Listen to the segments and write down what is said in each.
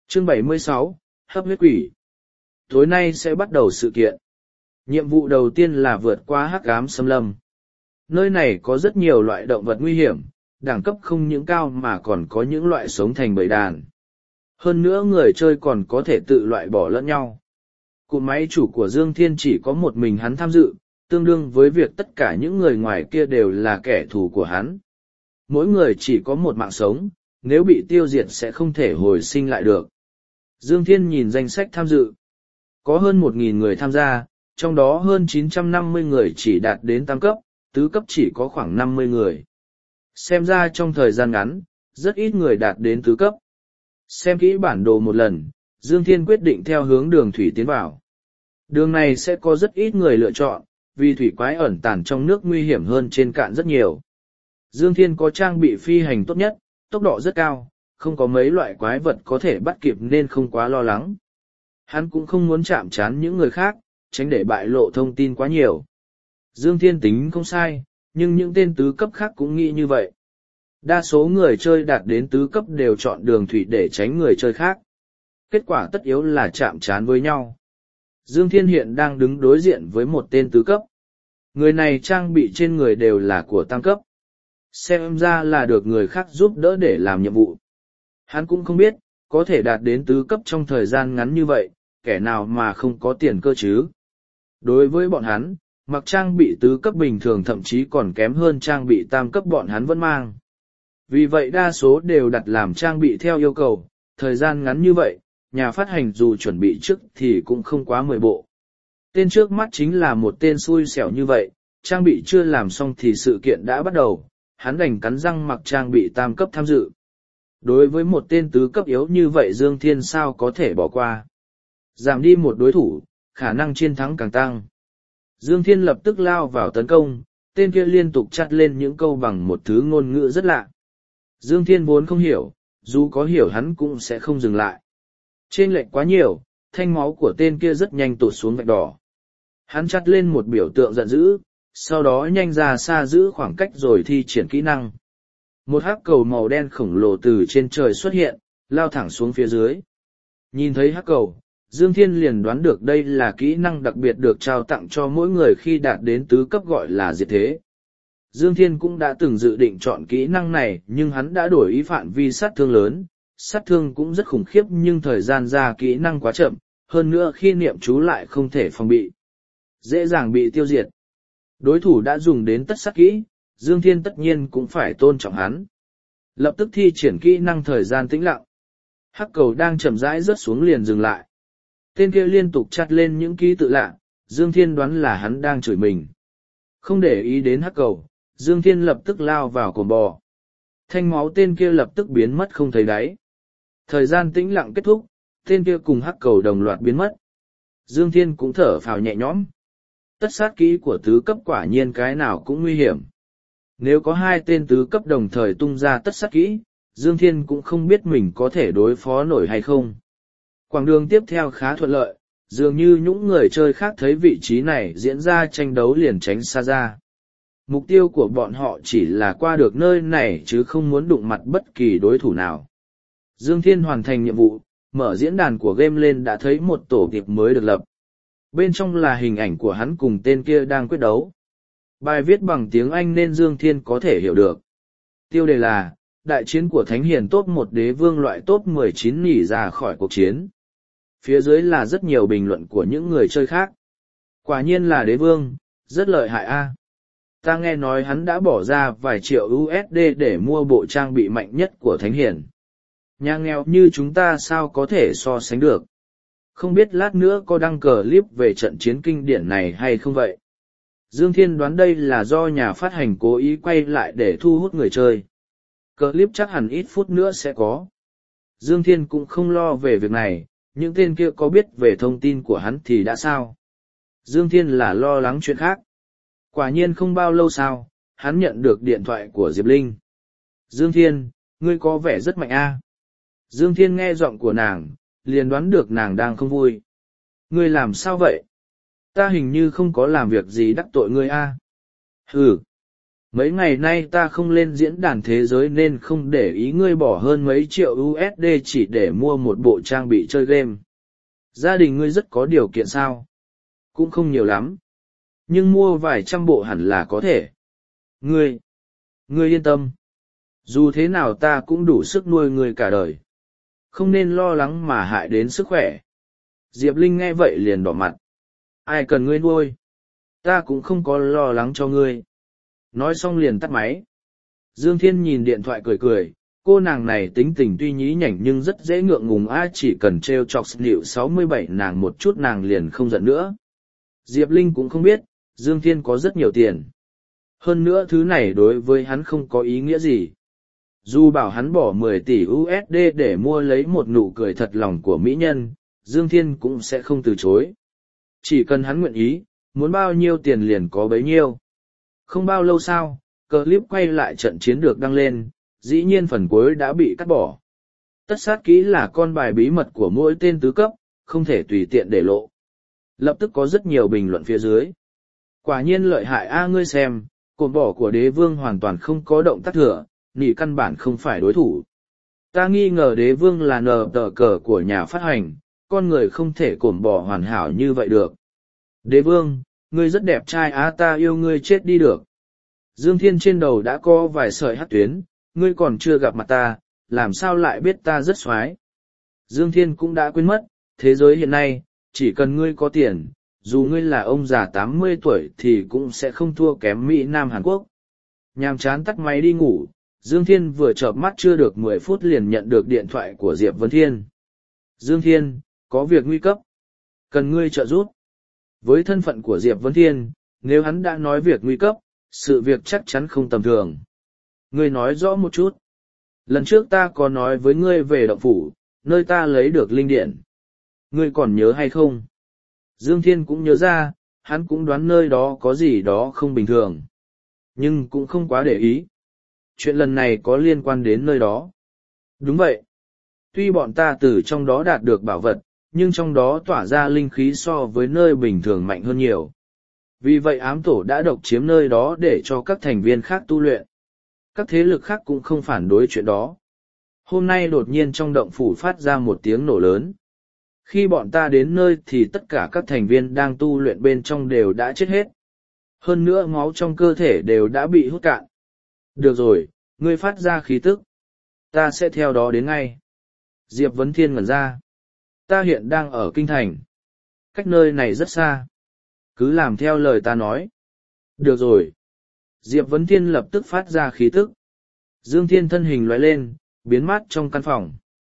Chương 76, hấp huyết quỷ. Tối nay sẽ bắt đầu sự kiện. Nhiệm vụ đầu tiên là vượt qua hắc ám xâm lâm. Nơi này có rất nhiều loại động vật nguy hiểm, đẳng cấp không những cao mà còn có những loại sống thành bầy đàn. Hơn nữa người chơi còn có thể tự loại bỏ lẫn nhau. Cụm máy chủ của Dương Thiên chỉ có một mình hắn tham dự, tương đương với việc tất cả những người ngoài kia đều là kẻ thù của hắn. Mỗi người chỉ có một mạng sống, nếu bị tiêu diệt sẽ không thể hồi sinh lại được. Dương Thiên nhìn danh sách tham dự. Có hơn 1.000 người tham gia, trong đó hơn 950 người chỉ đạt đến tam cấp, tứ cấp chỉ có khoảng 50 người. Xem ra trong thời gian ngắn, rất ít người đạt đến tứ cấp. Xem kỹ bản đồ một lần, Dương Thiên quyết định theo hướng đường thủy tiến vào. Đường này sẽ có rất ít người lựa chọn, vì thủy quái ẩn tàng trong nước nguy hiểm hơn trên cạn rất nhiều. Dương Thiên có trang bị phi hành tốt nhất, tốc độ rất cao, không có mấy loại quái vật có thể bắt kịp nên không quá lo lắng. Hắn cũng không muốn chạm trán những người khác, tránh để bại lộ thông tin quá nhiều. Dương Thiên tính không sai, nhưng những tên tứ cấp khác cũng nghĩ như vậy. Đa số người chơi đạt đến tứ cấp đều chọn đường thủy để tránh người chơi khác. Kết quả tất yếu là chạm trán với nhau. Dương Thiên hiện đang đứng đối diện với một tên tứ cấp. Người này trang bị trên người đều là của tam cấp. Xem ra là được người khác giúp đỡ để làm nhiệm vụ. Hắn cũng không biết, có thể đạt đến tứ cấp trong thời gian ngắn như vậy, kẻ nào mà không có tiền cơ chứ. Đối với bọn hắn, mặc trang bị tứ cấp bình thường thậm chí còn kém hơn trang bị tam cấp bọn hắn vẫn mang. Vì vậy đa số đều đặt làm trang bị theo yêu cầu, thời gian ngắn như vậy, nhà phát hành dù chuẩn bị trước thì cũng không quá 10 bộ. Tên trước mắt chính là một tên xui xẻo như vậy, trang bị chưa làm xong thì sự kiện đã bắt đầu, hắn đành cắn răng mặc trang bị tam cấp tham dự. Đối với một tên tứ cấp yếu như vậy Dương Thiên sao có thể bỏ qua. Giảm đi một đối thủ, khả năng chiến thắng càng tăng. Dương Thiên lập tức lao vào tấn công, tên kia liên tục chặt lên những câu bằng một thứ ngôn ngữ rất lạ. Dương Thiên vốn không hiểu, dù có hiểu hắn cũng sẽ không dừng lại. Chênh lệch quá nhiều, thanh máu của tên kia rất nhanh tụt xuống vạch đỏ. Hắn chặt lên một biểu tượng giận dữ, sau đó nhanh ra xa giữ khoảng cách rồi thi triển kỹ năng. Một hắc cầu màu đen khổng lồ từ trên trời xuất hiện, lao thẳng xuống phía dưới. Nhìn thấy hắc cầu, Dương Thiên liền đoán được đây là kỹ năng đặc biệt được trao tặng cho mỗi người khi đạt đến tứ cấp gọi là diệt thế. Dương Thiên cũng đã từng dự định chọn kỹ năng này nhưng hắn đã đổi ý phạm vi sát thương lớn, sát thương cũng rất khủng khiếp nhưng thời gian ra kỹ năng quá chậm, hơn nữa khi niệm chú lại không thể phòng bị. Dễ dàng bị tiêu diệt. Đối thủ đã dùng đến tất sát kỹ, Dương Thiên tất nhiên cũng phải tôn trọng hắn. Lập tức thi triển kỹ năng thời gian tĩnh lặng. Hắc cầu đang chậm rãi rớt xuống liền dừng lại. Tên kia liên tục chặt lên những ký tự lạ, Dương Thiên đoán là hắn đang chửi mình. Không để ý đến hắc cầu, Dương Thiên lập tức lao vào cồn bò. Thanh máu tên kia lập tức biến mất không thấy đáy. Thời gian tĩnh lặng kết thúc, tên kia cùng hắc cầu đồng loạt biến mất. Dương Thiên cũng thở phào nhẹ nhõm. Tất sát kỹ của tứ cấp quả nhiên cái nào cũng nguy hiểm. Nếu có hai tên tứ cấp đồng thời tung ra tất sát kỹ, Dương Thiên cũng không biết mình có thể đối phó nổi hay không. Quãng đường tiếp theo khá thuận lợi, dường như những người chơi khác thấy vị trí này diễn ra tranh đấu liền tránh xa ra. Mục tiêu của bọn họ chỉ là qua được nơi này chứ không muốn đụng mặt bất kỳ đối thủ nào. Dương Thiên hoàn thành nhiệm vụ, mở diễn đàn của game lên đã thấy một tổ tiệp mới được lập. Bên trong là hình ảnh của hắn cùng tên kia đang quyết đấu. Bài viết bằng tiếng Anh nên Dương Thiên có thể hiểu được. Tiêu đề là, đại chiến của Thánh Hiền top 1 đế vương loại top 19 nghỉ ra khỏi cuộc chiến. Phía dưới là rất nhiều bình luận của những người chơi khác. Quả nhiên là đế vương, rất lợi hại a. Ta nghe nói hắn đã bỏ ra vài triệu USD để mua bộ trang bị mạnh nhất của Thánh Hiền. Nhà nghèo như chúng ta sao có thể so sánh được. Không biết lát nữa có đăng clip về trận chiến kinh điển này hay không vậy. Dương Thiên đoán đây là do nhà phát hành cố ý quay lại để thu hút người chơi. Clip chắc hẳn ít phút nữa sẽ có. Dương Thiên cũng không lo về việc này, những tên kia có biết về thông tin của hắn thì đã sao. Dương Thiên là lo lắng chuyện khác. Quả nhiên không bao lâu sau, hắn nhận được điện thoại của Diệp Linh. Dương Thiên, ngươi có vẻ rất mạnh a. Dương Thiên nghe giọng của nàng, liền đoán được nàng đang không vui. Ngươi làm sao vậy? Ta hình như không có làm việc gì đắc tội ngươi a. Hừ. Mấy ngày nay ta không lên diễn đàn thế giới nên không để ý ngươi bỏ hơn mấy triệu USD chỉ để mua một bộ trang bị chơi game. Gia đình ngươi rất có điều kiện sao? Cũng không nhiều lắm. Nhưng mua vài trăm bộ hẳn là có thể. Ngươi yên tâm. Dù thế nào ta cũng đủ sức nuôi ngươi cả đời. Không nên lo lắng mà hại đến sức khỏe. Diệp Linh nghe vậy liền đỏ mặt. Ai cần ngươi nuôi? Ta cũng không có lo lắng cho ngươi. Nói xong liền tắt máy. Dương Thiên nhìn điện thoại cười cười, cô nàng này tính tình tuy nhí nhảnh nhưng rất dễ ngượng ngùng chỉ cần trêu chọc liệu 67 nàng một chút nàng liền không giận nữa. Diệp Linh cũng không biết, Dương Thiên có rất nhiều tiền. Hơn nữa thứ này đối với hắn không có ý nghĩa gì. Dù bảo hắn bỏ 10 tỷ USD để mua lấy một nụ cười thật lòng của mỹ nhân, Dương Thiên cũng sẽ không từ chối. Chỉ cần hắn nguyện ý, muốn bao nhiêu tiền liền có bấy nhiêu. Không bao lâu sau, clip quay lại trận chiến được đăng lên, dĩ nhiên phần cuối đã bị cắt bỏ. Tất sát kỹ là con bài bí mật của mỗi tên tứ cấp, không thể tùy tiện để lộ. Lập tức có rất nhiều bình luận phía dưới. Quả nhiên lợi hại ngươi xem, cồn bỏ của đế vương hoàn toàn không có động tác thừa, nỉ căn bản không phải đối thủ. Ta nghi ngờ đế vương là nờ tờ cờ của nhà phát hành, con người không thể cồn bỏ hoàn hảo như vậy được. Đế vương, ngươi rất đẹp trai ta yêu ngươi chết đi được. Dương Thiên trên đầu đã có vài sợi hắc tuyến, ngươi còn chưa gặp mặt ta, làm sao lại biết ta rất xoái. Dương Thiên cũng đã quên mất, thế giới hiện nay, chỉ cần ngươi có tiền, dù ngươi là ông già 80 tuổi thì cũng sẽ không thua kém Mỹ Nam Hàn Quốc. Nhàm chán tắt máy đi ngủ, Dương Thiên vừa chợp mắt chưa được 10 phút liền nhận được điện thoại của Diệp Vấn Thiên. Dương Thiên, có việc nguy cấp. Cần ngươi trợ giúp. Với thân phận của Diệp Vấn Thiên, nếu hắn đã nói việc nguy cấp, sự việc chắc chắn không tầm thường. Ngươi nói rõ một chút. Lần trước ta có nói với ngươi về động phủ, nơi ta lấy được linh điện. Ngươi còn nhớ hay không? Dương Thiên cũng nhớ ra, hắn cũng đoán nơi đó có gì đó không bình thường. Nhưng cũng không quá để ý. Chuyện lần này có liên quan đến nơi đó. Đúng vậy. Tuy bọn ta từ trong đó đạt được bảo vật, nhưng trong đó tỏa ra linh khí so với nơi bình thường mạnh hơn nhiều. Vì vậy ám tổ đã độc chiếm nơi đó để cho các thành viên khác tu luyện. Các thế lực khác cũng không phản đối chuyện đó. Hôm nay đột nhiên trong động phủ phát ra một tiếng nổ lớn. Khi bọn ta đến nơi thì tất cả các thành viên đang tu luyện bên trong đều đã chết hết. Hơn nữa máu trong cơ thể đều đã bị hút cạn. Được rồi, ngươi phát ra khí tức. Ta sẽ theo đó đến ngay. Diệp Vấn Thiên ngẩn ra. Ta hiện đang ở Kinh Thành. Cách nơi này rất xa. Cứ làm theo lời ta nói. Được rồi. Diệp Vấn Thiên lập tức phát ra khí tức. Dương Thiên thân hình lóe lên, biến mất trong căn phòng.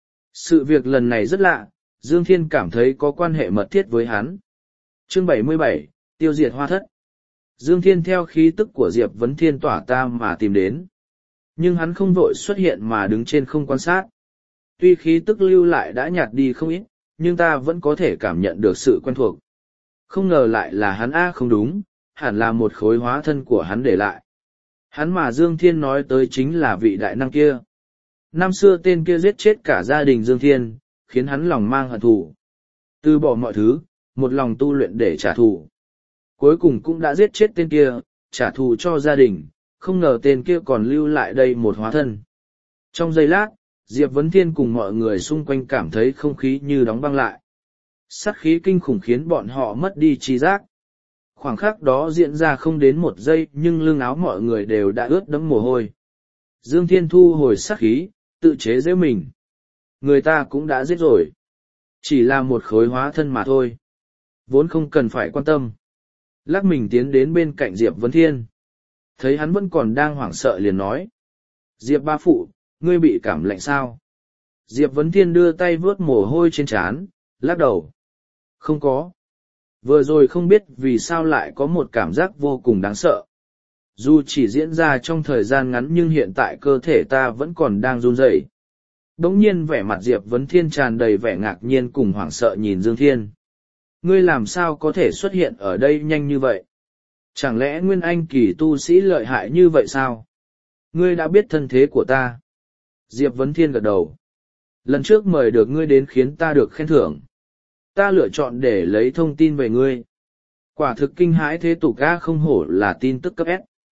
Sự việc lần này rất lạ, Dương Thiên cảm thấy có quan hệ mật thiết với hắn. Chương 77, tiêu diệt hoa thất. Dương Thiên theo khí tức của Diệp Vấn Thiên tỏa ta mà tìm đến. Nhưng hắn không vội xuất hiện mà đứng trên không quan sát. Tuy khí tức lưu lại đã nhạt đi không ít, nhưng ta vẫn có thể cảm nhận được sự quen thuộc. Không ngờ lại là hắn không đúng, hẳn là một khối hóa thân của hắn để lại. Hắn mà Dương Thiên nói tới chính là vị đại năng kia. Năm xưa tên kia giết chết cả gia đình Dương Thiên, khiến hắn lòng mang hận thù. Từ bỏ mọi thứ, một lòng tu luyện để trả thù. Cuối cùng cũng đã giết chết tên kia, trả thù cho gia đình, không ngờ tên kia còn lưu lại đây một hóa thân. Trong giây lát, Diệp Vấn Thiên cùng mọi người xung quanh cảm thấy không khí như đóng băng lại. Sát khí kinh khủng khiến bọn họ mất đi trí giác. Khoảng khắc đó diễn ra không đến một giây nhưng lưng áo mọi người đều đã ướt đẫm mồ hôi. Dương Thiên thu hồi sát khí, tự chế giễu mình. Người ta cũng đã giết rồi. Chỉ là một khối hóa thân mà thôi. Vốn không cần phải quan tâm. Lắc mình tiến đến bên cạnh Diệp Vấn Thiên. Thấy hắn vẫn còn đang hoảng sợ liền nói. Diệp ba phụ, ngươi bị cảm lạnh sao? Diệp Vấn Thiên đưa tay vớt mồ hôi trên trán, lắc đầu. Không có. Vừa rồi không biết vì sao lại có một cảm giác vô cùng đáng sợ. Dù chỉ diễn ra trong thời gian ngắn nhưng hiện tại cơ thể ta vẫn còn đang run rẩy. Bỗng nhiên vẻ mặt Diệp Vấn Thiên tràn đầy vẻ ngạc nhiên cùng hoảng sợ nhìn Dương Thiên. Ngươi làm sao có thể xuất hiện ở đây nhanh như vậy? Chẳng lẽ Nguyên Anh kỳ tu sĩ lợi hại như vậy sao? Ngươi đã biết thân thế của ta. Diệp Vấn Thiên gật đầu. Lần trước mời được ngươi đến khiến ta được khen thưởng. Ta lựa chọn để lấy thông tin về ngươi. Quả thực kinh hãi thế tục không hổ là tin tức cấp S.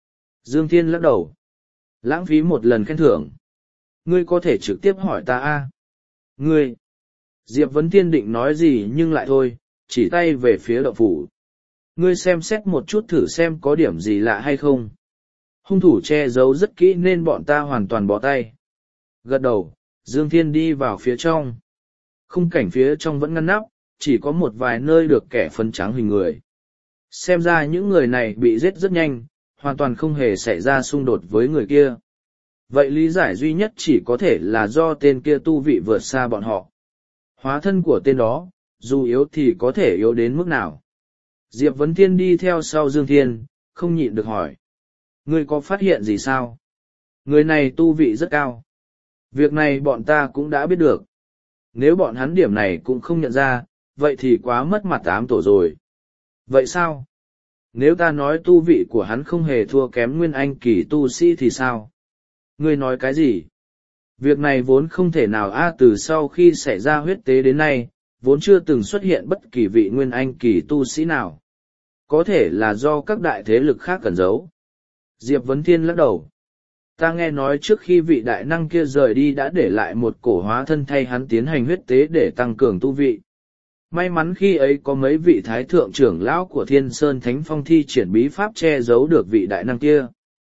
Dương Thiên lắc đầu. Lãng phí một lần khen thưởng. Ngươi có thể trực tiếp hỏi ta a. Ngươi. Diệp Vấn Thiên định nói gì nhưng lại thôi, chỉ tay về phía động phủ. Ngươi xem xét một chút thử xem có điểm gì lạ hay không. Hung thủ che giấu rất kỹ nên bọn ta hoàn toàn bỏ tay. Gật đầu, Dương Thiên đi vào phía trong. Khung cảnh phía trong vẫn ngăn nắp, chỉ có một vài nơi được kẻ phấn trắng hình người. Xem ra những người này bị giết rất nhanh, hoàn toàn không hề xảy ra xung đột với người kia. Vậy lý giải duy nhất chỉ có thể là do tên kia tu vị vượt xa bọn họ. Hóa thân của tên đó, dù yếu thì có thể yếu đến mức nào. Diệp Vấn Thiên đi theo sau Dương Thiên, không nhịn được hỏi. Ngươi có phát hiện gì sao? Người này tu vị rất cao. Việc này bọn ta cũng đã biết được. Nếu bọn hắn điểm này cũng không nhận ra, vậy thì quá mất mặt ám tổ rồi. Vậy sao? Nếu ta nói tu vị của hắn không hề thua kém nguyên anh kỳ tu sĩ thì sao? Ngươi nói cái gì? Việc này vốn không thể nào từ sau khi xảy ra huyết tế đến nay, vốn chưa từng xuất hiện bất kỳ vị nguyên anh kỳ tu sĩ nào. Có thể là do các đại thế lực khác cẩn giấu. Diệp Vấn Thiên lắc đầu. Ta nghe nói trước khi vị đại năng kia rời đi đã để lại một cổ hóa thân thay hắn tiến hành huyết tế để tăng cường tu vị. May mắn khi ấy có mấy vị thái thượng trưởng lão của Thiên Sơn Thánh Phong thi triển bí pháp che giấu được vị đại năng kia.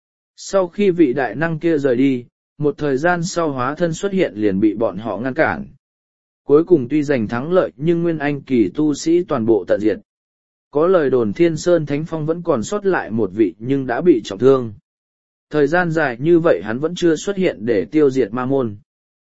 Sau khi vị đại năng kia rời đi, một thời gian sau hóa thân xuất hiện liền bị bọn họ ngăn cản. Cuối cùng tuy giành thắng lợi nhưng nguyên anh kỳ tu sĩ toàn bộ tận diệt. Có lời đồn Thiên Sơn Thánh Phong vẫn còn sót lại một vị nhưng đã bị trọng thương. Thời gian dài như vậy hắn vẫn chưa xuất hiện để tiêu diệt ma môn.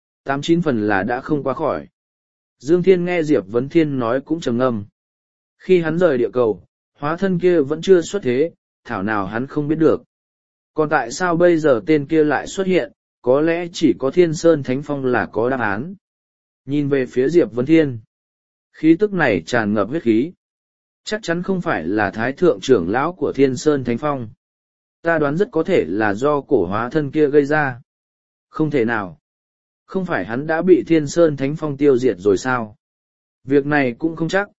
89 phần là đã không qua khỏi. Dương Thiên nghe Diệp Vấn Thiên nói cũng trầm ngâm. Khi hắn rời địa cầu, hóa thân kia vẫn chưa xuất thế, thảo nào hắn không biết được. Còn tại sao bây giờ tên kia lại xuất hiện, có lẽ chỉ có Thiên Sơn Thánh Phong là có đáp án. Nhìn về phía Diệp Vấn Thiên. Khí tức này tràn ngập huyết khí. Chắc chắn không phải là thái thượng trưởng lão của Thiên Sơn Thánh Phong. Ta đoán rất có thể là do cổ hóa thân kia gây ra. Không thể nào. Không phải hắn đã bị Thiên Sơn Thánh Phong tiêu diệt rồi sao? Việc này cũng không chắc.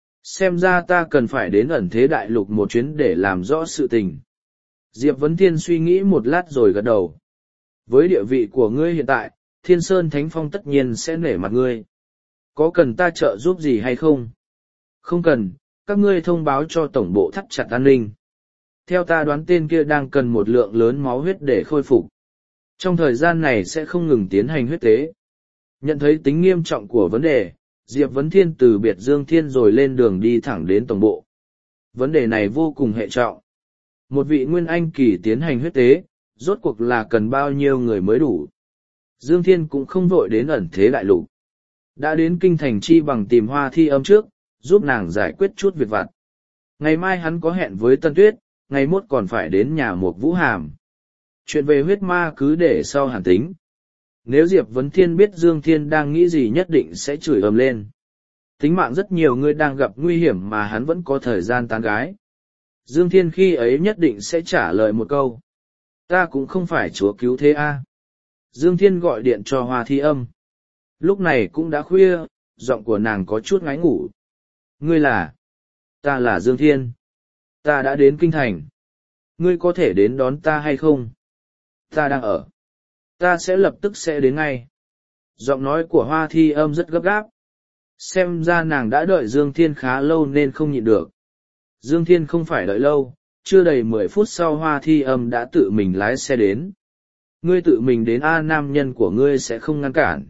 Xem ra ta cần phải đến ẩn thế đại lục một chuyến để làm rõ sự tình. Diệp Vấn Thiên suy nghĩ một lát rồi gật đầu. Với địa vị của ngươi hiện tại, Thiên Sơn Thánh Phong tất nhiên sẽ nể mặt ngươi. Có cần ta trợ giúp gì hay không? Không cần, các ngươi thông báo cho tổng bộ thắt chặt an ninh. Theo ta đoán tên kia đang cần một lượng lớn máu huyết để khôi phục. Trong thời gian này sẽ không ngừng tiến hành huyết tế. Nhận thấy tính nghiêm trọng của vấn đề, Diệp Vấn Thiên từ biệt Dương Thiên rồi lên đường đi thẳng đến tổng bộ. Vấn đề này vô cùng hệ trọng. Một vị nguyên anh kỳ tiến hành huyết tế, rốt cuộc là cần bao nhiêu người mới đủ. Dương Thiên cũng không vội đến ẩn thế đại lục. Đã đến kinh thành chi bằng tìm Hoa Thi Âm trước, giúp nàng giải quyết chút việc vặt. Ngày mai hắn có hẹn với Tân Tuyết, ngày mốt còn phải đến nhà Mục Vũ Hàm. Chuyện về huyết ma cứ để sau hàn tính. Nếu Diệp Vấn Thiên biết Dương Thiên đang nghĩ gì nhất định sẽ chửi ầm lên. Tính mạng rất nhiều người đang gặp nguy hiểm mà hắn vẫn có thời gian tán gái. Dương Thiên khi ấy nhất định sẽ trả lời một câu. Ta cũng không phải chúa cứu thế a. Dương Thiên gọi điện cho Hoa Thi Âm. Lúc này cũng đã khuya, giọng của nàng có chút ngáy ngủ. Ngươi là? Ta là Dương Thiên. Ta đã đến kinh thành. Ngươi có thể đến đón ta hay không? Ta đang ở. Ta sẽ lập tức sẽ đến ngay. Giọng nói của Hoa Thi Âm rất gấp gáp. Xem ra nàng đã đợi Dương Thiên khá lâu nên không nhịn được. Dương Thiên không phải đợi lâu, chưa đầy 10 phút sau Hoa Thi Âm đã tự mình lái xe đến. Ngươi tự mình đến nam nhân của ngươi sẽ không ngăn cản.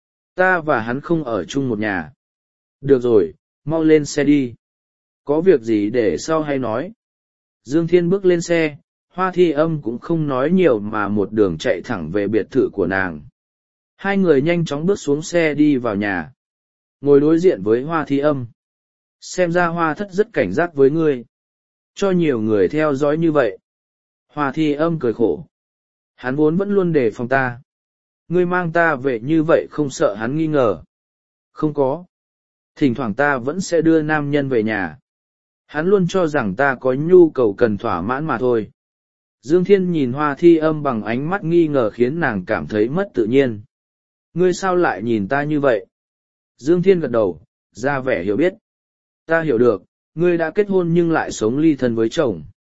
Ta và hắn không ở chung một nhà. Được rồi, mau lên xe đi. Có việc gì để sau hay nói. Dương Thiên bước lên xe, Hoa Thi Âm cũng không nói nhiều mà một đường chạy thẳng về biệt thự của nàng. Hai người nhanh chóng bước xuống xe đi vào nhà. Ngồi đối diện với Hoa Thi Âm. Xem ra Hoa thất rất cảnh giác với ngươi. Cho nhiều người theo dõi như vậy. Hoa Thi Âm cười khổ. Hắn vốn vẫn luôn đề phòng ta. Ngươi mang ta về như vậy không sợ hắn nghi ngờ. Không có. Thỉnh thoảng ta vẫn sẽ đưa nam nhân về nhà. Hắn luôn cho rằng ta có nhu cầu cần thỏa mãn mà thôi. Dương Thiên nhìn Hoa Thi Âm bằng ánh mắt nghi ngờ khiến nàng cảm thấy mất tự nhiên. Ngươi sao lại nhìn ta như vậy? Dương Thiên gật đầu, ra vẻ hiểu biết. Ta hiểu được, ngươi đã kết hôn nhưng lại sống ly thân với chồng.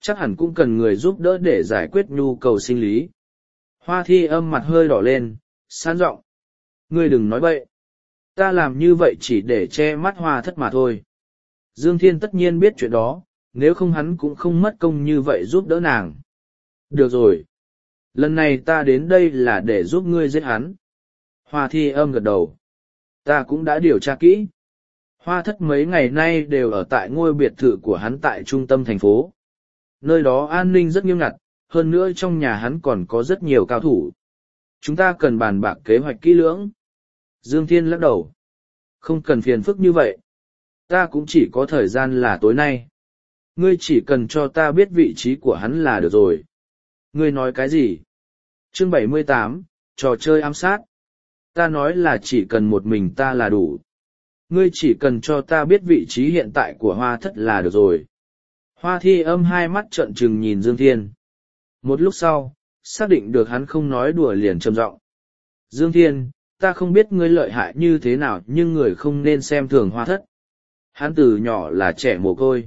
chắc hẳn cũng cần người giúp đỡ để giải quyết nhu cầu sinh lý. Hoa Thi Âm mặt hơi đỏ lên, san giọng. Ngươi đừng nói bậy. Ta làm như vậy chỉ để che mắt Hoa Thất mà thôi. Dương Thiên tất nhiên biết chuyện đó, nếu không hắn cũng không mất công như vậy giúp đỡ nàng. Được rồi. Lần này ta đến đây là để giúp ngươi giết hắn. Hoa Thi Âm gật đầu. Ta cũng đã điều tra kỹ. Hoa Thất mấy ngày nay đều ở tại ngôi biệt thự của hắn tại trung tâm thành phố. Nơi đó an ninh rất nghiêm ngặt, hơn nữa trong nhà hắn còn có rất nhiều cao thủ. Chúng ta cần bàn bạc kế hoạch kỹ lưỡng. Dương Thiên lắc đầu. Không cần phiền phức như vậy. Ta cũng chỉ có thời gian là tối nay. Ngươi chỉ cần cho ta biết vị trí của hắn là được rồi. Ngươi nói cái gì? Chương 78, trò chơi ám sát. Ta nói là chỉ cần một mình ta là đủ. Ngươi chỉ cần cho ta biết vị trí hiện tại của Hoa Thất là được rồi. Hoa Thi Âm hai mắt trợn trừng nhìn Dương Thiên. Một lúc sau, xác định được hắn không nói đùa liền trầm giọng. Dương Thiên, ta không biết ngươi lợi hại như thế nào nhưng người không nên xem thường Hoa Thất. Hắn từ nhỏ là trẻ mồ côi.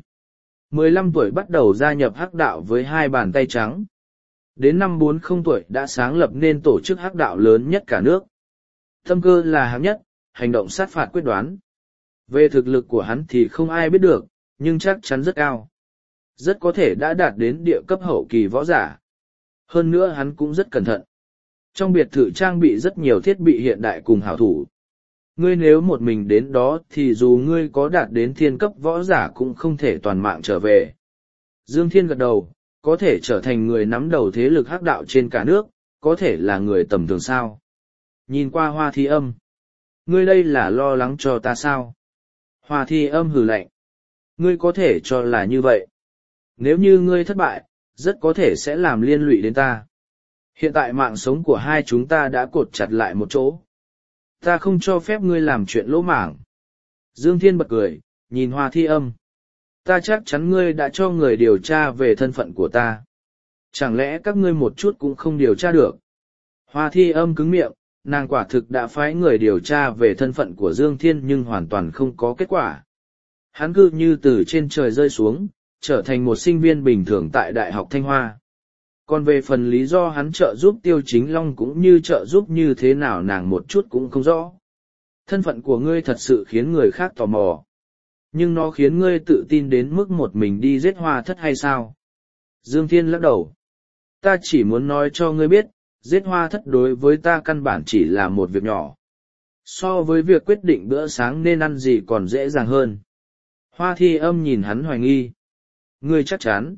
15 tuổi bắt đầu gia nhập hắc đạo với 2 bàn tay trắng. Đến năm 40 tuổi đã sáng lập nên tổ chức hắc đạo lớn nhất cả nước. Tâm cơ là hạng nhất, hành động sát phạt quyết đoán. Về thực lực của hắn thì không ai biết được, nhưng chắc chắn rất cao. Rất có thể đã đạt đến địa cấp hậu kỳ võ giả. Hơn nữa hắn cũng rất cẩn thận. Trong biệt thự trang bị rất nhiều thiết bị hiện đại cùng hảo thủ. Ngươi nếu một mình đến đó thì dù ngươi có đạt đến thiên cấp võ giả cũng không thể toàn mạng trở về. Dương Thiên gật đầu, có thể trở thành người nắm đầu thế lực hắc đạo trên cả nước, có thể là người tầm thường sao. Nhìn qua Hoa Thi Âm. Ngươi đây là lo lắng cho ta sao? Hoa Thi Âm hừ lạnh. Ngươi có thể cho là như vậy. Nếu như ngươi thất bại, rất có thể sẽ làm liên lụy đến ta. Hiện tại mạng sống của hai chúng ta đã cột chặt lại một chỗ. Ta không cho phép ngươi làm chuyện lỗ mảng. Dương Thiên bật cười, nhìn Hoa Thi Âm. Ta chắc chắn ngươi đã cho người điều tra về thân phận của ta. Chẳng lẽ các ngươi một chút cũng không điều tra được? Hoa Thi Âm cứng miệng, nàng quả thực đã phái người điều tra về thân phận của Dương Thiên nhưng hoàn toàn không có kết quả. Hắn cứ như từ trên trời rơi xuống, trở thành một sinh viên bình thường tại Đại học Thanh Hoa. Còn về phần lý do hắn trợ giúp Tiêu Chính Long cũng như trợ giúp như thế nào nàng một chút cũng không rõ. Thân phận của ngươi thật sự khiến người khác tò mò. Nhưng nó khiến ngươi tự tin đến mức một mình đi giết Hoa Thất hay sao? Dương Thiên lắc đầu. Ta chỉ muốn nói cho ngươi biết, giết Hoa Thất đối với ta căn bản chỉ là một việc nhỏ. So với việc quyết định bữa sáng nên ăn gì còn dễ dàng hơn. Hoa Thi Âm nhìn hắn hoài nghi. Ngươi chắc chắn.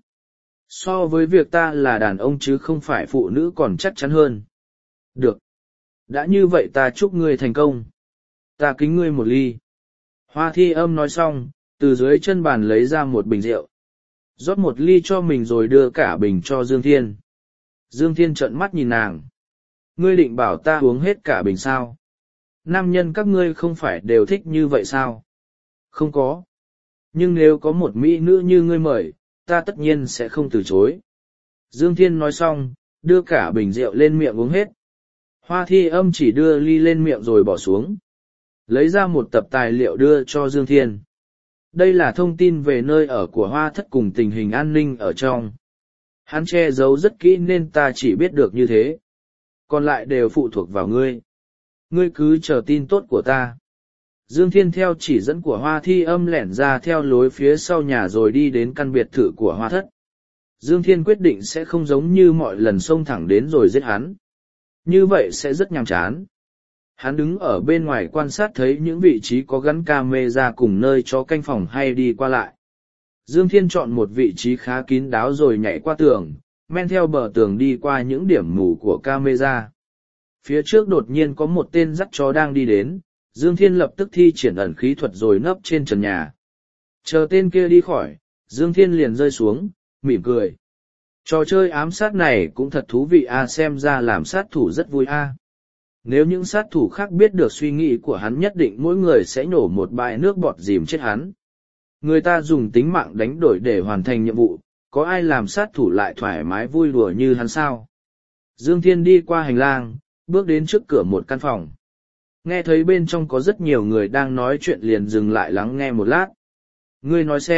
So với việc ta là đàn ông chứ không phải phụ nữ còn chắc chắn hơn. Được. Đã như vậy ta chúc ngươi thành công. Ta kính ngươi một ly. Hoa Thi Âm nói xong, từ dưới chân bàn lấy ra một bình rượu. Rót một ly cho mình rồi đưa cả bình cho Dương Thiên. Dương Thiên trợn mắt nhìn nàng. Ngươi định bảo ta uống hết cả bình sao? Nam nhân các ngươi không phải đều thích như vậy sao? Không có. Nhưng nếu có một mỹ nữ như ngươi mời, ta tất nhiên sẽ không từ chối. Dương Thiên nói xong, đưa cả bình rượu lên miệng uống hết. Hoa Thi Âm chỉ đưa ly lên miệng rồi bỏ xuống. Lấy ra một tập tài liệu đưa cho Dương Thiên. Đây là thông tin về nơi ở của Hoa Thất cùng tình hình an ninh ở trong. Hắn che giấu rất kỹ nên ta chỉ biết được như thế. Còn lại đều phụ thuộc vào ngươi. Ngươi cứ chờ tin tốt của ta. Dương Thiên theo chỉ dẫn của Hoa Thi Âm lẻn ra theo lối phía sau nhà rồi đi đến căn biệt thự của Hoa Thất. Dương Thiên quyết định sẽ không giống như mọi lần xông thẳng đến rồi giết hắn. Như vậy sẽ rất nhàm chán. Hắn đứng ở bên ngoài quan sát thấy những vị trí có gắn camera cùng nơi cho canh phòng hay đi qua lại. Dương Thiên chọn một vị trí khá kín đáo rồi nhảy qua tường, men theo bờ tường đi qua những điểm mù của camera. Phía trước đột nhiên có một tên dắt chó đang đi đến, Dương Thiên lập tức thi triển ẩn khí thuật rồi nấp trên trần nhà. Chờ tên kia đi khỏi, Dương Thiên liền rơi xuống, mỉm cười. Trò chơi ám sát này cũng thật thú vị xem ra làm sát thủ rất vui Nếu những sát thủ khác biết được suy nghĩ của hắn nhất định mỗi người sẽ nổ một bãi nước bọt dìm chết hắn. Người ta dùng tính mạng đánh đổi để hoàn thành nhiệm vụ, có ai làm sát thủ lại thoải mái vui đùa như hắn sao? Dương Thiên đi qua hành lang, bước đến trước cửa một căn phòng. Nghe thấy bên trong có rất nhiều người đang nói chuyện liền dừng lại lắng nghe một lát. Ngươi nói xem,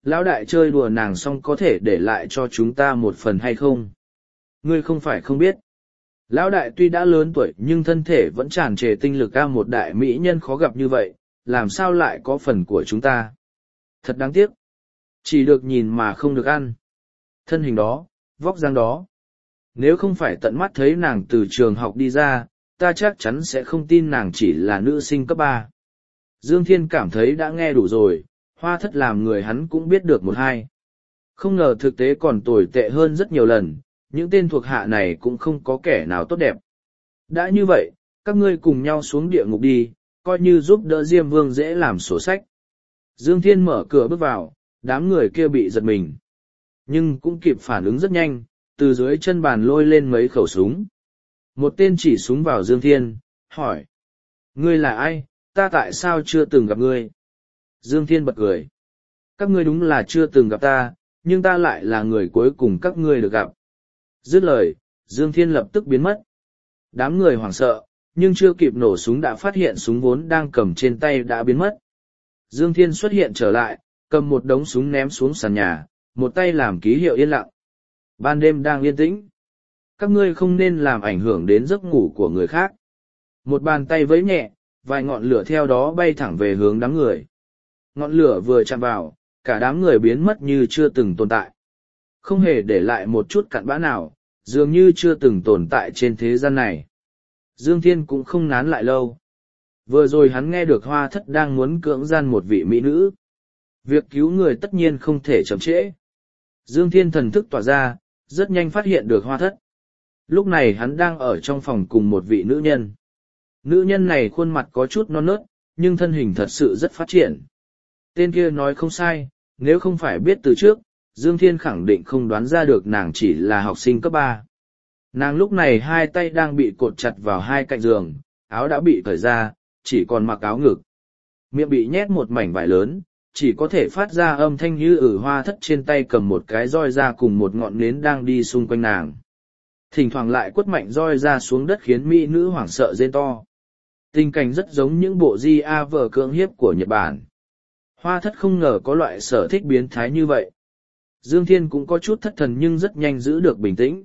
lão đại chơi đùa nàng xong có thể để lại cho chúng ta một phần hay không? Ngươi không phải không biết. Lão đại tuy đã lớn tuổi nhưng thân thể vẫn tràn trề tinh lực, ca một đại mỹ nhân khó gặp như vậy, làm sao lại có phần của chúng ta? Thật đáng tiếc. Chỉ được nhìn mà không được ăn. Thân hình đó, vóc dáng đó. Nếu không phải tận mắt thấy nàng từ trường học đi ra, ta chắc chắn sẽ không tin nàng chỉ là nữ sinh cấp 3. Dương Thiên cảm thấy đã nghe đủ rồi, Hoa Thất làm người hắn cũng biết được một hai. Không ngờ thực tế còn tồi tệ hơn rất nhiều lần, những tên thuộc hạ này cũng không có kẻ nào tốt đẹp. Đã như vậy, các ngươi cùng nhau xuống địa ngục đi, coi như giúp đỡ Diêm Vương dễ làm sổ sách. Dương Thiên mở cửa bước vào, đám người kia bị giật mình. Nhưng cũng kịp phản ứng rất nhanh, từ dưới chân bàn lôi lên mấy khẩu súng. Một tên chỉ súng vào Dương Thiên, hỏi. Ngươi là ai, ta tại sao chưa từng gặp ngươi? Dương Thiên bật cười. Các ngươi đúng là chưa từng gặp ta, nhưng ta lại là người cuối cùng các ngươi được gặp. Dứt lời, Dương Thiên lập tức biến mất. Đám người hoảng sợ, nhưng chưa kịp nổ súng đã phát hiện súng vốn đang cầm trên tay đã biến mất. Dương Thiên xuất hiện trở lại, cầm một đống súng ném xuống sàn nhà, một tay làm ký hiệu yên lặng. Ban đêm đang yên tĩnh. Các ngươi không nên làm ảnh hưởng đến giấc ngủ của người khác. Một bàn tay vẫy nhẹ, vài ngọn lửa theo đó bay thẳng về hướng đám người. Ngọn lửa vừa chạm vào, cả đám người biến mất như chưa từng tồn tại. Không hề để lại một chút cặn bã nào, dường như chưa từng tồn tại trên thế gian này. Dương Thiên cũng không nán lại lâu. Vừa rồi hắn nghe được Hoa Thất đang muốn cưỡng gian một vị mỹ nữ. Việc cứu người tất nhiên không thể chậm trễ. Dương Thiên thần thức tỏa ra, rất nhanh phát hiện được Hoa Thất. Lúc này hắn đang ở trong phòng cùng một vị nữ nhân. Nữ nhân này khuôn mặt có chút non nớt, nhưng thân hình thật sự rất phát triển. Tên kia nói không sai, nếu không phải biết từ trước, Dương Thiên khẳng định không đoán ra được nàng chỉ là học sinh cấp 3. Nàng lúc này hai tay đang bị cột chặt vào hai cạnh giường, áo đã bị cởi ra, chỉ còn mặc áo ngực. Miệng bị nhét một mảnh vải lớn, chỉ có thể phát ra âm thanh như Hoa Thất trên tay cầm một cái roi ra cùng một ngọn nến đang đi xung quanh nàng. Thỉnh thoảng lại quất mạnh roi ra xuống đất khiến mỹ nữ hoảng sợ rên to. Tình cảnh rất giống những bộ di-a vở cưỡng hiếp của Nhật Bản. Hoa Thất không ngờ có loại sở thích biến thái như vậy. Dương Thiên cũng có chút thất thần nhưng rất nhanh giữ được bình tĩnh.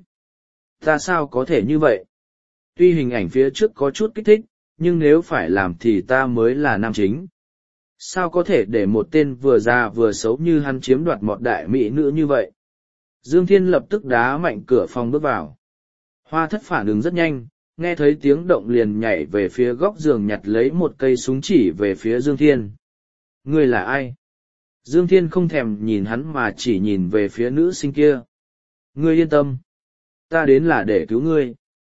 Ta sao có thể như vậy? Tuy hình ảnh phía trước có chút kích thích, nhưng nếu phải làm thì ta mới là nam chính. Sao có thể để một tên vừa già vừa xấu như hắn chiếm đoạt một đại mỹ nữ như vậy? Dương Thiên lập tức đá mạnh cửa phòng bước vào. Hoa Thất phản ứng rất nhanh, nghe thấy tiếng động liền nhảy về phía góc giường nhặt lấy một cây súng chỉ về phía Dương Thiên. Ngươi là ai? Dương Thiên không thèm nhìn hắn mà chỉ nhìn về phía nữ sinh kia. Ngươi yên tâm. Ta đến là để cứu ngươi.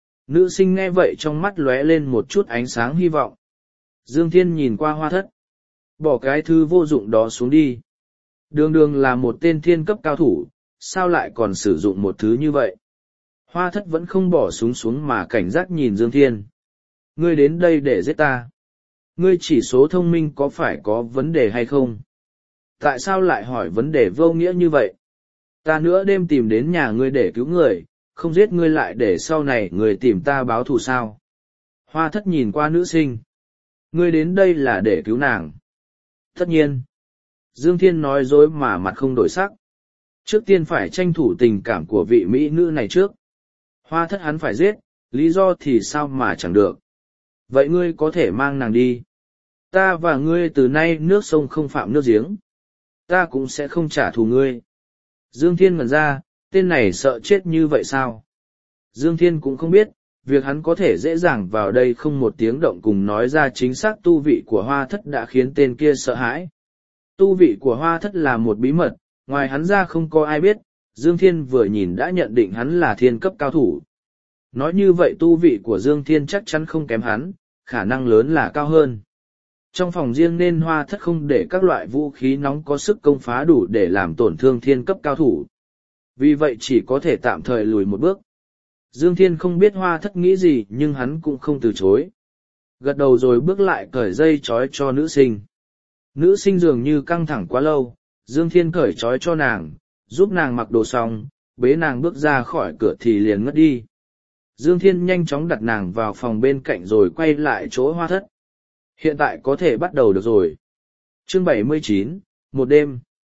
Nữ sinh nghe vậy trong mắt lóe lên một chút ánh sáng hy vọng. Dương Thiên nhìn qua Hoa Thất. Bỏ cái thứ vô dụng đó xuống đi. Đường đường là một tên thiên cấp cao thủ, sao lại còn sử dụng một thứ như vậy? Hoa Thất vẫn không bỏ súng xuống mà cảnh giác nhìn Dương Thiên. Ngươi đến đây để giết ta. Ngươi chỉ số thông minh có phải có vấn đề hay không? Tại sao lại hỏi vấn đề vô nghĩa như vậy? Ta nửa đêm tìm đến nhà ngươi để cứu người, không giết ngươi lại để sau này người tìm ta báo thù sao? Hoa Thất nhìn qua nữ sinh. Ngươi đến đây là để cứu nàng. Tất nhiên. Dương Thiên nói dối mà mặt không đổi sắc. Trước tiên phải tranh thủ tình cảm của vị mỹ nữ này trước. Hoa Thất hắn phải giết, lý do thì sao mà chẳng được. Vậy ngươi có thể mang nàng đi. Ta và ngươi từ nay nước sông không phạm nước giếng. Ta cũng sẽ không trả thù ngươi. Dương Thiên ngẩn ra, tên này sợ chết như vậy sao? Dương Thiên cũng không biết, việc hắn có thể dễ dàng vào đây không một tiếng động cùng nói ra chính xác tu vị của Hoa Thất đã khiến tên kia sợ hãi. Tu vị của Hoa Thất là một bí mật, ngoài hắn ra không có ai biết, Dương Thiên vừa nhìn đã nhận định hắn là thiên cấp cao thủ. Nói như vậy tu vị của Dương Thiên chắc chắn không kém hắn, khả năng lớn là cao hơn. Trong phòng riêng nên Hoa Thất không để các loại vũ khí nóng có sức công phá đủ để làm tổn thương thiên cấp cao thủ. Vì vậy chỉ có thể tạm thời lùi một bước. Dương Thiên không biết Hoa Thất nghĩ gì nhưng hắn cũng không từ chối. Gật đầu rồi bước lại cởi dây trói cho nữ sinh. Nữ sinh dường như căng thẳng quá lâu, Dương Thiên cởi trói cho nàng, giúp nàng mặc đồ xong, bế nàng bước ra khỏi cửa thì liền ngất đi. Dương Thiên nhanh chóng đặt nàng vào phòng bên cạnh rồi quay lại chỗ Hoa Thất. Hiện tại có thể bắt đầu được rồi. Chương 79, một đêm.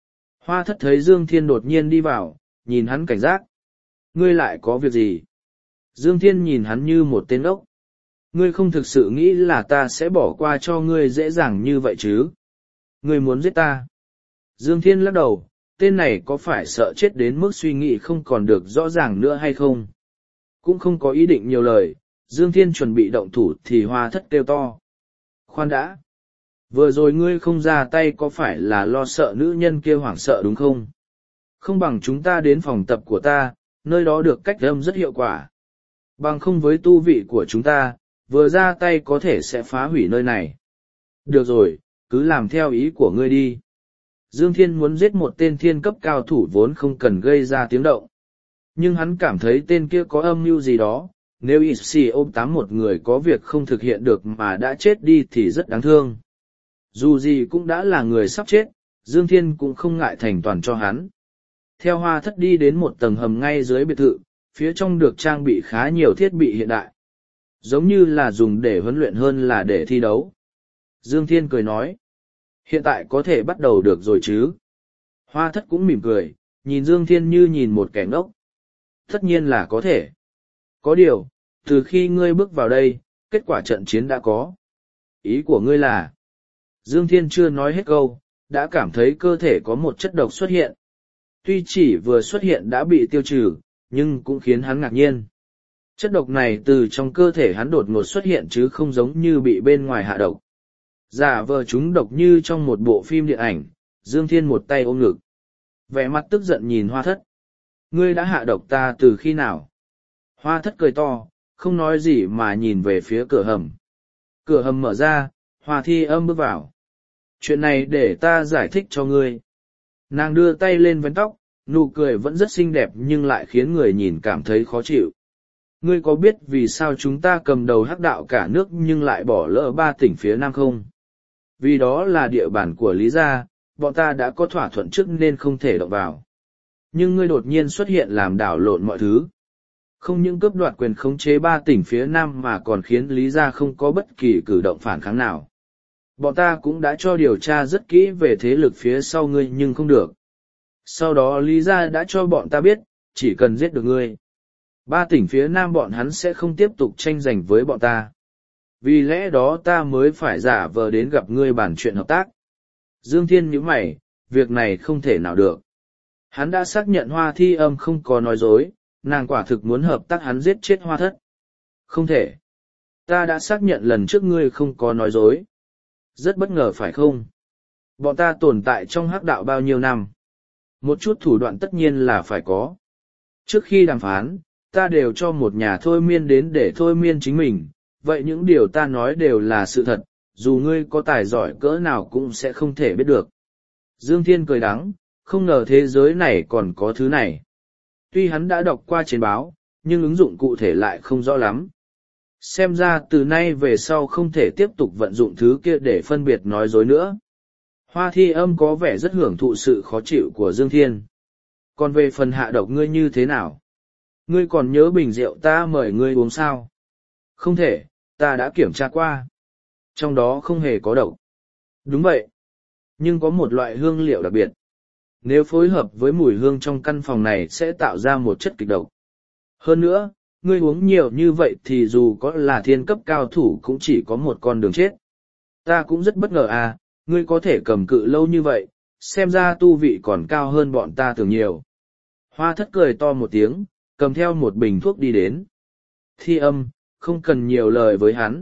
Hoa thất thấy Dương Thiên đột nhiên đi vào, nhìn hắn cảnh giác. Ngươi lại có việc gì? Dương Thiên nhìn hắn như một tên ốc. Ngươi không thực sự nghĩ là ta sẽ bỏ qua cho ngươi dễ dàng như vậy chứ? Ngươi muốn giết ta? Dương Thiên lắc đầu, tên này có phải sợ chết đến mức suy nghĩ không còn được rõ ràng nữa hay không? Cũng không có ý định nhiều lời, Dương Thiên chuẩn bị động thủ thì Hoa thất kêu to. Khoan đã! Vừa rồi ngươi không ra tay có phải là lo sợ nữ nhân kia hoảng sợ đúng không? Không bằng chúng ta đến phòng tập của ta, nơi đó được cách âm rất hiệu quả. Bằng không với tu vị của chúng ta, vừa ra tay có thể sẽ phá hủy nơi này. Được rồi, cứ làm theo ý của ngươi đi. Dương Thiên muốn giết một tên thiên cấp cao thủ vốn không cần gây ra tiếng động. Nhưng hắn cảm thấy tên kia có âm mưu gì đó, nếu Ipsi ôm tám một người có việc không thực hiện được mà đã chết đi thì rất đáng thương. Dù gì cũng đã là người sắp chết, Dương Thiên cũng không ngại thành toàn cho hắn. Theo Hoa thất đi đến một tầng hầm ngay dưới biệt thự, phía trong được trang bị khá nhiều thiết bị hiện đại. Giống như là dùng để huấn luyện hơn là để thi đấu. Dương Thiên cười nói. Hiện tại có thể bắt đầu được rồi chứ? Hoa thất cũng mỉm cười, nhìn Dương Thiên như nhìn một kẻ ngốc. Tất nhiên là có thể. Có điều, từ khi ngươi bước vào đây, kết quả trận chiến đã có. Ý của ngươi là... Dương Thiên chưa nói hết câu, đã cảm thấy cơ thể có một chất độc xuất hiện. Tuy chỉ vừa xuất hiện đã bị tiêu trừ, nhưng cũng khiến hắn ngạc nhiên. Chất độc này từ trong cơ thể hắn đột ngột xuất hiện chứ không giống như bị bên ngoài hạ độc. Giả vờ chúng độc như trong một bộ phim điện ảnh, Dương Thiên một tay ôm ngực. Vẻ mặt tức giận nhìn Hoa thất. Ngươi đã hạ độc ta từ khi nào? Hoa thất cười to, không nói gì mà nhìn về phía cửa hầm. Cửa hầm mở ra, Hoa Thi Âm bước vào. Chuyện này để ta giải thích cho ngươi. Nàng đưa tay lên vén tóc, nụ cười vẫn rất xinh đẹp nhưng lại khiến người nhìn cảm thấy khó chịu. Ngươi có biết vì sao chúng ta cầm đầu hắc đạo cả nước nhưng lại bỏ lỡ 3 tỉnh phía Nam không? Vì đó là địa bàn của Lý gia, bọn ta đã có thỏa thuận trước nên không thể động vào. Nhưng ngươi đột nhiên xuất hiện làm đảo lộn mọi thứ. Không những cướp đoạt quyền khống chế 3 tỉnh phía Nam mà còn khiến Lý gia không có bất kỳ cử động phản kháng nào. Bọn ta cũng đã cho điều tra rất kỹ về thế lực phía sau ngươi nhưng không được. Sau đó Lý gia đã cho bọn ta biết, chỉ cần giết được ngươi. 3 tỉnh phía Nam bọn hắn sẽ không tiếp tục tranh giành với bọn ta. Vì lẽ đó ta mới phải giả vờ đến gặp ngươi bàn chuyện hợp tác. Dương Thiên nhíu mày, việc này không thể nào được. Hắn đã xác nhận Hoa Thi Âm không có nói dối, nàng quả thực muốn hợp tác hắn giết chết Hoa thất. Không thể. Ta đã xác nhận lần trước ngươi không có nói dối. Rất bất ngờ phải không? Bọn ta tồn tại trong hắc đạo bao nhiêu năm? Một chút thủ đoạn tất nhiên là phải có. Trước khi đàm phán, ta đều cho một nhà thôi miên đến để thôi miên chính mình, vậy những điều ta nói đều là sự thật, dù ngươi có tài giỏi cỡ nào cũng sẽ không thể biết được. Dương Thiên cười đắng, không ngờ thế giới này còn có thứ này. Tuy hắn đã đọc qua trên báo, nhưng ứng dụng cụ thể lại không rõ lắm. Xem ra từ nay về sau không thể tiếp tục vận dụng thứ kia để phân biệt nói dối nữa. Hoa Thi Âm có vẻ rất hưởng thụ sự khó chịu của Dương Thiên. Còn về phần hạ độc ngươi như thế nào? Ngươi còn nhớ bình rượu ta mời ngươi uống sao? Không thể, ta đã kiểm tra qua. Trong đó không hề có độc. Đúng vậy. Nhưng có một loại hương liệu đặc biệt. Nếu phối hợp với mùi hương trong căn phòng này sẽ tạo ra một chất kịch độc. Hơn nữa, ngươi uống nhiều như vậy thì dù có là thiên cấp cao thủ cũng chỉ có một con đường chết. Ta cũng rất bất ngờ à, ngươi có thể cầm cự lâu như vậy, xem ra tu vị còn cao hơn bọn ta tưởng nhiều. Hoa thất cười to một tiếng, cầm theo một bình thuốc đi đến. Thi Âm, không cần nhiều lời với hắn.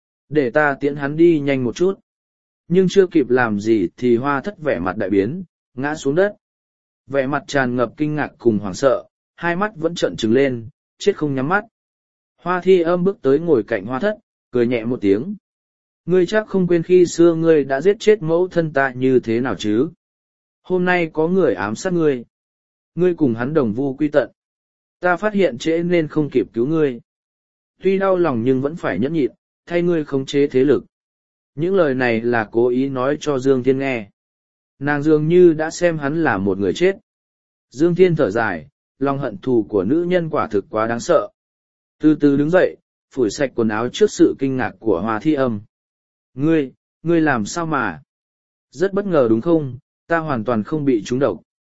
Để ta tiễn hắn đi nhanh một chút. Nhưng chưa kịp làm gì thì Hoa thất vẻ mặt đại biến, ngã xuống đất. Vẻ mặt tràn ngập kinh ngạc cùng hoảng sợ, hai mắt vẫn trợn trừng lên, chết không nhắm mắt. Hoa Thi Âm bước tới ngồi cạnh Hoa thất, cười nhẹ một tiếng. Ngươi chắc không quên khi xưa ngươi đã giết chết mẫu thân ta như thế nào chứ? Hôm nay có người ám sát ngươi. Ngươi cùng hắn đồng vu quy tận. Ta phát hiện trễ nên không kịp cứu ngươi. Tuy đau lòng nhưng vẫn phải nhẫn nhịn, thay ngươi khống chế thế lực. Những lời này là cố ý nói cho Dương Thiên nghe. Nàng dường như đã xem hắn là một người chết. Dương Thiên thở dài, lòng hận thù của nữ nhân quả thực quá đáng sợ. Từ từ đứng dậy, phủi sạch quần áo trước sự kinh ngạc của Hoa Thi Âm. Ngươi làm sao mà? Rất bất ngờ đúng không, ta hoàn toàn không bị trúng độc.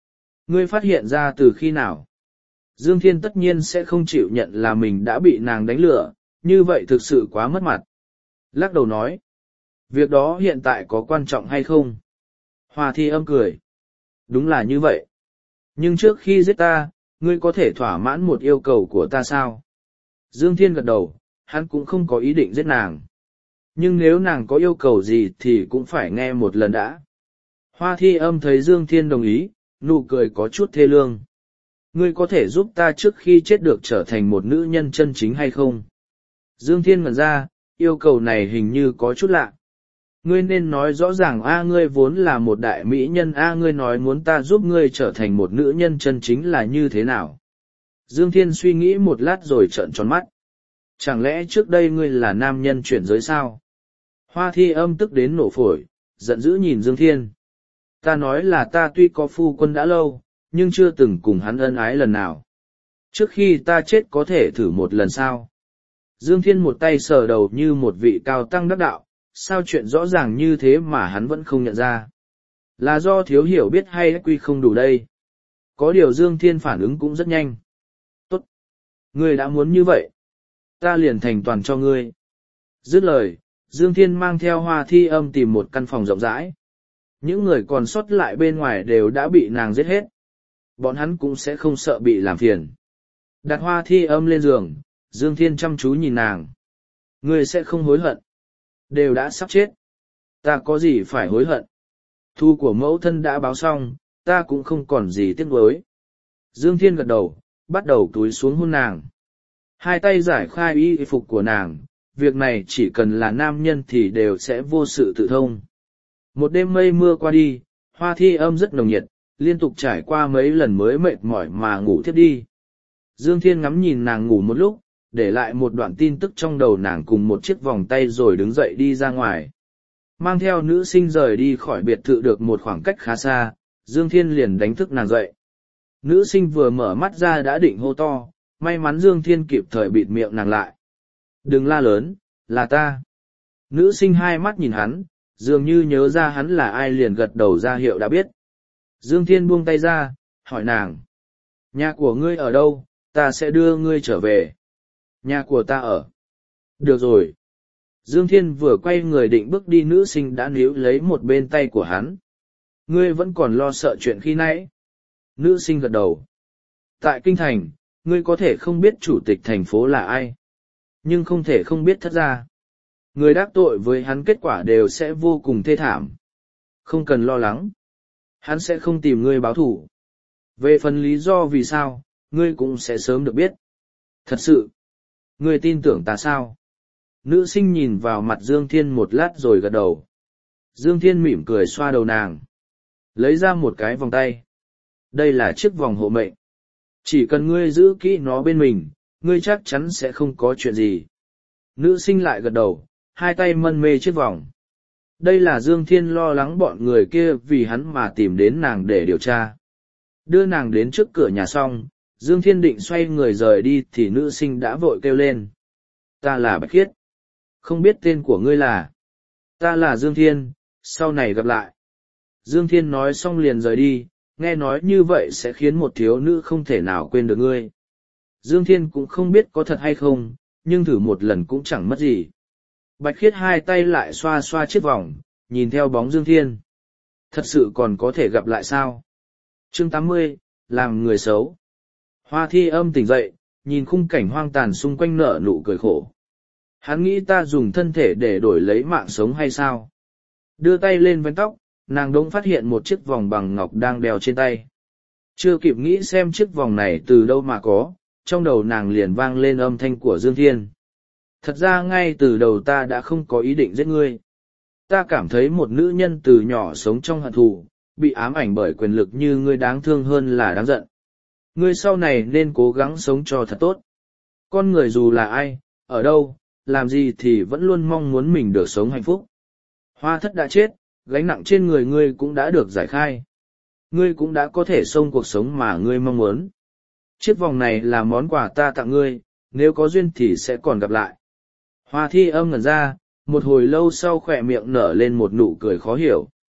Ngươi phát hiện ra từ khi nào? Dương Thiên tất nhiên sẽ không chịu nhận là mình đã bị nàng đánh lừa, như vậy thực sự quá mất mặt. Lắc đầu nói. Việc đó hiện tại có quan trọng hay không? Hoa Thi Âm cười. Đúng là như vậy. Nhưng trước khi giết ta, ngươi có thể thỏa mãn một yêu cầu của ta sao? Dương Thiên gật đầu, hắn cũng không có ý định giết nàng. Nhưng nếu nàng có yêu cầu gì thì cũng phải nghe một lần đã. Hoa Thi Âm thấy Dương Thiên đồng ý, nụ cười có chút thê lương. Ngươi có thể giúp ta trước khi chết được trở thành một nữ nhân chân chính hay không? Dương Thiên ngẩn ra, yêu cầu này hình như có chút lạ. Ngươi nên nói rõ ràng ngươi vốn là một đại mỹ nhân ngươi nói muốn ta giúp ngươi trở thành một nữ nhân chân chính là như thế nào? Dương Thiên suy nghĩ một lát rồi trợn tròn mắt. Chẳng lẽ trước đây ngươi là nam nhân chuyển giới sao? Hoa Thi Âm tức đến nổ phổi, giận dữ nhìn Dương Thiên. Ta nói là ta tuy có phu quân đã lâu, nhưng chưa từng cùng hắn ân ái lần nào. Trước khi ta chết có thể thử một lần sao? Dương Thiên một tay sờ đầu như một vị cao tăng đắc đạo, sao chuyện rõ ràng như thế mà hắn vẫn không nhận ra? Là do thiếu hiểu biết hay quy không đủ đây? Có điều Dương Thiên phản ứng cũng rất nhanh. Tốt! Ngươi đã muốn như vậy. Ta liền thành toàn cho ngươi. Dứt lời, Dương Thiên mang theo Hoa Thi Âm tìm một căn phòng rộng rãi. Những người còn sót lại bên ngoài đều đã bị nàng giết hết. Bọn hắn cũng sẽ không sợ bị làm phiền. Đặt Hoa Thi Âm lên giường, Dương Thiên chăm chú nhìn nàng. Ngươi sẽ không hối hận. Đều đã sắp chết. Ta có gì phải hối hận. Thu của mẫu thân đã báo xong, ta cũng không còn gì tiếc nuối. Dương Thiên gật đầu, bắt đầu túi xuống hôn nàng. Hai tay giải khai y phục của nàng, việc này chỉ cần là nam nhân thì đều sẽ vô sự tự thông. Một đêm mây mưa qua đi, Hoa Thi Âm rất nồng nhiệt, liên tục trải qua mấy lần mới mệt mỏi mà ngủ thiếp đi. Dương Thiên ngắm nhìn nàng ngủ một lúc, để lại một đoạn tin tức trong đầu nàng cùng một chiếc vòng tay rồi đứng dậy đi ra ngoài. Mang theo nữ sinh rời đi khỏi biệt thự được một khoảng cách khá xa, Dương Thiên liền đánh thức nàng dậy. Nữ sinh vừa mở mắt ra đã định hô to, may mắn Dương Thiên kịp thời bịt miệng nàng lại. Đừng la lớn, là ta. Nữ sinh hai mắt nhìn hắn, dường như nhớ ra hắn là ai liền gật đầu ra hiệu đã biết. Dương Thiên buông tay ra, hỏi nàng. Nhà của ngươi ở đâu, ta sẽ đưa ngươi trở về. Nhà của ta ở. Được rồi. Dương Thiên vừa quay người định bước đi, nữ sinh đã níu lấy một bên tay của hắn. Ngươi vẫn còn lo sợ chuyện khi nãy. Nữ sinh gật đầu. Tại Kinh Thành, ngươi có thể không biết chủ tịch thành phố là ai. Nhưng không thể không biết thất gia. Người đắc tội với hắn kết quả đều sẽ vô cùng thê thảm. Không cần lo lắng. Hắn sẽ không tìm ngươi báo thù. Về phần lý do vì sao, ngươi cũng sẽ sớm được biết. Thật sự. Ngươi tin tưởng ta sao? Nữ sinh nhìn vào mặt Dương Thiên một lát rồi gật đầu. Dương Thiên mỉm cười xoa đầu nàng. Lấy ra một cái vòng tay. Đây là chiếc vòng hộ mệnh. Chỉ cần ngươi giữ kỹ nó bên mình, ngươi chắc chắn sẽ không có chuyện gì. Nữ sinh lại gật đầu, hai tay mân mê chiếc vòng. Đây là Dương Thiên lo lắng bọn người kia vì hắn mà tìm đến nàng để điều tra. Đưa nàng đến trước cửa nhà xong, Dương Thiên định xoay người rời đi thì nữ sinh đã vội kêu lên. Ta là Bạch Khiết. Không biết tên của ngươi là. Ta là Dương Thiên, sau này gặp lại. Dương Thiên nói xong liền rời đi, nghe nói như vậy sẽ khiến một thiếu nữ không thể nào quên được ngươi. Dương Thiên cũng không biết có thật hay không, nhưng thử một lần cũng chẳng mất gì. Bạch Khiết hai tay lại xoa xoa chiếc vòng, nhìn theo bóng Dương Thiên. Thật sự còn có thể gặp lại sao? Chương 80, làm người xấu. Hoa Thi Âm tỉnh dậy, nhìn khung cảnh hoang tàn xung quanh nở nụ cười khổ. Hắn nghĩ ta dùng thân thể để đổi lấy mạng sống hay sao? Đưa tay lên vén tóc, nàng đống phát hiện một chiếc vòng bằng ngọc đang đeo trên tay. Chưa kịp nghĩ xem chiếc vòng này từ đâu mà có, trong đầu nàng liền vang lên âm thanh của Dương Thiên. Thật ra ngay từ đầu ta đã không có ý định giết ngươi. Ta cảm thấy một nữ nhân từ nhỏ sống trong hận thù, bị ám ảnh bởi quyền lực như ngươi đáng thương hơn là đáng giận. Ngươi sau này nên cố gắng sống cho thật tốt. Con người dù là ai, ở đâu, làm gì thì vẫn luôn mong muốn mình được sống hạnh phúc. Hoa Thất đã chết, gánh nặng trên người ngươi cũng đã được giải khai. Ngươi cũng đã có thể sống cuộc sống mà ngươi mong muốn. Chiếc vòng này là món quà ta tặng ngươi, nếu có duyên thì sẽ còn gặp lại. Hoa Thi Âm ngẩn ra, một hồi lâu sau khỏe miệng nở lên một nụ cười khó hiểu.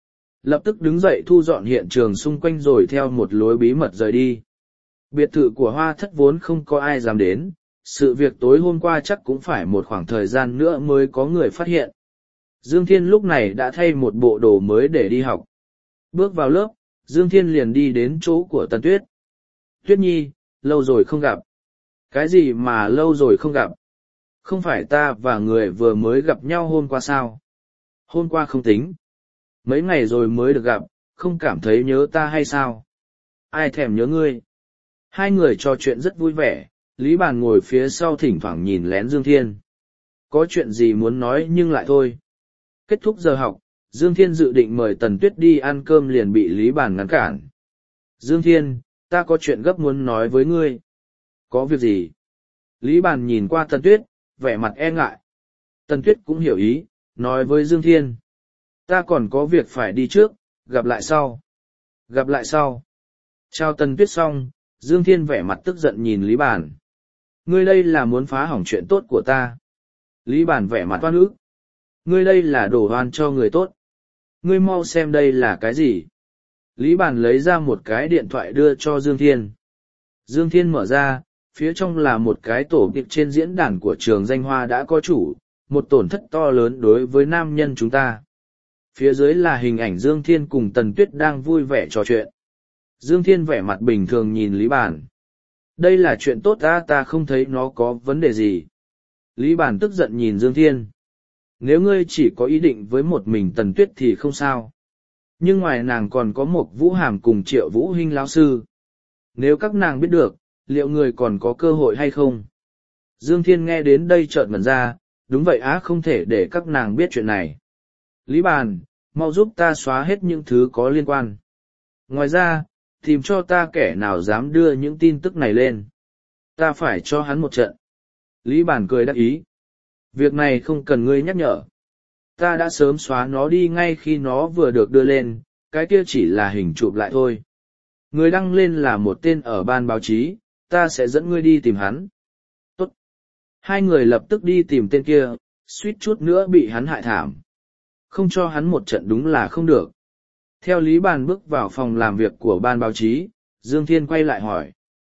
Lập tức đứng dậy thu dọn hiện trường xung quanh rồi theo một lối bí mật rời đi. Biệt thự của Hoa Thất vốn không có ai dám đến, sự việc tối hôm qua chắc cũng phải một khoảng thời gian nữa mới có người phát hiện. Dương Thiên lúc này đã thay một bộ đồ mới để đi học. Bước vào lớp, Dương Thiên liền đi đến chỗ của Tần Tuyết. Tuyết Nhi, lâu rồi không gặp. Cái gì mà lâu rồi không gặp? Không phải ta và người vừa mới gặp nhau hôm qua sao? Hôm qua không tính. Mấy ngày rồi mới được gặp, không cảm thấy nhớ ta hay sao? Ai thèm nhớ ngươi? Hai người trò chuyện rất vui vẻ, Lý Bàn ngồi phía sau thỉnh thoảng nhìn lén Dương Thiên. Có chuyện gì muốn nói nhưng lại thôi. Kết thúc giờ học, Dương Thiên dự định mời Tần Tuyết đi ăn cơm liền bị Lý Bàn ngăn cản. Dương Thiên, ta có chuyện gấp muốn nói với ngươi. Có việc gì? Lý Bàn nhìn qua Tần Tuyết, vẻ mặt e ngại. Tần Tuyết cũng hiểu ý, nói với Dương Thiên. Ta còn có việc phải đi trước, gặp lại sau. Gặp lại sau. Chào Tần Tuyết xong, Dương Thiên vẻ mặt tức giận nhìn Lý Bàn. Ngươi đây là muốn phá hỏng chuyện tốt của ta. Lý Bàn vẻ mặt oan ức. Ngươi đây là đổ oan cho người tốt. Ngươi mau xem đây là cái gì. Lý Bàn lấy ra một cái điện thoại đưa cho Dương Thiên. Dương Thiên mở ra, phía trong là một cái tổ tiệc trên diễn đàn của trường danh hoa đã có chủ, một tổn thất to lớn đối với nam nhân chúng ta. Phía dưới là hình ảnh Dương Thiên cùng Tần Tuyết đang vui vẻ trò chuyện. Dương Thiên vẻ mặt bình thường nhìn Lý Bàn. Đây là chuyện tốt ta không thấy nó có vấn đề gì. Lý Bàn tức giận nhìn Dương Thiên. Nếu ngươi chỉ có ý định với một mình Tần Tuyết thì không sao. Nhưng ngoài nàng còn có một Vũ Hàm cùng Triệu Vũ Hinh lão sư. Nếu các nàng biết được, liệu người còn có cơ hội hay không? Dương Thiên nghe đến đây chợt ngẩn ra, đúng vậy không thể để các nàng biết chuyện này. Lý Bàn, mau giúp ta xóa hết những thứ có liên quan. Ngoài ra, tìm cho ta kẻ nào dám đưa những tin tức này lên. Ta phải cho hắn một trận. Lý Bàn cười đắc ý. Việc này không cần ngươi nhắc nhở. Ta đã sớm xóa nó đi ngay khi nó vừa được đưa lên, cái kia chỉ là hình chụp lại thôi. Người đăng lên là một tên ở ban báo chí, ta sẽ dẫn ngươi đi tìm hắn. Tốt. Hai người lập tức đi tìm tên kia, suýt chút nữa bị hắn hại thảm. Không cho hắn một trận đúng là không được. Theo Lý Bàn bước vào phòng làm việc của ban báo chí, Dương Thiên quay lại hỏi.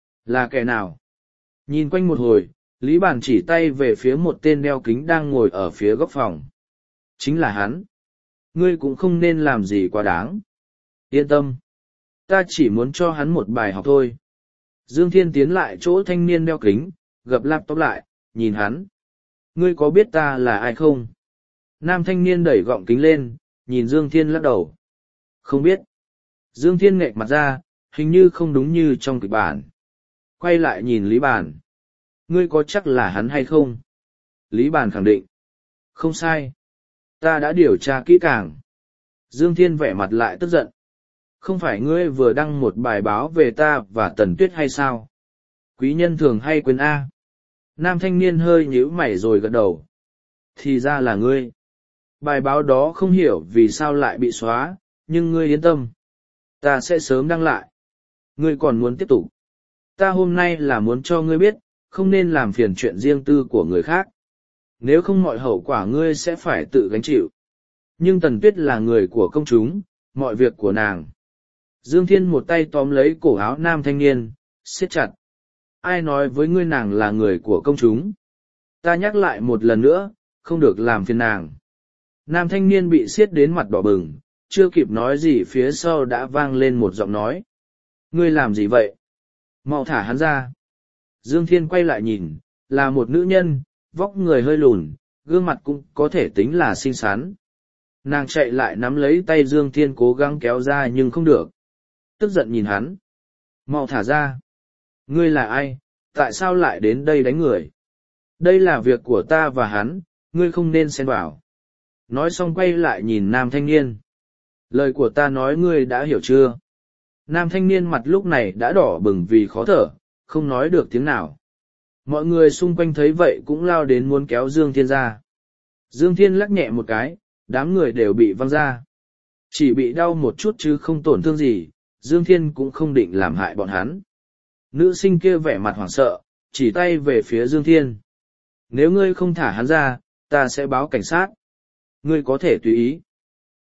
Là kẻ nào? Nhìn quanh một hồi, Lý Bàn chỉ tay về phía một tên đeo kính đang ngồi ở phía góc phòng. Chính là hắn. Ngươi cũng không nên làm gì quá đáng. Yên tâm. Ta chỉ muốn cho hắn một bài học thôi. Dương Thiên tiến lại chỗ thanh niên đeo kính, gập laptop lại, nhìn hắn. Ngươi có biết ta là ai không? Nam thanh niên đẩy gọng kính lên, nhìn Dương Thiên lắc đầu. Không biết. Dương Thiên nghệch mặt ra, hình như không đúng như trong kịch bản. Quay lại nhìn Lý Bàn. Ngươi có chắc là hắn hay không? Lý Bàn khẳng định. Không sai. Ta đã điều tra kỹ càng. Dương Thiên vẻ mặt lại tức giận. Không phải ngươi vừa đăng một bài báo về ta và Tần Tuyết hay sao? Quý nhân thường hay quên A. Nam thanh niên hơi nhíu mày rồi gật đầu. Thì ra là ngươi. Bài báo đó không hiểu vì sao lại bị xóa, nhưng ngươi yên tâm. Ta sẽ sớm đăng lại. Ngươi còn muốn tiếp tục. Ta hôm nay là muốn cho ngươi biết, không nên làm phiền chuyện riêng tư của người khác. Nếu không mọi hậu quả ngươi sẽ phải tự gánh chịu. Nhưng Tần Tuyết là người của công chúng, mọi việc của nàng. Dương Thiên một tay tóm lấy cổ áo nam thanh niên, siết chặt. Ai nói với ngươi nàng là người của công chúng? Ta nhắc lại một lần nữa, không được làm phiền nàng. Nam thanh niên bị siết đến mặt đỏ bừng, chưa kịp nói gì phía sau đã vang lên một giọng nói. Ngươi làm gì vậy? Mau thả hắn ra. Dương Thiên quay lại nhìn, là một nữ nhân, vóc người hơi lùn, gương mặt cũng có thể tính là xinh xắn. Nàng chạy lại nắm lấy tay Dương Thiên cố gắng kéo ra nhưng không được. Tức giận nhìn hắn. Mau thả ra. Ngươi là ai, tại sao lại đến đây đánh người? Đây là việc của ta và hắn, ngươi không nên xen vào. Nói xong quay lại nhìn nam thanh niên. Lời của ta nói ngươi đã hiểu chưa? Nam thanh niên mặt lúc này đã đỏ bừng vì khó thở, không nói được tiếng nào. Mọi người xung quanh thấy vậy cũng lao đến muốn kéo Dương Thiên ra. Dương Thiên lắc nhẹ một cái, đám người đều bị văng ra. Chỉ bị đau một chút chứ không tổn thương gì, Dương Thiên cũng không định làm hại bọn hắn. Nữ sinh kia vẻ mặt hoảng sợ, chỉ tay về phía Dương Thiên. Nếu ngươi không thả hắn ra, ta sẽ báo cảnh sát. Ngươi có thể tùy ý.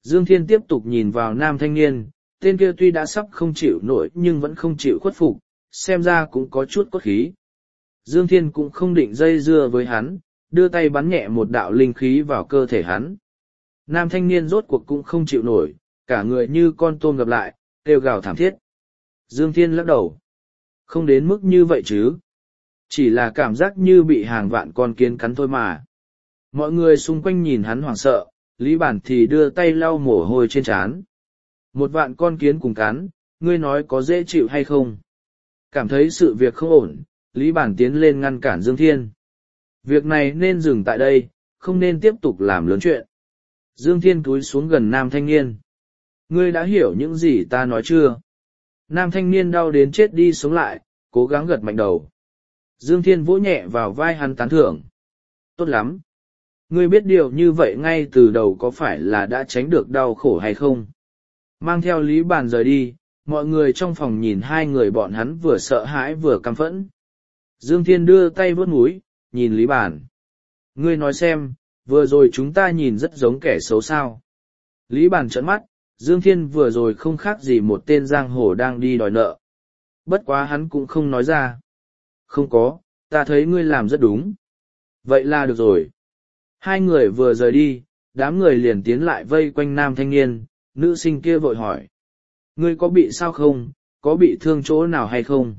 Dương Thiên tiếp tục nhìn vào nam thanh niên, tên kia tuy đã sắp không chịu nổi nhưng vẫn không chịu khuất phục, xem ra cũng có chút cốt khí. Dương Thiên cũng không định dây dưa với hắn, đưa tay bắn nhẹ một đạo linh khí vào cơ thể hắn. Nam thanh niên rốt cuộc cũng không chịu nổi, cả người như con tôm gặp lại, kêu gào thảm thiết. Dương Thiên lắc đầu. Không đến mức như vậy chứ. Chỉ là cảm giác như bị hàng vạn con kiến cắn thôi mà. Mọi người xung quanh nhìn hắn hoảng sợ, Lý Bản thì đưa tay lau mồ hôi trên trán. Một vạn con kiến cùng cắn, ngươi nói có dễ chịu hay không? Cảm thấy sự việc không ổn, Lý Bản tiến lên ngăn cản Dương Thiên. Việc này nên dừng tại đây, không nên tiếp tục làm lớn chuyện. Dương Thiên cúi xuống gần nam thanh niên. Ngươi đã hiểu những gì ta nói chưa? Nam thanh niên đau đến chết đi sống lại, cố gắng gật mạnh đầu. Dương Thiên vỗ nhẹ vào vai hắn tán thưởng. Tốt lắm. Ngươi biết điều như vậy ngay từ đầu có phải là đã tránh được đau khổ hay không? Mang theo Lý Bàn rời đi, mọi người trong phòng nhìn hai người bọn hắn vừa sợ hãi vừa căm phẫn. Dương Thiên đưa tay vuốt mũi, nhìn Lý Bàn. Ngươi nói xem, vừa rồi chúng ta nhìn rất giống kẻ xấu sao. Lý Bàn trợn mắt, Dương Thiên vừa rồi không khác gì một tên giang hồ đang đi đòi nợ. Bất quá hắn cũng không nói ra. Không có, ta thấy ngươi làm rất đúng. Vậy là được rồi. Hai người vừa rời đi, đám người liền tiến lại vây quanh nam thanh niên, nữ sinh kia vội hỏi. Ngươi có bị sao không, có bị thương chỗ nào hay không?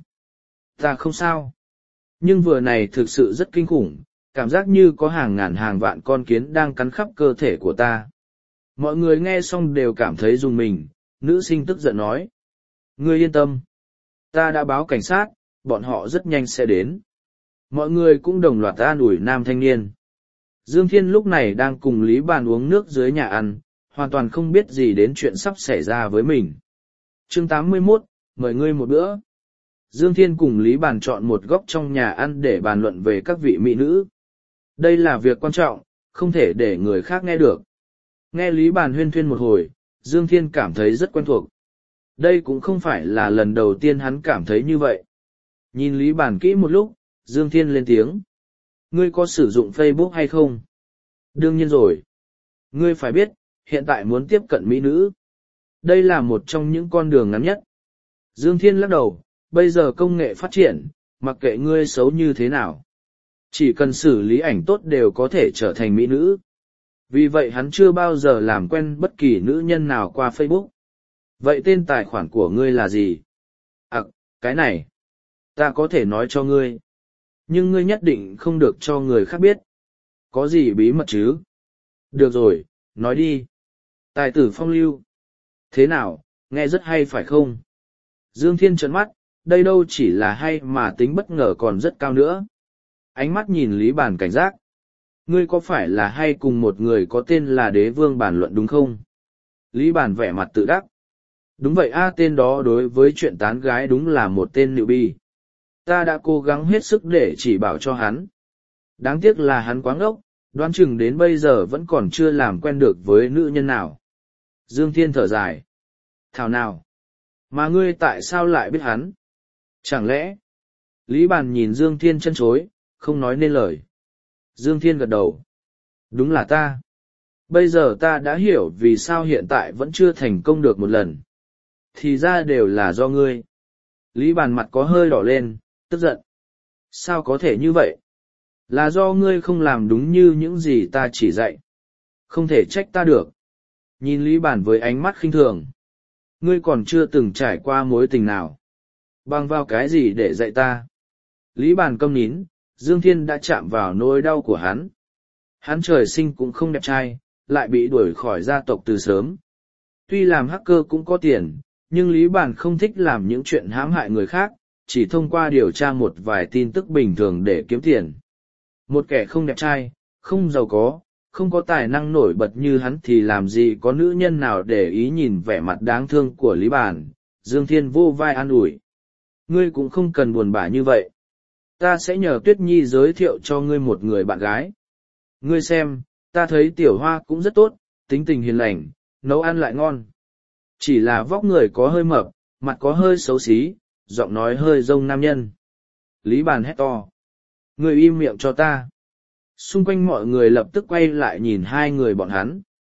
Ta không sao. Nhưng vừa này thực sự rất kinh khủng, cảm giác như có hàng ngàn hàng vạn con kiến đang cắn khắp cơ thể của ta. Mọi người nghe xong đều cảm thấy rùng mình, nữ sinh tức giận nói. Ngươi yên tâm. Ta đã báo cảnh sát, bọn họ rất nhanh sẽ đến. Mọi người cũng đồng loạt an ủi nam thanh niên. Dương Thiên lúc này đang cùng Lý Bàn uống nước dưới nhà ăn, hoàn toàn không biết gì đến chuyện sắp xảy ra với mình. Chương 81, mời ngươi một bữa. Dương Thiên cùng Lý Bàn chọn một góc trong nhà ăn để bàn luận về các vị mỹ nữ. Đây là việc quan trọng, không thể để người khác nghe được. Nghe Lý Bàn huyên thuyên một hồi, Dương Thiên cảm thấy rất quen thuộc. Đây cũng không phải là lần đầu tiên hắn cảm thấy như vậy. Nhìn Lý Bàn kỹ một lúc, Dương Thiên lên tiếng. Ngươi có sử dụng Facebook hay không? Đương nhiên rồi. Ngươi phải biết, hiện tại muốn tiếp cận mỹ nữ. Đây là một trong những con đường ngắn nhất. Dương Thiên lắc đầu, bây giờ công nghệ phát triển, mặc kệ ngươi xấu như thế nào. Chỉ cần xử lý ảnh tốt đều có thể trở thành mỹ nữ. Vì vậy hắn chưa bao giờ làm quen bất kỳ nữ nhân nào qua Facebook. Vậy tên tài khoản của ngươi là gì? Cái này. Ta có thể nói cho ngươi. Nhưng ngươi nhất định không được cho người khác biết. Có gì bí mật chứ? Được rồi, nói đi. Tài tử phong lưu. Thế nào, nghe rất hay phải không? Dương Thiên trợn mắt, đây đâu chỉ là hay mà tính bất ngờ còn rất cao nữa. Ánh mắt nhìn Lý Bàn cảnh giác. Ngươi có phải là hay cùng một người có tên là Đế Vương bàn luận đúng không? Lý Bàn vẻ mặt tự đắc. Đúng vậy tên đó đối với chuyện tán gái đúng là một tên nịu bi. Ta đã cố gắng hết sức để chỉ bảo cho hắn. Đáng tiếc là hắn quá ngốc, đoán chừng đến bây giờ vẫn còn chưa làm quen được với nữ nhân nào. Dương Thiên thở dài. Thảo nào? Mà ngươi tại sao lại biết hắn? Chẳng lẽ? Lý Bàn nhìn Dương Thiên chân chối, không nói nên lời. Dương Thiên gật đầu. Đúng là ta. Bây giờ ta đã hiểu vì sao hiện tại vẫn chưa thành công được một lần. Thì ra đều là do ngươi. Lý Bàn mặt có hơi đỏ lên, tức giận. Sao có thể như vậy? Là do ngươi không làm đúng như những gì ta chỉ dạy. Không thể trách ta được. Nhìn Lý Bàn với ánh mắt khinh thường. Ngươi còn chưa từng trải qua mối tình nào. Bằng vào cái gì để dạy ta? Lý Bàn câm nín, Dương Thiên đã chạm vào nỗi đau của hắn. Hắn trời sinh cũng không đẹp trai, lại bị đuổi khỏi gia tộc từ sớm. Tuy làm hacker cũng có tiền, nhưng Lý Bàn không thích làm những chuyện hãm hại người khác, chỉ thông qua điều tra một vài tin tức bình thường để kiếm tiền. Một kẻ không đẹp trai, không giàu có, không có tài năng nổi bật như hắn thì làm gì có nữ nhân nào để ý. Nhìn vẻ mặt đáng thương của Lý Bàn, Dương Thiên vô vai an ủi. Ngươi cũng không cần buồn bã như vậy. Ta sẽ nhờ Tuyết Nhi giới thiệu cho ngươi một người bạn gái. Ngươi xem, ta thấy Tiểu Hoa cũng rất tốt, tính tình hiền lành, nấu ăn lại ngon. Chỉ là vóc người có hơi mập, mặt có hơi xấu xí, giọng nói hơi rông nam nhân. Lý Bàn hét to. Ngươi im miệng cho ta. Xung quanh mọi người lập tức quay lại nhìn hai người bọn hắn.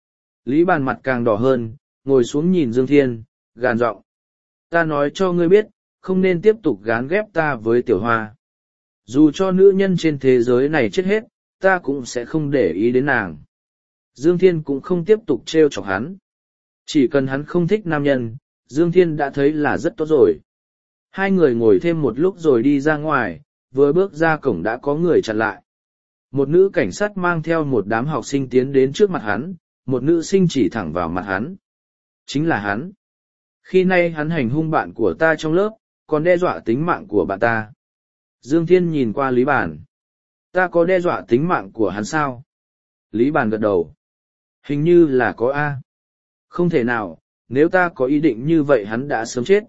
Lý Bàn mặt càng đỏ hơn, ngồi xuống nhìn Dương Thiên, gàn giọng. Ta nói cho ngươi biết, không nên tiếp tục gán ghép ta với Tiểu Hoa. Dù cho nữ nhân trên thế giới này chết hết, ta cũng sẽ không để ý đến nàng. Dương Thiên cũng không tiếp tục trêu chọc hắn. Chỉ cần hắn không thích nam nhân, Dương Thiên đã thấy là rất tốt rồi. Hai người ngồi thêm một lúc rồi đi ra ngoài, vừa bước ra cổng đã có người chặn lại. Một nữ cảnh sát mang theo một đám học sinh tiến đến trước mặt hắn, một nữ sinh chỉ thẳng vào mặt hắn. Chính là hắn. Khi nay hắn hành hung bạn của ta trong lớp, còn đe dọa tính mạng của bạn ta. Dương Thiên nhìn qua Lý Bàn. Ta có đe dọa tính mạng của hắn sao? Lý Bàn gật đầu. Hình như là có A. Không thể nào, nếu ta có ý định như vậy hắn đã sớm chết.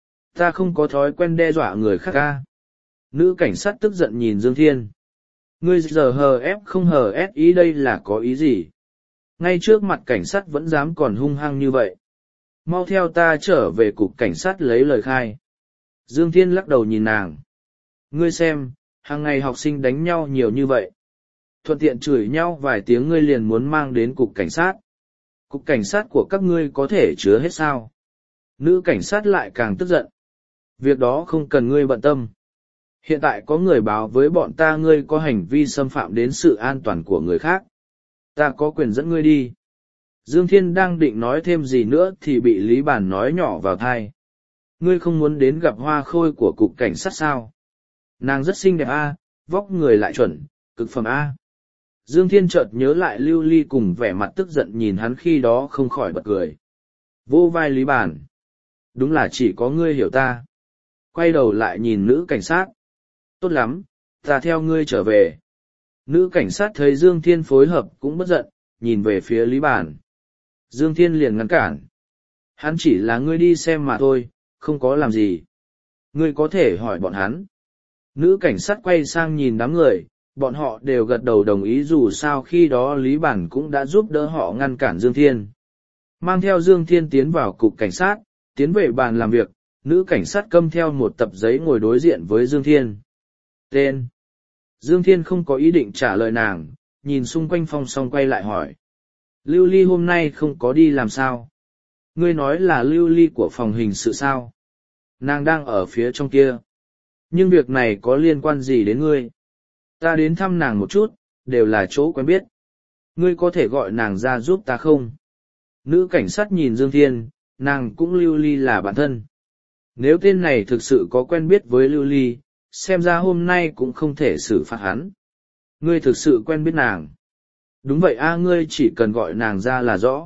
Ta không có thói quen đe dọa người khác A. Nữ cảnh sát tức giận nhìn Dương Thiên. Ngươi giờ hờ ép không hờ ép ý đây là có ý gì? Ngay trước mặt cảnh sát vẫn dám còn hung hăng như vậy. Mau theo ta trở về cục cảnh sát lấy lời khai. Dương Thiên lắc đầu nhìn nàng. Ngươi xem, hàng ngày học sinh đánh nhau nhiều như vậy. Thuận tiện chửi nhau vài tiếng ngươi liền muốn mang đến cục cảnh sát. Cục cảnh sát của các ngươi có thể chứa hết sao? Nữ cảnh sát lại càng tức giận. Việc đó không cần ngươi bận tâm. Hiện tại có người báo với bọn ta ngươi có hành vi xâm phạm đến sự an toàn của người khác. Ta có quyền dẫn ngươi đi. Dương Thiên đang định nói thêm gì nữa thì bị Lý Bàn nói nhỏ vào tai. Ngươi không muốn đến gặp Hoa Khôi của cục cảnh sát sao? Nàng rất xinh đẹp a, vóc người lại chuẩn, cực phẩm a. Dương Thiên chợt nhớ lại Lưu Ly cùng vẻ mặt tức giận nhìn hắn khi đó không khỏi bật cười. Vô vai Lý Bàn. Đúng là chỉ có ngươi hiểu ta. Quay đầu lại nhìn nữ cảnh sát. Tốt lắm, ta theo ngươi trở về. Nữ cảnh sát thấy Dương Thiên phối hợp cũng bất giận, nhìn về phía Lý Bàn. Dương Thiên liền ngăn cản. Hắn chỉ là ngươi đi xem mà thôi, không có làm gì. Ngươi có thể hỏi bọn hắn. Nữ cảnh sát quay sang nhìn đám người, bọn họ đều gật đầu đồng ý dù sao khi đó Lý Bản cũng đã giúp đỡ họ ngăn cản Dương Thiên. Mang theo Dương Thiên tiến vào cục cảnh sát, tiến về bàn làm việc, nữ cảnh sát cầm theo một tập giấy ngồi đối diện với Dương Thiên. Tên. Dương Thiên không có ý định trả lời nàng, nhìn xung quanh phòng xong quay lại hỏi. Lưu Ly hôm nay không có đi làm sao? Ngươi nói là Lưu Ly của phòng hình sự sao? Nàng đang ở phía trong kia. Nhưng việc này có liên quan gì đến ngươi? Ta đến thăm nàng một chút, đều là chỗ quen biết. Ngươi có thể gọi nàng ra giúp ta không? Nữ cảnh sát nhìn Dương Thiên, nàng cũng Lưu Ly là bạn thân. Nếu tên này thực sự có quen biết với Lưu Ly, xem ra hôm nay cũng không thể xử phạt hắn. Ngươi thực sự quen biết nàng. Đúng vậy a, ngươi chỉ cần gọi nàng ra là rõ.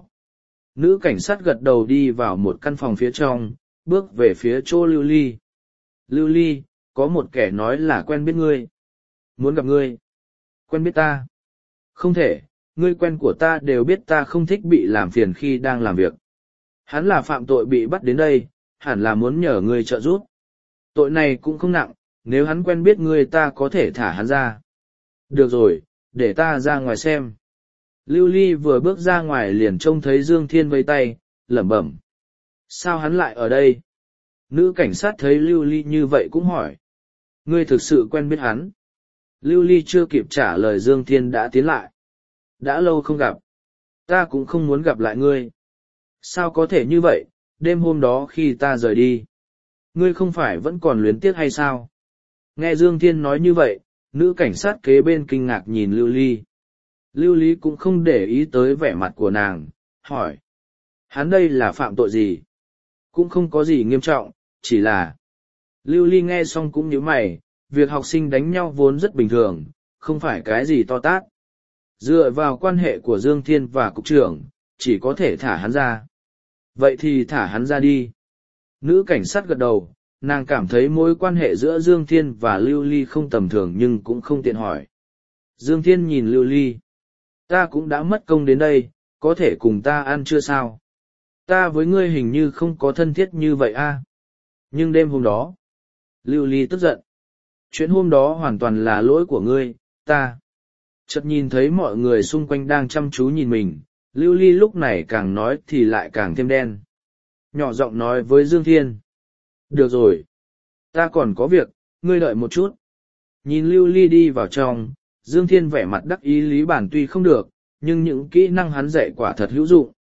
Nữ cảnh sát gật đầu đi vào một căn phòng phía trong, bước về phía chỗ Lưu Ly. Lưu Ly, có một kẻ nói là quen biết ngươi. Muốn gặp ngươi. Quen biết ta. Không thể, ngươi quen của ta đều biết ta không thích bị làm phiền khi đang làm việc. Hắn là phạm tội bị bắt đến đây, hẳn là muốn nhờ ngươi trợ giúp. Tội này cũng không nặng, nếu hắn quen biết ngươi ta có thể thả hắn ra. Được rồi, để ta ra ngoài xem. Lưu Ly vừa bước ra ngoài liền trông thấy Dương Thiên vây tay, lẩm bẩm. Sao hắn lại ở đây? Nữ cảnh sát thấy Lưu Ly như vậy cũng hỏi. Ngươi thực sự quen biết hắn? Lưu Ly chưa kịp trả lời Dương Thiên đã tiến lại. Đã lâu không gặp. Ta cũng không muốn gặp lại ngươi. Sao có thể như vậy, đêm hôm đó khi ta rời đi. Ngươi không phải vẫn còn luyến tiếc hay sao? Nghe Dương Thiên nói như vậy, nữ cảnh sát kế bên kinh ngạc nhìn Lưu Ly. Lưu Ly cũng không để ý tới vẻ mặt của nàng, hỏi. Hắn đây là phạm tội gì? Cũng không có gì nghiêm trọng, chỉ là... Lưu Ly nghe xong cũng nhíu mày, việc học sinh đánh nhau vốn rất bình thường, không phải cái gì to tát. Dựa vào quan hệ của Dương Thiên và cục trưởng, chỉ có thể thả hắn ra. Vậy thì thả hắn ra đi. Nữ cảnh sát gật đầu, nàng cảm thấy mối quan hệ giữa Dương Thiên và Lưu Ly không tầm thường nhưng cũng không tiện hỏi. Dương Thiên nhìn Lưu Ly. Ta cũng đã mất công đến đây, có thể cùng ta ăn chưa sao? Ta với ngươi hình như không có thân thiết như vậy a. Nhưng đêm hôm đó, Lưu Ly tức giận. Chuyện hôm đó hoàn toàn là lỗi của ngươi, ta. Chợt nhìn thấy mọi người xung quanh đang chăm chú nhìn mình, Lưu Ly lúc này càng nói thì lại càng thêm đen. Nhỏ giọng nói với Dương Thiên. Được rồi. Ta còn có việc, ngươi đợi một chút. Nhìn Lưu Ly đi vào trong, Dương Thiên vẻ mặt đắc ý Lý Bản tuy không được, nhưng những kỹ năng hắn dạy quả thật hữu dụng.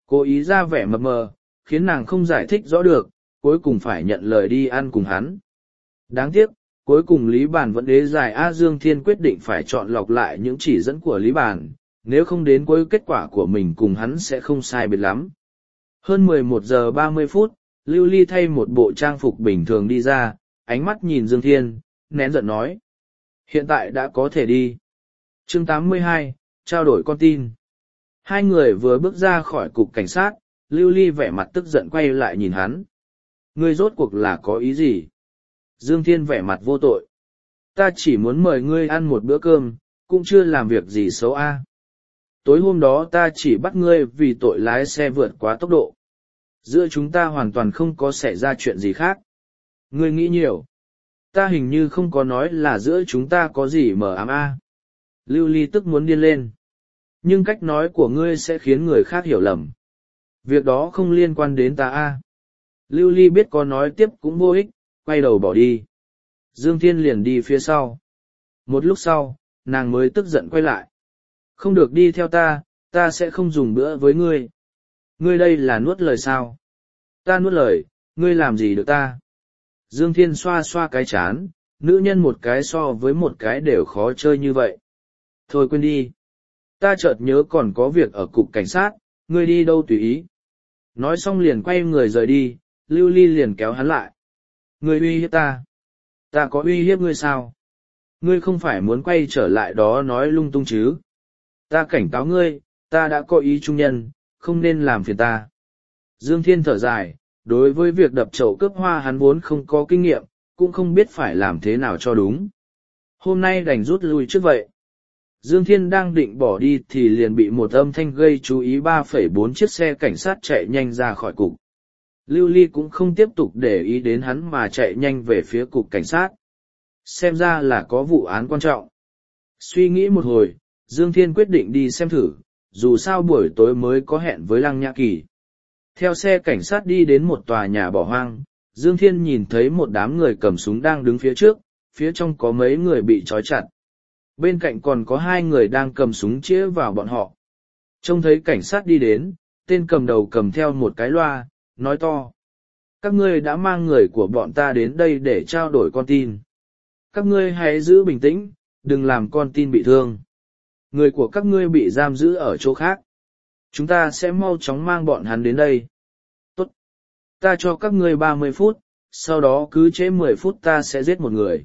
Cố ý ra vẻ mập mờ, khiến nàng không giải thích rõ được, cuối cùng phải nhận lời đi ăn cùng hắn. Đáng tiếc, cuối cùng Lý Bàn vẫn đế dài A Dương Thiên quyết định phải chọn lọc lại những chỉ dẫn của Lý Bàn, nếu không đến cuối kết quả của mình cùng hắn sẽ không sai biệt lắm. Hơn 11 giờ 30 phút, Lưu Ly thay một bộ trang phục bình thường đi ra, ánh mắt nhìn Dương Thiên, nén giận nói. Hiện tại đã có thể đi. Chương 82, trao đổi con tin. Hai người vừa bước ra khỏi cục cảnh sát, Lưu Ly vẻ mặt tức giận quay lại nhìn hắn. Ngươi rốt cuộc là có ý gì? Dương Thiên vẻ mặt vô tội. Ta chỉ muốn mời ngươi ăn một bữa cơm, cũng chưa làm việc gì xấu a. Tối hôm đó ta chỉ bắt ngươi vì tội lái xe vượt quá tốc độ. Giữa chúng ta hoàn toàn không có xảy ra chuyện gì khác. Ngươi nghĩ nhiều. Ta hình như không có nói là giữa chúng ta có gì mờ ám a. Lưu Ly tức muốn điên lên. Nhưng cách nói của ngươi sẽ khiến người khác hiểu lầm. Việc đó không liên quan đến ta a. Lưu Ly biết có nói tiếp cũng vô ích, quay đầu bỏ đi. Dương Thiên liền đi phía sau. Một lúc sau, nàng mới tức giận quay lại. Không được đi theo ta sẽ không dùng bữa với ngươi. Ngươi đây là nuốt lời sao? Ta nuốt lời, ngươi làm gì được ta? Dương Thiên xoa xoa cái chán, nữ nhân một cái so với một cái đều khó chơi như vậy. Thôi quên đi. Ta chợt nhớ còn có việc ở cục cảnh sát, ngươi đi đâu tùy ý. Nói xong liền quay người rời đi, Lưu Ly liền kéo hắn lại. Ngươi uy hiếp ta. Ta có uy hiếp ngươi sao? Ngươi không phải muốn quay trở lại đó nói lung tung chứ? Ta cảnh cáo ngươi, ta đã có ý trung nhân, không nên làm phiền ta. Dương Thiên thở dài, đối với việc đập chậu cướp hoa hắn vốn không có kinh nghiệm, cũng không biết phải làm thế nào cho đúng. Hôm nay đành rút lui trước vậy. Dương Thiên đang định bỏ đi thì liền bị một âm thanh gây chú ý 3,4 chiếc xe cảnh sát chạy nhanh ra khỏi cục. Lưu Ly cũng không tiếp tục để ý đến hắn mà chạy nhanh về phía cục cảnh sát. Xem ra là có vụ án quan trọng. Suy nghĩ một hồi, Dương Thiên quyết định đi xem thử, dù sao buổi tối mới có hẹn với Lăng Nhã Kỳ. Theo xe cảnh sát đi đến một tòa nhà bỏ hoang, Dương Thiên nhìn thấy một đám người cầm súng đang đứng phía trước, phía trong có mấy người bị trói chặt. Bên cạnh còn có hai người đang cầm súng chĩa vào bọn họ. Trông thấy cảnh sát đi đến, tên cầm đầu cầm theo một cái loa, nói to. Các ngươi đã mang người của bọn ta đến đây để trao đổi con tin. Các ngươi hãy giữ bình tĩnh, đừng làm con tin bị thương. Người của các ngươi bị giam giữ ở chỗ khác. Chúng ta sẽ mau chóng mang bọn hắn đến đây. Tốt. Ta cho các ngươi 30 phút, sau đó cứ trễ 10 phút ta sẽ giết một người.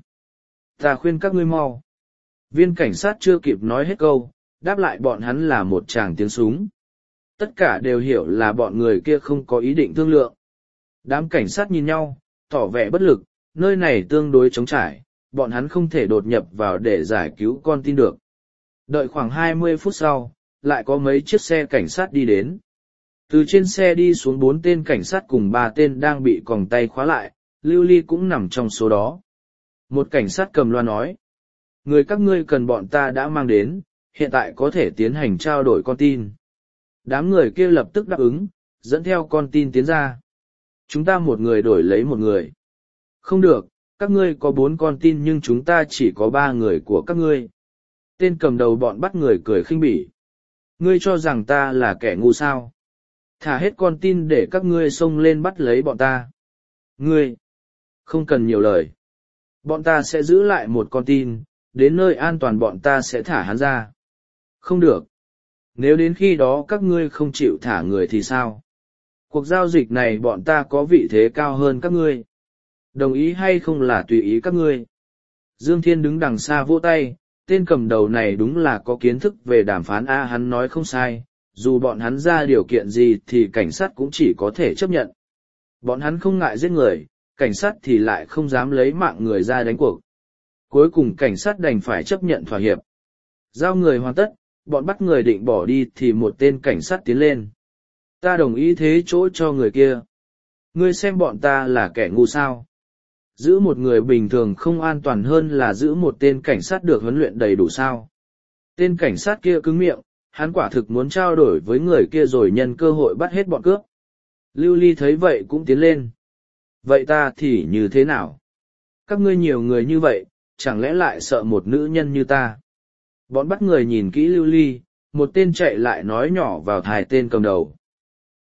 Ta khuyên các ngươi mau. Viên cảnh sát chưa kịp nói hết câu, đáp lại bọn hắn là một tràng tiếng súng. Tất cả đều hiểu là bọn người kia không có ý định thương lượng. Đám cảnh sát nhìn nhau, tỏ vẻ bất lực, nơi này tương đối trống trải, bọn hắn không thể đột nhập vào để giải cứu con tin được. Đợi khoảng 20 phút sau, lại có mấy chiếc xe cảnh sát đi đến. Từ trên xe đi xuống 4 tên cảnh sát cùng 3 tên đang bị còng tay khóa lại, Lưu Ly cũng nằm trong số đó. Một cảnh sát cầm loa nói. Người các ngươi cần bọn ta đã mang đến, hiện tại có thể tiến hành trao đổi con tin. Đám người kia lập tức đáp ứng, dẫn theo con tin tiến ra. Chúng ta một người đổi lấy một người. Không được, các ngươi có 4 con tin nhưng chúng ta chỉ có 3 người của các ngươi. Tên cầm đầu bọn bắt người cười khinh bỉ. Ngươi cho rằng ta là kẻ ngu sao? Thả hết con tin để các ngươi xông lên bắt lấy bọn ta. Ngươi, không cần nhiều lời. Bọn ta sẽ giữ lại một con tin, đến nơi an toàn bọn ta sẽ thả hắn ra. Không được. Nếu đến khi đó các ngươi không chịu thả người thì sao? Cuộc giao dịch này bọn ta có vị thế cao hơn các ngươi. Đồng ý hay không là tùy ý các ngươi. Dương Thiên đứng đằng xa vỗ tay, tên cầm đầu này đúng là có kiến thức về đàm phán a hắn nói không sai, dù bọn hắn ra điều kiện gì thì cảnh sát cũng chỉ có thể chấp nhận. Bọn hắn không ngại giết người, cảnh sát thì lại không dám lấy mạng người ra đánh cuộc. Cuối cùng cảnh sát đành phải chấp nhận thỏa hiệp. Giao người hoàn tất, bọn bắt người định bỏ đi thì một tên cảnh sát tiến lên. Ta đồng ý thế chỗ cho người kia. Ngươi xem bọn ta là kẻ ngu sao? Giữ một người bình thường không an toàn hơn là giữ một tên cảnh sát được huấn luyện đầy đủ sao? Tên cảnh sát kia cứng miệng, hắn quả thực muốn trao đổi với người kia rồi nhân cơ hội bắt hết bọn cướp. Lưu Ly thấy vậy cũng tiến lên. Vậy ta thì như thế nào? Các ngươi nhiều người như vậy, chẳng lẽ lại sợ một nữ nhân như ta? Bọn bắt người nhìn kỹ Lưu Ly, một tên chạy lại nói nhỏ vào tai tên cầm đầu.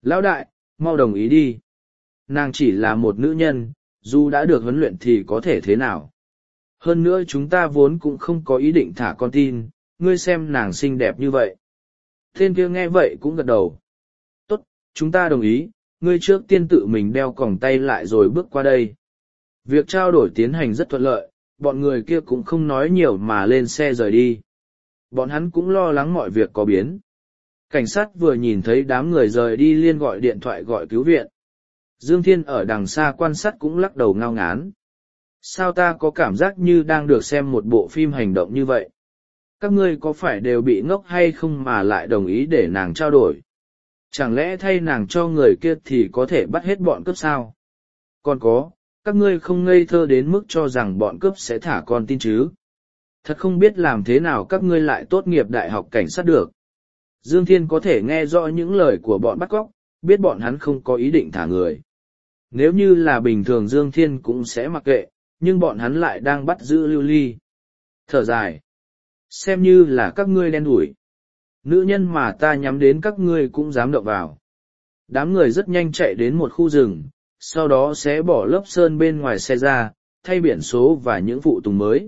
Lão đại, mau đồng ý đi. Nàng chỉ là một nữ nhân, dù đã được huấn luyện thì có thể thế nào. Hơn nữa chúng ta vốn cũng không có ý định thả con tin, ngươi xem nàng xinh đẹp như vậy. Tên kia nghe vậy cũng gật đầu. Tốt, chúng ta đồng ý, ngươi trước tiên tự mình đeo còng tay lại rồi bước qua đây. Việc trao đổi tiến hành rất thuận lợi, bọn người kia cũng không nói nhiều mà lên xe rời đi. Bọn hắn cũng lo lắng mọi việc có biến. Cảnh sát vừa nhìn thấy đám người rời đi liền gọi điện thoại gọi cứu viện. Dương Thiên ở đằng xa quan sát cũng lắc đầu ngao ngán. Sao ta có cảm giác như đang được xem một bộ phim hành động như vậy? Các ngươi có phải đều bị ngốc hay không mà lại đồng ý để nàng trao đổi? Chẳng lẽ thay nàng cho người kia thì có thể bắt hết bọn cướp sao? Còn có, các ngươi không ngây thơ đến mức cho rằng bọn cướp sẽ thả con tin chứ? Thật không biết làm thế nào các ngươi lại tốt nghiệp đại học cảnh sát được. Dương Thiên có thể nghe rõ những lời của bọn bắt cóc, biết bọn hắn không có ý định thả người. Nếu như là bình thường Dương Thiên cũng sẽ mặc kệ, nhưng bọn hắn lại đang bắt giữ Lưu Ly. Thở dài. Xem như là các ngươi đen đủi. Nữ nhân mà ta nhắm đến các ngươi cũng dám động vào. Đám người rất nhanh chạy đến một khu rừng, sau đó sẽ bỏ lớp sơn bên ngoài xe ra, thay biển số và những phụ tùng mới.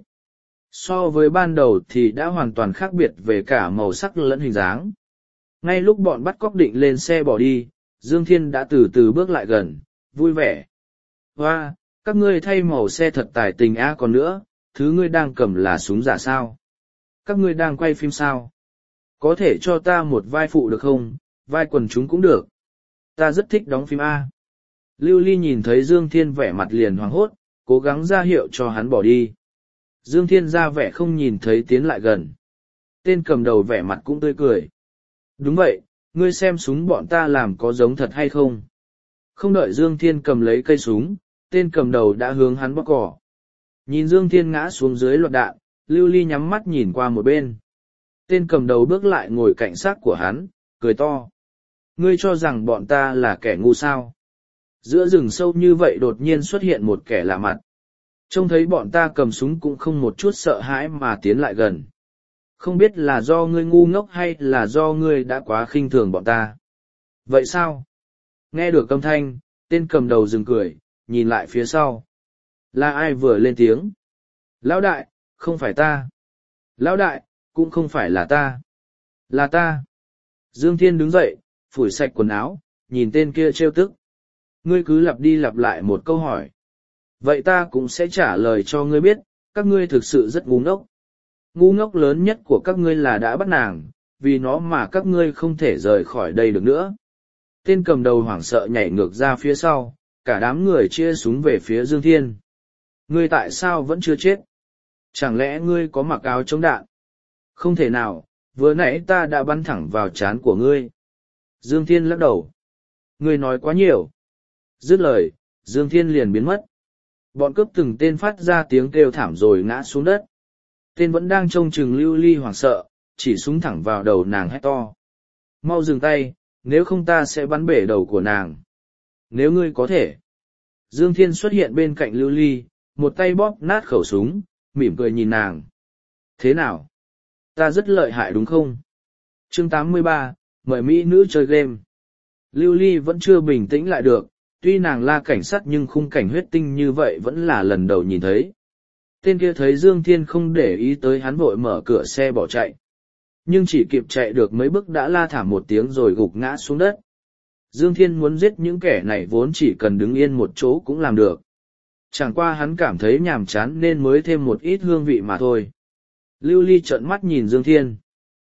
So với ban đầu thì đã hoàn toàn khác biệt về cả màu sắc lẫn hình dáng. Ngay lúc bọn bắt cóc định lên xe bỏ đi, Dương Thiên đã từ từ bước lại gần, vui vẻ. Hoa, các ngươi thay màu xe thật tài tình á, còn nữa, thứ ngươi đang cầm là súng giả sao? Các ngươi đang quay phim sao? Có thể cho ta một vai phụ được không? Vai quần chúng cũng được. Ta rất thích đóng phim A. Lưu Ly nhìn thấy Dương Thiên vẻ mặt liền hoảng hốt, cố gắng ra hiệu cho hắn bỏ đi. Dương Thiên ra vẻ không nhìn thấy tiến lại gần. Tên cầm đầu vẻ mặt cũng tươi cười. Đúng vậy, ngươi xem súng bọn ta làm có giống thật hay không? Không đợi Dương Thiên cầm lấy cây súng, tên cầm đầu đã hướng hắn bóp cỏ. Nhìn Dương Thiên ngã xuống dưới loạt đạn, Lưu Ly nhắm mắt nhìn qua một bên. Tên cầm đầu bước lại ngồi cạnh xác của hắn, cười to. Ngươi cho rằng bọn ta là kẻ ngu sao? Giữa rừng sâu như vậy đột nhiên xuất hiện một kẻ lạ mặt. Trông thấy bọn ta cầm súng cũng không một chút sợ hãi mà tiến lại gần. Không biết là do ngươi ngu ngốc hay là do ngươi đã quá khinh thường bọn ta. Vậy sao? Nghe được âm thanh, tên cầm đầu dừng cười, nhìn lại phía sau. Là ai vừa lên tiếng? Lão đại, không phải ta. Lão đại, cũng không phải là ta. Là ta. Dương Thiên đứng dậy, phủi sạch quần áo, nhìn tên kia trêu tức. Ngươi cứ lặp đi lặp lại một câu hỏi. Vậy ta cũng sẽ trả lời cho ngươi biết, các ngươi thực sự rất ngu ngốc. Ngu ngốc lớn nhất của các ngươi là đã bắt nàng, vì nó mà các ngươi không thể rời khỏi đây được nữa. Tên cầm đầu hoảng sợ nhảy ngược ra phía sau, cả đám người chia súng về phía Dương Thiên. Ngươi tại sao vẫn chưa chết? Chẳng lẽ ngươi có mặc áo chống đạn? Không thể nào, vừa nãy ta đã bắn thẳng vào trán của ngươi. Dương Thiên lắc đầu. Ngươi nói quá nhiều. Dứt lời, Dương Thiên liền biến mất. Bọn cướp từng tên phát ra tiếng kêu thảm rồi ngã xuống đất. Tên vẫn đang trông chừng Lưu Ly hoảng sợ, chỉ súng thẳng vào đầu nàng hét to. Mau dừng tay, nếu không ta sẽ bắn bể đầu của nàng. Nếu ngươi có thể. Dương Thiên xuất hiện bên cạnh Lưu Ly, một tay bóp nát khẩu súng, mỉm cười nhìn nàng. Thế nào? Ta rất lợi hại đúng không? Chương 83, mời Mỹ nữ chơi game. Lưu Ly vẫn chưa bình tĩnh lại được, tuy nàng là cảnh sát nhưng khung cảnh huyết tinh như vậy vẫn là lần đầu nhìn thấy. Tên kia thấy Dương Thiên không để ý tới hắn vội mở cửa xe bỏ chạy. Nhưng chỉ kịp chạy được mấy bước đã la thảm một tiếng rồi gục ngã xuống đất. Dương Thiên muốn giết những kẻ này vốn chỉ cần đứng yên một chỗ cũng làm được. Chẳng qua hắn cảm thấy nhàm chán nên mới thêm một ít hương vị mà thôi. Lưu Ly trợn mắt nhìn Dương Thiên.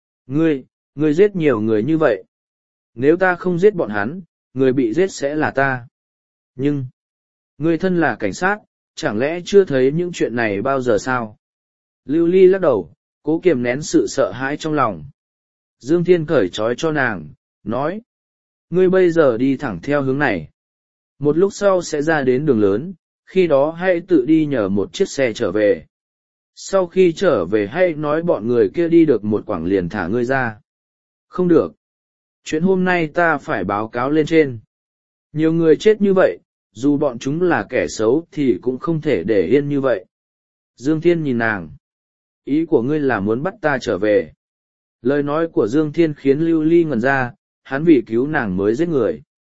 Ngươi giết nhiều người như vậy. Nếu ta không giết bọn hắn, người bị giết sẽ là ta. Nhưng, ngươi thân là cảnh sát, chẳng lẽ chưa thấy những chuyện này bao giờ sao? Lưu Ly lắc đầu, cố kiềm nén sự sợ hãi trong lòng. Dương Thiên cởi trói cho nàng, nói. Ngươi bây giờ đi thẳng theo hướng này. Một lúc sau sẽ ra đến đường lớn, khi đó hãy tự đi nhờ một chiếc xe trở về. Sau khi trở về hãy nói bọn người kia đi được một quãng liền thả ngươi ra. Không được. Chuyện hôm nay ta phải báo cáo lên trên. Nhiều người chết như vậy, dù bọn chúng là kẻ xấu thì cũng không thể để yên như vậy. Dương Thiên nhìn nàng. Ý của ngươi là muốn bắt ta trở về. Lời nói của Dương Thiên khiến Lưu Ly ngẩn ra, hắn vì cứu nàng mới giết người.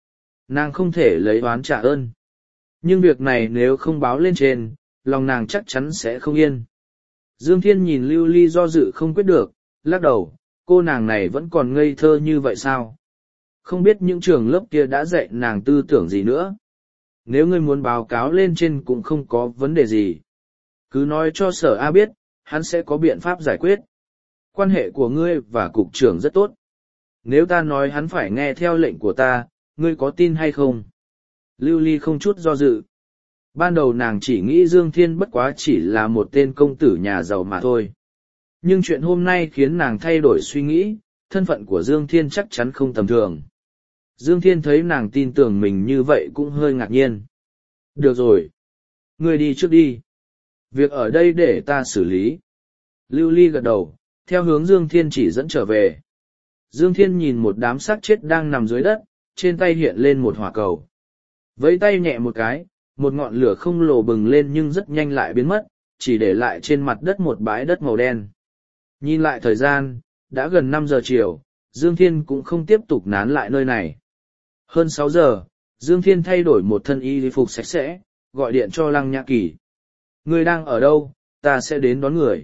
Nàng không thể lấy oán trả ơn. Nhưng việc này nếu không báo lên trên, lòng nàng chắc chắn sẽ không yên. Dương Thiên nhìn Lưu Ly do dự không quyết được, lắc đầu, cô nàng này vẫn còn ngây thơ như vậy sao? Không biết những trường lớp kia đã dạy nàng tư tưởng gì nữa. Nếu ngươi muốn báo cáo lên trên cũng không có vấn đề gì. Cứ nói cho sở A biết, hắn sẽ có biện pháp giải quyết. Quan hệ của ngươi và cục trưởng rất tốt. Nếu ta nói hắn phải nghe theo lệnh của ta, ngươi có tin hay không? Lưu Ly không chút do dự. Ban đầu nàng chỉ nghĩ Dương Thiên bất quá chỉ là một tên công tử nhà giàu mà thôi. Nhưng chuyện hôm nay khiến nàng thay đổi suy nghĩ, thân phận của Dương Thiên chắc chắn không tầm thường. Dương Thiên thấy nàng tin tưởng mình như vậy cũng hơi ngạc nhiên. Được rồi. Ngươi đi trước đi. Việc ở đây để ta xử lý. Lưu Ly gật đầu, theo hướng Dương Thiên chỉ dẫn trở về. Dương Thiên nhìn một đám xác chết đang nằm dưới đất, trên tay hiện lên một hỏa cầu. Vẫy tay nhẹ một cái, một ngọn lửa không lồ bừng lên nhưng rất nhanh lại biến mất, chỉ để lại trên mặt đất một bãi đất màu đen. Nhìn lại thời gian, đã gần 5 giờ chiều, Dương Thiên cũng không tiếp tục nán lại nơi này. Hơn 6 giờ, Dương Thiên thay đổi một thân y phục sạch sẽ, gọi điện cho Lăng Nhã Kỳ. Ngươi đang ở đâu, ta sẽ đến đón người.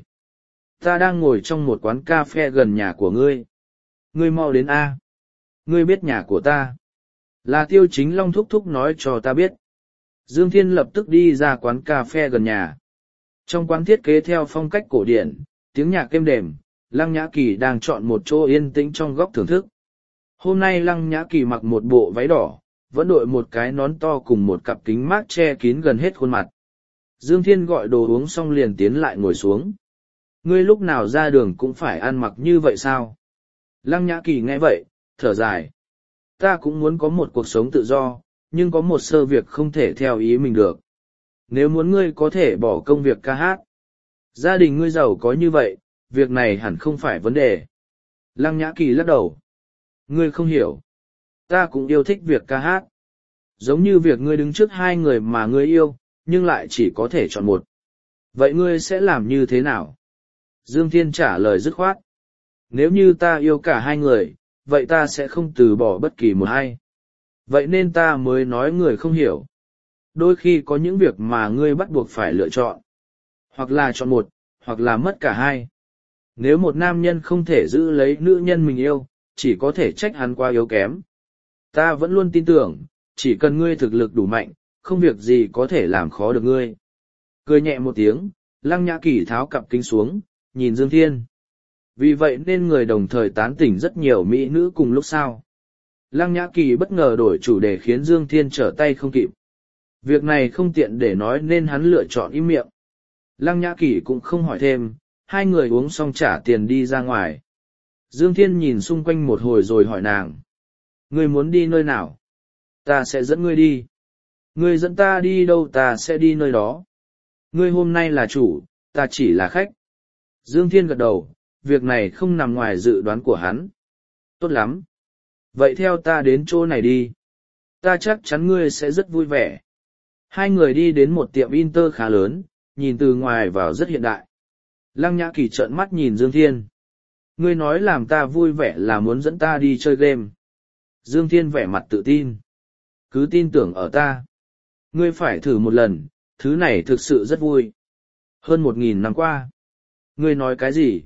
Ta đang ngồi trong một quán cà phê gần nhà của ngươi. Ngươi mau đến A. Ngươi biết nhà của ta. Là Tiêu Chính Long thúc thúc nói cho ta biết. Dương Thiên lập tức đi ra quán cà phê gần nhà. Trong quán thiết kế theo phong cách cổ điển, tiếng nhạc êm đềm, Lăng Nhã Kỳ đang chọn một chỗ yên tĩnh trong góc thưởng thức. Hôm nay Lăng Nhã Kỳ mặc một bộ váy đỏ, vẫn đội một cái nón to cùng một cặp kính mát che kín gần hết khuôn mặt. Dương Thiên gọi đồ uống xong liền tiến lại ngồi xuống. Ngươi lúc nào ra đường cũng phải ăn mặc như vậy sao? Lăng Nhã Kỳ nghe vậy, thở dài. Ta cũng muốn có một cuộc sống tự do, nhưng có một sơ việc không thể theo ý mình được. Nếu muốn ngươi có thể bỏ công việc ca hát. Gia đình ngươi giàu có như vậy, việc này hẳn không phải vấn đề. Lăng Nhã Kỳ lắc đầu. Ngươi không hiểu. Ta cũng yêu thích việc ca hát. Giống như việc ngươi đứng trước hai người mà ngươi yêu, nhưng lại chỉ có thể chọn một. Vậy ngươi sẽ làm như thế nào? Dương Thiên trả lời dứt khoát. Nếu như ta yêu cả hai người, vậy ta sẽ không từ bỏ bất kỳ một ai. Vậy nên ta mới nói người không hiểu. Đôi khi có những việc mà ngươi bắt buộc phải lựa chọn. Hoặc là chọn một, hoặc là mất cả hai. Nếu một nam nhân không thể giữ lấy nữ nhân mình yêu, chỉ có thể trách hắn quá yếu kém. Ta vẫn luôn tin tưởng, chỉ cần ngươi thực lực đủ mạnh, không việc gì có thể làm khó được ngươi. Cười nhẹ một tiếng, Lăng Nhã Kỳ tháo cặp kính xuống, nhìn Dương Thiên. Vì vậy nên người đồng thời tán tỉnh rất nhiều mỹ nữ cùng lúc sau. Lăng Nhã Kỳ bất ngờ đổi chủ đề khiến Dương Thiên trở tay không kịp. Việc này không tiện để nói nên hắn lựa chọn im miệng. Lăng Nhã Kỳ cũng không hỏi thêm, hai người uống xong trả tiền đi ra ngoài. Dương Thiên nhìn xung quanh một hồi rồi hỏi nàng. Ngươi muốn đi nơi nào? Ta sẽ dẫn ngươi đi. Ngươi dẫn ta đi đâu ta sẽ đi nơi đó. Ngươi hôm nay là chủ, ta chỉ là khách. Dương Thiên gật đầu, việc này không nằm ngoài dự đoán của hắn. Tốt lắm. Vậy theo ta đến chỗ này đi. Ta chắc chắn ngươi sẽ rất vui vẻ. Hai người đi đến một tiệm Inter khá lớn, nhìn từ ngoài vào rất hiện đại. Lăng Nhã Kỳ trợn mắt nhìn Dương Thiên. Ngươi nói làm ta vui vẻ là muốn dẫn ta đi chơi game. Dương Thiên vẻ mặt tự tin. Cứ tin tưởng ở ta. Ngươi phải thử một lần, thứ này thực sự rất vui. Hơn 1000 năm qua. Ngươi nói cái gì?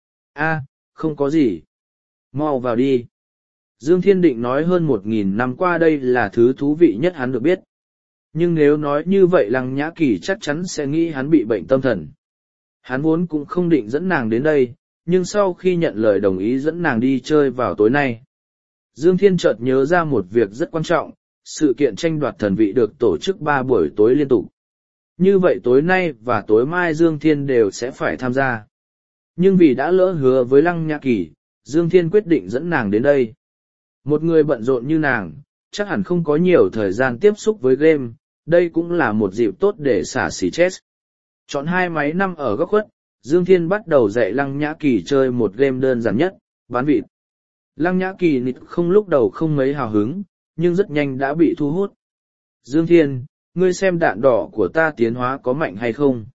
A, không có gì. Mau vào đi. Dương Thiên định nói hơn 1000 năm qua đây là thứ thú vị nhất hắn được biết. Nhưng nếu nói như vậy Lăng Nhã Kỳ chắc chắn sẽ nghĩ hắn bị bệnh tâm thần. Hắn vốn cũng không định dẫn nàng đến đây, nhưng sau khi nhận lời đồng ý dẫn nàng đi chơi vào tối nay. Dương Thiên chợt nhớ ra một việc rất quan trọng, sự kiện tranh đoạt thần vị được tổ chức 3 buổi tối liên tục. Như vậy tối nay và tối mai Dương Thiên đều sẽ phải tham gia. Nhưng vì đã lỡ hứa với Lăng Nhã Kỳ, Dương Thiên quyết định dẫn nàng đến đây. Một người bận rộn như nàng, chắc hẳn không có nhiều thời gian tiếp xúc với game, đây cũng là một dịp tốt để xả xì chết. Chọn 2 máy nằm ở góc khuất, Dương Thiên bắt đầu dạy Lăng Nhã Kỳ chơi một game đơn giản nhất, bán vịt. Lăng Nhã Kỳ nịt không lúc đầu không mấy hào hứng, nhưng rất nhanh đã bị thu hút. Dương Thiên, ngươi xem đạn đỏ của ta tiến hóa có mạnh hay không?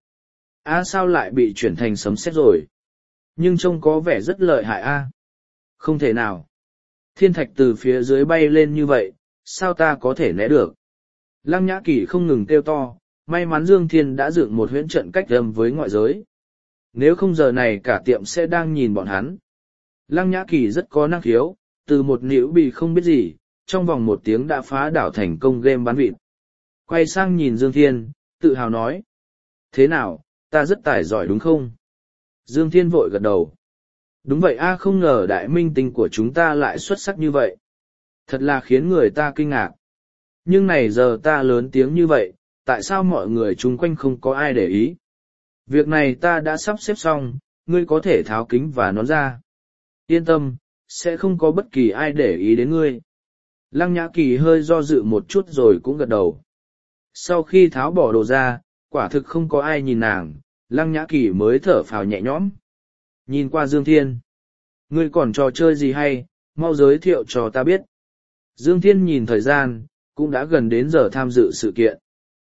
Sao lại bị chuyển thành sấm sét rồi? Nhưng trông có vẻ rất lợi hại Không thể nào. Thiên thạch từ phía dưới bay lên như vậy, sao ta có thể né được. Lăng Nhã Kỳ không ngừng kêu to, may mắn Dương Thiên đã dựng một huyễn trận cách âm với ngoại giới. Nếu không giờ này cả tiệm sẽ đang nhìn bọn hắn. Lăng Nhã Kỳ rất có năng khiếu, từ một nữ bì không biết gì, trong vòng 1 tiếng đã phá đảo thành công game bán vịt. Quay sang nhìn Dương Thiên, tự hào nói. Thế nào, ta rất tài giỏi đúng không? Dương Thiên vội gật đầu. Đúng vậy a, không ngờ đại minh tinh của chúng ta lại xuất sắc như vậy. Thật là khiến người ta kinh ngạc. Nhưng này giờ ta lớn tiếng như vậy, tại sao mọi người chung quanh không có ai để ý? Việc này ta đã sắp xếp xong, ngươi có thể tháo kính và nón ra. Yên tâm, sẽ không có bất kỳ ai để ý đến ngươi. Lăng Nhã Kỳ hơi do dự một chút rồi cũng gật đầu. Sau khi tháo bỏ đồ ra, quả thực không có ai nhìn nàng, Lăng Nhã Kỳ mới thở phào nhẹ nhõm. Nhìn qua Dương Thiên. Ngươi còn trò chơi gì hay, mau giới thiệu cho ta biết. Dương Thiên nhìn thời gian, cũng đã gần đến giờ tham dự sự kiện.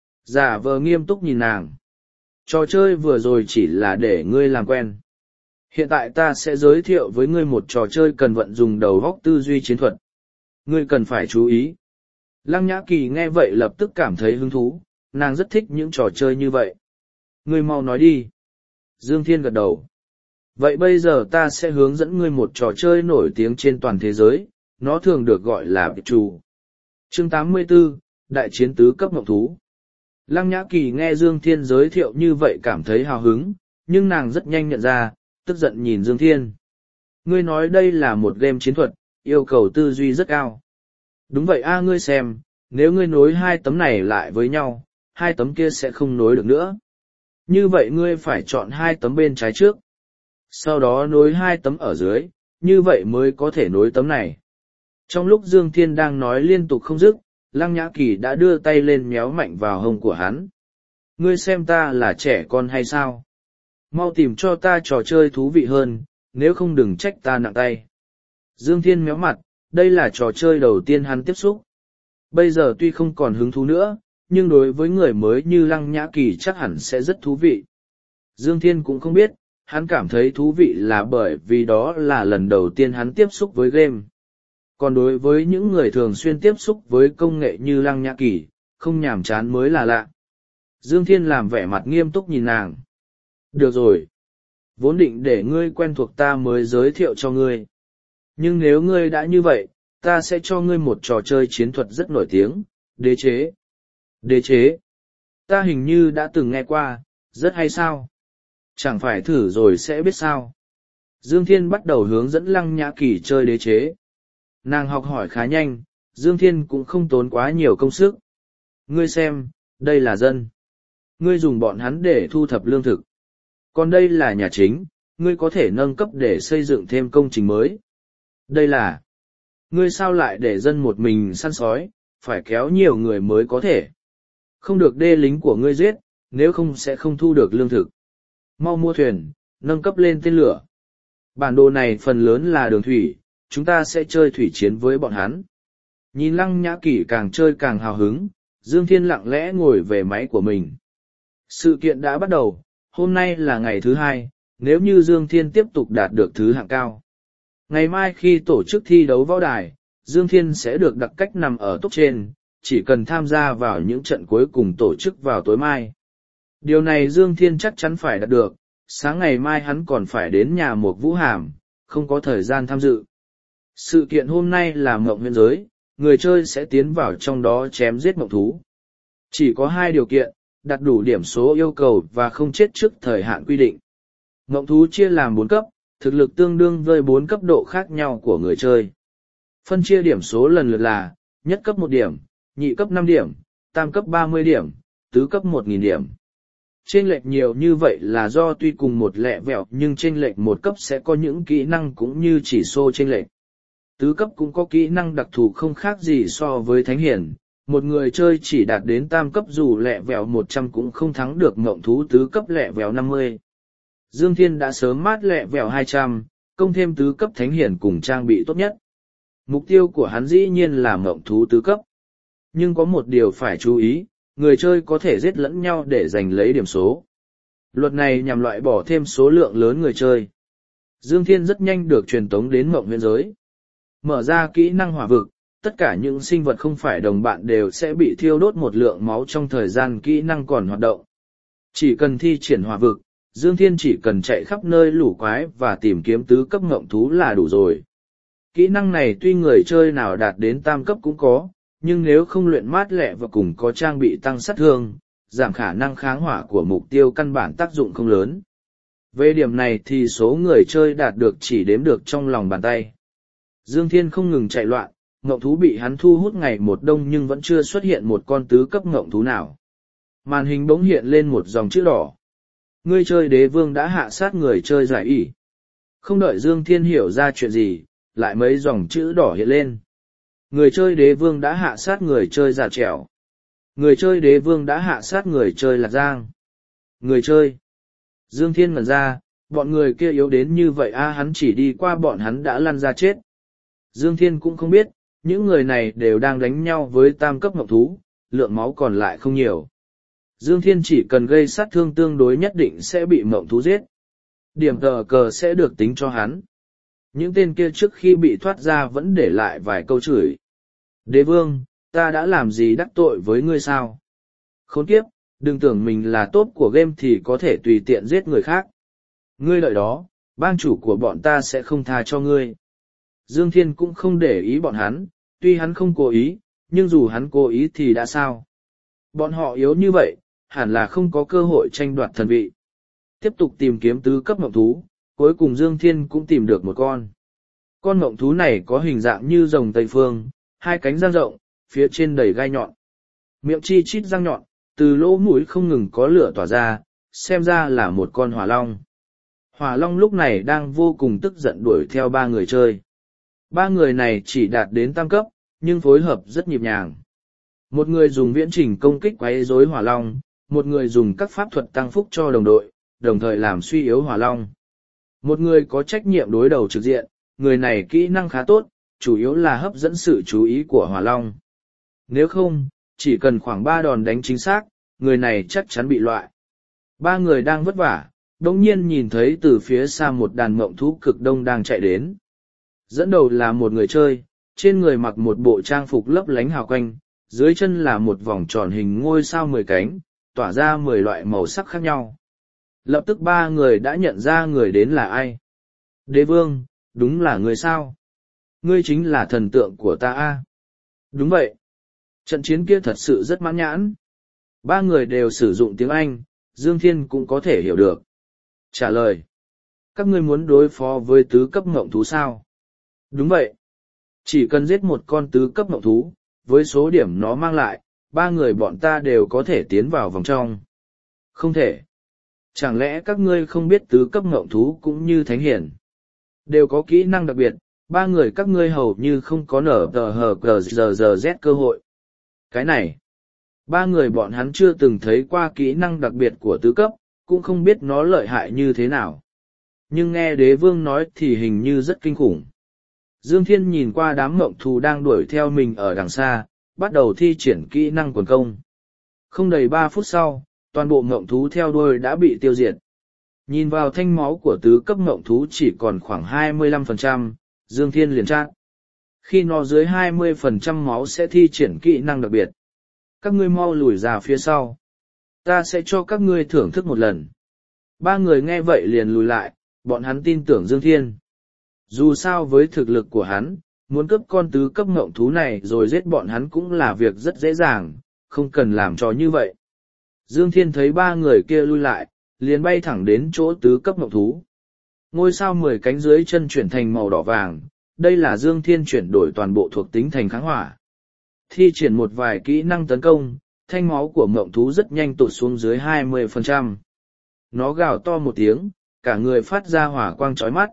Giả vờ nghiêm túc nhìn nàng. Trò chơi vừa rồi chỉ là để ngươi làm quen. Hiện tại ta sẽ giới thiệu với ngươi một trò chơi cần vận dụng đầu óc tư duy chiến thuật. Ngươi cần phải chú ý. Lăng Nhã Kỳ nghe vậy lập tức cảm thấy hứng thú, nàng rất thích những trò chơi như vậy. Ngươi mau nói đi. Dương Thiên gật đầu. Vậy bây giờ ta sẽ hướng dẫn ngươi một trò chơi nổi tiếng trên toàn thế giới, nó thường được gọi là biệt trù. Chương 84, Đại chiến tứ cấp mộng thú. Lăng Nhã Kỳ nghe Dương Thiên giới thiệu như vậy cảm thấy hào hứng, nhưng nàng rất nhanh nhận ra, tức giận nhìn Dương Thiên. Ngươi nói đây là một game chiến thuật, yêu cầu tư duy rất cao. Đúng vậy a, ngươi xem, nếu ngươi nối 2 tấm này lại với nhau, 2 tấm kia sẽ không nối được nữa. Như vậy ngươi phải chọn 2 tấm bên trái trước. Sau đó nối 2 tấm ở dưới, như vậy mới có thể nối tấm này. Trong lúc Dương Thiên đang nói liên tục không dứt, Lăng Nhã Kỳ đã đưa tay lên méo mạnh vào hông của hắn. Ngươi xem ta là trẻ con hay sao? Mau tìm cho ta trò chơi thú vị hơn, nếu không đừng trách ta nặng tay. Dương Thiên méo mặt, đây là trò chơi đầu tiên hắn tiếp xúc. Bây giờ tuy không còn hứng thú nữa, nhưng đối với người mới như Lăng Nhã Kỳ chắc hẳn sẽ rất thú vị. Dương Thiên cũng không biết, hắn cảm thấy thú vị là bởi vì đó là lần đầu tiên hắn tiếp xúc với game. Còn đối với những người thường xuyên tiếp xúc với công nghệ như Lăng Nhã Kỳ, không nhàm chán mới là lạ. Dương Thiên làm vẻ mặt nghiêm túc nhìn nàng. Được rồi. Vốn định để ngươi quen thuộc ta mới giới thiệu cho ngươi. Nhưng nếu ngươi đã như vậy, ta sẽ cho ngươi một trò chơi chiến thuật rất nổi tiếng, đế chế. Đế chế. Ta hình như đã từng nghe qua, rất hay sao? Chẳng phải thử rồi sẽ biết sao. Dương Thiên bắt đầu hướng dẫn Lăng Nhã Kỳ chơi đế chế. Nàng học hỏi khá nhanh, Dương Thiên cũng không tốn quá nhiều công sức. Ngươi xem, đây là dân. Ngươi dùng bọn hắn để thu thập lương thực. Còn đây là nhà chính, ngươi có thể nâng cấp để xây dựng thêm công trình mới. Đây là... Ngươi sao lại để dân một mình săn sói, phải kéo nhiều người mới có thể. Không được đê lính của ngươi giết, nếu không sẽ không thu được lương thực. Mau mua thuyền, nâng cấp lên tên lửa. Bản đồ này phần lớn là đường thủy, chúng ta sẽ chơi thủy chiến với bọn hắn. Nhìn Lăng Nhã Kỳ càng chơi càng hào hứng, Dương Thiên lặng lẽ ngồi về máy của mình. Sự kiện đã bắt đầu, hôm nay là ngày thứ 2, nếu như Dương Thiên tiếp tục đạt được thứ hạng cao. Ngày mai khi tổ chức thi đấu võ đài, Dương Thiên sẽ được đặc cách nằm ở top trên, chỉ cần tham gia vào những trận cuối cùng tổ chức vào tối mai. Điều này Dương Thiên chắc chắn phải đạt được, sáng ngày mai hắn còn phải đến nhà Mộc Vũ Hàm, không có thời gian tham dự. Sự kiện hôm nay là mộng huyễn giới, người chơi sẽ tiến vào trong đó chém giết mộng thú. Chỉ có 2 điều kiện, đạt đủ điểm số yêu cầu và không chết trước thời hạn quy định. Mộng thú chia làm 4 cấp, thực lực tương đương với 4 cấp độ khác nhau của người chơi. Phân chia điểm số lần lượt là, nhất cấp 1 điểm, nhị cấp 5 điểm, tam cấp 30 điểm, tứ cấp 1.000 điểm. Chênh lệch nhiều như vậy là do tuy cùng một lẹ vẹo nhưng chênh lệch 1 cấp sẽ có những kỹ năng cũng như chỉ số chênh lệch. Tứ cấp cũng có kỹ năng đặc thù không khác gì so với thánh hiển, một người chơi chỉ đạt đến tam cấp dù lẹ vẹo 100 cũng không thắng được mộng thú tứ cấp lẹ vẹo 50. Dương Thiên đã sớm mát lẹ vẹo 200, công thêm tứ cấp thánh hiển cùng trang bị tốt nhất. Mục tiêu của hắn dĩ nhiên là mộng thú tứ cấp. Nhưng có một điều phải chú ý, người chơi có thể giết lẫn nhau để giành lấy điểm số. Luật này nhằm loại bỏ thêm số lượng lớn người chơi. Dương Thiên rất nhanh được truyền tống đến mộng huyễn giới. Mở ra kỹ năng hỏa vực, tất cả những sinh vật không phải đồng bạn đều sẽ bị thiêu đốt một lượng máu trong thời gian kỹ năng còn hoạt động. Chỉ cần thi triển hỏa vực, Dương Thiên chỉ cần chạy khắp nơi lũ quái và tìm kiếm tứ cấp ngộng thú là đủ rồi. Kỹ năng này tuy người chơi nào đạt đến tam cấp cũng có, nhưng nếu không luyện mát lẹ và cùng có trang bị tăng sát thương, giảm khả năng kháng hỏa của mục tiêu căn bản tác dụng không lớn. Về điểm này thì số người chơi đạt được chỉ đếm được trong lòng bàn tay. Dương Thiên không ngừng chạy loạn, ngộng thú bị hắn thu hút ngày một đông nhưng vẫn chưa xuất hiện một con tứ cấp ngộng thú nào. Màn hình bỗng hiện lên một dòng chữ đỏ. Người chơi đế vương đã hạ sát người chơi giải ỷ. Không đợi Dương Thiên hiểu ra chuyện gì, lại mấy dòng chữ đỏ hiện lên. Người chơi đế vương đã hạ sát người chơi giả trẻo. Người chơi đế vương đã hạ sát người chơi lạc giang. Người chơi. Dương Thiên ngẩn ra, bọn người kia yếu đến như vậy hắn chỉ đi qua bọn hắn đã lăn ra chết. Dương Thiên cũng không biết, những người này đều đang đánh nhau với tam cấp ngọc thú, lượng máu còn lại không nhiều. Dương Thiên chỉ cần gây sát thương tương đối nhất định sẽ bị mộng thú giết. Điểm cờ sẽ được tính cho hắn. Những tên kia trước khi bị thoát ra vẫn để lại vài câu chửi. Đế vương, ta đã làm gì đắc tội với ngươi sao? Khốn kiếp, đừng tưởng mình là top của game thì có thể tùy tiện giết người khác. Ngươi đợi đó, bang chủ của bọn ta sẽ không tha cho ngươi. Dương Thiên cũng không để ý bọn hắn, tuy hắn không cố ý, nhưng dù hắn cố ý thì đã sao? Bọn họ yếu như vậy, hẳn là không có cơ hội tranh đoạt thần vị. Tiếp tục tìm kiếm tứ cấp mộng thú, cuối cùng Dương Thiên cũng tìm được một con. Con mộng thú này có hình dạng như rồng Tây Phương, hai cánh dang rộng, phía trên đầy gai nhọn. Miệng chi chít răng nhọn, từ lỗ mũi không ngừng có lửa tỏa ra, xem ra là một con hỏa long. Hỏa long lúc này đang vô cùng tức giận đuổi theo ba người chơi. Ba người này chỉ đạt đến tam cấp, nhưng phối hợp rất nhịp nhàng. Một người dùng viễn trình công kích quấy rối hỏa long, một người dùng các pháp thuật tăng phúc cho đồng đội, đồng thời làm suy yếu hỏa long. Một người có trách nhiệm đối đầu trực diện, người này kỹ năng khá tốt, chủ yếu là hấp dẫn sự chú ý của hỏa long. Nếu không, chỉ cần khoảng 3 đòn đánh chính xác, người này chắc chắn bị loại. Ba người đang vất vả, đồng nhiên nhìn thấy từ phía xa một đàn mộng thú cực đông đang chạy đến. Dẫn đầu là một người chơi, trên người mặc một bộ trang phục lấp lánh hào quanh, dưới chân là một vòng tròn hình ngôi sao 10 cánh, tỏa ra 10 loại màu sắc khác nhau. Lập tức ba người đã nhận ra người đến là ai. Đế vương, đúng là người sao? Ngươi chính là thần tượng của ta. Đúng vậy. Trận chiến kia thật sự rất mãn nhãn. Ba người đều sử dụng tiếng Anh, Dương Thiên cũng có thể hiểu được. Trả lời. Các ngươi muốn đối phó với tứ cấp ngộng thú sao? Đúng vậy. Chỉ cần giết một con tứ cấp ngộng thú, với số điểm nó mang lại, ba người bọn ta đều có thể tiến vào vòng trong. Không thể. Chẳng lẽ các ngươi không biết tứ cấp ngộng thú cũng như thánh hiển? Đều có kỹ năng đặc biệt, ba người các ngươi hầu như không có nở tờ hờ cờ giờ z cơ hội. Cái này, ba người bọn hắn chưa từng thấy qua kỹ năng đặc biệt của tứ cấp, cũng không biết nó lợi hại như thế nào. Nhưng nghe đế vương nói thì hình như rất kinh khủng. Dương Thiên nhìn qua đám ngộng thú đang đuổi theo mình ở đằng xa, bắt đầu thi triển kỹ năng quần công. Không đầy 3 phút sau, toàn bộ ngộng thú theo đuôi đã bị tiêu diệt. Nhìn vào thanh máu của tứ cấp ngộng thú chỉ còn khoảng 25%, Dương Thiên liền trát. Khi nó dưới 20% máu sẽ thi triển kỹ năng đặc biệt. Các ngươi mau lùi ra phía sau. Ta sẽ cho các ngươi thưởng thức một lần. Ba người nghe vậy liền lùi lại, bọn hắn tin tưởng Dương Thiên. Dù sao với thực lực của hắn, muốn cướp con tứ cấp ngộng thú này rồi giết bọn hắn cũng là việc rất dễ dàng, không cần làm trò như vậy. Dương Thiên thấy ba người kia lui lại, liền bay thẳng đến chỗ tứ cấp ngộng thú. Ngôi sao 10 cánh dưới chân chuyển thành màu đỏ vàng, đây là Dương Thiên chuyển đổi toàn bộ thuộc tính thành kháng hỏa. Thi triển một vài kỹ năng tấn công, thanh máu của ngộng thú rất nhanh tụt xuống dưới 20%. Nó gào to một tiếng, cả người phát ra hỏa quang chói mắt.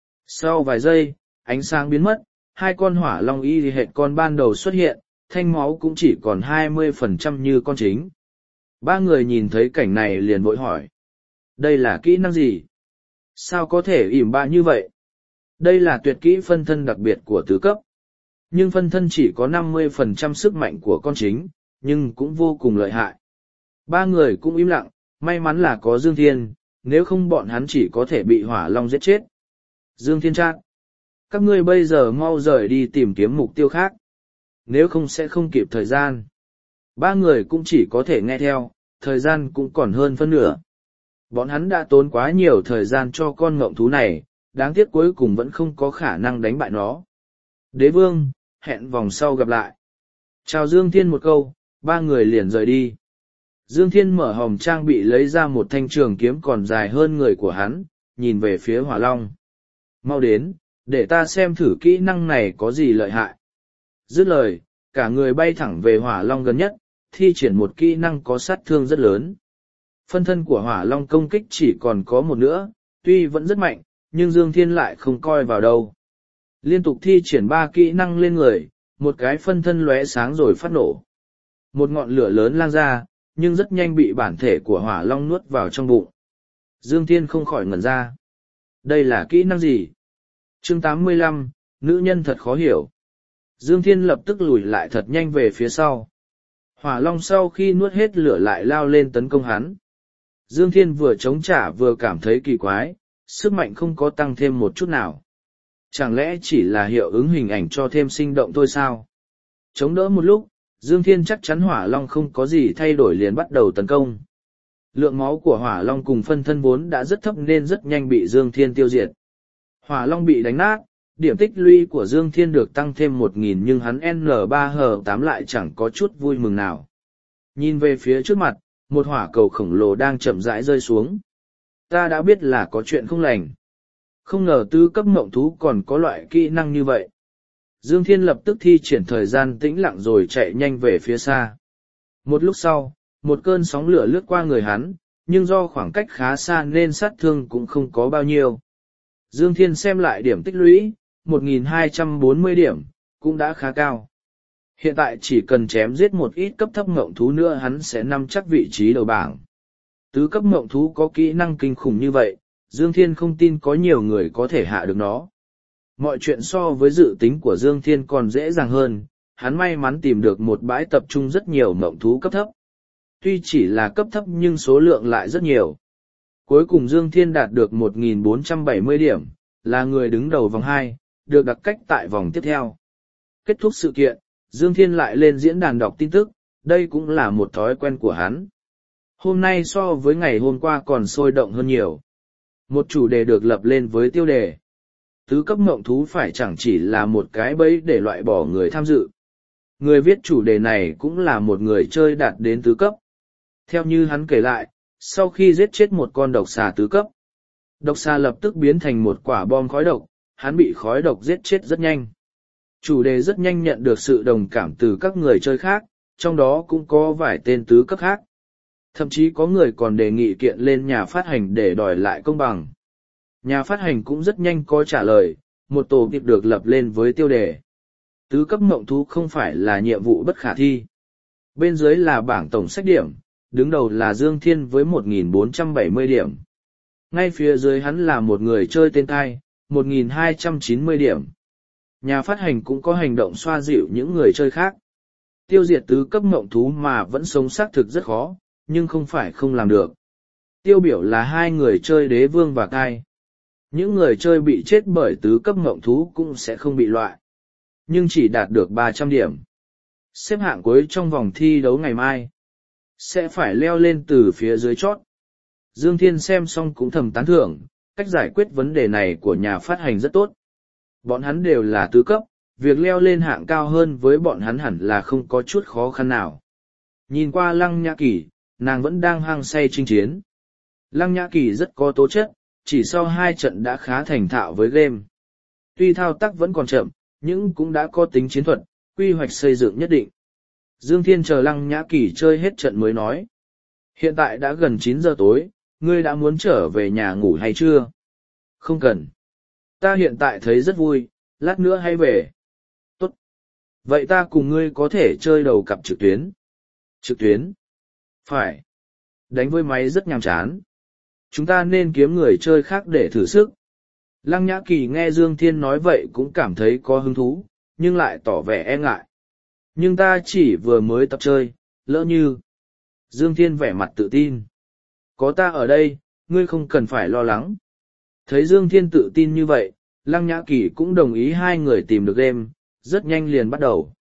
Sau vài giây, ánh sáng biến mất, hai con hỏa long y hệt con ban đầu xuất hiện, thanh máu cũng chỉ còn 20% như con chính. Ba người nhìn thấy cảnh này liền vội hỏi. Đây là kỹ năng gì? Sao có thể ỉm bạ như vậy? Đây là tuyệt kỹ phân thân đặc biệt của tứ cấp. Nhưng phân thân chỉ có 50% sức mạnh của con chính, nhưng cũng vô cùng lợi hại. Ba người cũng im lặng, may mắn là có Dương Thiên, nếu không bọn hắn chỉ có thể bị hỏa long giết chết. Dương Thiên Trác, các ngươi bây giờ mau rời đi tìm kiếm mục tiêu khác. nếu không sẽ không kịp thời gian. Ba người cũng chỉ có thể nghe theo, thời gian cũng còn hơn phân nửa. Bọn hắn đã tốn quá nhiều thời gian cho con ngộng thú này, đáng tiếc cuối cùng vẫn không có khả năng đánh bại nó. Đế vương, hẹn vòng sau gặp lại. Chào Dương Thiên một câu, ba người liền rời đi. Dương Thiên mở hòm trang bị lấy ra một thanh trường kiếm còn dài hơn người của hắn, nhìn về phía Hỏa Long. Mau đến, để ta xem thử kỹ năng này có gì lợi hại. Dứt lời, cả người bay thẳng về Hỏa Long gần nhất, thi triển một kỹ năng có sát thương rất lớn. Phân thân của Hỏa Long công kích chỉ còn có một nữa, tuy vẫn rất mạnh, nhưng Dương Thiên lại không coi vào đâu. Liên tục thi triển 3 kỹ năng lên người, một cái phân thân lóe sáng rồi phát nổ. Một ngọn lửa lớn lan ra, nhưng rất nhanh bị bản thể của Hỏa Long nuốt vào trong bụng. Dương Thiên không khỏi ngẩn ra. Đây là kỹ năng gì? Chương 85, nữ nhân thật khó hiểu. Dương Thiên lập tức lùi lại thật nhanh về phía sau. Hỏa Long sau khi nuốt hết lửa lại lao lên tấn công hắn. Dương Thiên vừa chống trả vừa cảm thấy kỳ quái, sức mạnh không có tăng thêm một chút nào. Chẳng lẽ chỉ là hiệu ứng hình ảnh cho thêm sinh động thôi sao? Chống đỡ một lúc, Dương Thiên chắc chắn Hỏa Long không có gì thay đổi liền bắt đầu tấn công. Lượng máu của Hỏa Long cùng phân thân vốn đã rất thấp nên rất nhanh bị Dương Thiên tiêu diệt. Hỏa Long bị đánh nát, điểm tích lũy của Dương Thiên được tăng thêm 1000 nhưng hắn N3H8 lại chẳng có chút vui mừng nào. Nhìn về phía trước mặt, một hỏa cầu khổng lồ đang chậm rãi rơi xuống. Ta đã biết là có chuyện không lành. Không ngờ tứ cấp mộng thú còn có loại kỹ năng như vậy. Dương Thiên lập tức thi triển thời gian tĩnh lặng rồi chạy nhanh về phía xa. Một lúc sau, một cơn sóng lửa lướt qua người hắn, nhưng do khoảng cách khá xa nên sát thương cũng không có bao nhiêu. Dương Thiên xem lại điểm tích lũy, 1240 điểm, cũng đã khá cao. Hiện tại chỉ cần chém giết một ít cấp thấp ngộng thú nữa hắn sẽ nắm chắc vị trí đầu bảng. Tứ cấp ngộng thú có kỹ năng kinh khủng như vậy, Dương Thiên không tin có nhiều người có thể hạ được nó. Mọi chuyện so với dự tính của Dương Thiên còn dễ dàng hơn, hắn may mắn tìm được một bãi tập trung rất nhiều ngộng thú cấp thấp. Tuy chỉ là cấp thấp nhưng số lượng lại rất nhiều. Cuối cùng Dương Thiên đạt được 1470 điểm, là người đứng đầu vòng 2, được đặc cách tại vòng tiếp theo. Kết thúc sự kiện, Dương Thiên lại lên diễn đàn đọc tin tức, đây cũng là một thói quen của hắn. Hôm nay so với ngày hôm qua còn sôi động hơn nhiều. Một chủ đề được lập lên với tiêu đề. Tứ cấp ngộng thú phải chẳng chỉ là một cái bẫy để loại bỏ người tham dự. Người viết chủ đề này cũng là một người chơi đạt đến tứ cấp. Theo như hắn kể lại, sau khi giết chết một con độc xà tứ cấp, độc xà lập tức biến thành một quả bom khói độc, hắn bị khói độc giết chết rất nhanh. Chủ đề rất nhanh nhận được sự đồng cảm từ các người chơi khác, trong đó cũng có vài tên tứ cấp khác. Thậm chí có người còn đề nghị kiện lên nhà phát hành để đòi lại công bằng. Nhà phát hành cũng rất nhanh có trả lời, một tổ kịp được lập lên với tiêu đề. Tứ cấp ngộng thú không phải là nhiệm vụ bất khả thi. Bên dưới là bảng tổng sách điểm, đứng đầu là Dương Thiên với 1470 điểm. Ngay phía dưới hắn là một người chơi tên Thai, 1290 điểm. Nhà phát hành cũng có hành động xoa dịu những người chơi khác. Tiêu diệt tứ cấp ngộng thú mà vẫn sống xác thực rất khó, nhưng không phải không làm được. Tiêu biểu là 2 người chơi Đế Vương và Cai. Những người chơi bị chết bởi tứ cấp ngộng thú cũng sẽ không bị loại, nhưng chỉ đạt được 300 điểm. Xếp hạng cuối trong vòng thi đấu ngày mai sẽ phải leo lên từ phía dưới chót. Dương Thiên xem xong cũng thầm tán thưởng, cách giải quyết vấn đề này của nhà phát hành rất tốt. Bọn hắn đều là tứ cấp, việc leo lên hạng cao hơn với bọn hắn hẳn là không có chút khó khăn nào. Nhìn qua Lăng Nhã Kỳ, nàng vẫn đang hăng say chinh chiến. Lăng Nhã Kỳ rất có tố chất, chỉ sau 2 trận đã khá thành thạo với game. Tuy thao tác vẫn còn chậm, nhưng cũng đã có tính chiến thuật, quy hoạch xây dựng nhất định. Dương Thiên chờ Lăng Nhã Kỳ chơi hết trận mới nói. Hiện tại đã gần 9 giờ tối, ngươi đã muốn trở về nhà ngủ hay chưa? Không cần. Ta hiện tại thấy rất vui, lát nữa hay về. Tốt. Vậy ta cùng ngươi có thể chơi đầu cặp trực tuyến. Trực tuyến? Phải. Đánh với máy rất nhàm chán. Chúng ta nên kiếm người chơi khác để thử sức. Lăng Nhã Kỳ nghe Dương Thiên nói vậy cũng cảm thấy có hứng thú, nhưng lại tỏ vẻ e ngại. Nhưng ta chỉ vừa mới tập chơi, lỡ như. Dương Thiên vẻ mặt tự tin. Có ta ở đây, ngươi không cần phải lo lắng. Thấy Dương Thiên tự tin như vậy, Lăng Nhã Kỳ cũng đồng ý 2 người tìm được game, rất nhanh liền bắt đầu.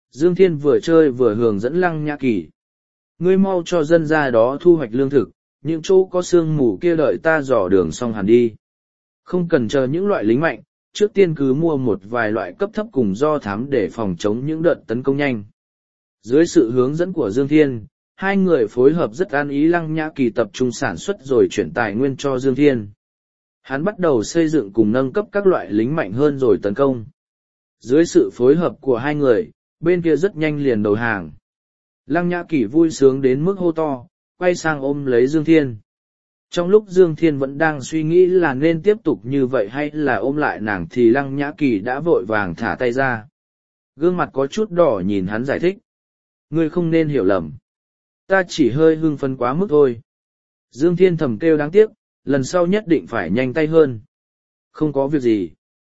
Dương Thiên vừa chơi vừa hướng dẫn Lăng Nhã Kỳ. Ngươi mau cho dân ra đó thu hoạch lương thực, những chỗ có sương mù kia đợi ta dò đường xong hẳn đi. Không cần chờ những loại lính mạnh, trước tiên cứ mua một vài loại cấp thấp cùng do thám để phòng chống những đợt tấn công nhanh. Dưới sự hướng dẫn của Dương Thiên, hai người phối hợp rất an ý. Lăng Nhã Kỳ tập trung sản xuất rồi chuyển tài nguyên cho Dương Thiên. Hắn bắt đầu xây dựng cùng nâng cấp các loại lính mạnh hơn rồi tấn công. Dưới sự phối hợp của hai người, bên kia rất nhanh liền đầu hàng. Lăng Nhã Kỳ vui sướng đến mức hô to, quay sang ôm lấy Dương Thiên. Trong lúc Dương Thiên vẫn đang suy nghĩ là nên tiếp tục như vậy hay là ôm lại nàng thì Lăng Nhã Kỳ đã vội vàng thả tay ra. Gương mặt có chút đỏ nhìn hắn giải thích. Ngươi không nên hiểu lầm. Ta chỉ hơi hưng phấn quá mức thôi. Dương Thiên thầm kêu đáng tiếc, lần sau nhất định phải nhanh tay hơn. Không có việc gì.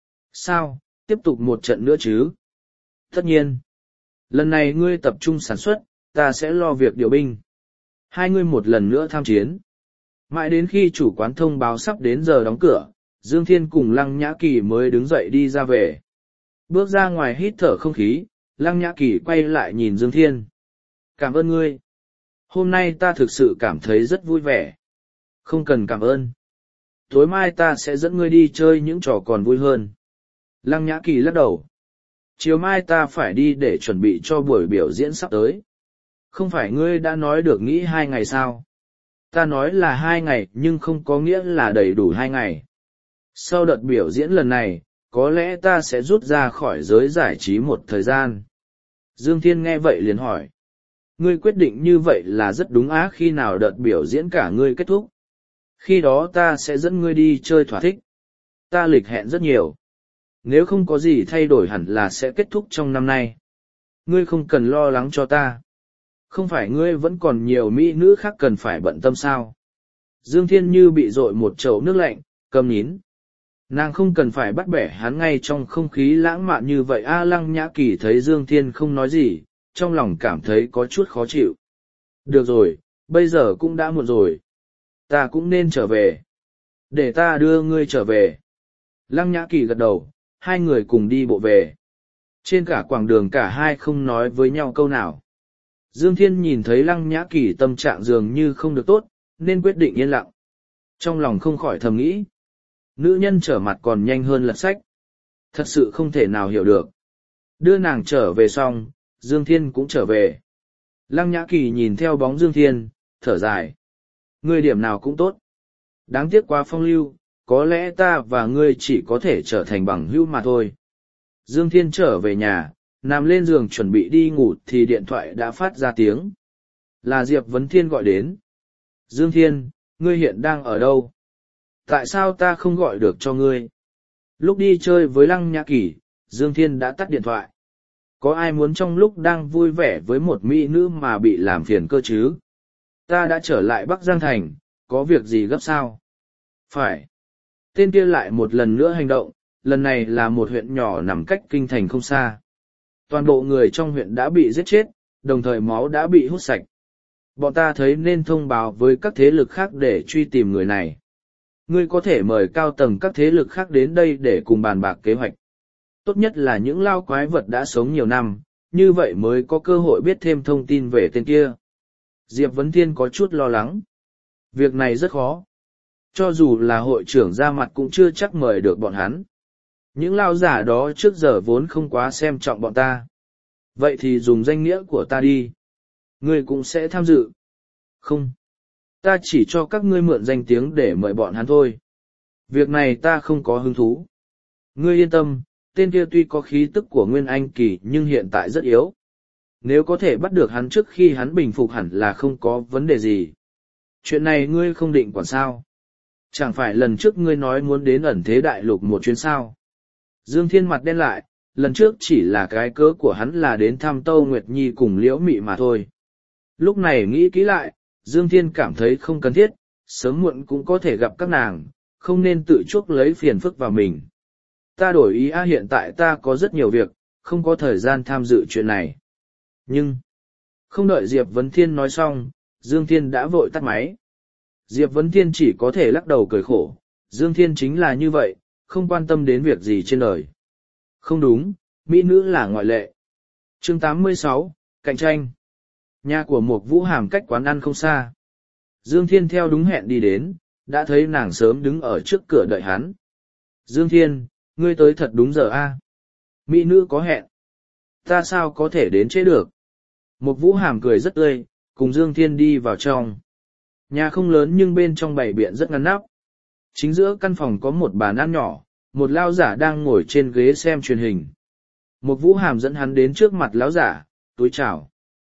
Sao, tiếp tục một trận nữa chứ? Tất nhiên. Lần này ngươi tập trung sản xuất, ta sẽ lo việc điều binh. Hai ngươi một lần nữa tham chiến. Mãi đến khi chủ quán thông báo sắp đến giờ đóng cửa, Dương Thiên cùng Lăng Nhã Kỳ mới đứng dậy đi ra về. Bước ra ngoài hít thở không khí, Lăng Nhã Kỳ quay lại nhìn Dương Thiên. Cảm ơn ngươi. Hôm nay ta thực sự cảm thấy rất vui vẻ. Không cần cảm ơn. Tối mai ta sẽ dẫn ngươi đi chơi những trò còn vui hơn. Lăng Nhã Kỳ lắc đầu. Chiều mai ta phải đi để chuẩn bị cho buổi biểu diễn sắp tới. Không phải ngươi đã nói được nghỉ 2 ngày sao? Ta nói là 2 ngày nhưng không có nghĩa là đầy đủ 2 ngày. Sau đợt biểu diễn lần này, có lẽ ta sẽ rút ra khỏi giới giải trí một thời gian. Dương Thiên nghe vậy liền hỏi. Ngươi quyết định như vậy là rất đúng á. Khi nào đợt biểu diễn cả ngươi kết thúc? Khi đó ta sẽ dẫn ngươi đi chơi thỏa thích. Ta lịch hẹn rất nhiều. Nếu không có gì thay đổi hẳn là sẽ kết thúc trong năm nay. Ngươi không cần lo lắng cho ta. Không phải ngươi vẫn còn nhiều mỹ nữ khác cần phải bận tâm sao? Dương Thiên như bị dội một chậu nước lạnh, câm nín. Nàng không cần phải bắt bẻ hắn ngay trong không khí lãng mạn như vậy. Lăng Nhã Kỳ thấy Dương Thiên không nói gì, trong lòng cảm thấy có chút khó chịu. Được rồi, bây giờ cũng đã muộn rồi. Ta cũng nên trở về. Để ta đưa ngươi trở về. Lăng Nhã Kỳ gật đầu, hai người cùng đi bộ về. Trên cả quãng đường cả hai không nói với nhau câu nào. Dương Thiên nhìn thấy Lăng Nhã Kỳ tâm trạng dường như không được tốt, nên quyết định yên lặng. Trong lòng không khỏi thầm nghĩ. Nữ nhân trở mặt còn nhanh hơn lật sách. Thật sự không thể nào hiểu được. Đưa nàng trở về xong, Dương Thiên cũng trở về. Lăng Nhã Kỳ nhìn theo bóng Dương Thiên, thở dài. Ngươi điểm nào cũng tốt. Đáng tiếc quá phong lưu, có lẽ ta và ngươi chỉ có thể trở thành bằng hữu mà thôi. Dương Thiên trở về nhà, nằm lên giường chuẩn bị đi ngủ thì điện thoại đã phát ra tiếng. Là Diệp Vấn Thiên gọi đến. Dương Thiên, ngươi hiện đang ở đâu? Tại sao ta không gọi được cho ngươi? Lúc đi chơi với Lăng Nhã Kỳ, Dương Thiên đã tắt điện thoại. Có ai muốn trong lúc đang vui vẻ với một mỹ nữ mà bị làm phiền cơ chứ? Ta đã trở lại Bắc Giang Thành, có việc gì gấp sao? Phải. Tên kia lại một lần nữa hành động, lần này là một huyện nhỏ nằm cách kinh thành không xa. Toàn bộ người trong huyện đã bị giết chết, đồng thời máu đã bị hút sạch. Bọn ta thấy nên thông báo với các thế lực khác để truy tìm người này. Ngươi có thể mời cao tầng các thế lực khác đến đây để cùng bàn bạc kế hoạch. Tốt nhất là những lao quái vật đã sống nhiều năm, như vậy mới có cơ hội biết thêm thông tin về tên kia. Diệp Vấn Thiên có chút lo lắng. Việc này rất khó. Cho dù là hội trưởng ra mặt cũng chưa chắc mời được bọn hắn. Những lao giả đó trước giờ vốn không quá xem trọng bọn ta. Vậy thì dùng danh nghĩa của ta đi. Ngươi cũng sẽ tham dự. Không. Ta chỉ cho các ngươi mượn danh tiếng để mời bọn hắn thôi. Việc này ta không có hứng thú. Ngươi yên tâm, tên kia tuy có khí tức của Nguyên Anh Kỳ nhưng hiện tại rất yếu. Nếu có thể bắt được hắn trước khi hắn bình phục hẳn là không có vấn đề gì. Chuyện này ngươi không định quản sao? Chẳng phải lần trước ngươi nói muốn đến ẩn thế đại lục một chuyến sao? Dương Thiên mặt đen lại, lần trước chỉ là cái cớ của hắn là đến thăm Tâu Nguyệt Nhi cùng Liễu Mị mà thôi. Lúc này nghĩ kỹ lại, Dương Thiên cảm thấy không cần thiết, sớm muộn cũng có thể gặp các nàng, không nên tự chuốc lấy phiền phức vào mình. Ta đổi ý hiện tại ta có rất nhiều việc, không có thời gian tham dự chuyện này. Nhưng, không đợi Diệp Vấn Thiên nói xong, Dương Thiên đã vội tắt máy. Diệp Vấn Thiên chỉ có thể lắc đầu cười khổ, Dương Thiên chính là như vậy, không quan tâm đến việc gì trên đời. Không đúng, mỹ nữ là ngoại lệ. Chương 86, cạnh tranh. Nhà của Mục Vũ Hàm cách quán ăn không xa. Dương Thiên theo đúng hẹn đi đến, đã thấy nàng sớm đứng ở trước cửa đợi hắn. Dương Thiên, ngươi tới thật đúng giờ a. Mỹ nữ có hẹn. Ta sao có thể đến trễ được. Mục Vũ Hàm cười rất tươi, cùng Dương Thiên đi vào trong. Nhà không lớn nhưng bên trong bày biện rất ngăn nắp. Chính giữa căn phòng có một bàn ăn nhỏ, một lão giả đang ngồi trên ghế xem truyền hình. Mục Vũ Hàm dẫn hắn đến trước mặt lão giả, túi chào.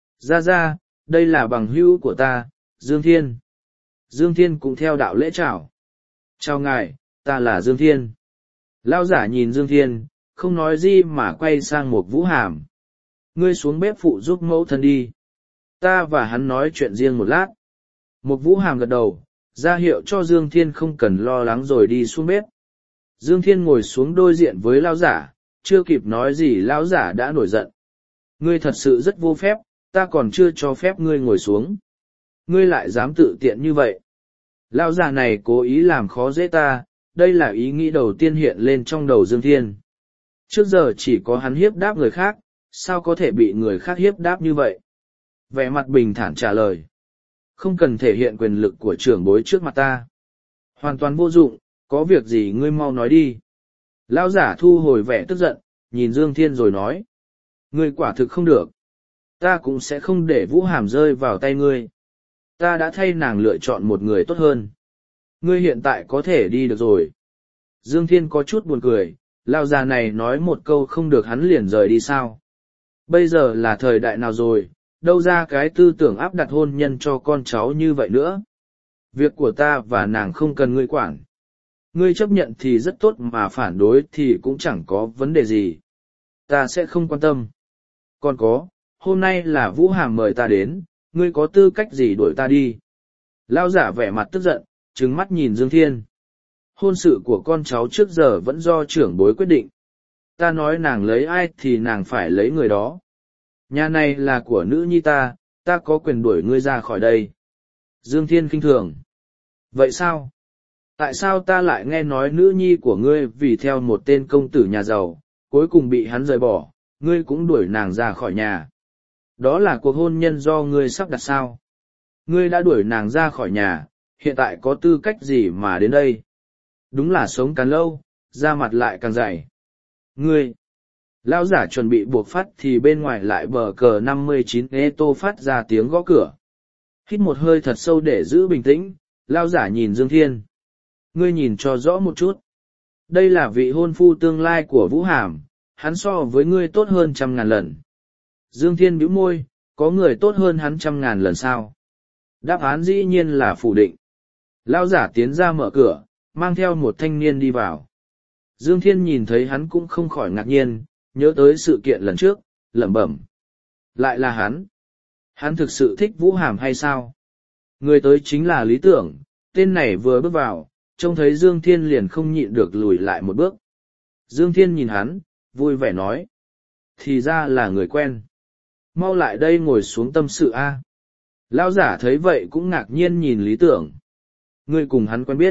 Ra, đây là bằng hữu của ta, Dương Thiên. Dương Thiên cũng theo đạo lễ chào. Chào ngài, ta là Dương Thiên. Lão giả nhìn Dương Thiên, không nói gì mà quay sang Mục Vũ Hàm. Ngươi xuống bếp phụ giúp mẫu thân đi. Ta và hắn nói chuyện riêng một lát. Mục Vũ Hàm gật đầu, ra hiệu cho Dương Thiên không cần lo lắng rồi đi xuống bếp. Dương Thiên ngồi xuống đối diện với lão giả, chưa kịp nói gì lão giả đã nổi giận. Ngươi thật sự rất vô phép, ta còn chưa cho phép ngươi ngồi xuống. Ngươi lại dám tự tiện như vậy. Lão giả này cố ý làm khó dễ ta, đây là ý nghĩ đầu tiên hiện lên trong đầu Dương Thiên. Trước giờ chỉ có hắn hiếp đáp người khác, sao có thể bị người khác hiếp đáp như vậy? Vẻ mặt bình thản trả lời. Không cần thể hiện quyền lực của trưởng bối trước mặt ta. Hoàn toàn vô dụng, có việc gì ngươi mau nói đi. Lão giả thu hồi vẻ tức giận, nhìn Dương Thiên rồi nói. Ngươi quả thực không được. Ta cũng sẽ không để Vũ Hàm rơi vào tay ngươi. Ta đã thay nàng lựa chọn một người tốt hơn. Ngươi hiện tại có thể đi được rồi. Dương Thiên có chút buồn cười, lão già này nói một câu không được hắn liền rời đi sao. Bây giờ là thời đại nào rồi, đâu ra cái tư tưởng áp đặt hôn nhân cho con cháu như vậy nữa. Việc của ta và nàng không cần ngươi quản. Ngươi chấp nhận thì rất tốt mà phản đối thì cũng chẳng có vấn đề gì. Ta sẽ không quan tâm. Còn có, hôm nay là Vũ Hàm mời ta đến, ngươi có tư cách gì đuổi ta đi. Lão giả vẻ mặt tức giận, trừng mắt nhìn Dương Thiên. Hôn sự của con cháu trước giờ vẫn do trưởng bối quyết định. Ta nói nàng lấy ai thì nàng phải lấy người đó. Nhà này là của nữ nhi ta có quyền đuổi ngươi ra khỏi đây. Dương Thiên khinh thường. Vậy sao? Tại sao ta lại nghe nói nữ nhi của ngươi vì theo một tên công tử nhà giàu, cuối cùng bị hắn rời bỏ, ngươi cũng đuổi nàng ra khỏi nhà. Đó là cuộc hôn nhân do ngươi sắp đặt sao? Ngươi đã đuổi nàng ra khỏi nhà, hiện tại có tư cách gì mà đến đây? Đúng là sống càng lâu, da mặt lại càng dày. Ngươi! Lão giả chuẩn bị buộc phát thì bên ngoài lại bờ cờ 59 Eto phát ra tiếng gõ cửa. Hít một hơi thật sâu để giữ bình tĩnh, lão giả nhìn Dương Thiên. Ngươi nhìn cho rõ một chút. Đây là vị hôn phu tương lai của Vũ Hàm, hắn so với ngươi tốt hơn 100.000 lần. Dương Thiên bĩu môi, có người tốt hơn hắn 100.000 lần sao? Đáp án dĩ nhiên là phủ định. Lão giả tiến ra mở cửa, mang theo một thanh niên đi vào. Dương Thiên nhìn thấy hắn cũng không khỏi ngạc nhiên, nhớ tới sự kiện lần trước, lẩm bẩm. Lại là hắn. Hắn thực sự thích Vũ Hàm hay sao? Người tới chính là Lý Tưởng, tên này vừa bước vào, trông thấy Dương Thiên liền không nhịn được lùi lại một bước. Dương Thiên nhìn hắn, vui vẻ nói. Thì ra là người quen. Mau lại đây ngồi xuống tâm sự a. Lão giả thấy vậy cũng ngạc nhiên nhìn Lý Tưởng. Ngươi cùng hắn quen biết.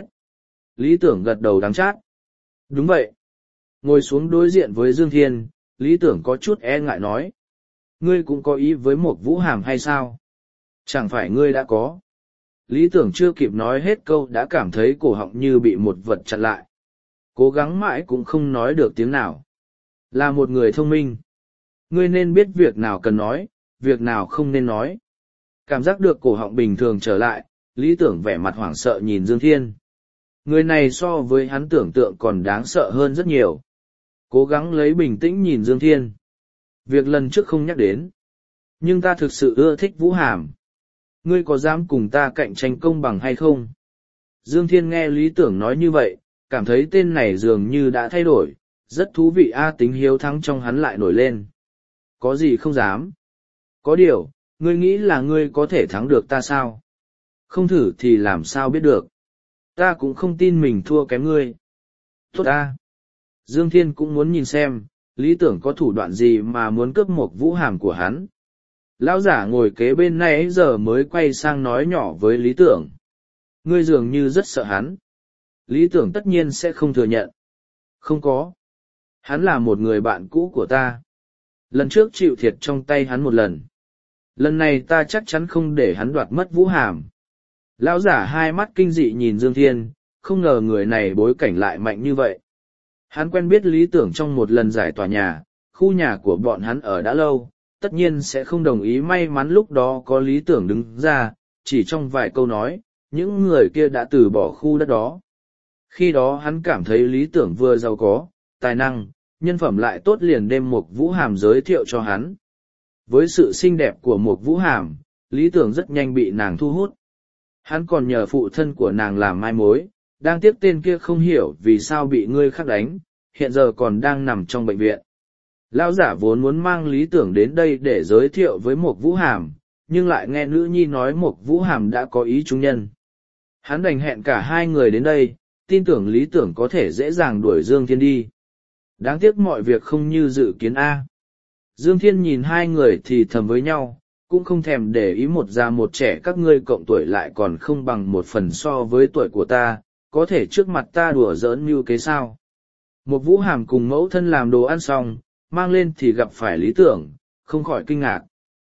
Lý Tưởng gật đầu đắng chát. Đúng vậy. Ngồi xuống đối diện với Dương Thiên, Lý Tưởng có chút e ngại nói. Ngươi cũng có ý với một Vũ Hàm hay sao? Chẳng phải ngươi đã có. Lý Tưởng chưa kịp nói hết câu đã cảm thấy cổ họng như bị một vật chặn lại. Cố gắng mãi cũng không nói được tiếng nào. Là một người thông minh. Ngươi nên biết việc nào cần nói, việc nào không nên nói. Cảm giác được cổ họng bình thường trở lại, Lý Tưởng vẻ mặt hoảng sợ nhìn Dương Thiên. Người này so với hắn tưởng tượng còn đáng sợ hơn rất nhiều. Cố gắng lấy bình tĩnh nhìn Dương Thiên. Việc lần trước không nhắc đến. Nhưng ta thực sự ưa thích Vũ Hàm. Ngươi có dám cùng ta cạnh tranh công bằng hay không? Dương Thiên nghe Lý Tưởng nói như vậy, cảm thấy tên này dường như đã thay đổi, rất thú vị tính hiếu thắng trong hắn lại nổi lên. Có gì không dám? Có điều, ngươi nghĩ là ngươi có thể thắng được ta sao? Không thử thì làm sao biết được? Ta cũng không tin mình thua kém ngươi. Tốt ta! Dương Thiên cũng muốn nhìn xem, Lý Tưởng có thủ đoạn gì mà muốn cướp một Vũ Hàm của hắn. Lão giả ngồi kế bên này giờ mới quay sang nói nhỏ với Lý Tưởng. Ngươi dường như rất sợ hắn. Lý Tưởng tất nhiên sẽ không thừa nhận. Không có. Hắn là một người bạn cũ của ta. Lần trước chịu thiệt trong tay hắn một lần. Lần này ta chắc chắn không để hắn đoạt mất Vũ Hàm. Lão giả hai mắt kinh dị nhìn Dương Thiên, không ngờ người này bối cảnh lại mạnh như vậy. Hắn quen biết Lý Tưởng trong một lần giải tỏa nhà, khu nhà của bọn hắn ở đã lâu, tất nhiên sẽ không đồng ý. May mắn lúc đó có Lý Tưởng đứng ra, chỉ trong vài câu nói, những người kia đã từ bỏ khu đất đó. Khi đó hắn cảm thấy Lý Tưởng vừa giàu có, tài năng, nhân phẩm lại tốt, liền đem Mục Vũ Hàm giới thiệu cho hắn. Với sự xinh đẹp của Mục Vũ Hàm, Lý Tưởng rất nhanh bị nàng thu hút. Hắn còn nhờ phụ thân của nàng làm mai mối, đang tiếc tên kia không hiểu vì sao bị ngươi khác đánh, hiện giờ còn đang nằm trong bệnh viện. Lão giả vốn muốn mang Lý Tưởng đến đây để giới thiệu với Mục Vũ Hàm, nhưng lại nghe nữ nhi nói Mục Vũ Hàm đã có ý trung nhân. Hắn đành hẹn cả hai người đến đây, tin tưởng Lý Tưởng có thể dễ dàng đuổi Dương Thiên đi. Đáng tiếc mọi việc không như dự kiến a. Dương Thiên nhìn hai người thì thầm với nhau, cũng không thèm để ý một già một trẻ, các ngươi cộng tuổi lại còn không bằng một phần so với tuổi của ta, có thể trước mặt ta đùa giỡn mưu kế sao. Một Vũ Hàm cùng mẫu thân làm đồ ăn xong, mang lên thì gặp phải Lý Tưởng, không khỏi kinh ngạc.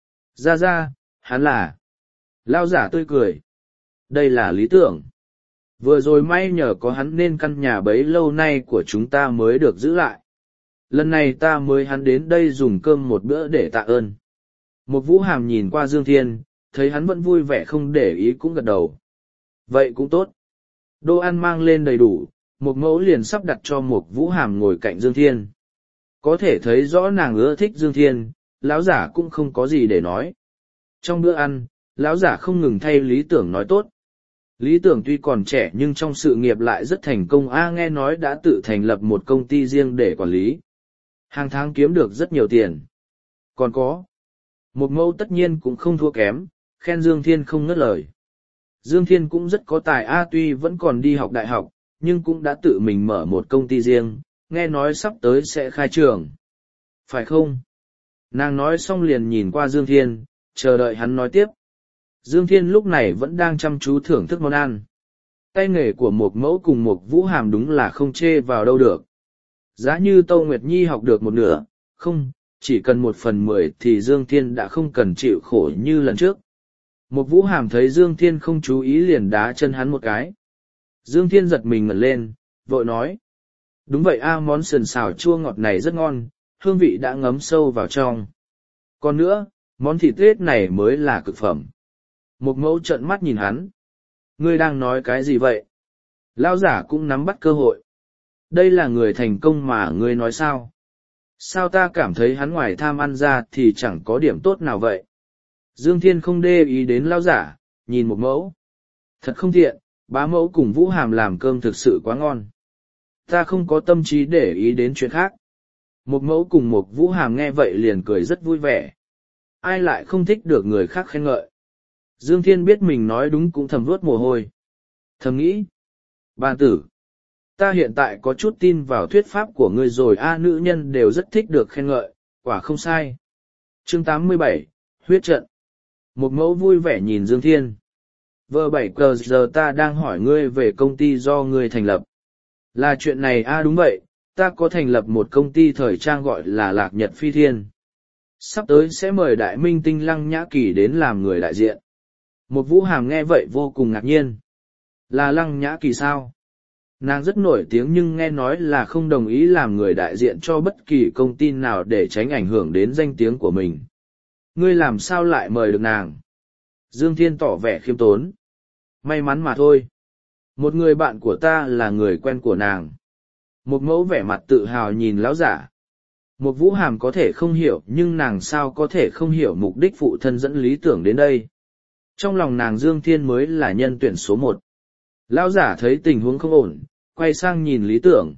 Ra, hắn là... Lao giả tươi cười. Đây là Lý Tưởng. Vừa rồi may nhờ có hắn nên căn nhà bấy lâu nay của chúng ta mới được giữ lại. Lần này ta mới hắn đến đây dùng cơm một bữa để tạ ơn. Một Vũ Hàm nhìn qua Dương Thiên, thấy hắn vẫn vui vẻ không để ý cũng gật đầu. Vậy cũng tốt. Đồ ăn mang lên đầy đủ, một mẫu liền sắp đặt cho một Vũ Hàm ngồi cạnh Dương Thiên. Có thể thấy rõ nàng ưa thích Dương Thiên, lão giả cũng không có gì để nói. Trong bữa ăn, lão giả không ngừng thay Lý Tưởng nói tốt. Lý Tưởng tuy còn trẻ nhưng trong sự nghiệp lại rất thành công, nghe nói đã tự thành lập một công ty riêng để quản lý. Hàng tháng kiếm được rất nhiều tiền. Còn có, một mẫu tất nhiên cũng không thua kém, khen Dương Thiên không ngớt lời. Dương Thiên cũng rất có tài, tuy vẫn còn đi học đại học, nhưng cũng đã tự mình mở một công ty riêng, nghe nói sắp tới sẽ khai trường. Phải không? Nàng nói xong liền nhìn qua Dương Thiên, chờ đợi hắn nói tiếp. Dương Thiên lúc này vẫn đang chăm chú thưởng thức món ăn. Tay nghề của một mẫu cùng một Vũ Hàm đúng là không chê vào đâu được. Giá như Tâu Nguyệt Nhi học được một nửa, không, chỉ cần 1/10 thì Dương Thiên đã không cần chịu khổ như lần trước. Một Vũ Hàm thấy Dương Thiên không chú ý liền đá chân hắn một cái. Dương Thiên giật mình ngẩng lên, vội nói. Đúng vậy, món sườn xào chua ngọt này rất ngon, hương vị đã ngấm sâu vào trong. Còn nữa, món thịt tết này mới là cực phẩm. Một mẫu trợn mắt nhìn hắn. Ngươi đang nói cái gì vậy? Lão giả cũng nắm bắt cơ hội. Đây là người thành công mà ngươi nói sao? Sao ta cảm thấy hắn ngoài tham ăn ra thì chẳng có điểm tốt nào vậy? Dương Thiên không để ý đến lão giả, nhìn một mẫu. Thật không thiện, bá mẫu cùng Vũ Hàm làm cơm thực sự quá ngon. Ta không có tâm trí để ý đến chuyện khác. Một mẫu cùng một Vũ Hàm nghe vậy liền cười rất vui vẻ. Ai lại không thích được người khác khen ngợi. Dương Thiên biết mình nói đúng cũng thầm vuốt mồ hôi. Thầm nghĩ. Bàn tử. Ta hiện tại có chút tin vào thuyết pháp của ngươi rồi, nữ nhân đều rất thích được khen ngợi, quả không sai. Chương 87, huyết trận. Một mẫu vui vẻ nhìn Dương Thiên. Vợ 7 giờ ta đang hỏi ngươi về công ty do ngươi thành lập. Là chuyện này, đúng vậy, ta có thành lập một công ty thời trang gọi là Lạc Nhật Phi Thiên. Sắp tới sẽ mời đại minh tinh Lăng Nhã Kỳ đến làm người đại diện. Một Vũ Hàm nghe vậy vô cùng ngạc nhiên. Là Lăng Nhã Kỳ sao? Nàng rất nổi tiếng nhưng nghe nói là không đồng ý làm người đại diện cho bất kỳ công ty nào để tránh ảnh hưởng đến danh tiếng của mình. Ngươi làm sao lại mời được nàng? Dương Thiên tỏ vẻ khiêm tốn. May mắn mà thôi. Một người bạn của ta là người quen của nàng. Một mẫu vẻ mặt tự hào nhìn lão giả. Một Vũ Hàm có thể không hiểu nhưng nàng sao có thể không hiểu mục đích phụ thân dẫn Lý Tưởng đến đây. Trong lòng nàng Dương Thiên mới là nhân tuyển số 1. Lão giả thấy tình huống không ổn, quay sang nhìn Lý Tưởng.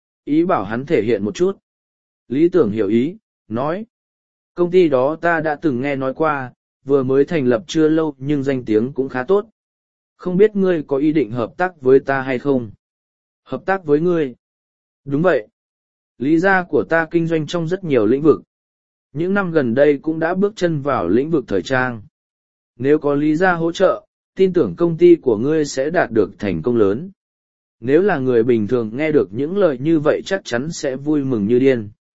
Ý bảo hắn thể hiện một chút. Lý Tưởng hiểu ý, nói. Công ty đó ta đã từng nghe nói qua, vừa mới thành lập chưa lâu nhưng danh tiếng cũng khá tốt. Không biết ngươi có ý định hợp tác với ta hay không? Hợp tác với ngươi? Đúng vậy. Lý gia của ta kinh doanh trong rất nhiều lĩnh vực. Những năm gần đây cũng đã bước chân vào lĩnh vực thời trang. Nếu có Lý gia hỗ trợ, tin tưởng công ty của ngươi sẽ đạt được thành công lớn. Nếu là người bình thường nghe được những lời như vậy chắc chắn sẽ vui mừng như điên.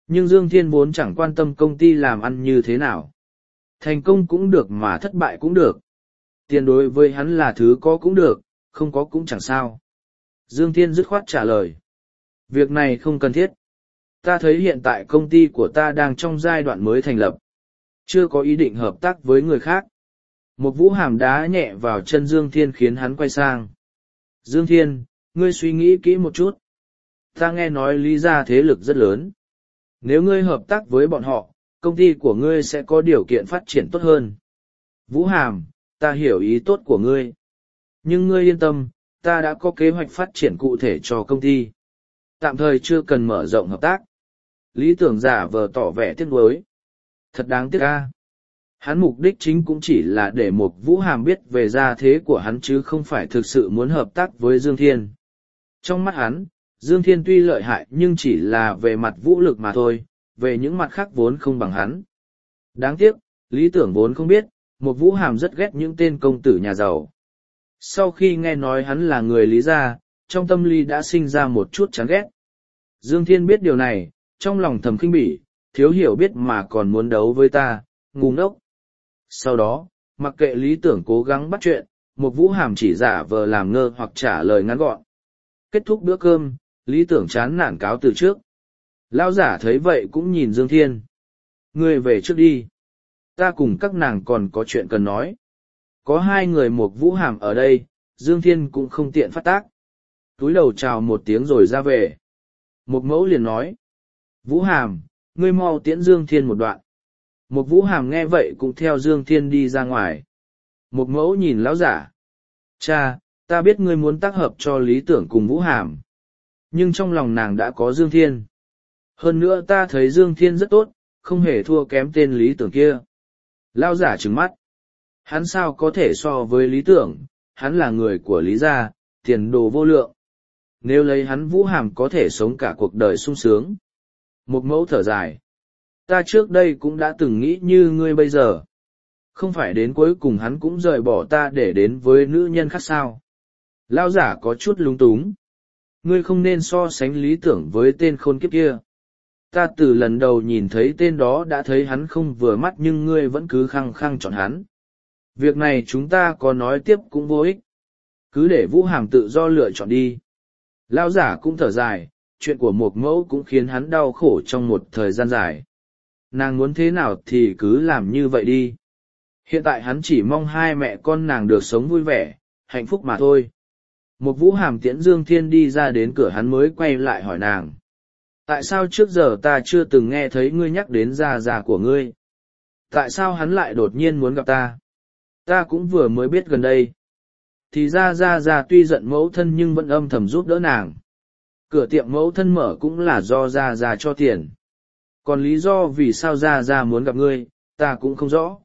Nhưng Dương Thiên vốn chẳng quan tâm công ty làm ăn như thế nào. Thành công cũng được mà thất bại cũng được. Tiền đối với hắn là thứ có cũng được, không có cũng chẳng sao. Dương Thiên dứt khoát trả lời. Việc này không cần thiết. Ta thấy hiện tại công ty của ta đang trong giai đoạn mới thành lập. Chưa có ý định hợp tác với người khác. Một vũ hàm đá nhẹ vào chân Dương Thiên khiến hắn quay sang. Dương Thiên, ngươi suy nghĩ kỹ một chút. Ta nghe nói Lý gia thế lực rất lớn. Nếu ngươi hợp tác với bọn họ, công ty của ngươi sẽ có điều kiện phát triển tốt hơn. Vũ hàm, ta hiểu ý tốt của ngươi. Nhưng ngươi yên tâm, ta đã có kế hoạch phát triển cụ thể cho công ty. Tạm thời chưa cần mở rộng hợp tác. Lý tưởng giả vờ tỏ vẻ tiếc nuối. Thật đáng tiếc ca. Hắn mục đích chính cũng chỉ là để một vũ hàm biết về gia thế của hắn chứ không phải thực sự muốn hợp tác với Dương Thiên. Trong mắt hắn, Dương Thiên tuy lợi hại nhưng chỉ là về mặt vũ lực mà thôi, về những mặt khác vốn không bằng hắn. Đáng tiếc, lý tưởng vốn không biết, một vũ hàm rất ghét những tên công tử nhà giàu. Sau khi nghe nói hắn là người Lý gia, trong tâm lý đã sinh ra một chút chán ghét. Dương Thiên biết điều này, trong lòng thầm khinh bỉ, thiếu hiểu biết mà còn muốn đấu với ta, ngu ngốc. Sau đó, mặc kệ lý tưởng cố gắng bắt chuyện, một vũ hàm chỉ giả vờ làm ngơ hoặc trả lời ngắn gọn. Kết thúc bữa cơm, lý tưởng chán nản cáo từ trước. Lão giả thấy vậy cũng nhìn Dương Thiên. Ngươi về trước đi. Ta cùng các nàng còn có chuyện cần nói. Có hai người một vũ hàm ở đây, Dương Thiên cũng không tiện phát tác. Túi đầu chào một tiếng rồi ra về. Một mẫu liền nói. Vũ hàm, ngươi mau tiễn Dương Thiên một đoạn. Một vũ hàm nghe vậy cũng theo Dương Thiên đi ra ngoài. Một mẫu nhìn lão giả. Cha, ta biết ngươi muốn tác hợp cho lý tưởng cùng vũ hàm. Nhưng trong lòng nàng đã có Dương Thiên. Hơn nữa ta thấy Dương Thiên rất tốt, không hề thua kém tên lý tưởng kia. Lão giả trừng mắt. Hắn sao có thể so với lý tưởng, hắn là người của Lý gia, tiền đồ vô lượng. Nếu lấy hắn vũ hàm có thể sống cả cuộc đời sung sướng. Một mẫu thở dài. Ta trước đây cũng đã từng nghĩ như ngươi bây giờ. Không phải đến cuối cùng hắn cũng rời bỏ ta để đến với nữ nhân khác sao. Lão giả có chút lúng túng. Ngươi không nên so sánh lý tưởng với tên khốn kiếp kia. Ta từ lần đầu nhìn thấy tên đó đã thấy hắn không vừa mắt nhưng ngươi vẫn cứ khăng khăng chọn hắn. Việc này chúng ta có nói tiếp cũng vô ích. Cứ để vũ hàm tự do lựa chọn đi. Lão giả cũng thở dài, chuyện của một mẫu cũng khiến hắn đau khổ trong một thời gian dài. Nàng muốn thế nào thì cứ làm như vậy đi. Hiện tại hắn chỉ mong hai mẹ con nàng được sống vui vẻ, hạnh phúc mà thôi. Một vũ hàm tiễn Dương Thiên đi ra đến cửa hắn mới quay lại hỏi nàng. Tại sao trước giờ ta chưa từng nghe thấy ngươi nhắc đến gia gia của ngươi? Tại sao hắn lại đột nhiên muốn gặp ta? Ta cũng vừa mới biết gần đây. Thì ra gia tuy giận mẫu thân nhưng vẫn âm thầm giúp đỡ nàng. Cửa tiệm mẫu thân mở cũng là do gia cho tiền. Còn lý do vì sao gia muốn gặp ngươi, ta cũng không rõ.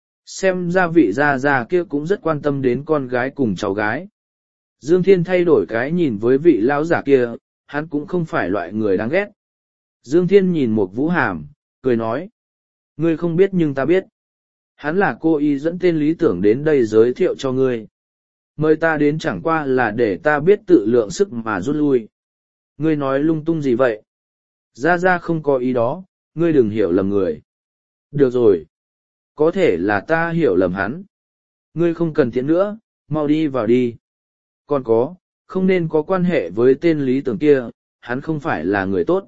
Xem ra vị gia kia cũng rất quan tâm đến con gái cùng cháu gái. Dương Thiên thay đổi cái nhìn với vị lão giả kia, hắn cũng không phải loại người đáng ghét. Dương Thiên nhìn một vũ hàm, cười nói. Ngươi không biết nhưng ta biết. Hắn là cô y dẫn tên lý tưởng đến đây giới thiệu cho ngươi. Mời ta đến chẳng qua là để ta biết tự lượng sức mà rút lui. Ngươi nói lung tung gì vậy? Gia không có ý đó, ngươi đừng hiểu lầm người. Được rồi. Có thể là ta hiểu lầm hắn. Ngươi không cần tiễn nữa, mau đi vào đi. Còn có, không nên có quan hệ với tên lý tưởng kia, hắn không phải là người tốt.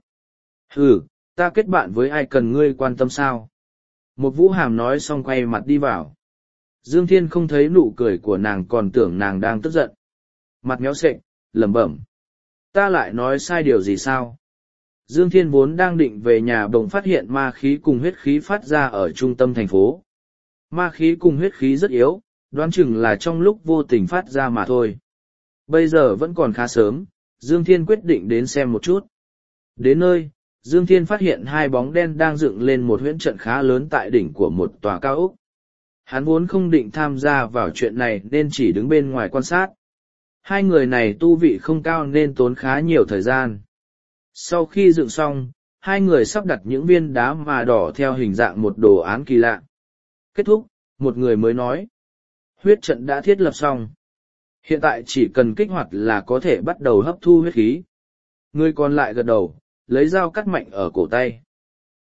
Ta kết bạn với ai cần ngươi quan tâm sao? Một vũ hàm nói xong quay mặt đi vào. Dương Thiên không thấy nụ cười của nàng còn tưởng nàng đang tức giận. Mặt méo sệch, lẩm bẩm. Ta lại nói sai điều gì sao? Dương Thiên vốn đang định về nhà bỗng phát hiện ma khí cùng huyết khí phát ra ở trung tâm thành phố. Ma khí cùng huyết khí rất yếu, đoán chừng là trong lúc vô tình phát ra mà thôi. Bây giờ vẫn còn khá sớm, Dương Thiên quyết định đến xem một chút. Đến nơi, Dương Thiên phát hiện hai bóng đen đang dựng lên một huyễn trận khá lớn tại đỉnh của một tòa cao ốc. Hắn vốn không định tham gia vào chuyện này nên chỉ đứng bên ngoài quan sát. Hai người này tu vị không cao nên tốn khá nhiều thời gian. Sau khi dựng xong, hai người sắp đặt những viên đá mà đỏ theo hình dạng một đồ án kỳ lạ. Kết thúc, một người mới nói. Huyết trận đã thiết lập xong. Hiện tại chỉ cần kích hoạt là có thể bắt đầu hấp thu huyết khí. Người còn lại gật đầu, lấy dao cắt mạnh ở cổ tay.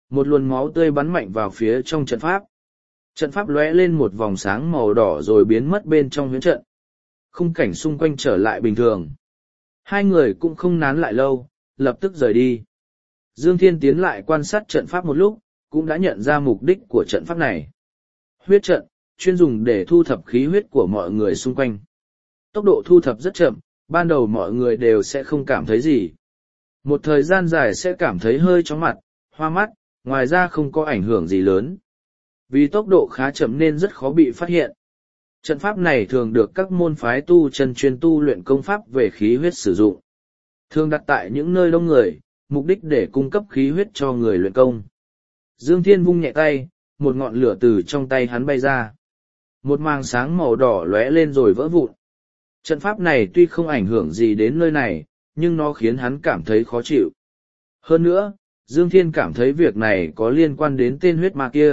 Một luồng máu tươi bắn mạnh vào phía trong trận pháp. Trận pháp lóe lên một vòng sáng màu đỏ rồi biến mất bên trong huyễn trận. Khung cảnh xung quanh trở lại bình thường. Hai người cũng không nán lại lâu, lập tức rời đi. Dương Thiên tiến lại quan sát trận pháp một lúc, cũng đã nhận ra mục đích của trận pháp này. Huyết trận, chuyên dùng để thu thập khí huyết của mọi người xung quanh. Tốc độ thu thập rất chậm, ban đầu mọi người đều sẽ không cảm thấy gì. Một thời gian dài sẽ cảm thấy hơi chóng mặt, hoa mắt, ngoài ra không có ảnh hưởng gì lớn. Vì tốc độ khá chậm nên rất khó bị phát hiện. Trận pháp này thường được các môn phái tu chân chuyên tu luyện công pháp về khí huyết sử dụng. Thường đặt tại những nơi đông người, mục đích để cung cấp khí huyết cho người luyện công. Dương Thiên vung nhẹ tay, một ngọn lửa từ trong tay hắn bay ra. Một màng sáng màu đỏ lóe lên rồi vỡ vụn. Trận pháp này tuy không ảnh hưởng gì đến nơi này, nhưng nó khiến hắn cảm thấy khó chịu. Hơn nữa, Dương Thiên cảm thấy việc này có liên quan đến tên huyết ma kia.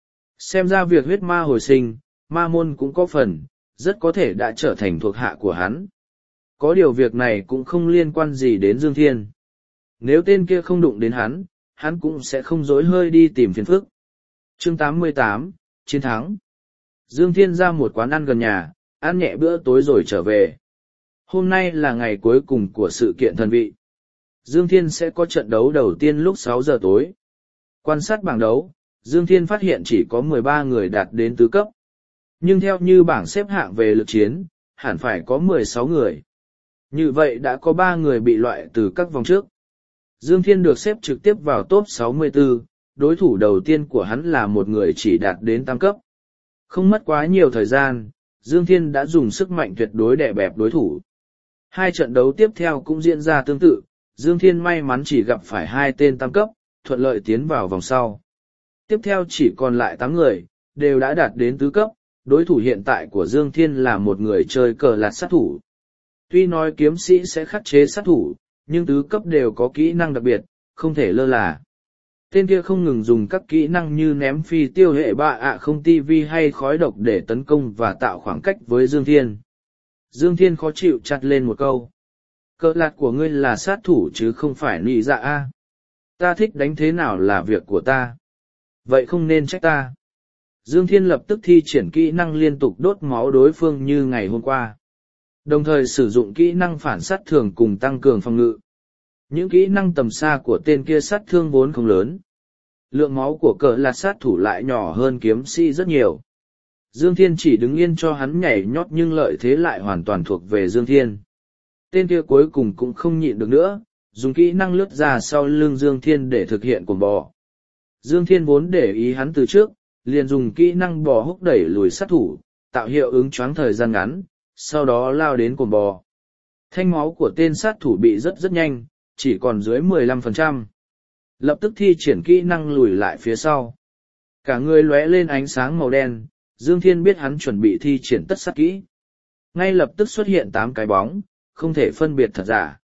Xem ra việc huyết ma hồi sinh, ma môn cũng có phần, rất có thể đã trở thành thuộc hạ của hắn. Có điều việc này cũng không liên quan gì đến Dương Thiên. Nếu tên kia không đụng đến hắn cũng sẽ không dối hơi đi tìm phiền phức. Chương 88, Chiến thắng. Dương Thiên ra một quán ăn gần nhà, ăn nhẹ bữa tối rồi trở về. Hôm nay là ngày cuối cùng của sự kiện thần vị. Dương Thiên sẽ có trận đấu đầu tiên lúc 6 giờ tối. Quan sát bảng đấu, Dương Thiên phát hiện chỉ có 13 người đạt đến tứ cấp. Nhưng theo như bảng xếp hạng về lực chiến, hẳn phải có 16 người. Như vậy đã có 3 người bị loại từ các vòng trước. Dương Thiên được xếp trực tiếp vào top 64, đối thủ đầu tiên của hắn là một người chỉ đạt đến tam cấp. Không mất quá nhiều thời gian, Dương Thiên đã dùng sức mạnh tuyệt đối đè bẹp đối thủ. Hai trận đấu tiếp theo cũng diễn ra tương tự, Dương Thiên may mắn chỉ gặp phải 2 tên tam cấp, thuận lợi tiến vào vòng sau. Tiếp theo chỉ còn lại 8 người, đều đã đạt đến tứ cấp, đối thủ hiện tại của Dương Thiên là một người chơi cờ lạt sát thủ. Tuy nói kiếm sĩ sẽ khắc chế sát thủ, nhưng tứ cấp đều có kỹ năng đặc biệt, không thể lơ là. Tên kia không ngừng dùng các kỹ năng như ném phi tiêu hệ bạ ạ không tivi hay khói độc để tấn công và tạo khoảng cách với Dương Thiên. Dương Thiên khó chịu chặt lên một câu. Cờ lạt của ngươi là sát thủ chứ không phải nị dạ a. Ta thích đánh thế nào là việc của ta. Vậy không nên trách ta. Dương Thiên lập tức thi triển kỹ năng liên tục đốt máu đối phương như ngày hôm qua. Đồng thời sử dụng kỹ năng phản sát thường cùng tăng cường phòng ngự. Những kỹ năng tầm xa của tên kia sát thương vốn không lớn. Lượng máu của cờ lạt sát thủ lại nhỏ hơn kiếm sĩ rất nhiều. Dương Thiên chỉ đứng yên cho hắn nhảy nhót nhưng lợi thế lại hoàn toàn thuộc về Dương Thiên. Tên kia cuối cùng cũng không nhịn được nữa, dùng kỹ năng lướt ra sau lưng Dương Thiên để thực hiện cuồng bò. Dương Thiên vốn để ý hắn từ trước, liền dùng kỹ năng bò húc đẩy lùi sát thủ, tạo hiệu ứng choáng thời gian ngắn, sau đó lao đến cuồng bò. Thanh máu của tên sát thủ bị rất nhanh, chỉ còn dưới 15%. Lập tức thi triển kỹ năng lùi lại phía sau. Cả người lóe lên ánh sáng màu đen, Dương Thiên biết hắn chuẩn bị thi triển tất sát kỹ. Ngay lập tức xuất hiện 8 cái bóng, không thể phân biệt thật giả.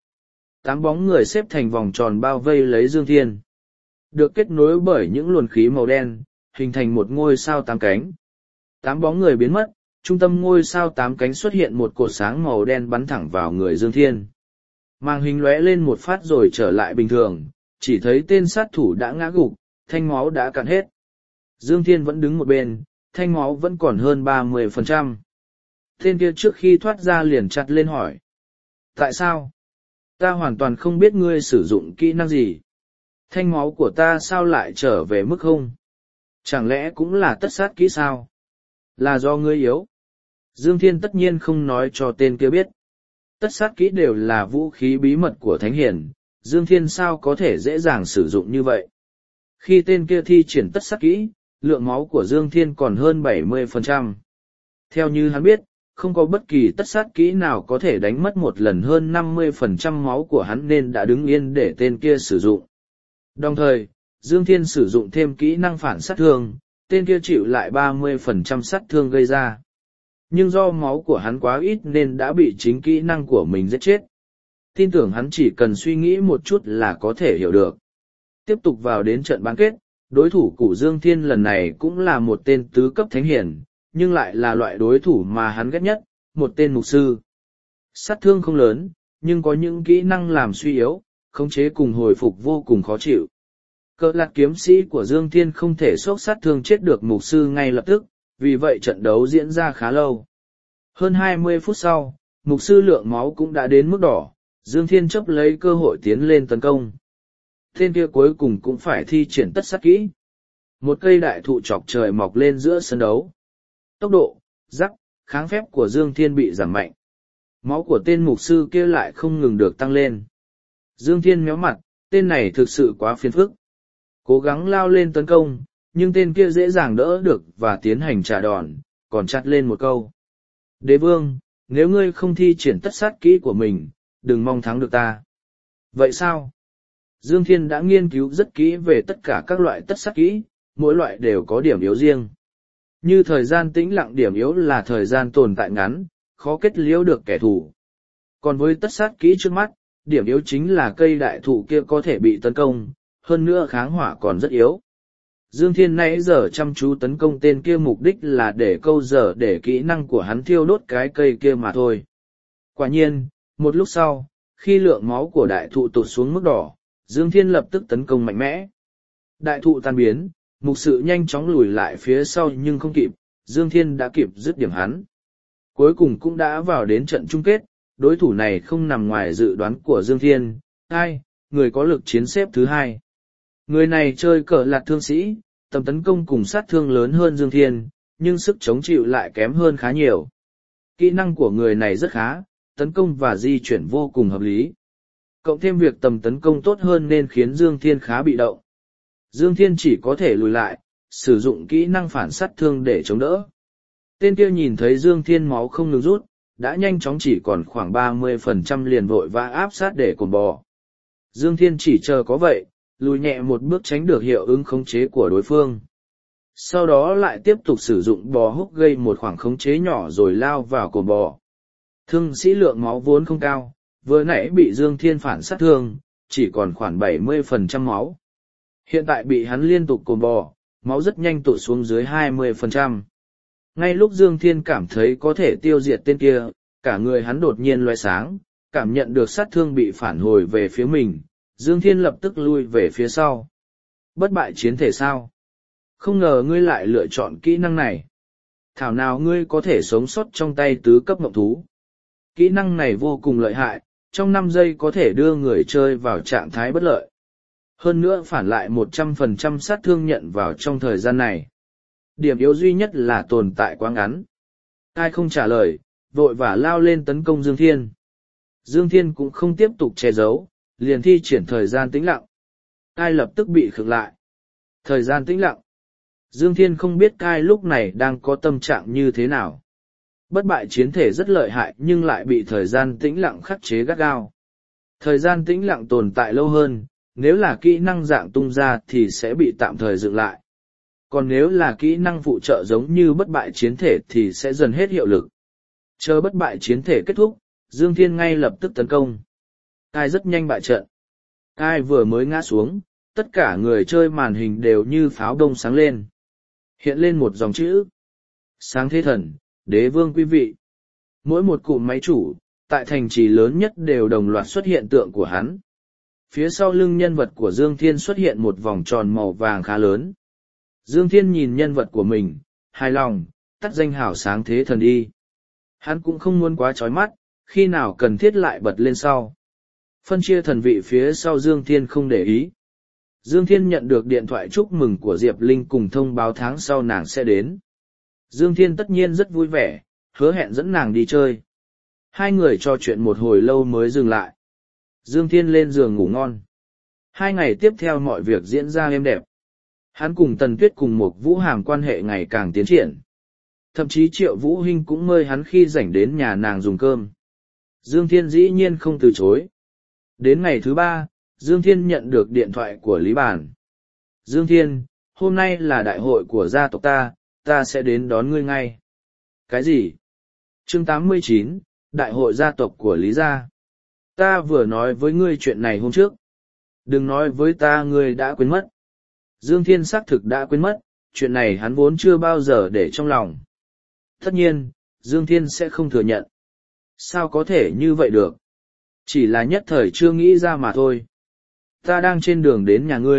8 bóng người xếp thành vòng tròn bao vây lấy Dương Thiên. Được kết nối bởi những luồng khí màu đen, hình thành một ngôi sao 8 cánh. 8 bóng người biến mất, trung tâm ngôi sao 8 cánh xuất hiện một cột sáng màu đen bắn thẳng vào người Dương Thiên. Màn hình lóe lên một phát rồi trở lại bình thường, chỉ thấy tên sát thủ đã ngã gục, thanh máu đã cạn hết. Dương Thiên vẫn đứng một bên, thanh máu vẫn còn hơn 30%. Tên kia trước khi thoát ra liền chặt lên hỏi. Tại sao? Ta hoàn toàn không biết ngươi sử dụng kỹ năng gì. Thanh máu của ta sao lại trở về mức không? Chẳng lẽ cũng là tất sát kỹ sao? Là do ngươi yếu. Dương Thiên tất nhiên không nói cho tên kia biết. Tất sát kỹ đều là vũ khí bí mật của Thánh Hiền, Dương Thiên sao có thể dễ dàng sử dụng như vậy. Khi tên kia thi triển tất sát kỹ, lượng máu của Dương Thiên còn hơn 70%. Theo như hắn biết, không có bất kỳ tất sát kỹ nào có thể đánh mất một lần hơn 50% máu của hắn nên đã đứng yên để tên kia sử dụng. Đồng thời, Dương Thiên sử dụng thêm kỹ năng phản sát thương, tên kia chịu lại 30% sát thương gây ra. Nhưng do máu của hắn quá ít nên đã bị chính kỹ năng của mình giết chết. Tin tưởng hắn chỉ cần suy nghĩ một chút là có thể hiểu được. Tiếp tục vào đến trận bán kết, đối thủ của Dương Thiên lần này cũng là một tên tứ cấp thánh hiển, nhưng lại là loại đối thủ mà hắn ghét nhất, một tên mục sư. Sát thương không lớn, nhưng có những kỹ năng làm suy yếu, khống chế cùng hồi phục vô cùng khó chịu. Cờ lạc kiếm sĩ của Dương Thiên không thể sốc sát thương chết được mục sư ngay lập tức, vì vậy trận đấu diễn ra khá lâu. Hơn 20 phút sau, mục sư lượng máu cũng đã đến mức đỏ, Dương Thiên chấp lấy cơ hội tiến lên tấn công. Tên kia cuối cùng cũng phải thi triển tất sát kỹ. Một cây đại thụ chọc trời mọc lên giữa sân đấu. Tốc độ, rắc, kháng phép của Dương Thiên bị giảm mạnh. Máu của tên mục sư kia lại không ngừng được tăng lên. Dương Thiên méo mặt, tên này thực sự quá phiền phức. Cố gắng lao lên tấn công, nhưng tên kia dễ dàng đỡ được và tiến hành trả đòn, còn chặt lên một câu. Đế vương, nếu ngươi không thi triển tất sát kỹ của mình, đừng mong thắng được ta. Vậy sao? Dương Thiên đã nghiên cứu rất kỹ về tất cả các loại tất sát kỹ, mỗi loại đều có điểm yếu riêng. Như thời gian tĩnh lặng, điểm yếu là thời gian tồn tại ngắn, khó kết liễu được kẻ thù. Còn với tất sát kỹ trước mắt, điểm yếu chính là cây đại thụ kia có thể bị tấn công, hơn nữa kháng hỏa còn rất yếu. Dương Thiên nãy giờ chăm chú tấn công tên kia mục đích là để câu giờ để kỹ năng của hắn thiêu đốt cái cây kia mà thôi. Quả nhiên, một lúc sau, khi lượng máu của đại thụ tụt xuống mức đỏ, Dương Thiên lập tức tấn công mạnh mẽ. Đại thụ tan biến, mục sự nhanh chóng lùi lại phía sau nhưng không kịp, Dương Thiên đã kịp dứt điểm hắn. Cuối cùng cũng đã vào đến trận chung kết, đối thủ này không nằm ngoài dự đoán của Dương Thiên, người có lực chiến xếp thứ 2. Người này chơi cờ lạc thương sĩ, tầm tấn công cùng sát thương lớn hơn Dương Thiên, nhưng sức chống chịu lại kém hơn khá nhiều. Kỹ năng của người này rất khá, tấn công và di chuyển vô cùng hợp lý. Cộng thêm việc tầm tấn công tốt hơn nên khiến Dương Thiên khá bị động. Dương Thiên chỉ có thể lùi lại, sử dụng kỹ năng phản sát thương để chống đỡ. Tên kia nhìn thấy Dương Thiên máu không ngừng rút, đã nhanh chóng chỉ còn khoảng 30% liền vội và áp sát để cồn bò. Dương Thiên chỉ chờ có vậy, lùi nhẹ một bước tránh được hiệu ứng khống chế của đối phương. Sau đó lại tiếp tục sử dụng bò húc gây một khoảng khống chế nhỏ rồi lao vào cồn bò. Thương sĩ lượng máu vốn không cao, vừa nãy bị Dương Thiên phản sát thương, chỉ còn khoảng 70% máu. Hiện tại bị hắn liên tục cồn bò, máu rất nhanh tụt xuống dưới 20%. Ngay lúc Dương Thiên cảm thấy có thể tiêu diệt tên kia, cả người hắn đột nhiên loé sáng, cảm nhận được sát thương bị phản hồi về phía mình, Dương Thiên lập tức lui về phía sau. Bất bại chiến thể sao? Không ngờ ngươi lại lựa chọn kỹ năng này. Thảo nào ngươi có thể sống sót trong tay tứ cấp mộng thú. Kỹ năng này vô cùng lợi hại, trong 5 giây có thể đưa người chơi vào trạng thái bất lợi. Hơn nữa phản lại 100% sát thương nhận vào trong thời gian này. Điểm yếu duy nhất là tồn tại quá ngắn. Ai không trả lời, vội vã lao lên tấn công Dương Thiên. Dương Thiên cũng không tiếp tục che giấu, liền thi triển thời gian tĩnh lặng. Ai lập tức bị khựng lại. Thời gian tĩnh lặng. Dương Thiên không biết Cai lúc này đang có tâm trạng như thế nào. Bất bại chiến thể rất lợi hại nhưng lại bị thời gian tĩnh lặng khắc chế gắt gao. Thời gian tĩnh lặng tồn tại lâu hơn, nếu là kỹ năng dạng tung ra thì sẽ bị tạm thời dựng lại. Còn nếu là kỹ năng phụ trợ giống như bất bại chiến thể thì sẽ dần hết hiệu lực. Chờ bất bại chiến thể kết thúc, Dương Thiên ngay lập tức tấn công. Cai rất nhanh bại trận. Cai vừa mới ngã xuống, tất cả người chơi màn hình đều như pháo đông sáng lên. Hiện lên một dòng chữ. Sáng thế thần, đế vương quý vị. Mỗi một cụm máy chủ, tại thành trì lớn nhất đều đồng loạt xuất hiện tượng của hắn. Phía sau lưng nhân vật của Dương Thiên xuất hiện một vòng tròn màu vàng khá lớn. Dương Thiên nhìn nhân vật của mình, hài lòng, tắt danh hào sáng thế thần đi. Hắn cũng không muốn quá chói mắt, khi nào cần thiết lại bật lên sau. Phân chia thần vị phía sau Dương Thiên không để ý. Dương Thiên nhận được điện thoại chúc mừng của Diệp Linh cùng thông báo tháng sau nàng sẽ đến. Dương Thiên tất nhiên rất vui vẻ, hứa hẹn dẫn nàng đi chơi. Hai người trò chuyện một hồi lâu mới dừng lại. Dương Thiên lên giường ngủ ngon. 2 ngày tiếp theo mọi việc diễn ra êm đẹp. Hắn cùng Tần Tuyết cùng một Vũ Hàm quan hệ ngày càng tiến triển. Thậm chí Triệu Vũ Hinh cũng mời hắn khi rảnh đến nhà nàng dùng cơm. Dương Thiên dĩ nhiên không từ chối. Đến ngày thứ 3, Dương Thiên nhận được điện thoại của Lý Bản. Dương Thiên, hôm nay là đại hội của gia tộc ta sẽ đến đón ngươi ngay. Cái gì? Chương 89, đại hội gia tộc của Lý gia. Ta vừa nói với ngươi chuyện này hôm trước. Đừng nói với ta ngươi đã quên mất. Dương Thiên xác thực đã quên mất, chuyện này hắn vốn chưa bao giờ để trong lòng. Tất nhiên, Dương Thiên sẽ không thừa nhận. Sao có thể như vậy được? Chỉ là nhất thời chưa nghĩ ra mà thôi. Ta đang trên đường đến nhà ngươi,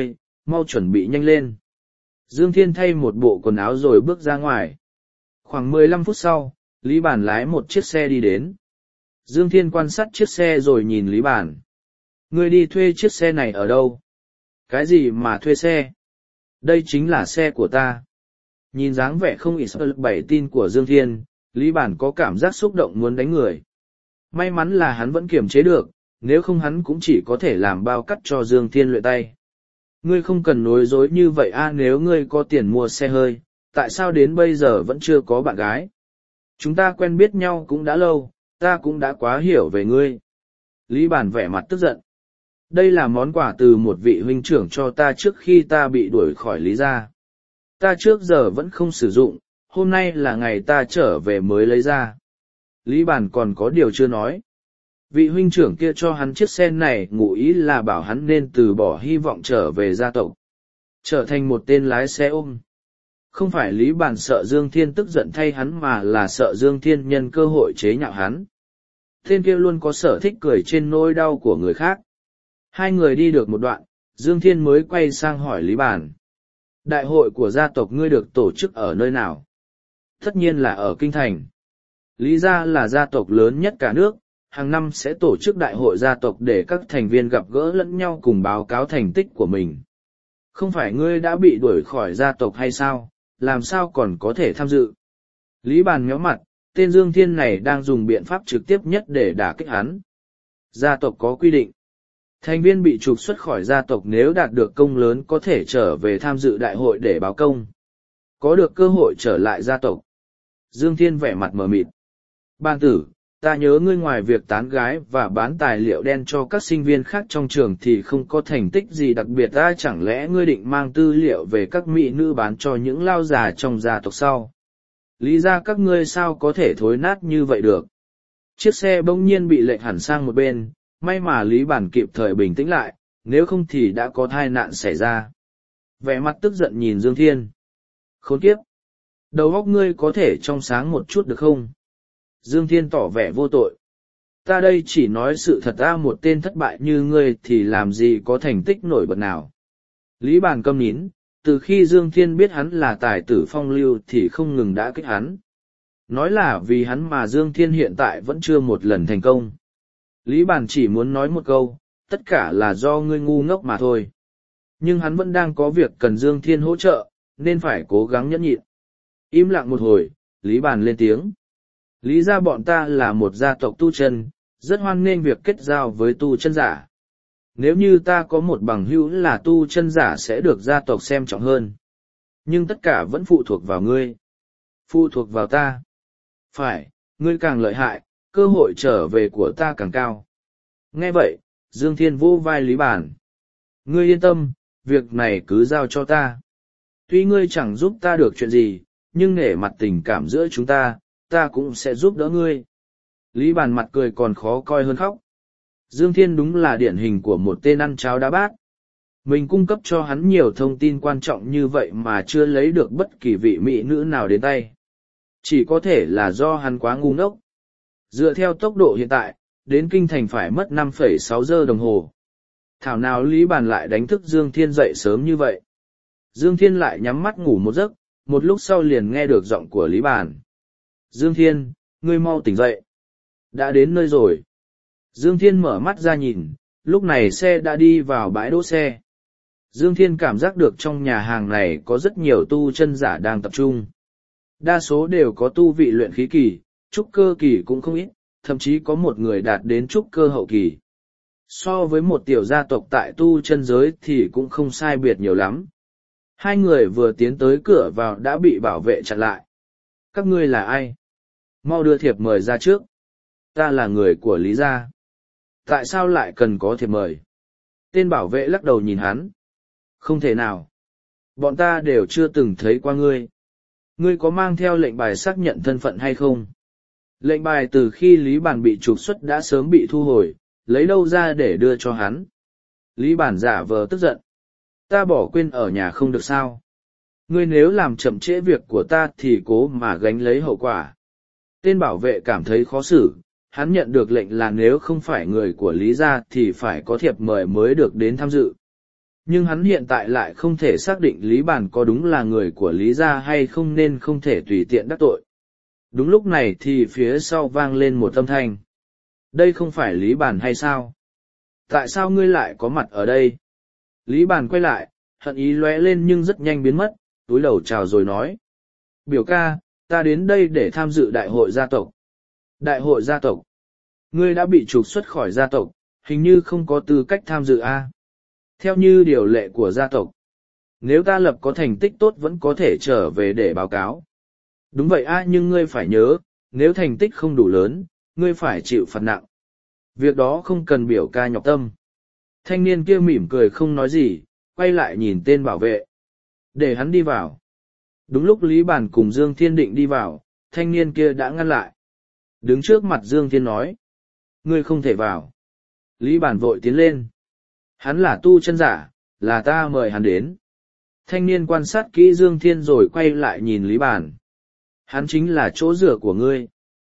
mau chuẩn bị nhanh lên. Dương Thiên thay một bộ quần áo rồi bước ra ngoài. Khoảng 15 phút sau, Lý Bản lái một chiếc xe đi đến. Dương Thiên quan sát chiếc xe rồi nhìn Lý Bản. Ngươi đi thuê chiếc xe này ở đâu? Cái gì mà thuê xe? Đây chính là xe của ta. Nhìn dáng vẻ không ít bảy tin của Dương Thiên, Lý Bản có cảm giác xúc động muốn đánh người. May mắn là hắn vẫn kiềm chế được, nếu không hắn cũng chỉ có thể làm bao cắt cho Dương Thiên luyện tay. Ngươi không cần nói dối như vậy nếu ngươi có tiền mua xe hơi, tại sao đến bây giờ vẫn chưa có bạn gái? Chúng ta quen biết nhau cũng đã lâu, ta cũng đã quá hiểu về ngươi. Lý Bản vẻ mặt tức giận. Đây là món quà từ một vị huynh trưởng cho ta trước khi ta bị đuổi khỏi Lý gia. Ta trước giờ vẫn không sử dụng, hôm nay là ngày ta trở về mới lấy ra. Lý Bản còn có điều chưa nói. Vị huynh trưởng kia cho hắn chiếc xe này ngụ ý là bảo hắn nên từ bỏ hy vọng trở về gia tộc. Trở thành một tên lái xe ôm. Không phải Lý Bản sợ Dương Thiên tức giận thay hắn mà là sợ Dương Thiên nhân cơ hội chế nhạo hắn. Tên kia luôn có sở thích cười trên nỗi đau của người khác. Hai người đi được một đoạn, Dương Thiên mới quay sang hỏi Lý Bản. Đại hội của gia tộc ngươi được tổ chức ở nơi nào? Tất nhiên là ở Kinh Thành. Lý gia là gia tộc lớn nhất cả nước, hàng năm sẽ tổ chức đại hội gia tộc để các thành viên gặp gỡ lẫn nhau cùng báo cáo thành tích của mình. Không phải ngươi đã bị đuổi khỏi gia tộc hay sao, làm sao còn có thể tham dự? Lý Bàn nhó mặt, tên Dương Thiên này đang dùng biện pháp trực tiếp nhất để đả kích hắn. Gia tộc có quy định. Thành viên bị trục xuất khỏi gia tộc nếu đạt được công lớn có thể trở về tham dự đại hội để báo công. Có được cơ hội trở lại gia tộc. Dương Thiên vẻ mặt mờ mịt. Ban tử, ta nhớ ngươi ngoài việc tán gái và bán tài liệu đen cho các sinh viên khác trong trường thì không có thành tích gì đặc biệt chẳng lẽ ngươi định mang tư liệu về các mỹ nữ bán cho những lao già trong gia tộc sau? Lý ra các ngươi sao có thể thối nát như vậy được? Chiếc xe bỗng nhiên bị lệch hẳn sang một bên, may mà Lý Bản kịp thời bình tĩnh lại, nếu không thì đã có tai nạn xảy ra. Vẻ mặt tức giận nhìn Dương Thiên. Khốn kiếp! Đầu óc ngươi có thể trong sáng một chút được không? Dương Thiên tỏ vẻ vô tội. Ta đây chỉ nói sự thật một tên thất bại như ngươi thì làm gì có thành tích nổi bật nào. Lý Bản câm nín, từ khi Dương Thiên biết hắn là tài tử phong lưu thì không ngừng đã kích hắn. Nói là vì hắn mà Dương Thiên hiện tại vẫn chưa một lần thành công. Lý Bản chỉ muốn nói một câu, tất cả là do ngươi ngu ngốc mà thôi. Nhưng hắn vẫn đang có việc cần Dương Thiên hỗ trợ, nên phải cố gắng nhẫn nhịn. Im lặng một hồi, Lý Bản lên tiếng. Lý gia bọn ta là một gia tộc tu chân, rất hoan nghênh việc kết giao với tu chân giả. Nếu như ta có một bằng hữu là tu chân giả sẽ được gia tộc xem trọng hơn. Nhưng tất cả vẫn phụ thuộc vào ngươi. Phụ thuộc vào ta. Phải, ngươi càng lợi hại, cơ hội trở về của ta càng cao. Nghe vậy, Dương Thiên vô vai Lý Bản. Ngươi yên tâm, việc này cứ giao cho ta. Tuy ngươi chẳng giúp ta được chuyện gì, nhưng nể mặt tình cảm giữa chúng ta, ta cũng sẽ giúp đỡ ngươi. Lý Bản mặt cười còn khó coi hơn khóc. Dương Thiên đúng là điển hình của một tên ăn cháo đá bát. Mình cung cấp cho hắn nhiều thông tin quan trọng như vậy mà chưa lấy được bất kỳ vị mỹ nữ nào đến tay. Chỉ có thể là do hắn quá ngu ngốc. Dựa theo tốc độ hiện tại, đến Kinh Thành phải mất 5,6 giờ đồng hồ. Thảo nào Lý Bản lại đánh thức Dương Thiên dậy sớm như vậy. Dương Thiên lại nhắm mắt ngủ một giấc, một lúc sau liền nghe được giọng của Lý Bản. Dương Thiên, ngươi mau tỉnh dậy. Đã đến nơi rồi. Dương Thiên mở mắt ra nhìn, lúc này xe đã đi vào bãi đỗ xe. Dương Thiên cảm giác được trong nhà hàng này có rất nhiều tu chân giả đang tập trung. Đa số đều có tu vị luyện khí kỳ, trúc cơ kỳ cũng không ít, thậm chí có một người đạt đến trúc cơ hậu kỳ. So với một tiểu gia tộc tại tu chân giới thì cũng không sai biệt nhiều lắm. Hai người vừa tiến tới cửa vào đã bị bảo vệ chặn lại. Các ngươi là ai? Mau đưa thiệp mời ra trước. Ta là người của Lý gia. Tại sao lại cần có thiệp mời? Tên bảo vệ lắc đầu nhìn hắn. Không thể nào. Bọn ta đều chưa từng thấy qua ngươi. Ngươi có mang theo lệnh bài xác nhận thân phận hay không? Lệnh bài từ khi Lý Bản bị trục xuất đã sớm bị thu hồi, lấy đâu ra để đưa cho hắn? Lý Bản giả vờ tức giận. Ta bỏ quên ở nhà không được sao? Ngươi nếu làm chậm trễ việc của ta thì cố mà gánh lấy hậu quả. Tên bảo vệ cảm thấy khó xử, hắn nhận được lệnh là nếu không phải người của Lý gia thì phải có thiệp mời mới được đến tham dự. Nhưng hắn hiện tại lại không thể xác định Lý Bàn có đúng là người của Lý gia hay không nên không thể tùy tiện đắc tội. Đúng lúc này thì phía sau vang lên một âm thanh. Đây không phải Lý Bàn hay sao? Tại sao ngươi lại có mặt ở đây? Lý Bàn quay lại, hận ý lóe lên nhưng rất nhanh biến mất, túi đầu chào rồi nói. Biểu ca, ta đến đây để tham dự đại hội gia tộc. Đại hội gia tộc? Ngươi đã bị trục xuất khỏi gia tộc, hình như không có tư cách tham dự a. Theo như điều lệ của gia tộc, nếu ta lập có thành tích tốt vẫn có thể trở về để báo cáo. Đúng vậy a, nhưng ngươi phải nhớ, nếu thành tích không đủ lớn, ngươi phải chịu phạt nặng. Việc đó không cần biểu ca nhọc tâm. Thanh niên kia mỉm cười không nói gì, quay lại nhìn tên bảo vệ. Để hắn đi vào. Đúng lúc Lý Bàn cùng Dương Thiên định đi vào, thanh niên kia đã ngăn lại. Đứng trước mặt Dương Thiên nói. Ngươi không thể vào. Lý Bàn vội tiến lên. Hắn là tu chân giả, là ta mời hắn đến. Thanh niên quan sát kỹ Dương Thiên rồi quay lại nhìn Lý Bàn. Hắn chính là chỗ dựa của ngươi.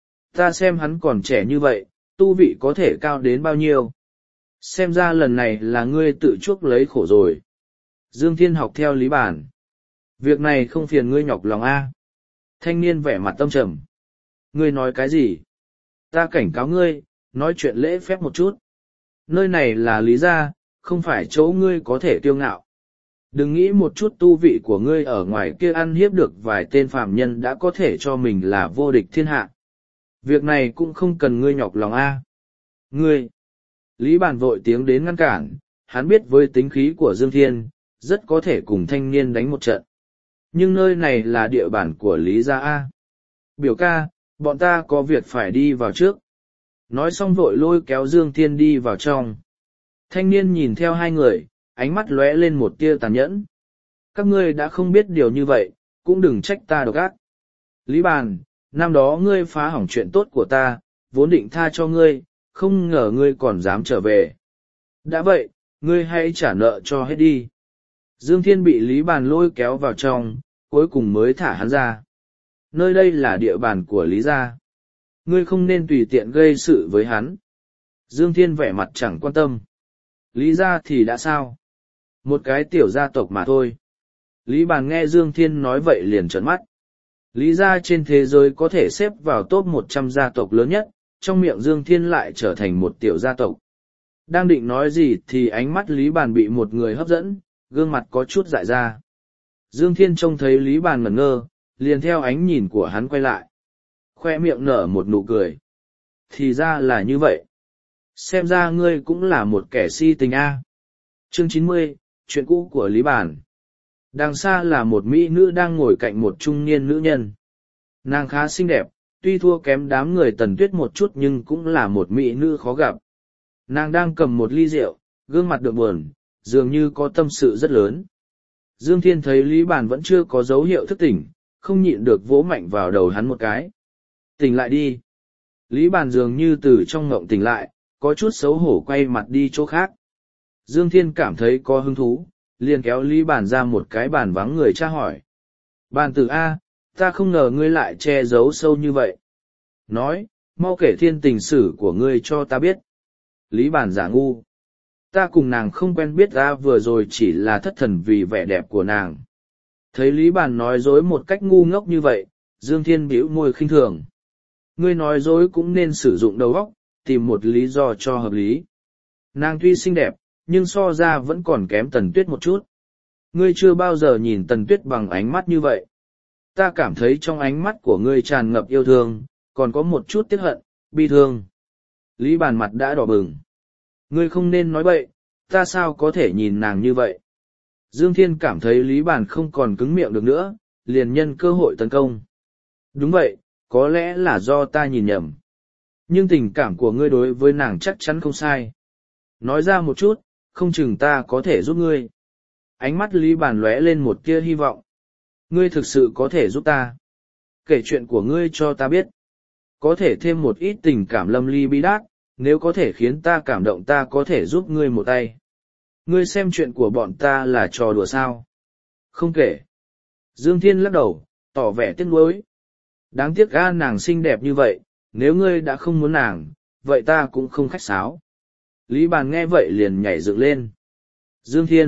Ta xem hắn còn trẻ như vậy, tu vị có thể cao đến bao nhiêu. Xem ra lần này là ngươi tự chuốc lấy khổ rồi. Dương Thiên học theo Lý Bàn. Việc này không phiền ngươi nhọc lòng a. Thanh niên vẻ mặt tâm trầm. Ngươi nói cái gì? Ta cảnh cáo ngươi, nói chuyện lễ phép một chút. Nơi này là Lý gia, không phải chỗ ngươi có thể kiêu ngạo. Đừng nghĩ một chút tu vị của ngươi ở ngoài kia ăn hiếp được vài tên phàm nhân đã có thể cho mình là vô địch thiên hạ. Việc này cũng không cần ngươi nhọc lòng a. Ngươi! Lý Bàn vội tiếng đến ngăn cản, hắn biết với tính khí của Dương Thiên, rất có thể cùng thanh niên đánh một trận. Nhưng nơi này là địa bàn của Lý gia a. Biểu ca, bọn ta có việc phải đi vào trước. Nói xong vội lôi kéo Dương Thiên đi vào trong. Thanh niên nhìn theo hai người, ánh mắt lóe lên một tia tàn nhẫn. Các ngươi đã không biết điều như vậy, cũng đừng trách ta độc ác. Lý Bàn, năm đó ngươi phá hỏng chuyện tốt của ta, vốn định tha cho ngươi, không ngờ ngươi còn dám trở về. Đã vậy, ngươi hãy trả nợ cho hết đi. Dương Thiên bị Lý Bàn lôi kéo vào trong, cuối cùng mới thả hắn ra. Nơi đây là địa bàn của Lý gia. Ngươi không nên tùy tiện gây sự với hắn. Dương Thiên vẻ mặt chẳng quan tâm. Lý gia thì đã sao? Một cái tiểu gia tộc mà thôi. Lý Bàn nghe Dương Thiên nói vậy liền trợn mắt. Lý gia trên thế giới có thể xếp vào top 100 gia tộc lớn nhất, trong miệng Dương Thiên lại trở thành một tiểu gia tộc. Đang định nói gì thì ánh mắt Lý Bàn bị một người hấp dẫn, gương mặt có chút dại ra. Dương Thiên trông thấy Lý Bàn ngẩn ngơ, liền theo ánh nhìn của hắn quay lại. Khoe miệng nở một nụ cười. Thì ra là như vậy. Xem ra ngươi cũng là một kẻ si tình a. Chương 90, chuyện cũ của Lý Bàn. Đằng xa là một mỹ nữ đang ngồi cạnh một trung niên nữ nhân. Nàng khá xinh đẹp, tuy thua kém đám người Tần Tuyết một chút nhưng cũng là một mỹ nữ khó gặp. Nàng đang cầm một ly rượu, gương mặt được buồn, dường như có tâm sự rất lớn. Dương Thiên thấy Lý Bàn vẫn chưa có dấu hiệu thức tỉnh, không nhịn được vỗ mạnh vào đầu hắn một cái. Tỉnh lại đi. Lý Bàn dường như từ trong ngộng tỉnh lại, có chút xấu hổ quay mặt đi chỗ khác. Dương Thiên cảm thấy có hứng thú, liền kéo Lý Bàn ra một cái bàn vắng người tra hỏi. Bàn tử A, ta không ngờ ngươi lại che giấu sâu như vậy. Nói, mau kể thiên tình sử của ngươi cho ta biết. Lý Bàn giả ngu. Ta cùng nàng không quen biết ta vừa rồi chỉ là thất thần vì vẻ đẹp của nàng. Thấy Lý Bàn nói dối một cách ngu ngốc như vậy, Dương Thiên bĩu môi khinh thường. Ngươi nói dối cũng nên sử dụng đầu óc, tìm một lý do cho hợp lý. Nàng tuy xinh đẹp, nhưng so ra vẫn còn kém Tần Tuyết một chút. Ngươi chưa bao giờ nhìn Tần Tuyết bằng ánh mắt như vậy. Ta cảm thấy trong ánh mắt của ngươi tràn ngập yêu thương, còn có một chút tiếc hận, bi thương. Lý Bàn mặt đã đỏ bừng. Ngươi không nên nói bậy, ta sao có thể nhìn nàng như vậy. Dương Thiên cảm thấy Lý Bàn không còn cứng miệng được nữa, liền nhân cơ hội tấn công. Đúng vậy, có lẽ là do ta nhìn nhầm. Nhưng tình cảm của ngươi đối với nàng chắc chắn không sai. Nói ra một chút, không chừng ta có thể giúp ngươi. Ánh mắt Lý Bàn lóe lên một tia hy vọng. Ngươi thực sự có thể giúp ta. Kể chuyện của ngươi cho ta biết. Có thể thêm một ít tình cảm lâm ly bi đát, nếu có thể khiến ta cảm động ta có thể giúp ngươi một tay. Ngươi xem chuyện của bọn ta là trò đùa sao. Không kể. Dương Thiên lắc đầu, tỏ vẻ tiếc nuối. Đáng tiếc ga nàng xinh đẹp như vậy, nếu ngươi đã không muốn nàng, vậy ta cũng không khách sáo. Lý Bàn nghe vậy liền nhảy dựng lên. Dương Thiên,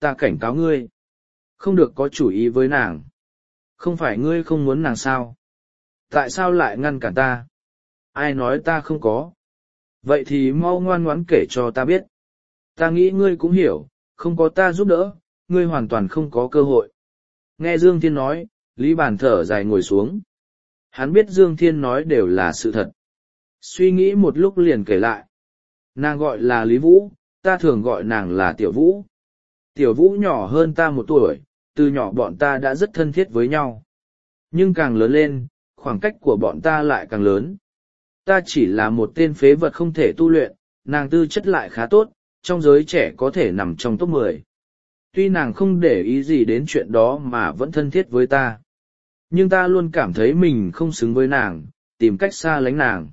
ta cảnh cáo ngươi. Không được có chủ ý với nàng. Không phải ngươi không muốn nàng sao? Tại sao lại ngăn cản ta? Ai nói ta không có? Vậy thì mau ngoan ngoãn kể cho ta biết. Ta nghĩ ngươi cũng hiểu, không có ta giúp đỡ, ngươi hoàn toàn không có cơ hội. Nghe Dương Thiên nói, Lý Bàn thở dài ngồi xuống. Hắn biết Dương Thiên nói đều là sự thật. Suy nghĩ một lúc liền kể lại. Nàng gọi là Lý Vũ, ta thường gọi nàng là Tiểu Vũ. Tiểu Vũ nhỏ hơn ta 1 tuổi, từ nhỏ bọn ta đã rất thân thiết với nhau. Nhưng càng lớn lên, khoảng cách của bọn ta lại càng lớn. Ta chỉ là một tên phế vật không thể tu luyện, nàng tư chất lại khá tốt, trong giới trẻ có thể nằm trong top 10. Tuy nàng không để ý gì đến chuyện đó mà vẫn thân thiết với ta. Nhưng ta luôn cảm thấy mình không xứng với nàng, tìm cách xa lánh nàng.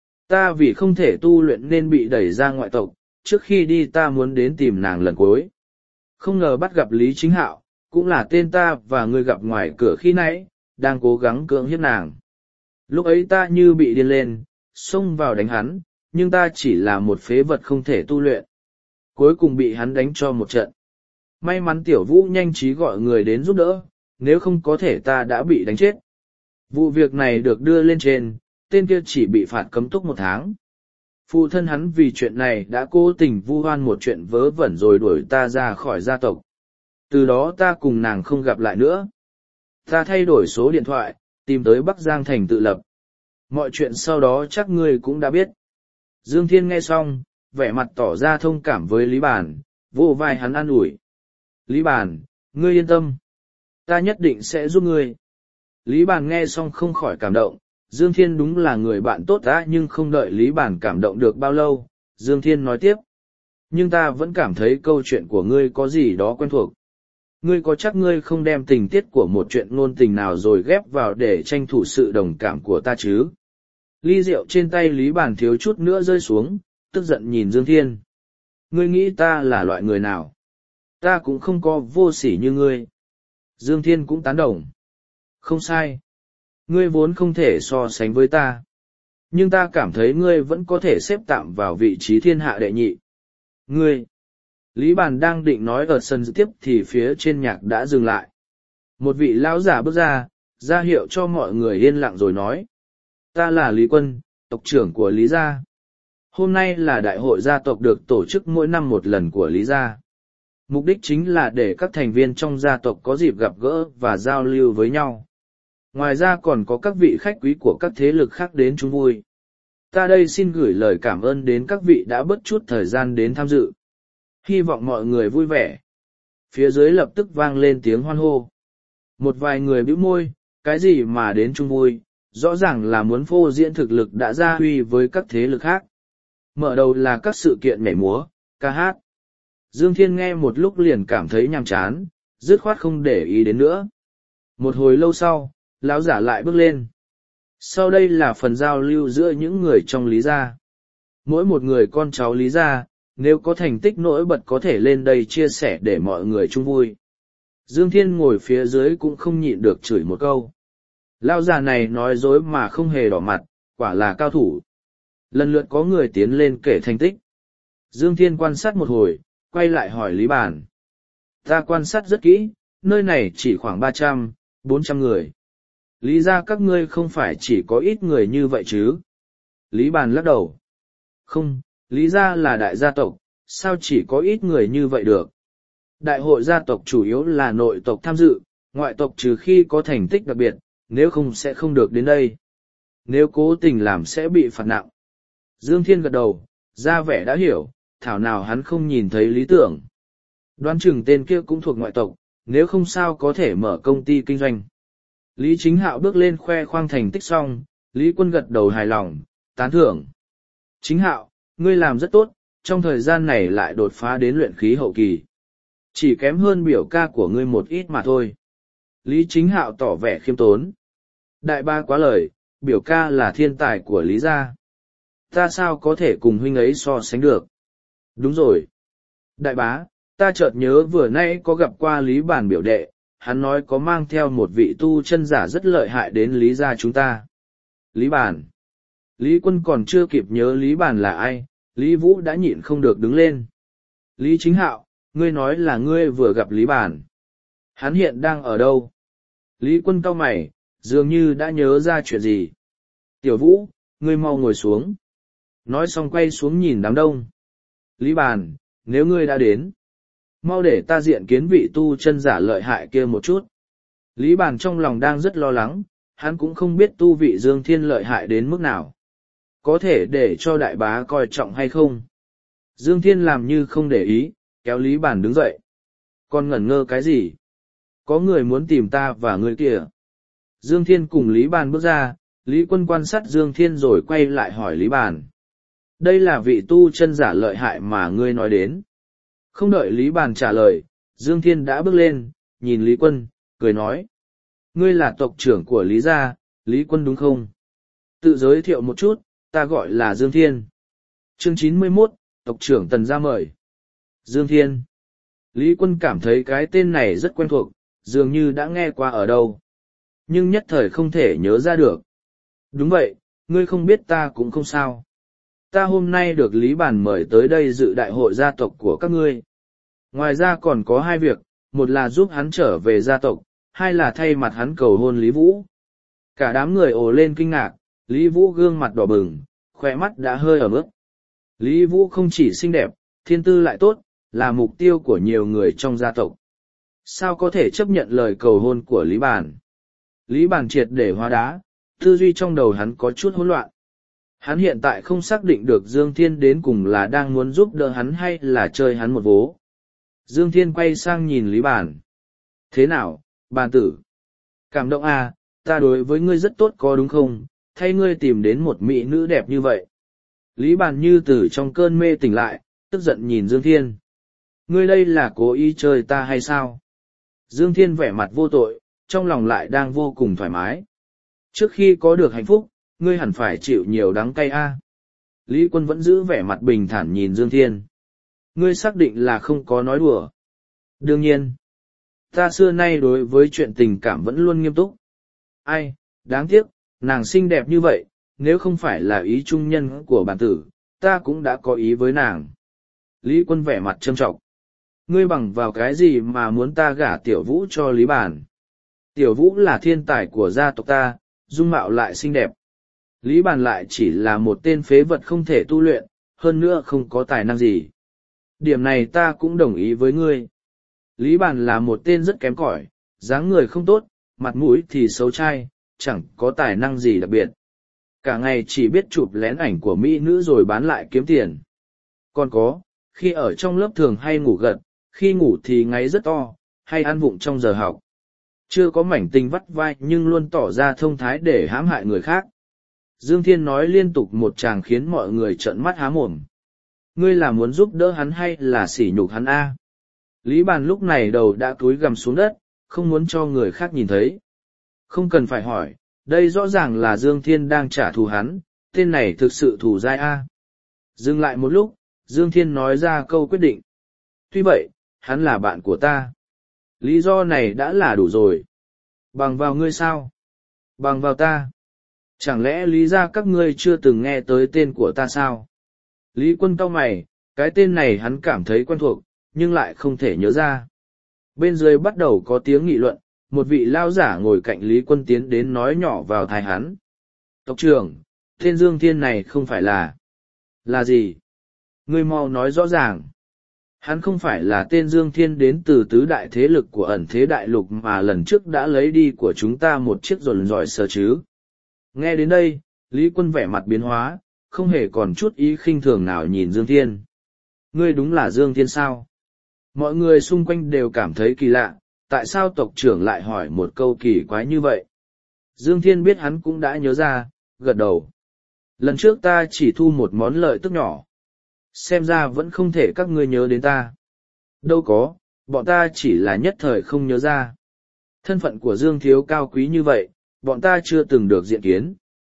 Ta vì không thể tu luyện nên bị đẩy ra ngoại tộc, trước khi đi ta muốn đến tìm nàng lần cuối. Không ngờ bắt gặp Lý Chính Hạo, cũng là tên ta và người gặp ngoài cửa khi nãy, đang cố gắng cưỡng hiếp nàng. Lúc ấy ta như bị điên lên, xông vào đánh hắn, nhưng ta chỉ là một phế vật không thể tu luyện. Cuối cùng bị hắn đánh cho một trận. May mắn Tiểu Vũ nhanh trí gọi người đến giúp đỡ, nếu không có thể ta đã bị đánh chết. Vụ việc này được đưa lên trên, tên kia chỉ bị phạt cấm túc 1 tháng. Phụ thân hắn vì chuyện này đã cố tình vu oan một chuyện vớ vẩn rồi đuổi ta ra khỏi gia tộc. Từ đó ta cùng nàng không gặp lại nữa. Ta thay đổi số điện thoại, tìm tới Bắc Giang thành tự lập. Mọi chuyện sau đó chắc ngươi cũng đã biết. Dương Thiên nghe xong, vẻ mặt tỏ ra thông cảm với Lý Bàn, vỗ vai hắn an ủi. Lý Bàn, ngươi yên tâm. Ta nhất định sẽ giúp ngươi. Lý Bàn nghe xong không khỏi cảm động. Dương Thiên đúng là người bạn tốt đã, nhưng không đợi Lý Bàn cảm động được bao lâu, Dương Thiên nói tiếp. Nhưng ta vẫn cảm thấy câu chuyện của ngươi có gì đó quen thuộc. Ngươi có chắc ngươi không đem tình tiết của một chuyện ngôn tình nào rồi ghép vào để tranh thủ sự đồng cảm của ta chứ? Ly rượu trên tay Lý Bàn thiếu chút nữa rơi xuống, tức giận nhìn Dương Thiên. Ngươi nghĩ ta là loại người nào? Ta cũng không có vô sỉ như ngươi. Dương Thiên cũng tán đồng. Không sai. Ngươi vốn không thể so sánh với ta. Nhưng ta cảm thấy ngươi vẫn có thể xếp tạm vào vị trí thiên hạ đệ nhị. Ngươi. Lý Bàn đang định nói ở sân tiếp thì phía trên nhạc đã dừng lại. Một vị lão giả bước ra hiệu cho mọi người yên lặng rồi nói. Ta là Lý Quân, tộc trưởng của Lý Gia. Hôm nay là đại hội gia tộc được tổ chức mỗi năm 1 lần của Lý Gia. Mục đích chính là để các thành viên trong gia tộc có dịp gặp gỡ và giao lưu với nhau. Ngoài ra còn có các vị khách quý của các thế lực khác đến chung vui. Ta đây xin gửi lời cảm ơn đến các vị đã bớt chút thời gian đến tham dự. Hy vọng mọi người vui vẻ. Phía dưới lập tức vang lên tiếng hoan hô. Một vài người bĩu môi, cái gì mà đến chung vui, rõ ràng là muốn phô diễn thực lực đã ra huy với các thế lực khác. Mở đầu là các sự kiện nhảy múa, ca hát. Dương Thiên nghe một lúc liền cảm thấy nhàm chán, dứt khoát không để ý đến nữa. Một hồi lâu sau, lão giả lại bước lên. Sau đây là phần giao lưu giữa những người trong Lý Gia. Mỗi một người con cháu Lý Gia, nếu có thành tích nổi bật có thể lên đây chia sẻ để mọi người chung vui. Dương Thiên ngồi phía dưới cũng không nhịn được chửi một câu. Lão già này nói dối mà không hề đỏ mặt, quả là cao thủ. Lần lượt có người tiến lên kể thành tích. Dương Thiên quan sát một hồi, quay lại hỏi Lý Bàn. Ta quan sát rất kỹ, nơi này chỉ khoảng 300, 400 người. Lý ra các ngươi không phải chỉ có ít người như vậy chứ? Lý Bàn lắc đầu. Không, Lý ra là đại gia tộc, sao chỉ có ít người như vậy được? Đại hội gia tộc chủ yếu là nội tộc tham dự, ngoại tộc trừ khi có thành tích đặc biệt, nếu không sẽ không được đến đây. Nếu cố tình làm sẽ bị phạt nặng. Dương Thiên gật đầu, ra vẻ đã hiểu, thảo nào hắn không nhìn thấy lý tưởng. Đoán chừng tên kia cũng thuộc ngoại tộc, nếu không sao có thể mở công ty kinh doanh. Lý Chính Hạo bước lên khoe khoang thành tích xong, Lý Quân gật đầu hài lòng, tán thưởng. Chính Hạo, ngươi làm rất tốt, trong thời gian này lại đột phá đến luyện khí hậu kỳ. Chỉ kém hơn biểu ca của ngươi một ít mà thôi. Lý Chính Hạo tỏ vẻ khiêm tốn. Đại ba quá lời, biểu ca là thiên tài của Lý gia. Ta sao có thể cùng huynh ấy so sánh được? Đúng rồi. Đại bá, ta chợt nhớ vừa nãy có gặp qua Lý Bàn biểu đệ, hắn nói có mang theo một vị tu chân giả rất lợi hại đến Lý gia chúng ta. Lý Bàn. Lý Quân còn chưa kịp nhớ Lý Bàn là ai, Lý Vũ đã nhịn không được đứng lên. Lý Chính Hạo, ngươi nói là ngươi vừa gặp Lý Bản. Hắn hiện đang ở đâu? Lý Quân cau mày, dường như đã nhớ ra chuyện gì. Tiểu Vũ, ngươi mau ngồi xuống. Nói xong quay xuống nhìn đám đông. Lý Bản, nếu ngươi đã đến, mau để ta diện kiến vị tu chân giả lợi hại kia một chút. Lý Bản trong lòng đang rất lo lắng, hắn cũng không biết tu vị Dương Thiên lợi hại đến mức nào. Có thể để cho đại bá coi trọng hay không? Dương Thiên làm như không để ý, kéo Lý Bản đứng dậy. Còn ngẩn ngơ cái gì? Có người muốn tìm ta và người kia. Dương Thiên cùng Lý Bản bước ra, Lý Quân quan sát Dương Thiên rồi quay lại hỏi Lý Bản. Đây là vị tu chân giả lợi hại mà ngươi nói đến. Không đợi Lý Bản trả lời, Dương Thiên đã bước lên, nhìn Lý Quân, cười nói. Ngươi là tộc trưởng của Lý gia, Lý Quân đúng không? Tự giới thiệu một chút, ta gọi là Dương Thiên. Chương 91, tộc trưởng Tần gia mời. Dương Thiên. Lý Quân cảm thấy cái tên này rất quen thuộc, dường như đã nghe qua ở đâu. Nhưng nhất thời không thể nhớ ra được. Đúng vậy, ngươi không biết ta cũng không sao. Ta hôm nay được Lý Bản mời tới đây dự đại hội gia tộc của các ngươi. Ngoài ra còn có hai việc, một là giúp hắn trở về gia tộc, hai là thay mặt hắn cầu hôn Lý Vũ. Cả đám người ồ lên kinh ngạc, Lý Vũ gương mặt đỏ bừng, khỏe mắt đã hơi ẩm ướt. Lý Vũ không chỉ xinh đẹp, thiên tư lại tốt, là mục tiêu của nhiều người trong gia tộc. Sao có thể chấp nhận lời cầu hôn của Lý Bản? Lý Bản triệt để hóa đá, tư duy trong đầu hắn có chút hỗn loạn. Hắn hiện tại không xác định được Dương Thiên đến cùng là đang muốn giúp đỡ hắn hay là chơi hắn một vố. Dương Thiên quay sang nhìn Lý Bản. Thế nào, Bản tử? Cảm động à, ta đối với ngươi rất tốt có đúng không, thay ngươi tìm đến một mỹ nữ đẹp như vậy. Lý Bản như từ trong cơn mê tỉnh lại, tức giận nhìn Dương Thiên. Ngươi đây là cố ý chơi ta hay sao? Dương Thiên vẻ mặt vô tội, trong lòng lại đang vô cùng thoải mái. Trước khi có được hạnh phúc, ngươi hẳn phải chịu nhiều đắng cay a. Lý Quân vẫn giữ vẻ mặt bình thản nhìn Dương Thiên. Ngươi xác định là không có nói đùa. Đương nhiên. Ta xưa nay đối với chuyện tình cảm vẫn luôn nghiêm túc. Ai, đáng tiếc, nàng xinh đẹp như vậy, nếu không phải là ý trung nhân của bản tử, ta cũng đã có ý với nàng. Lý Quân vẻ mặt trâm trọng. Ngươi bằng vào cái gì mà muốn ta gả Tiểu Vũ cho Lý Bản? Tiểu Vũ là thiên tài của gia tộc ta, dung mạo lại xinh đẹp. Lý Bản lại chỉ là một tên phế vật không thể tu luyện, hơn nữa không có tài năng gì. Điểm này ta cũng đồng ý với ngươi. Lý Bản là một tên rất kém cỏi, dáng người không tốt, mặt mũi thì xấu trai, chẳng có tài năng gì đặc biệt. Cả ngày chỉ biết chụp lén ảnh của mỹ nữ rồi bán lại kiếm tiền. Còn có, khi ở trong lớp thường hay ngủ gật, khi ngủ thì ngáy rất to, hay ăn vụng trong giờ học. Chưa có mảnh tình vắt vai nhưng luôn tỏ ra thông thái để hãm hại người khác. Dương Thiên nói liên tục một tràng khiến mọi người trợn mắt há mồm. Ngươi là muốn giúp đỡ hắn hay là sỉ nhục hắn a? Lý Bản lúc này đầu đã cúi gằm xuống đất, không muốn cho người khác nhìn thấy. Không cần phải hỏi, đây rõ ràng là Dương Thiên đang trả thù hắn, tên này thực sự thù dai a. Dừng lại một lúc, Dương Thiên nói ra câu quyết định. Tuy vậy, hắn là bạn của ta. Lý do này đã là đủ rồi. Bằng vào ngươi sao? Bằng vào ta. Chẳng lẽ lý ra các ngươi chưa từng nghe tới tên của ta sao? Lý Quân cau mày, cái tên này hắn cảm thấy quen thuộc, nhưng lại không thể nhớ ra. Bên dưới bắt đầu có tiếng nghị luận, một vị lao giả ngồi cạnh Lý Quân tiến đến nói nhỏ vào tai hắn. Tộc trưởng, tên Dương Thiên này không phải là... Là gì? Ngươi mau nói rõ ràng. Hắn không phải là tên Dương Thiên đến từ tứ đại thế lực của ẩn thế đại lục mà lần trước đã lấy đi của chúng ta một chiếc rồn giỏi sờ chứ. Nghe đến đây, Lý Quân vẻ mặt biến hóa, không hề còn chút ý khinh thường nào nhìn Dương Thiên. Ngươi đúng là Dương Thiên sao? Mọi người xung quanh đều cảm thấy kỳ lạ, tại sao tộc trưởng lại hỏi một câu kỳ quái như vậy? Dương Thiên biết hắn cũng đã nhớ ra, gật đầu. Lần trước ta chỉ thu một món lợi tức nhỏ. Xem ra vẫn không thể các ngươi nhớ đến ta. Đâu có, bọn ta chỉ là nhất thời không nhớ ra. Thân phận của Dương Thiếu cao quý như vậy, bọn ta chưa từng được diện kiến.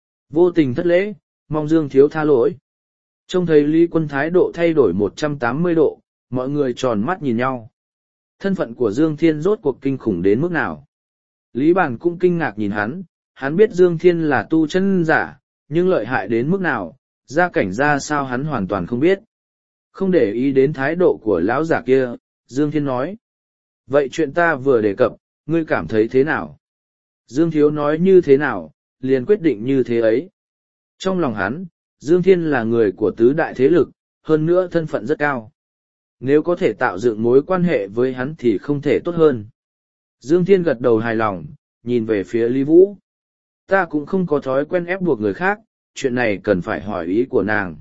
Vô tình thất lễ, mong Dương Thiếu tha lỗi. Trông thấy Lý Quân thái độ thay đổi 180 độ, mọi người tròn mắt nhìn nhau. Thân phận của Dương Thiên rốt cuộc kinh khủng đến mức nào? Lý Bản cũng kinh ngạc nhìn hắn biết Dương Thiên là tu chân giả, nhưng lợi hại đến mức nào, gia cảnh ra sao hắn hoàn toàn không biết. Không để ý đến thái độ của lão giả kia, Dương Thiên nói. Vậy chuyện ta vừa đề cập, ngươi cảm thấy thế nào? Dương Thiếu nói như thế nào, liền quyết định như thế ấy. Trong lòng hắn, Dương Thiên là người của tứ đại thế lực, hơn nữa thân phận rất cao. Nếu có thể tạo dựng mối quan hệ với hắn thì không thể tốt hơn. Dương Thiên gật đầu hài lòng, nhìn về phía Lý Vũ. Ta cũng không có thói quen ép buộc người khác, chuyện này cần phải hỏi ý của nàng.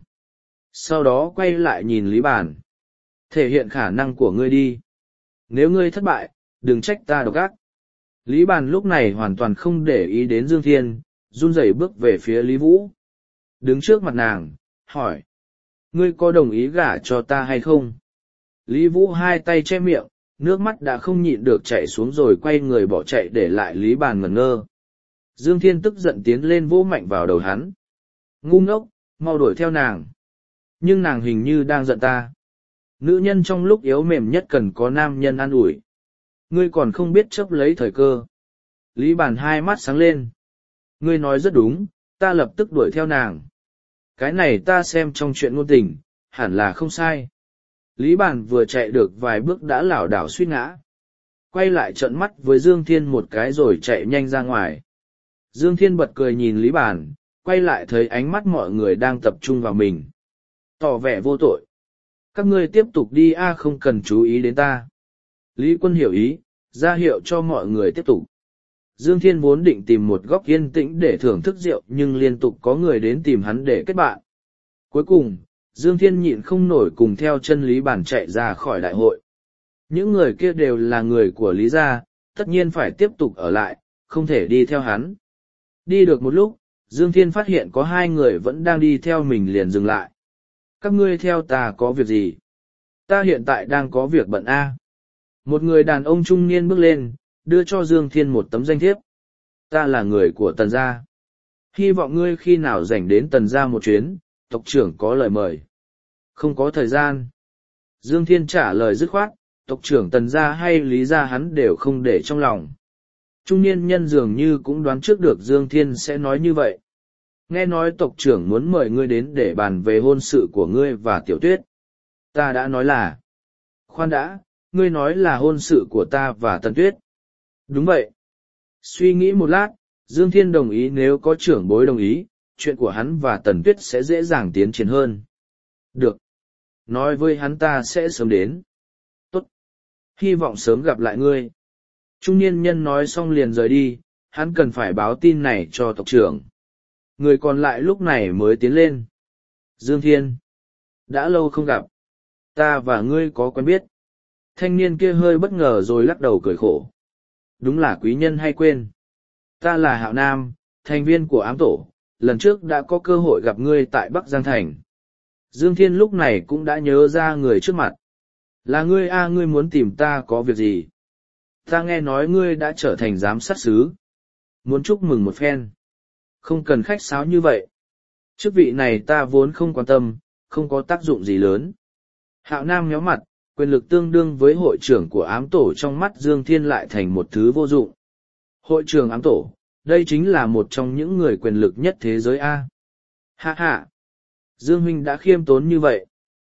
Sau đó quay lại nhìn Lý Bàn. Thể hiện khả năng của ngươi đi. Nếu ngươi thất bại, đừng trách ta độc ác. Lý Bàn lúc này hoàn toàn không để ý đến Dương Thiên, run rẩy bước về phía Lý Vũ. Đứng trước mặt nàng, hỏi. Ngươi có đồng ý gả cho ta hay không? Lý Vũ hai tay che miệng, nước mắt đã không nhịn được chảy xuống rồi quay người bỏ chạy để lại Lý Bàn ngẩn ngơ. Dương Thiên tức giận tiến lên vỗ mạnh vào đầu hắn. Ngu ngốc, mau đuổi theo nàng. Nhưng nàng hình như đang giận ta. Nữ nhân trong lúc yếu mềm nhất cần có nam nhân an ủi. Ngươi còn không biết chấp lấy thời cơ. Lý Bàn hai mắt sáng lên. Ngươi nói rất đúng, ta lập tức đuổi theo nàng. Cái này ta xem trong chuyện ngôn tình, hẳn là không sai. Lý Bàn vừa chạy được vài bước đã lảo đảo suýt ngã. Quay lại trợn mắt với Dương Thiên một cái rồi chạy nhanh ra ngoài. Dương Thiên bật cười nhìn Lý Bàn, quay lại thấy ánh mắt mọi người đang tập trung vào mình. Tỏ vẻ vô tội. Các ngươi tiếp tục đi không cần chú ý đến ta. Lý Quân hiểu ý, ra hiệu cho mọi người tiếp tục. Dương Thiên vốn định tìm một góc yên tĩnh để thưởng thức rượu nhưng liên tục có người đến tìm hắn để kết bạn. Cuối cùng, Dương Thiên nhịn không nổi cùng theo chân Lý Bàn chạy ra khỏi đại hội. Những người kia đều là người của Lý gia, tất nhiên phải tiếp tục ở lại, không thể đi theo hắn. Đi được một lúc, Dương Thiên phát hiện có hai người vẫn đang đi theo mình liền dừng lại. Các ngươi theo ta có việc gì? Ta hiện tại đang có việc bận A. Một người đàn ông trung niên bước lên, đưa cho Dương Thiên một tấm danh thiếp. Ta là người của Tần gia. Hy vọng ngươi khi nào rảnh đến Tần gia một chuyến, tộc trưởng có lời mời. Không có thời gian. Dương Thiên trả lời dứt khoát, tộc trưởng Tần gia hay Lý gia hắn đều không để trong lòng. Trung niên nhân dường như cũng đoán trước được Dương Thiên sẽ nói như vậy. Nghe nói tộc trưởng muốn mời ngươi đến để bàn về hôn sự của ngươi và Tiểu Tuyết. Ta đã nói là. Khoan đã, ngươi nói là hôn sự của ta và Tần Tuyết. Đúng vậy. Suy nghĩ một lát, Dương Thiên đồng ý nếu có trưởng bối đồng ý, chuyện của hắn và Tần Tuyết sẽ dễ dàng tiến triển hơn. Được. Nói với hắn ta sẽ sớm đến. Tốt. Hy vọng sớm gặp lại ngươi. Trung niên nhân nói xong liền rời đi, hắn cần phải báo tin này cho tộc trưởng. Người còn lại lúc này mới tiến lên. Dương Thiên. Đã lâu không gặp. Ta và ngươi có quen biết. Thanh niên kia hơi bất ngờ rồi lắc đầu cười khổ. Đúng là quý nhân hay quên. Ta là Hạo Nam, thành viên của ám tổ, lần trước đã có cơ hội gặp ngươi tại Bắc Giang Thành. Dương Thiên lúc này cũng đã nhớ ra người trước mặt. Là ngươi ngươi muốn tìm ta có việc gì? Ta nghe nói ngươi đã trở thành giám sát sứ. Muốn chúc mừng một phen. Không cần khách sáo như vậy. Chức vị này ta vốn không quan tâm, không có tác dụng gì lớn. Hạo Nam nhó mặt, quyền lực tương đương với hội trưởng của ám tổ trong mắt Dương Thiên lại thành một thứ vô dụng. Hội trưởng ám tổ, đây chính là một trong những người quyền lực nhất thế giới A. Hạ hạ! Dương Huynh đã khiêm tốn như vậy.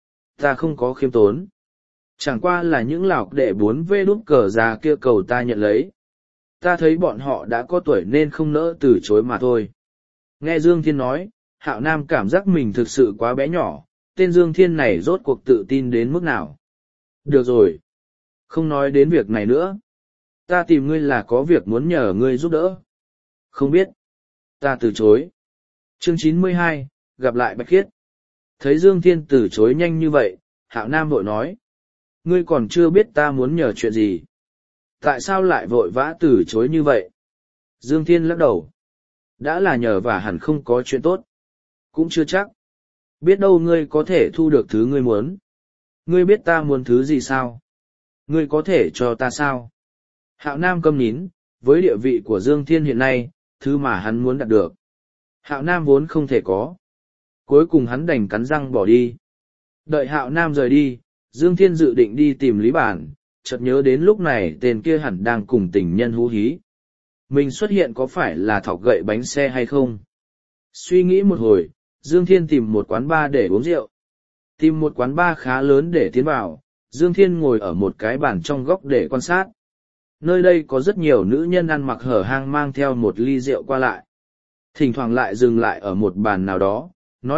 Ta không có khiêm tốn. Chẳng qua là những lão đệ 4V đút cờ già kia cầu ta nhận lấy. Ta thấy bọn họ đã có tuổi nên không nỡ từ chối mà thôi. Nghe Dương Thiên nói, Hạo Nam cảm giác mình thực sự quá bé nhỏ, tên Dương Thiên này rốt cuộc tự tin đến mức nào. Được rồi. Không nói đến việc này nữa. Ta tìm ngươi là có việc muốn nhờ ngươi giúp đỡ. Không biết. Ta từ chối. Chương 92, gặp lại Bạch Khiết. Thấy Dương Thiên từ chối nhanh như vậy, Hạo Nam vội nói. Ngươi còn chưa biết ta muốn nhờ chuyện gì. Tại sao lại vội vã từ chối như vậy? Dương Thiên lắc đầu. Đã là nhờ và hẳn không có chuyện tốt. Cũng chưa chắc. Biết đâu ngươi có thể thu được thứ ngươi muốn. Ngươi biết ta muốn thứ gì sao? Ngươi có thể cho ta sao? Hạo Nam câm nín, với địa vị của Dương Thiên hiện nay, thứ mà hắn muốn đạt được. Hạo Nam vốn không thể có. Cuối cùng hắn đành cắn răng bỏ đi. Đợi Hạo Nam rời đi, Dương Thiên dự định đi tìm Lý Bản, chợt nhớ đến lúc này tên kia hẳn đang cùng tình nhân hú hí. Mình xuất hiện có phải là thọc gậy bánh xe hay không? Suy nghĩ một hồi, Dương Thiên tìm một quán bar để uống rượu. Tìm một quán bar khá lớn để tiến vào, Dương Thiên ngồi ở một cái bàn trong góc để quan sát. Nơi đây có rất nhiều nữ nhân ăn mặc hở hang mang theo một ly rượu qua lại. Thỉnh thoảng lại dừng lại ở một bàn nào đó, nói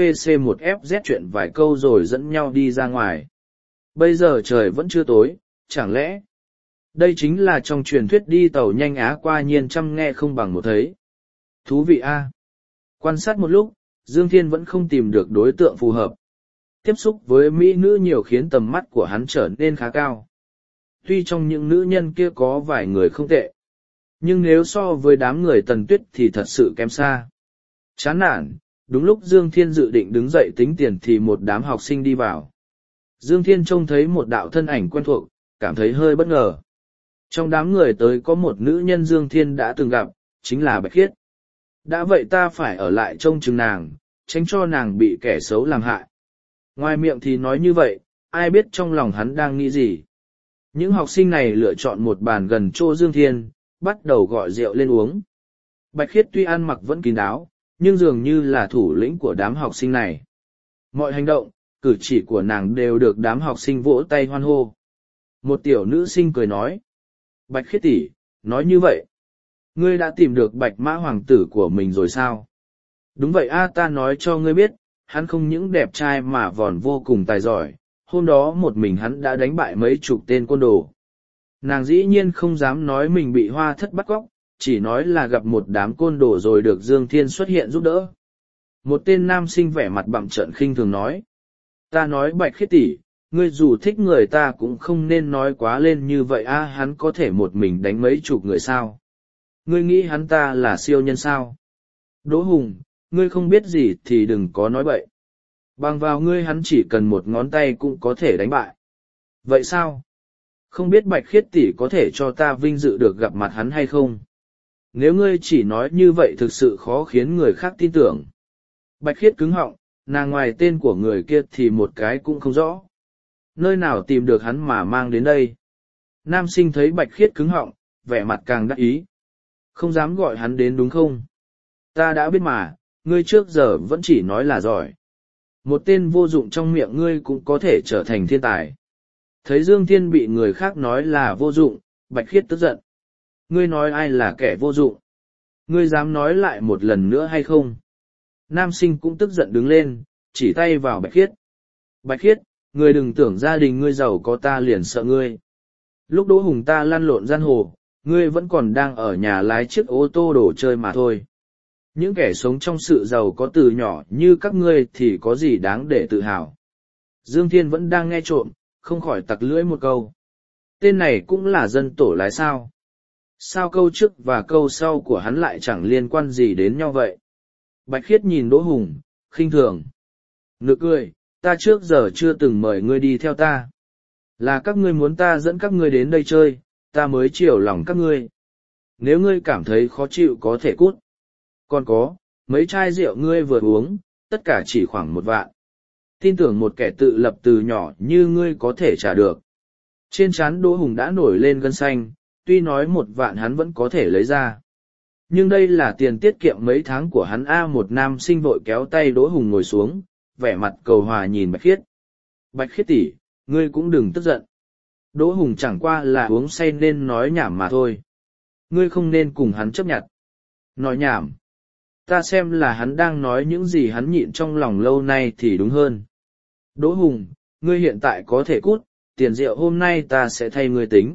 2PC1FZ chuyện vài câu rồi dẫn nhau đi ra ngoài. Bây giờ trời vẫn chưa tối, chẳng lẽ đây chính là trong truyền thuyết đi tàu nhanh Á qua nhiên trăm nghe không bằng một thấy. Thú vị a. Quan sát một lúc, Dương Thiên vẫn không tìm được đối tượng phù hợp. Tiếp xúc với mỹ nữ nhiều khiến tầm mắt của hắn trở nên khá cao. Tuy trong những nữ nhân kia có vài người không tệ, nhưng nếu so với đám người Tần Tuyết thì thật sự kém xa. Chán nản, đúng lúc Dương Thiên dự định đứng dậy tính tiền thì một đám học sinh đi vào. Dương Thiên trông thấy một đạo thân ảnh quen thuộc, cảm thấy hơi bất ngờ. Trong đám người tới có một nữ nhân Dương Thiên đã từng gặp, chính là Bạch Khiết. Đã vậy ta phải ở lại trông chừng nàng, tránh cho nàng bị kẻ xấu làm hại. Ngoài miệng thì nói như vậy, ai biết trong lòng hắn đang nghĩ gì. Những học sinh này lựa chọn một bàn gần chỗ Dương Thiên, bắt đầu gọi rượu lên uống. Bạch Khiết tuy ăn mặc vẫn kín đáo, nhưng dường như là thủ lĩnh của đám học sinh này. Mọi hành động, cử chỉ của nàng đều được đám học sinh vỗ tay hoan hô. Một tiểu nữ sinh cười nói. Bạch Khiết tỷ, nói như vậy. Ngươi đã tìm được Bạch Mã hoàng tử của mình rồi sao? Đúng vậy a, ta nói cho ngươi biết, hắn không những đẹp trai mà còn vô cùng tài giỏi. Hôm đó một mình hắn đã đánh bại mấy chục tên côn đồ. Nàng dĩ nhiên không dám nói mình bị Hoa Thất bắt cóc, chỉ nói là gặp một đám côn đồ rồi được Dương Thiên xuất hiện giúp đỡ. Một tên nam sinh vẻ mặt bặm trợn khinh thường nói. Ta nói Bạch Khiết tỷ, ngươi dù thích người ta cũng không nên nói quá lên như vậy a, hắn có thể một mình đánh mấy chục người sao? Ngươi nghĩ hắn ta là siêu nhân sao? Đỗ Hùng, ngươi không biết gì thì đừng có nói bậy. Bằng vào ngươi hắn chỉ cần một ngón tay cũng có thể đánh bại. Vậy sao? Không biết Bạch Khiết tỷ có thể cho ta vinh dự được gặp mặt hắn hay không? Nếu ngươi chỉ nói như vậy thực sự khó khiến người khác tin tưởng. Bạch Khiết cứng họng, nàng ngoài tên của người kia thì một cái cũng không rõ. Nơi nào tìm được hắn mà mang đến đây? Nam sinh thấy Bạch Khiết cứng họng, vẻ mặt càng đắc ý. Không dám gọi hắn đến đúng không? Ta đã biết mà, ngươi trước giờ vẫn chỉ nói là giỏi. Một tên vô dụng trong miệng ngươi cũng có thể trở thành thiên tài. Thấy Dương Thiên bị người khác nói là vô dụng, Bạch Khiết tức giận. Ngươi nói ai là kẻ vô dụng? Ngươi dám nói lại một lần nữa hay không? Nam sinh cũng tức giận đứng lên, chỉ tay vào Bạch Khiết. Bạch Khiết, ngươi đừng tưởng gia đình ngươi giàu có ta liền sợ ngươi. Lúc Đỗ Hùng ta lăn lộn giang hồ, ngươi vẫn còn đang ở nhà lái chiếc ô tô đồ chơi mà thôi. Những kẻ sống trong sự giàu có từ nhỏ như các ngươi thì có gì đáng để tự hào. Dương Thiên vẫn đang nghe trộm, không khỏi tặc lưỡi một câu. Tên này cũng là dân tổ lái sao? Sao câu trước và câu sau của hắn lại chẳng liên quan gì đến nhau vậy? Bạch Khiết nhìn Đỗ Hùng, khinh thường. Nực cười, ta trước giờ chưa từng mời ngươi đi theo ta. Là các ngươi muốn ta dẫn các ngươi đến đây chơi, ta mới chiều lòng các ngươi. Nếu ngươi cảm thấy khó chịu có thể cút. Còn có, mấy chai rượu ngươi vừa uống, tất cả chỉ khoảng 1 vạn. Tin tưởng một kẻ tự lập từ nhỏ như ngươi có thể trả được. Trên trán Đỗ Hùng đã nổi lên gân xanh, tuy nói 1 vạn hắn vẫn có thể lấy ra. Nhưng đây là tiền tiết kiệm mấy tháng của hắn a. Một nam sinh vội kéo tay Đỗ Hùng ngồi xuống, vẻ mặt cầu hòa nhìn Bạch Khiết. Bạch Khiết tỷ, ngươi cũng đừng tức giận. Đỗ Hùng chẳng qua là uống say nên nói nhảm mà thôi. Ngươi không nên cùng hắn chấp nhận. Nói nhảm. Ta xem là hắn đang nói những gì hắn nhịn trong lòng lâu nay thì đúng hơn. Đỗ Hùng, ngươi hiện tại có thể cút, tiền rượu hôm nay ta sẽ thay ngươi tính.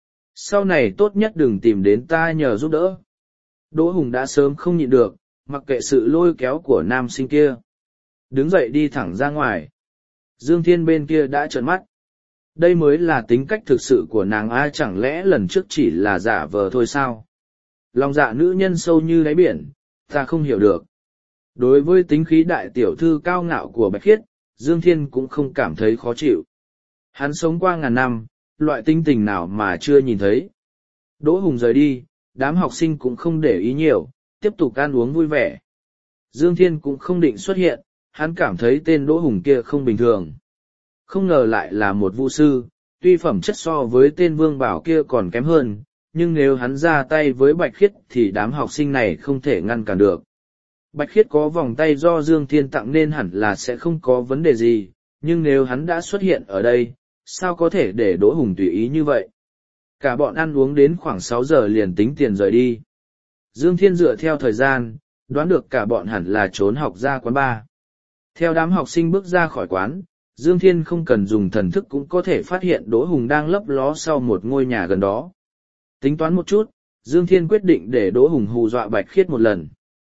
Sau này tốt nhất đừng tìm đến ta nhờ giúp đỡ. Đỗ Hùng đã sớm không nhịn được, mặc kệ sự lôi kéo của nam sinh kia. Đứng dậy đi thẳng ra ngoài. Dương Thiên bên kia đã trợn mắt. Đây mới là tính cách thực sự của nàng ai, chẳng lẽ lần trước chỉ là giả vờ thôi sao? Lòng dạ nữ nhân sâu như đáy biển, ta không hiểu được. Đối với tính khí đại tiểu thư cao ngạo của Bạch Khiết, Dương Thiên cũng không cảm thấy khó chịu. Hắn sống qua ngàn năm, loại tinh tình nào mà chưa nhìn thấy. Đỗ Hùng rời đi, đám học sinh cũng không để ý nhiều, tiếp tục ăn uống vui vẻ. Dương Thiên cũng không định xuất hiện, hắn cảm thấy tên Đỗ Hùng kia không bình thường. Không ngờ lại là một vu sư, tuy phẩm chất so với tên Vương Bảo kia còn kém hơn, nhưng nếu hắn ra tay với Bạch Khiết thì đám học sinh này không thể ngăn cản được. Bạch Khiết có vòng tay do Dương Thiên tặng nên hẳn là sẽ không có vấn đề gì, nhưng nếu hắn đã xuất hiện ở đây, sao có thể để Đỗ Hùng tùy ý như vậy. Cả bọn ăn uống đến khoảng 6 giờ liền tính tiền rời đi. Dương Thiên dựa theo thời gian, đoán được cả bọn hẳn là trốn học ra quán bar. Theo đám học sinh bước ra khỏi quán, Dương Thiên không cần dùng thần thức cũng có thể phát hiện Đỗ Hùng đang lấp ló sau một ngôi nhà gần đó. Tính toán một chút, Dương Thiên quyết định để Đỗ Hùng hù dọa Bạch Khiết một lần.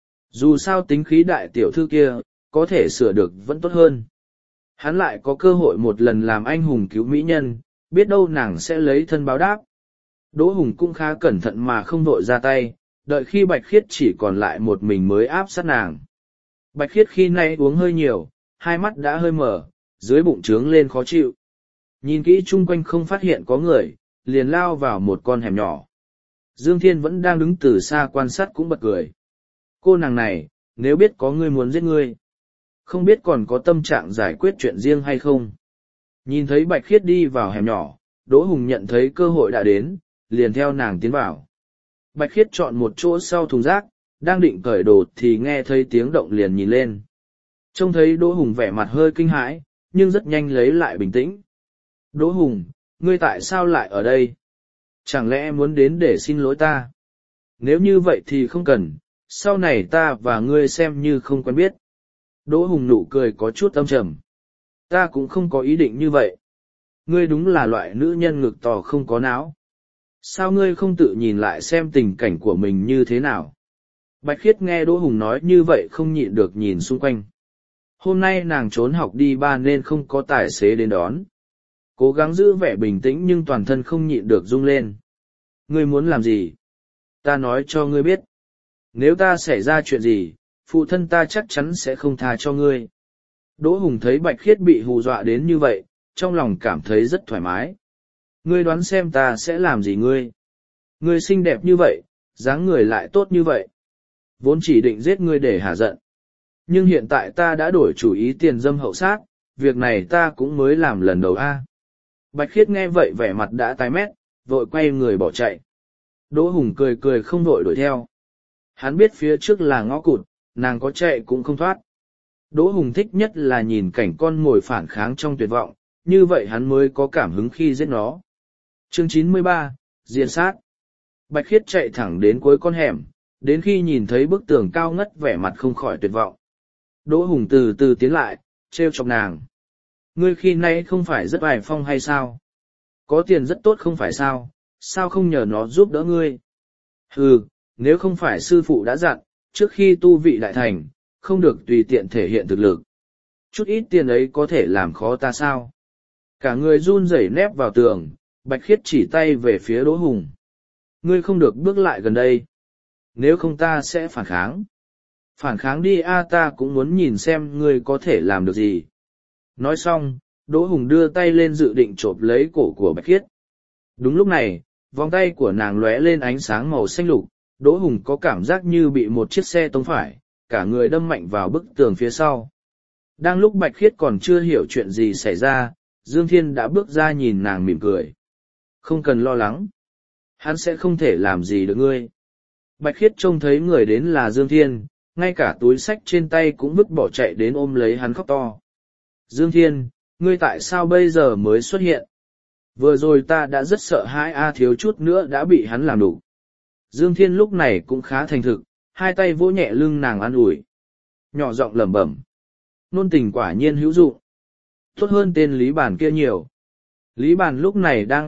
Dù sao tính khí đại tiểu thư kia, có thể sửa được vẫn tốt hơn. Hắn lại có cơ hội một lần làm anh hùng cứu mỹ nhân, biết đâu nàng sẽ lấy thân báo đáp. Đỗ Hùng cũng khá cẩn thận mà không vội ra tay, đợi khi Bạch Khiết chỉ còn lại một mình mới áp sát nàng. Bạch Khiết khi nay uống hơi nhiều, hai mắt đã hơi mở, dưới bụng trướng lên khó chịu. Nhìn kỹ chung quanh không phát hiện có người, liền lao vào một con hẻm nhỏ. Dương Thiên vẫn đang đứng từ xa quan sát cũng bật cười. Cô nàng này, nếu biết có người muốn giết ngươi, không biết còn có tâm trạng giải quyết chuyện riêng hay không. Nhìn thấy Bạch Khiết đi vào hẻm nhỏ, Đỗ Hùng nhận thấy cơ hội đã đến, liền theo nàng tiến vào. Bạch Khiết chọn một chỗ sau thùng rác, đang định cởi đồ thì nghe thấy tiếng động liền nhìn lên. Trông thấy Đỗ Hùng vẻ mặt hơi kinh hãi, nhưng rất nhanh lấy lại bình tĩnh. Đỗ Hùng, ngươi tại sao lại ở đây? Chẳng lẽ muốn đến để xin lỗi ta? Nếu như vậy thì không cần, sau này ta và ngươi xem như không quen biết. Đỗ Hùng nụ cười có chút âm trầm. Ta cũng không có ý định như vậy. Ngươi đúng là loại nữ nhân ngực to không có não. Sao ngươi không tự nhìn lại xem tình cảnh của mình như thế nào? Bạch Khiết nghe Đỗ Hùng nói như vậy không nhịn được nhìn xung quanh. Hôm nay nàng trốn học đi ba nên không có tài xế đến đón. Cố gắng giữ vẻ bình tĩnh nhưng toàn thân không nhịn được rung lên. Ngươi muốn làm gì? Ta nói cho ngươi biết. Nếu ta xảy ra chuyện gì, phụ thân ta chắc chắn sẽ không tha cho ngươi. Đỗ Hùng thấy Bạch Khiết bị hù dọa đến như vậy, trong lòng cảm thấy rất thoải mái. Ngươi đoán xem ta sẽ làm gì ngươi? Ngươi xinh đẹp như vậy, dáng người lại tốt như vậy. Vốn chỉ định giết ngươi để hả giận. Nhưng hiện tại ta đã đổi chủ ý tiền dâm hậu sát, việc này ta cũng mới làm lần đầu a. Bạch Khiết nghe vậy vẻ mặt đã tái mét, vội quay người bỏ chạy. Đỗ Hùng cười cười không vội đuổi theo. Hắn biết phía trước là ngõ cụt, nàng có chạy cũng không thoát. Đỗ Hùng thích nhất là nhìn cảnh con mồi phản kháng trong tuyệt vọng, như vậy hắn mới có cảm hứng khi giết nó. Chương 93, Diện sát. Bạch Khiết chạy thẳng đến cuối con hẻm, đến khi nhìn thấy bức tường cao ngất vẻ mặt không khỏi tuyệt vọng. Đỗ Hùng từ từ tiến lại, trêu chọc nàng. Ngươi khi nay không phải rất bài phong hay sao? Có tiền rất tốt không phải sao, sao không nhờ nó giúp đỡ ngươi? Hừ, nếu không phải sư phụ đã dặn, trước khi tu vị đại thành, không được tùy tiện thể hiện thực lực. Chút ít tiền ấy có thể làm khó ta sao? Cả người run rẩy nép vào tường, Bạch Khiết chỉ tay về phía Đỗ Hùng. Ngươi không được bước lại gần đây. Nếu không ta sẽ phản kháng. Phản kháng đi a, ta cũng muốn nhìn xem ngươi có thể làm được gì. Nói xong, Đỗ Hùng đưa tay lên dự định chộp lấy cổ của Bạch Khiết. Đúng lúc này, vòng tay của nàng lóe lên ánh sáng màu xanh lục, Đỗ Hùng có cảm giác như bị một chiếc xe tông phải, cả người đâm mạnh vào bức tường phía sau. Đang lúc Bạch Khiết còn chưa hiểu chuyện gì xảy ra, Dương Thiên đã bước ra nhìn nàng mỉm cười. Không cần lo lắng. Hắn sẽ không thể làm gì được ngươi. Bạch Khiết trông thấy người đến là Dương Thiên, ngay cả túi xách trên tay cũng vứt bỏ chạy đến ôm lấy hắn khóc to. Dương Thiên, ngươi tại sao bây giờ mới xuất hiện? Vừa rồi ta đã rất sợ hãi a, thiếu chút nữa đã bị hắn làm đủ. Dương Thiên lúc này cũng khá thành thực, hai tay vỗ nhẹ lưng nàng an ủi. Nhỏ giọng lẩm bẩm. Nôn tình quả nhiên hữu dụng. Tốt hơn tên Lý Bàn kia nhiều. Lý Bàn lúc này đang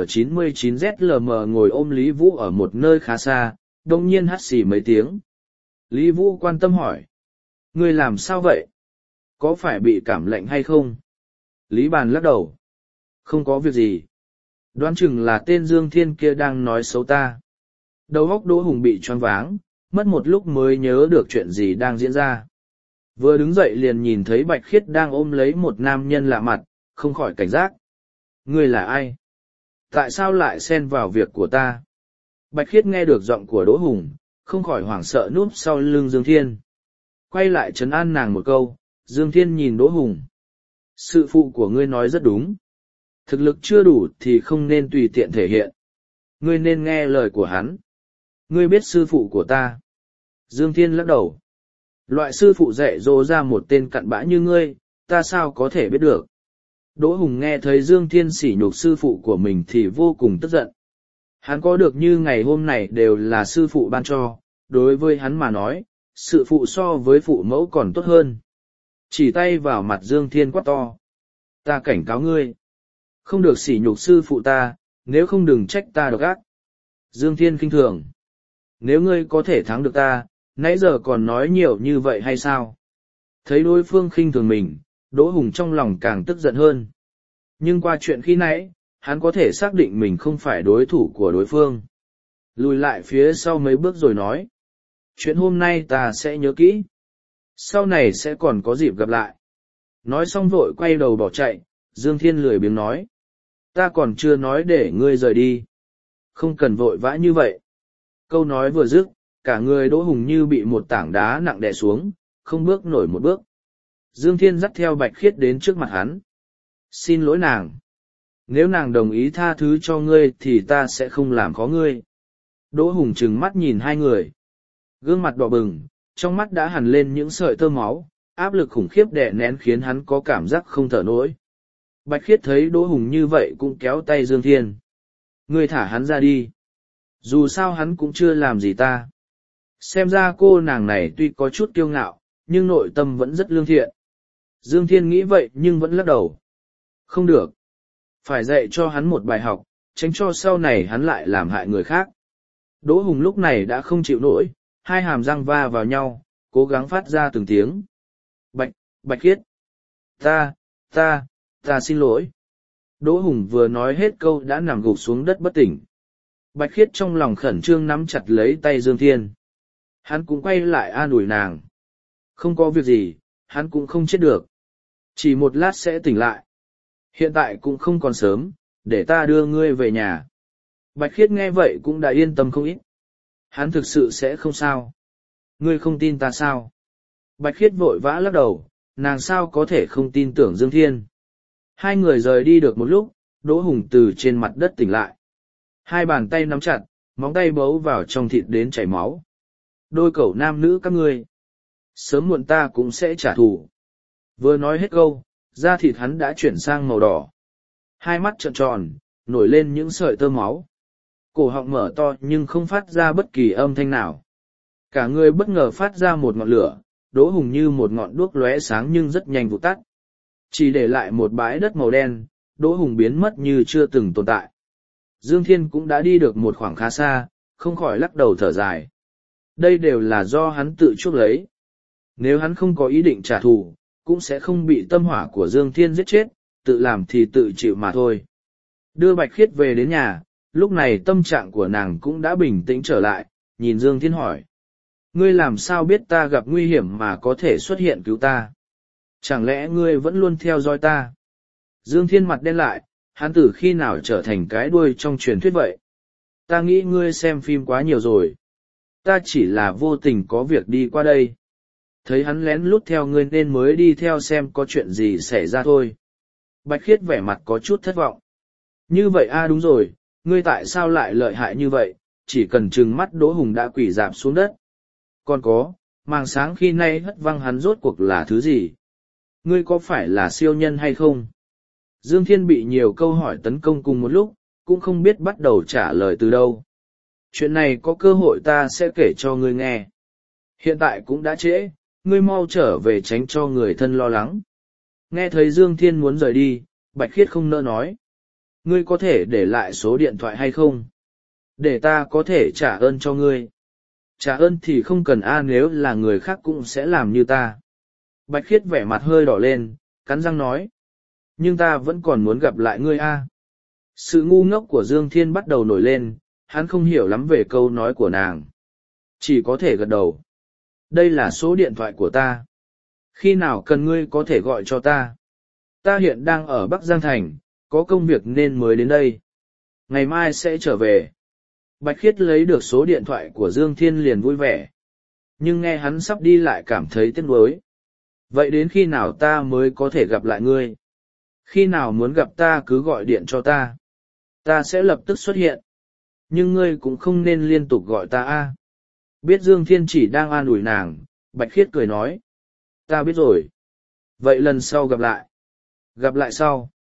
N99ZLM ngồi ôm Lý Vũ ở một nơi khá xa, đông nhiên hắt xì mấy tiếng. Lý Vũ quan tâm hỏi. Ngươi làm sao vậy? Có phải bị cảm lạnh hay không? Lý Bàn lắc đầu. Không có việc gì. Đoán chừng là tên Dương Thiên kia đang nói xấu ta. Đầu óc Đỗ Hùng bị choáng váng, mất một lúc mới nhớ được chuyện gì đang diễn ra. Vừa đứng dậy liền nhìn thấy Bạch Khiết đang ôm lấy một nam nhân lạ mặt, không khỏi cảnh giác. Ngươi là ai? Tại sao lại xen vào việc của ta? Bạch Khiết nghe được giọng của Đỗ Hùng, không khỏi hoảng sợ núp sau lưng Dương Thiên. Quay lại trấn an nàng một câu, Dương Thiên nhìn Đỗ Hùng. Sư phụ của ngươi nói rất đúng. Thực lực chưa đủ thì không nên tùy tiện thể hiện. Ngươi nên nghe lời của hắn. Ngươi biết sư phụ của ta. Dương Thiên lắc đầu. Loại sư phụ dạy dỗ ra một tên cặn bã như ngươi, ta sao có thể biết được. Đỗ Hùng nghe thấy Dương Thiên sỉ nhục sư phụ của mình thì vô cùng tức giận. Hắn có được như ngày hôm này đều là sư phụ ban cho, đối với hắn mà nói, sự phụ so với phụ mẫu còn tốt hơn. Chỉ tay vào mặt Dương Thiên quát to. Ta cảnh cáo ngươi. Không được sỉ nhục sư phụ ta, nếu không đừng trách ta độc ác. Dương Thiên khinh thường. Nếu ngươi có thể thắng được ta, nãy giờ còn nói nhiều như vậy hay sao? Thấy đối phương khinh thường mình, Đỗ Hùng trong lòng càng tức giận hơn. Nhưng qua chuyện khi nãy, hắn có thể xác định mình không phải đối thủ của đối phương. Lùi lại phía sau mấy bước rồi nói. Chuyện hôm nay ta sẽ nhớ kỹ. Sau này sẽ còn có dịp gặp lại. Nói xong vội quay đầu bỏ chạy, Dương Thiên lười biếng nói. Ta còn chưa nói để ngươi rời đi. Không cần vội vã như vậy. Câu nói vừa dứt, cả người Đỗ Hùng như bị một tảng đá nặng đè xuống, không bước nổi một bước. Dương Thiên dắt theo Bạch Khiết đến trước mặt hắn. Xin lỗi nàng. Nếu nàng đồng ý tha thứ cho ngươi thì ta sẽ không làm khó ngươi. Đỗ Hùng trừng mắt nhìn hai người. Gương mặt đỏ bừng, trong mắt đã hằn lên những sợi tơ máu, áp lực khủng khiếp đè nén khiến hắn có cảm giác không thở nổi. Bạch Khiết thấy Đỗ Hùng như vậy cũng kéo tay Dương Thiên. Ngươi thả hắn ra đi. Dù sao hắn cũng chưa làm gì ta. Xem ra cô nàng này tuy có chút kiêu ngạo, nhưng nội tâm vẫn rất lương thiện. Dương Thiên nghĩ vậy nhưng vẫn lắc đầu. Không được. Phải dạy cho hắn một bài học, tránh cho sau này hắn lại làm hại người khác. Đỗ Hùng lúc này đã không chịu nổi, hai hàm răng va vào nhau, cố gắng phát ra từng tiếng. Bạch Khiết. Ta xin lỗi. Đỗ Hùng vừa nói hết câu đã nằm gục xuống đất bất tỉnh. Bạch Khiết trong lòng khẩn trương nắm chặt lấy tay Dương Thiên. Hắn cũng quay lại an ủi nàng. Không có việc gì, hắn cũng không chết được. Chỉ một lát sẽ tỉnh lại. Hiện tại cũng không còn sớm, để ta đưa ngươi về nhà. Bạch Khiết nghe vậy cũng đã yên tâm không ít. Hắn thực sự sẽ không sao. Ngươi không tin ta sao? Bạch Khiết vội vã lắc đầu, nàng sao có thể không tin tưởng Dương Thiên. Hai người rời đi được một lúc, Đỗ Hùng từ trên mặt đất tỉnh lại. Hai bàn tay nắm chặt, móng tay bấu vào trong thịt đến chảy máu. Đôi cẩu nam nữ các ngươi. Sớm muộn ta cũng sẽ trả thù. Vừa nói hết câu, da thịt hắn đã chuyển sang màu đỏ. Hai mắt trợn tròn, nổi lên những sợi tơ máu. Cổ họng mở to nhưng không phát ra bất kỳ âm thanh nào. Cả người bất ngờ phát ra một ngọn lửa, Đỗ Hùng như một ngọn đuốc lóe sáng nhưng rất nhanh vụt tắt. Chỉ để lại một bãi đất màu đen, Đỗ Hùng biến mất như chưa từng tồn tại. Dương Thiên cũng đã đi được một khoảng khá xa, không khỏi lắc đầu thở dài. Đây đều là do hắn tự chuốc lấy. Nếu hắn không có ý định trả thù, cũng sẽ không bị tâm hỏa của Dương Thiên giết chết, tự làm thì tự chịu mà thôi. Đưa Bạch Khiết về đến nhà, lúc này tâm trạng của nàng cũng đã bình tĩnh trở lại, nhìn Dương Thiên hỏi. Ngươi làm sao biết ta gặp nguy hiểm mà có thể xuất hiện cứu ta? Chẳng lẽ ngươi vẫn luôn theo dõi ta? Dương Thiên mặt đen lại, hắn từ khi nào trở thành cái đuôi trong truyền thuyết vậy? Ta nghĩ ngươi xem phim quá nhiều rồi. Ta chỉ là vô tình có việc đi qua đây. Thấy hắn lén lút theo ngươi nên mới đi theo xem có chuyện gì xảy ra thôi. Bạch Khiết vẻ mặt có chút thất vọng. Như vậy đúng rồi, ngươi tại sao lại lợi hại như vậy, chỉ cần trừng mắt Đỗ Hùng đã quỳ rạp xuống đất. Còn có, màng sáng khi nay hất văng hắn rốt cuộc là thứ gì? Ngươi có phải là siêu nhân hay không? Dương Thiên bị nhiều câu hỏi tấn công cùng một lúc, cũng không biết bắt đầu trả lời từ đâu. Chuyện này có cơ hội ta sẽ kể cho ngươi nghe. Hiện tại cũng đã trễ, ngươi mau trở về tránh cho người thân lo lắng. Nghe thấy Dương Thiên muốn rời đi, Bạch Khiết không nỡ nói. Ngươi có thể để lại số điện thoại hay không? Để ta có thể trả ơn cho ngươi. Trả ơn thì không cần nếu là người khác cũng sẽ làm như ta. Bạch Khiết vẻ mặt hơi đỏ lên, cắn răng nói. Nhưng ta vẫn còn muốn gặp lại ngươi Sự ngu ngốc của Dương Thiên bắt đầu nổi lên, hắn không hiểu lắm về câu nói của nàng. Chỉ có thể gật đầu. Đây là số điện thoại của ta. Khi nào cần ngươi có thể gọi cho ta. Ta hiện đang ở Bắc Giang Thành, có công việc nên mới đến đây. Ngày mai sẽ trở về. Bạch Khiết lấy được số điện thoại của Dương Thiên liền vui vẻ. Nhưng nghe hắn sắp đi lại cảm thấy tiếc nuối. Vậy đến khi nào ta mới có thể gặp lại ngươi? Khi nào muốn gặp ta cứ gọi điện cho ta. Ta sẽ lập tức xuất hiện. Nhưng ngươi cũng không nên liên tục gọi ta Biết Dương Thiên chỉ đang an ủi nàng, Bạch Khiết cười nói. Ta biết rồi. Vậy lần sau gặp lại. Gặp lại sau.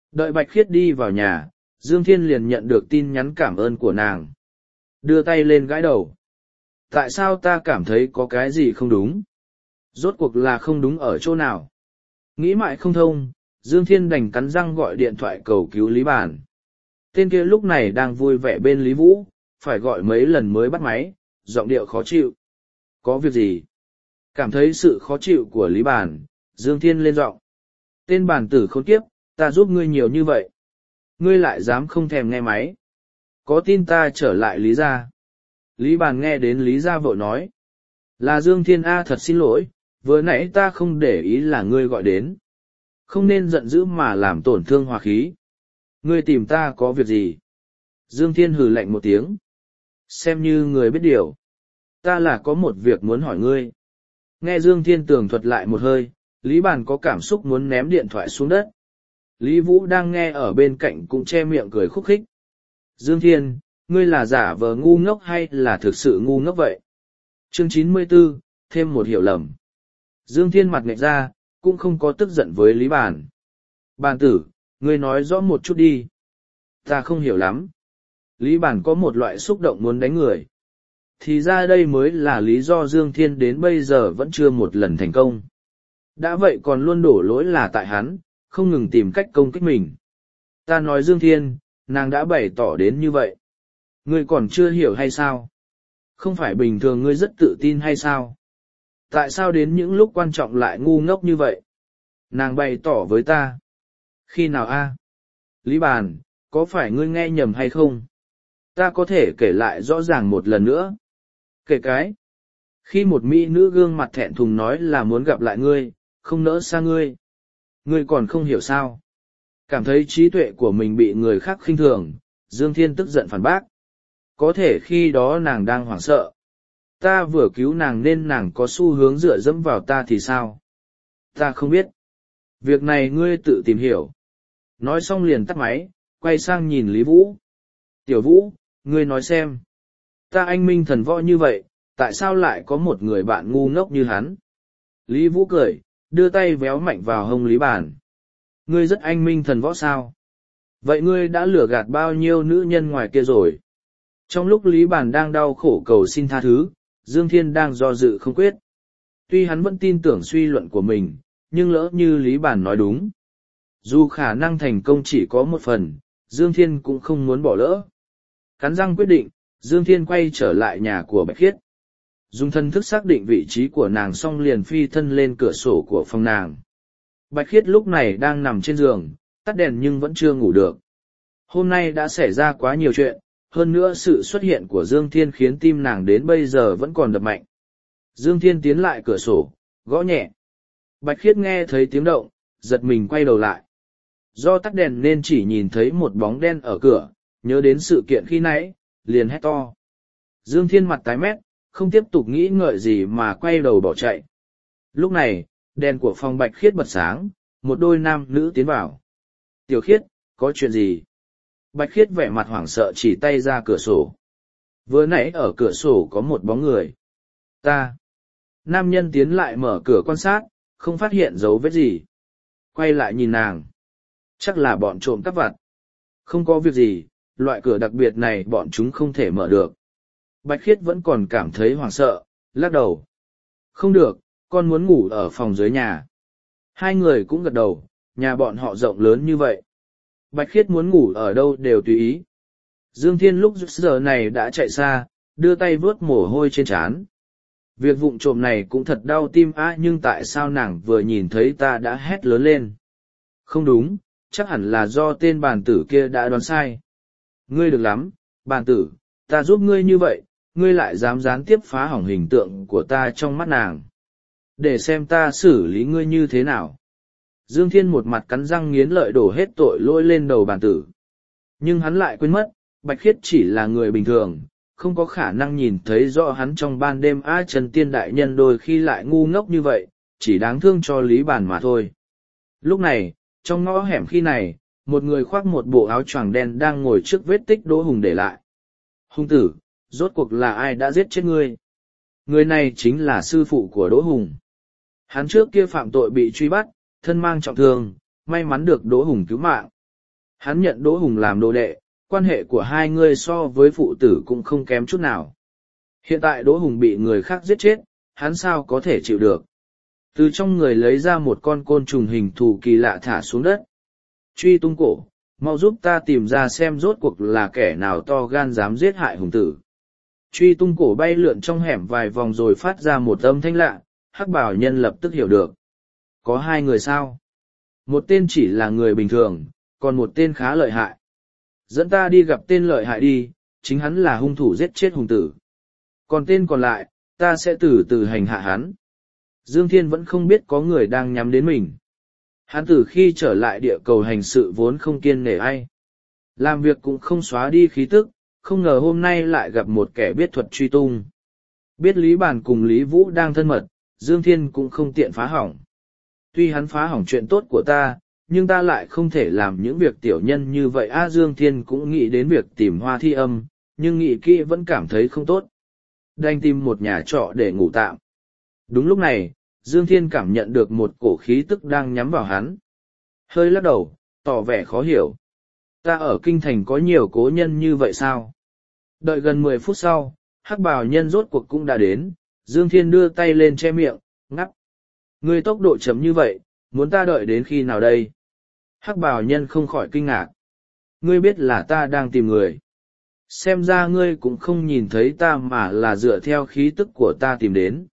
Đợi Bạch Khiết đi vào nhà, Dương Thiên liền nhận được tin nhắn cảm ơn của nàng. Đưa tay lên gãi đầu. Tại sao ta cảm thấy có cái gì không đúng? Rốt cuộc là không đúng ở chỗ nào? Nghĩ mãi không thông, Dương Thiên đành cắn răng gọi điện thoại cầu cứu Lý Bản. Tên kia lúc này đang vui vẻ bên Lý Vũ, phải gọi mấy lần mới bắt máy, giọng điệu khó chịu. Có việc gì? Cảm thấy sự khó chịu của Lý Bản, Dương Thiên lên giọng. Tên bản tử khốn kiếp, ta giúp ngươi nhiều như vậy. Ngươi lại dám không thèm nghe máy. Có tin ta trở lại Lý gia? Lý Bản nghe đến Lý gia vội nói. Là Dương Thiên A, thật xin lỗi, vừa nãy ta không để ý là ngươi gọi đến. Không nên giận dữ mà làm tổn thương hòa khí. Ngươi tìm ta có việc gì? Dương Thiên hừ lạnh một tiếng. Xem như người biết điều. Ta là có một việc muốn hỏi ngươi. Nghe Dương Thiên tường thuật lại một hơi, Lý Bản có cảm xúc muốn ném điện thoại xuống đất. Lý Vũ đang nghe ở bên cạnh cũng che miệng cười khúc khích. Dương Thiên, ngươi là giả vờ ngu ngốc hay là thực sự ngu ngốc vậy? Chương 94, thêm một hiểu lầm. Dương Thiên mặt nghệch ra, cũng không có tức giận với Lý Bản. Bản tử, ngươi nói rõ một chút đi. Ta không hiểu lắm. Lý Bản có một loại xúc động muốn đánh người. Thì ra đây mới là lý do Dương Thiên đến bây giờ vẫn chưa một lần thành công. Đã vậy còn luôn đổ lỗi là tại hắn, không ngừng tìm cách công kích mình. Ta nói Dương Thiên, nàng đã bày tỏ đến như vậy. Ngươi còn chưa hiểu hay sao? Không phải bình thường ngươi rất tự tin hay sao? Tại sao đến những lúc quan trọng lại ngu ngốc như vậy? Nàng bày tỏ với ta. Khi nào a? Lý Bàn, có phải ngươi nghe nhầm hay không? Ta có thể kể lại rõ ràng một lần nữa. Kể cái. Khi một mỹ nữ gương mặt thẹn thùng nói là muốn gặp lại ngươi, không nỡ xa ngươi. Ngươi còn không hiểu sao. Cảm thấy trí tuệ của mình bị người khác khinh thường, Dương Thiên tức giận phản bác. Có thể khi đó nàng đang hoảng sợ. Ta vừa cứu nàng nên nàng có xu hướng dựa dẫm vào ta thì sao? Ta không biết. Việc này ngươi tự tìm hiểu. Nói xong liền tắt máy, quay sang nhìn Lý Vũ. Tiểu Vũ, ngươi nói xem. Ta anh minh thần võ như vậy, tại sao lại có một người bạn ngu ngốc như hắn? Lý Vũ cười, đưa tay véo mạnh vào hông Lý Bản. Ngươi rất anh minh thần võ sao? Vậy ngươi đã lừa gạt bao nhiêu nữ nhân ngoài kia rồi? Trong lúc Lý Bản đang đau khổ cầu xin tha thứ, Dương Thiên đang do dự không quyết. Tuy hắn vẫn tin tưởng suy luận của mình, nhưng lỡ như Lý Bản nói đúng. Dù khả năng thành công chỉ có một phần, Dương Thiên cũng không muốn bỏ lỡ. Cắn răng quyết định, Dương Thiên quay trở lại nhà của Bạch Khiết. Dùng thân thức xác định vị trí của nàng xong liền phi thân lên cửa sổ của phòng nàng. Bạch Khiết lúc này đang nằm trên giường, tắt đèn nhưng vẫn chưa ngủ được. Hôm nay đã xảy ra quá nhiều chuyện, hơn nữa sự xuất hiện của Dương Thiên khiến tim nàng đến bây giờ vẫn còn đập mạnh. Dương Thiên tiến lại cửa sổ, gõ nhẹ. Bạch Khiết nghe thấy tiếng động, giật mình quay đầu lại. Do tắt đèn nên chỉ nhìn thấy một bóng đen ở cửa, nhớ đến sự kiện khi nãy, liền hét to. Dương Thiên mặt tái mét, không tiếp tục nghĩ ngợi gì mà quay đầu bỏ chạy. Lúc này, đèn của phòng Bạch Khiết bật sáng, một đôi nam nữ tiến vào. Tiểu Khiết, có chuyện gì? Bạch Khiết vẻ mặt hoảng sợ chỉ tay ra cửa sổ. Vừa nãy ở cửa sổ có một bóng người. Ta. Nam nhân tiến lại mở cửa quan sát, không phát hiện dấu vết gì. Quay lại nhìn nàng. Chắc là bọn trộm cắp vặt. Không có việc gì, loại cửa đặc biệt này bọn chúng không thể mở được. Bạch Khiết vẫn còn cảm thấy hoảng sợ, lắc đầu. Không được, con muốn ngủ ở phòng dưới nhà. Hai người cũng gật đầu, nhà bọn họ rộng lớn như vậy. Bạch Khiết muốn ngủ ở đâu đều tùy ý. Dương Thiên lúc giờ này đã chạy xa, đưa tay vớt mồ hôi trên trán. Việc vụng trộm này cũng thật đau tim nhưng tại sao nàng vừa nhìn thấy ta đã hét lớn lên? Không đúng, chắc hẳn là do tên bàn tử kia đã đoán sai. Ngươi được lắm, bàn tử, ta giúp ngươi như vậy, ngươi lại dám gián tiếp phá hỏng hình tượng của ta trong mắt nàng. Để xem ta xử lý ngươi như thế nào. Dương Thiên một mặt cắn răng nghiến lợi đổ hết tội lỗi lên đầu bàn tử. Nhưng hắn lại quên mất, Bạch Khiết chỉ là người bình thường, không có khả năng nhìn thấy rõ hắn trong ban đêm. Trần Tiên Đại Nhân đôi khi lại ngu ngốc như vậy, chỉ đáng thương cho Lý Bản mà thôi. Lúc này, trong ngõ hẻm khi này, một người khoác một bộ áo choàng đen đang ngồi trước vết tích Đỗ Hùng để lại. Hùng tử, rốt cuộc là ai đã giết chết ngươi? Người này chính là sư phụ của Đỗ Hùng. Hắn trước kia phạm tội bị truy bắt, thân mang trọng thương, may mắn được Đỗ Hùng cứu mạng. Hắn nhận Đỗ Hùng làm đồ đệ, quan hệ của hai người so với phụ tử cũng không kém chút nào. Hiện tại Đỗ Hùng bị người khác giết chết, hắn sao có thể chịu được. Từ trong người lấy ra một con côn trùng hình thù kỳ lạ thả xuống đất. Truy tung cổ, mau giúp ta tìm ra xem rốt cuộc là kẻ nào to gan dám giết hại Hùng tử. Truy tung cổ bay lượn trong hẻm vài vòng rồi phát ra một âm thanh lạ, Hắc Bảo Nhân lập tức hiểu được. Có hai người sao? Một tên chỉ là người bình thường, còn một tên khá lợi hại. Dẫn ta đi gặp tên lợi hại đi, chính hắn là hung thủ giết chết Hùng tử. Còn tên còn lại, ta sẽ từ từ hành hạ hắn. Dương Thiên vẫn không biết có người đang nhắm đến mình. Hắn từ khi trở lại địa cầu hành sự vốn không kiêng nể ai. Làm việc cũng không xóa đi khí tức, không ngờ hôm nay lại gặp một kẻ biết thuật truy tung. Biết Lý Bàn cùng Lý Vũ đang thân mật, Dương Thiên cũng không tiện phá hỏng. Tuy hắn phá hỏng chuyện tốt của ta, nhưng ta lại không thể làm những việc tiểu nhân như vậy. Dương Thiên cũng nghĩ đến việc tìm Hoa Thi Âm, nhưng nghĩ kỹ vẫn cảm thấy không tốt. Đành tìm một nhà trọ để ngủ tạm. Đúng lúc này, Dương Thiên cảm nhận được một cổ khí tức đang nhắm vào hắn. Hơi lắc đầu, tỏ vẻ khó hiểu. Ta ở kinh thành có nhiều cố nhân như vậy sao? Đợi gần 10 phút sau, Hắc Bào Nhân rốt cuộc cũng đã đến. Dương Thiên đưa tay lên che miệng, ngắp. Ngươi tốc độ chấm như vậy, muốn ta đợi đến khi nào đây? Hắc Bào Nhân không khỏi kinh ngạc. Ngươi biết là ta đang tìm người. Xem ra ngươi cũng không nhìn thấy ta mà là dựa theo khí tức của ta tìm đến.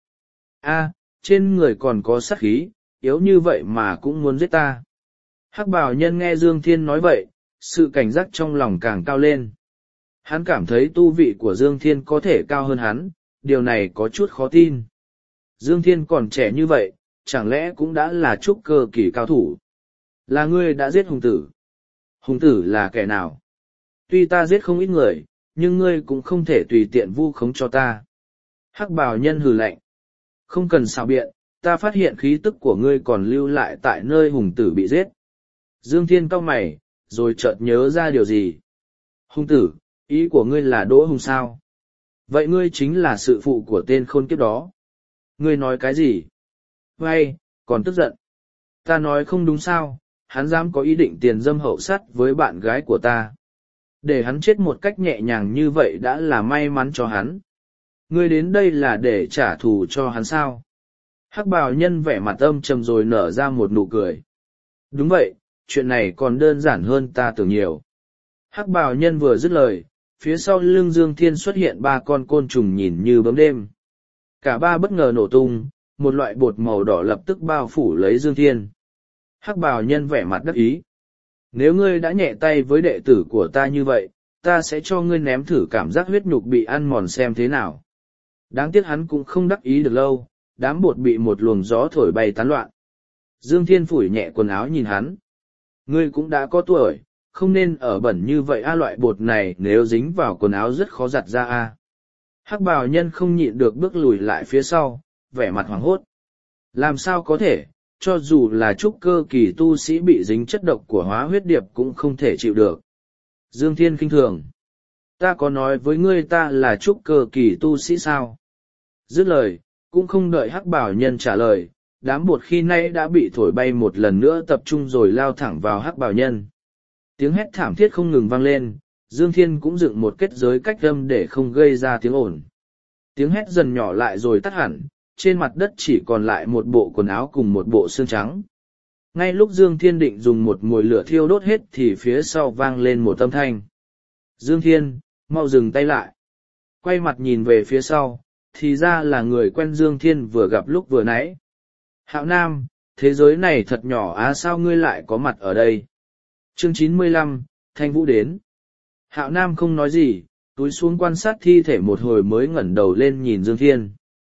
Trên người còn có sát khí, yếu như vậy mà cũng muốn giết ta. Hắc Bào Nhân nghe Dương Thiên nói vậy, sự cảnh giác trong lòng càng cao lên. Hắn cảm thấy tu vị của Dương Thiên có thể cao hơn hắn, điều này có chút khó tin. Dương Thiên còn trẻ như vậy, chẳng lẽ cũng đã là trúc cơ kỳ cao thủ? Là ngươi đã giết Hùng tử. Hùng tử là kẻ nào? Tuy ta giết không ít người, nhưng ngươi cũng không thể tùy tiện vu khống cho ta. Hắc Bào Nhân hừ lạnh. Không cần xạo biện, ta phát hiện khí tức của ngươi còn lưu lại tại nơi Hùng tử bị giết. Dương Thiên cau mày, rồi chợt nhớ ra điều gì. Hùng tử, ý của ngươi là Đỗ Hùng sao? Vậy ngươi chính là sự phụ của tên khôn kiếp đó. Ngươi nói cái gì? Hay, còn tức giận. Ta nói không đúng sao, hắn dám có ý định tiền dâm hậu sát với bạn gái của ta. Để hắn chết một cách nhẹ nhàng như vậy đã là may mắn cho hắn. Ngươi đến đây là để trả thù cho hắn sao? Hắc Bào Nhân vẻ mặt âm trầm rồi nở ra một nụ cười. Đúng vậy, chuyện này còn đơn giản hơn ta tưởng nhiều. Hắc Bào Nhân vừa dứt lời, phía sau lưng Dương Thiên xuất hiện 3 con côn trùng nhìn như bướm đêm. Cả 3 bất ngờ nổ tung, một loại bột màu đỏ lập tức bao phủ lấy Dương Thiên. Hắc Bào Nhân vẻ mặt đắc ý. Nếu ngươi đã nhẹ tay với đệ tử của ta như vậy, ta sẽ cho ngươi ném thử cảm giác huyết nhục bị ăn mòn xem thế nào. Đáng tiếc hắn cũng không đắc ý được lâu, đám bột bị một luồng gió thổi bay tán loạn. Dương Thiên phủi nhẹ quần áo nhìn hắn. Ngươi cũng đã có tuổi, không nên ở bẩn như vậy loại bột này nếu dính vào quần áo rất khó giặt ra Hắc Bào Nhân không nhịn được bước lùi lại phía sau, vẻ mặt hoảng hốt. Làm sao có thể, cho dù là trúc cơ kỳ tu sĩ bị dính chất độc của hóa huyết điệp cũng không thể chịu được. Dương Thiên khinh thường. Ta có nói với ngươi ta là trúc cơ kỳ tu sĩ sao? Dứt lời, cũng không đợi Hắc Bào Nhân trả lời, đám bột khi nay đã bị thổi bay một lần nữa tập trung rồi lao thẳng vào Hắc Bào Nhân. Tiếng hét thảm thiết không ngừng vang lên, Dương Thiên cũng dựng một kết giới cách âm để không gây ra tiếng ồn. Tiếng hét dần nhỏ lại rồi tắt hẳn, trên mặt đất chỉ còn lại một bộ quần áo cùng một bộ xương trắng. Ngay lúc Dương Thiên định dùng một mồi lửa thiêu đốt hết thì phía sau vang lên một âm thanh. Dương Thiên, mau dừng tay lại. Quay mặt nhìn về phía sau, thì ra là người quen Dương Thiên vừa gặp lúc vừa nãy. Hạo Nam, thế giới này thật nhỏ sao ngươi lại có mặt ở đây? Chương 95, Thanh Vũ đến. Hạo Nam không nói gì, túi xuống quan sát thi thể một hồi mới ngẩng đầu lên nhìn Dương Thiên.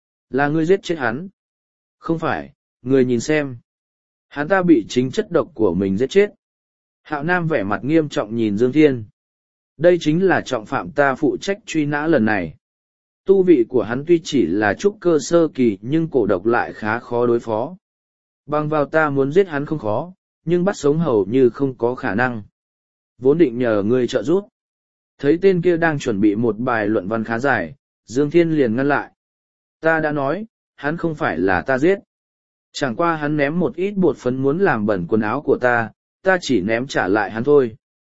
Là ngươi giết chết hắn? Không phải, ngươi nhìn xem. Hắn ta bị chính chất độc của mình giết chết. Hạo Nam vẻ mặt nghiêm trọng nhìn Dương Thiên. Đây chính là trọng phạm ta phụ trách truy nã lần này. Tu vị của hắn tuy chỉ là trúc cơ sơ kỳ nhưng cổ độc lại khá khó đối phó. Bằng vào ta muốn giết hắn không khó, nhưng bắt sống hầu như không có khả năng. Vốn định nhờ ngươi trợ giúp. Thấy tên kia đang chuẩn bị một bài luận văn khá dài, Dương Thiên liền ngăn lại. Ta đã nói, hắn không phải là ta giết. Chẳng qua hắn ném một ít bột phấn muốn làm bẩn quần áo của ta chỉ ném trả lại hắn thôi.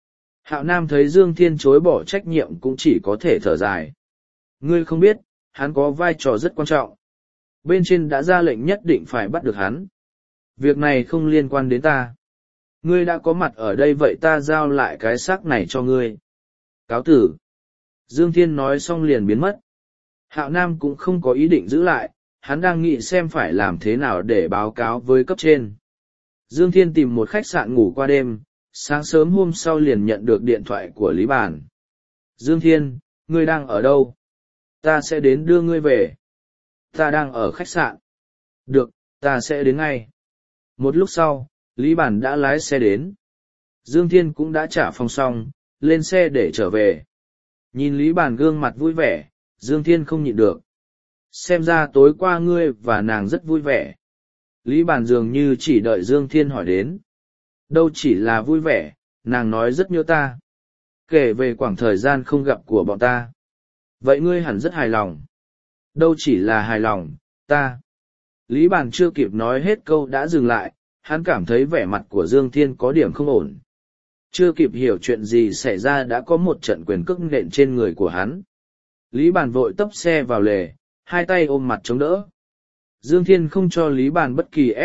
Hạo Nam thấy Dương Thiên chối bỏ trách nhiệm cũng chỉ có thể thở dài. Ngươi không biết, hắn có vai trò rất quan trọng. Bên trên đã ra lệnh nhất định phải bắt được hắn. Việc này không liên quan đến ta. Ngươi đã có mặt ở đây vậy ta giao lại cái xác này cho ngươi. Cáo tử. Dương Thiên nói xong liền biến mất. Hạo Nam cũng không có ý định giữ lại, hắn đang nghĩ xem phải làm thế nào để báo cáo với cấp trên. Dương Thiên tìm một khách sạn ngủ qua đêm, sáng sớm hôm sau liền nhận được điện thoại của Lý Bản. Dương Thiên, ngươi đang ở đâu? Ta sẽ đến đưa ngươi về. Ta đang ở khách sạn. Được, ta sẽ đến ngay. Một lúc sau, Lý Bản đã lái xe đến. Dương Thiên cũng đã trả phòng xong, lên xe để trở về. Nhìn Lý Bản gương mặt vui vẻ, Dương Thiên không nhịn được. Xem ra tối qua ngươi và nàng rất vui vẻ. Lý Bản dường như chỉ đợi Dương Thiên hỏi đến. Đâu chỉ là vui vẻ, nàng nói rất nhớ ta. Kể về khoảng thời gian không gặp của bọn ta. Vậy ngươi hẳn rất hài lòng. Đâu chỉ là hài lòng, ta. Lý Bản chưa kịp nói hết câu đã dừng lại, hắn cảm thấy vẻ mặt của Dương Thiên có điểm không ổn. Chưa kịp hiểu chuyện gì xảy ra đã có một trận quyền cước nện trên người của hắn. Lý Bản vội tấp xe vào lề, hai tay ôm mặt chống đỡ. Dương Thiên không cho Lý Bản bất kỳ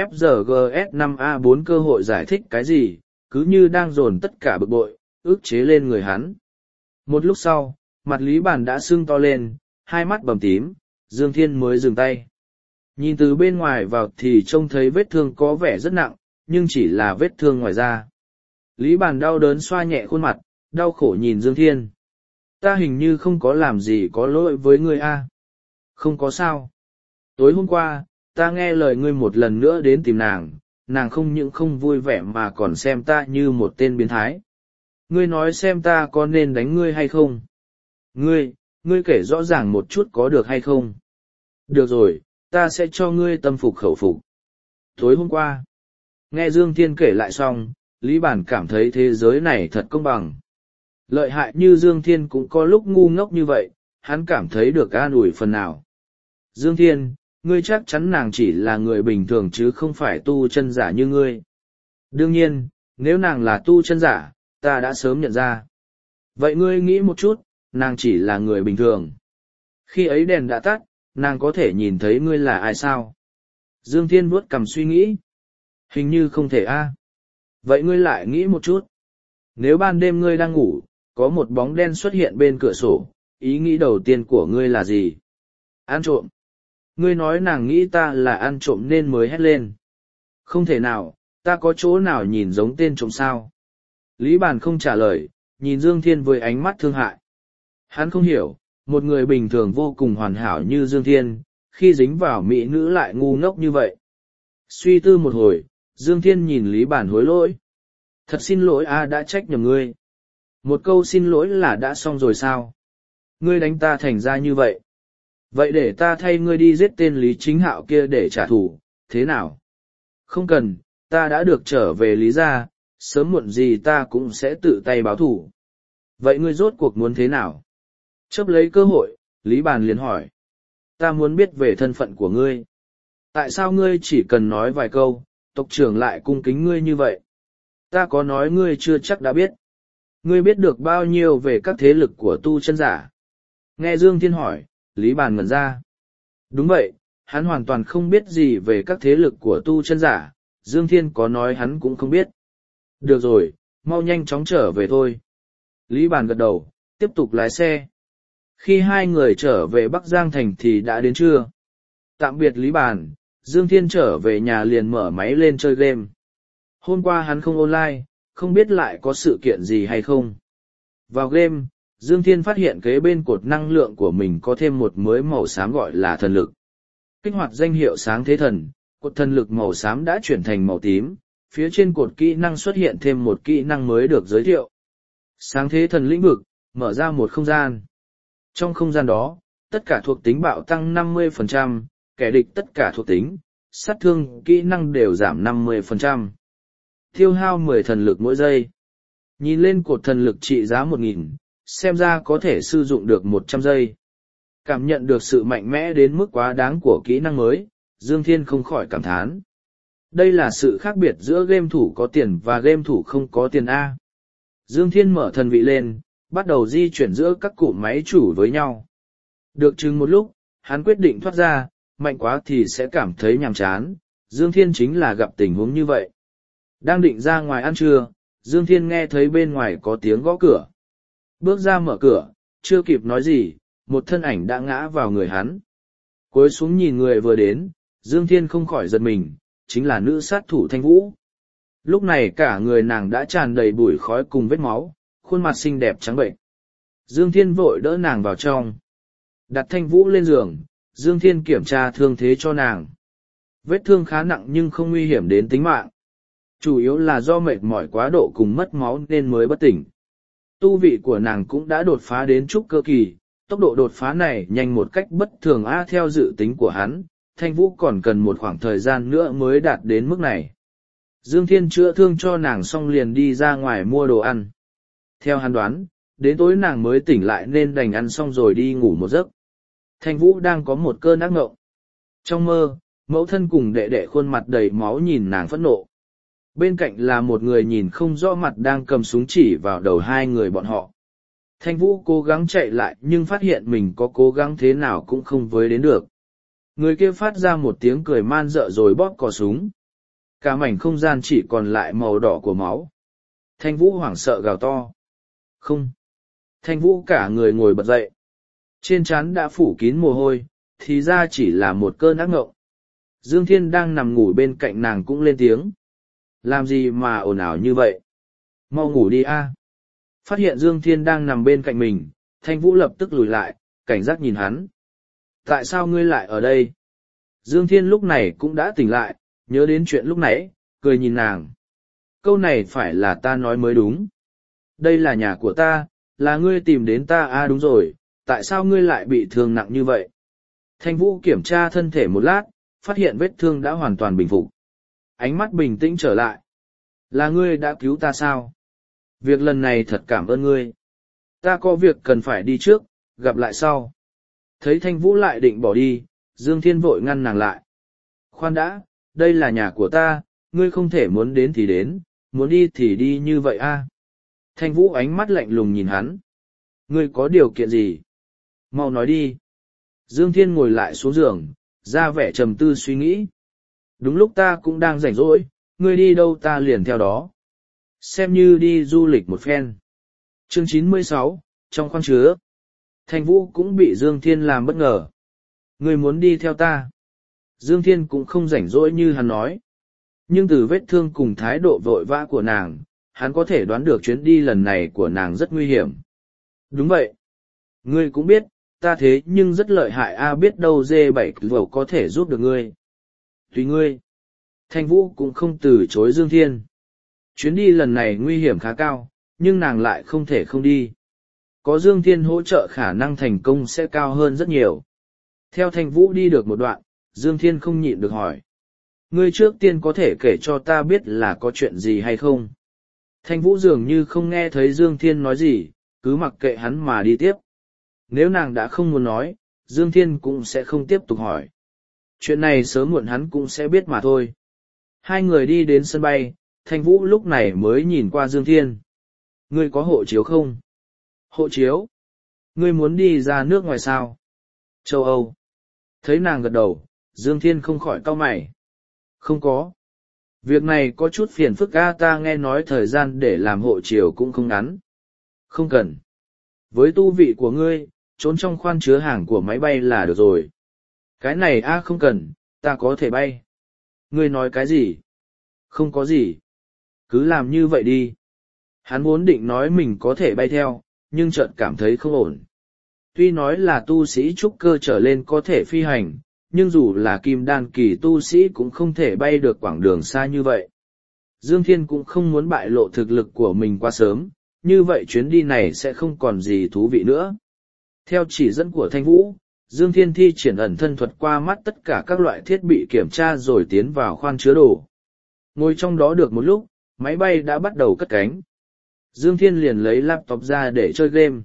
FGS5A4 cơ hội giải thích cái gì, cứ như đang dồn tất cả bực bội, ức chế lên người hắn. Một lúc sau, mặt Lý Bản đã sưng to lên, hai mắt bầm tím, Dương Thiên mới dừng tay. Nhìn từ bên ngoài vào thì trông thấy vết thương có vẻ rất nặng, nhưng chỉ là vết thương ngoài da. Lý Bản đau đớn xoa nhẹ khuôn mặt, đau khổ nhìn Dương Thiên. Ta hình như không có làm gì có lỗi với ngươi a. Không có sao. Tối hôm qua, ta nghe lời ngươi một lần nữa đến tìm nàng, nàng không những không vui vẻ mà còn xem ta như một tên biến thái. Ngươi nói xem ta có nên đánh ngươi hay không? Ngươi kể rõ ràng một chút có được hay không? Được rồi, ta sẽ cho ngươi tâm phục khẩu phục. Tối hôm qua, nghe Dương Thiên kể lại xong, Lý Bản cảm thấy thế giới này thật công bằng. Lợi hại như Dương Thiên cũng có lúc ngu ngốc như vậy, hắn cảm thấy được an ủi phần nào. Dương Thiên, ngươi chắc chắn nàng chỉ là người bình thường chứ không phải tu chân giả như ngươi. Đương nhiên, nếu nàng là tu chân giả, ta đã sớm nhận ra. Vậy ngươi nghĩ một chút, nàng chỉ là người bình thường. Khi ấy đèn đã tắt, nàng có thể nhìn thấy ngươi là ai sao? Dương Thiên vuốt cằm suy nghĩ. Hình như không thể a. Vậy ngươi lại nghĩ một chút. Nếu ban đêm ngươi đang ngủ, có một bóng đen xuất hiện bên cửa sổ, ý nghĩ đầu tiên của ngươi là gì? Ăn trộm. Ngươi nói nàng nghĩ ta là ăn trộm nên mới hét lên. Không thể nào, ta có chỗ nào nhìn giống tên trộm sao? Lý Bản không trả lời, nhìn Dương Thiên với ánh mắt thương hại. Hắn không hiểu, một người bình thường vô cùng hoàn hảo như Dương Thiên, khi dính vào mỹ nữ lại ngu ngốc như vậy. Suy tư một hồi, Dương Thiên nhìn Lý Bản hối lỗi. Thật xin lỗi a, đã trách nhầm ngươi. Một câu xin lỗi là đã xong rồi sao? Ngươi đánh ta thành ra như vậy. Vậy để ta thay ngươi đi giết tên Lý Chính Hạo kia để trả thù, thế nào? Không cần, ta đã được trở về Lý gia, sớm muộn gì ta cũng sẽ tự tay báo thù. Vậy ngươi rốt cuộc muốn thế nào? Chấp lấy cơ hội, Lý Bản liền hỏi. Ta muốn biết về thân phận của ngươi. Tại sao ngươi chỉ cần nói vài câu, tộc trưởng lại cung kính ngươi như vậy? Ta có nói ngươi chưa chắc đã biết. Ngươi biết được bao nhiêu về các thế lực của tu chân giả? Nghe Dương Thiên hỏi, Lý Bản ngẩn ra. Đúng vậy, hắn hoàn toàn không biết gì về các thế lực của tu chân giả, Dương Thiên có nói hắn cũng không biết. Được rồi, mau nhanh chóng trở về thôi. Lý Bản gật đầu, tiếp tục lái xe. Khi hai người trở về Bắc Giang Thành thì đã đến trưa. Tạm biệt Lý Bản, Dương Thiên trở về nhà liền mở máy lên chơi game. Hôm qua hắn không online, không biết lại có sự kiện gì hay không. Vào game, Dương Thiên phát hiện kế bên cột năng lượng của mình có thêm một mới màu xám gọi là thần lực. Kích hoạt danh hiệu sáng thế thần, cột thần lực màu xám đã chuyển thành màu tím, phía trên cột kỹ năng xuất hiện thêm một kỹ năng mới được giới thiệu. Sáng thế thần lĩnh vực, mở ra một không gian. Trong không gian đó, tất cả thuộc tính bạo tăng 50%, kẻ địch tất cả thuộc tính, sát thương kỹ năng đều giảm 50%. Tiêu hao 10 thần lực mỗi giây. Nhìn lên cột thần lực trị giá 1.000, xem ra có thể sử dụng được 100 giây. Cảm nhận được sự mạnh mẽ đến mức quá đáng của kỹ năng mới, Dương Thiên không khỏi cảm thán. Đây là sự khác biệt giữa game thủ có tiền và game thủ không có tiền A. Dương Thiên mở thần vị lên, bắt đầu di chuyển giữa các cụm máy chủ với nhau. Được chừng một lúc, hắn quyết định thoát ra, mạnh quá thì sẽ cảm thấy nhàm chán. Dương Thiên chính là gặp tình huống như vậy. Đang định ra ngoài ăn trưa, Dương Thiên nghe thấy bên ngoài có tiếng gõ cửa. Bước ra mở cửa, chưa kịp nói gì, một thân ảnh đã ngã vào người hắn. Cúi xuống nhìn người vừa đến, Dương Thiên không khỏi giật mình, chính là nữ sát thủ Thanh Vũ. Lúc này cả người nàng đã tràn đầy bụi khói cùng vết máu, khuôn mặt xinh đẹp trắng bệnh. Dương Thiên vội đỡ nàng vào trong. Đặt Thanh Vũ lên giường, Dương Thiên kiểm tra thương thế cho nàng. Vết thương khá nặng nhưng không nguy hiểm đến tính mạng. Chủ yếu là do mệt mỏi quá độ cùng mất máu nên mới bất tỉnh. Tu vị của nàng cũng đã đột phá đến trúc cơ kỳ, tốc độ đột phá này nhanh một cách bất thường theo dự tính của hắn, Thanh Vũ còn cần một khoảng thời gian nữa mới đạt đến mức này. Dương Thiên chữa thương cho nàng xong liền đi ra ngoài mua đồ ăn. Theo hắn đoán, đến tối nàng mới tỉnh lại nên đành ăn xong rồi đi ngủ một giấc. Thanh Vũ đang có một cơn ác mộng. Trong mơ, mẫu thân cùng đệ đệ khuôn mặt đầy máu nhìn nàng phẫn nộ. Bên cạnh là một người nhìn không rõ mặt đang cầm súng chỉ vào đầu hai người bọn họ. Thanh Vũ cố gắng chạy lại nhưng phát hiện mình có cố gắng thế nào cũng không với đến được. Người kia phát ra một tiếng cười man dợ rồi bóp cò súng. Cả mảnh không gian chỉ còn lại màu đỏ của máu. Thanh Vũ hoảng sợ gào to. Không. Thanh Vũ cả người ngồi bật dậy. Trên trán đã phủ kín mồ hôi, thì ra chỉ là một cơn ác ngộng. Dương Thiên đang nằm ngủ bên cạnh nàng cũng lên tiếng. Làm gì mà ồn ào như vậy? Mau ngủ đi a. Phát hiện Dương Thiên đang nằm bên cạnh mình, Thanh Vũ lập tức lùi lại, cảnh giác nhìn hắn. Tại sao ngươi lại ở đây? Dương Thiên lúc này cũng đã tỉnh lại, nhớ đến chuyện lúc nãy, cười nhìn nàng. Câu này phải là ta nói mới đúng. Đây là nhà của ta, là ngươi tìm đến ta đúng rồi, tại sao ngươi lại bị thương nặng như vậy? Thanh Vũ kiểm tra thân thể một lát, phát hiện vết thương đã hoàn toàn bình phục. Ánh mắt bình tĩnh trở lại. Là ngươi đã cứu ta sao? Việc lần này thật cảm ơn ngươi. Ta có việc cần phải đi trước, gặp lại sau. Thấy Thanh Vũ lại định bỏ đi, Dương Thiên vội ngăn nàng lại. Khoan đã, đây là nhà của ta, ngươi không thể muốn đến thì đến, muốn đi thì đi như vậy a. Thanh Vũ ánh mắt lạnh lùng nhìn hắn. Ngươi có điều kiện gì? Mau nói đi. Dương Thiên ngồi lại xuống giường, ra vẻ trầm tư suy nghĩ. Đúng lúc ta cũng đang rảnh rỗi, ngươi đi đâu ta liền theo đó. Xem như đi du lịch một phen. Chương 96, trong khoang chứa. Thanh Vũ cũng bị Dương Thiên làm bất ngờ. Ngươi muốn đi theo ta. Dương Thiên cũng không rảnh rỗi như hắn nói. Nhưng từ vết thương cùng thái độ vội vã của nàng, hắn có thể đoán được chuyến đi lần này của nàng rất nguy hiểm. Đúng vậy. Ngươi cũng biết, ta thế nhưng rất lợi hại biết đâu D7 vừa có thể giúp được ngươi. Tùy ngươi. Thanh Vũ cũng không từ chối Dương Thiên. Chuyến đi lần này nguy hiểm khá cao, nhưng nàng lại không thể không đi. Có Dương Thiên hỗ trợ khả năng thành công sẽ cao hơn rất nhiều. Theo Thanh Vũ đi được một đoạn, Dương Thiên không nhịn được hỏi. Ngươi trước tiên có thể kể cho ta biết là có chuyện gì hay không? Thanh Vũ dường như không nghe thấy Dương Thiên nói gì, cứ mặc kệ hắn mà đi tiếp. Nếu nàng đã không muốn nói, Dương Thiên cũng sẽ không tiếp tục hỏi. Chuyện này sớm muộn hắn cũng sẽ biết mà thôi. Hai người đi đến sân bay, Thanh Vũ lúc này mới nhìn qua Dương Thiên. Ngươi có hộ chiếu không? Hộ chiếu? Ngươi muốn đi ra nước ngoài sao? Châu Âu. Thấy nàng gật đầu, Dương Thiên không khỏi cau mày. Không có. Việc này có chút phiền phức ta nghe nói thời gian để làm hộ chiếu cũng không ngắn. Không cần. Với tu vị của ngươi, trốn trong khoang chứa hàng của máy bay là được rồi. Cái này không cần, ta có thể bay. Ngươi nói cái gì? Không có gì. Cứ làm như vậy đi. Hắn vốn định nói mình có thể bay theo, nhưng chợt cảm thấy không ổn. Tuy nói là tu sĩ trúc cơ trở lên có thể phi hành, nhưng dù là kim đan kỳ tu sĩ cũng không thể bay được quãng đường xa như vậy. Dương Thiên cũng không muốn bại lộ thực lực của mình quá sớm, như vậy chuyến đi này sẽ không còn gì thú vị nữa. Theo chỉ dẫn của Thanh Vũ, Dương Thiên thi triển ẩn thân thuật qua mắt tất cả các loại thiết bị kiểm tra rồi tiến vào khoang chứa đồ. Ngồi trong đó được một lúc, máy bay đã bắt đầu cất cánh. Dương Thiên liền lấy laptop ra để chơi game.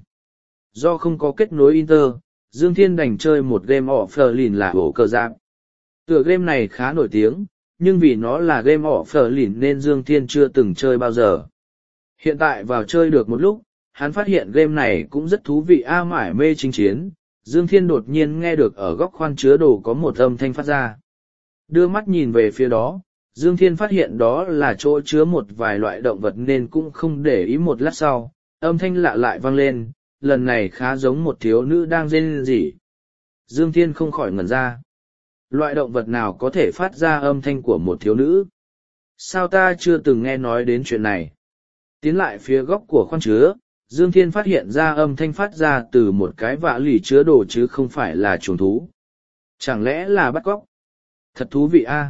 Do không có kết nối Inter, Dương Thiên đành chơi một game offline là ổ cờ giáp. Tựa game này khá nổi tiếng, nhưng vì nó là game offline nên Dương Thiên chưa từng chơi bao giờ. Hiện tại vào chơi được một lúc, hắn phát hiện game này cũng rất thú vị mải mê chinh chiến. Dương Thiên đột nhiên nghe được ở góc khoang chứa đồ có một âm thanh phát ra. Đưa mắt nhìn về phía đó, Dương Thiên phát hiện đó là chỗ chứa một vài loại động vật nên cũng không để ý. Một lát sau, âm thanh lạ lại vang lên, lần này khá giống một thiếu nữ đang rên rỉ. Dương Thiên không khỏi ngẩn ra. Loại động vật nào có thể phát ra âm thanh của một thiếu nữ? Sao ta chưa từng nghe nói đến chuyện này? Tiến lại phía góc của khoang chứa, Dương Thiên phát hiện ra âm thanh phát ra từ một cái vạ lì chứa đồ chứ không phải là chuồng thú. Chẳng lẽ là bắt cóc? Thật thú vị a!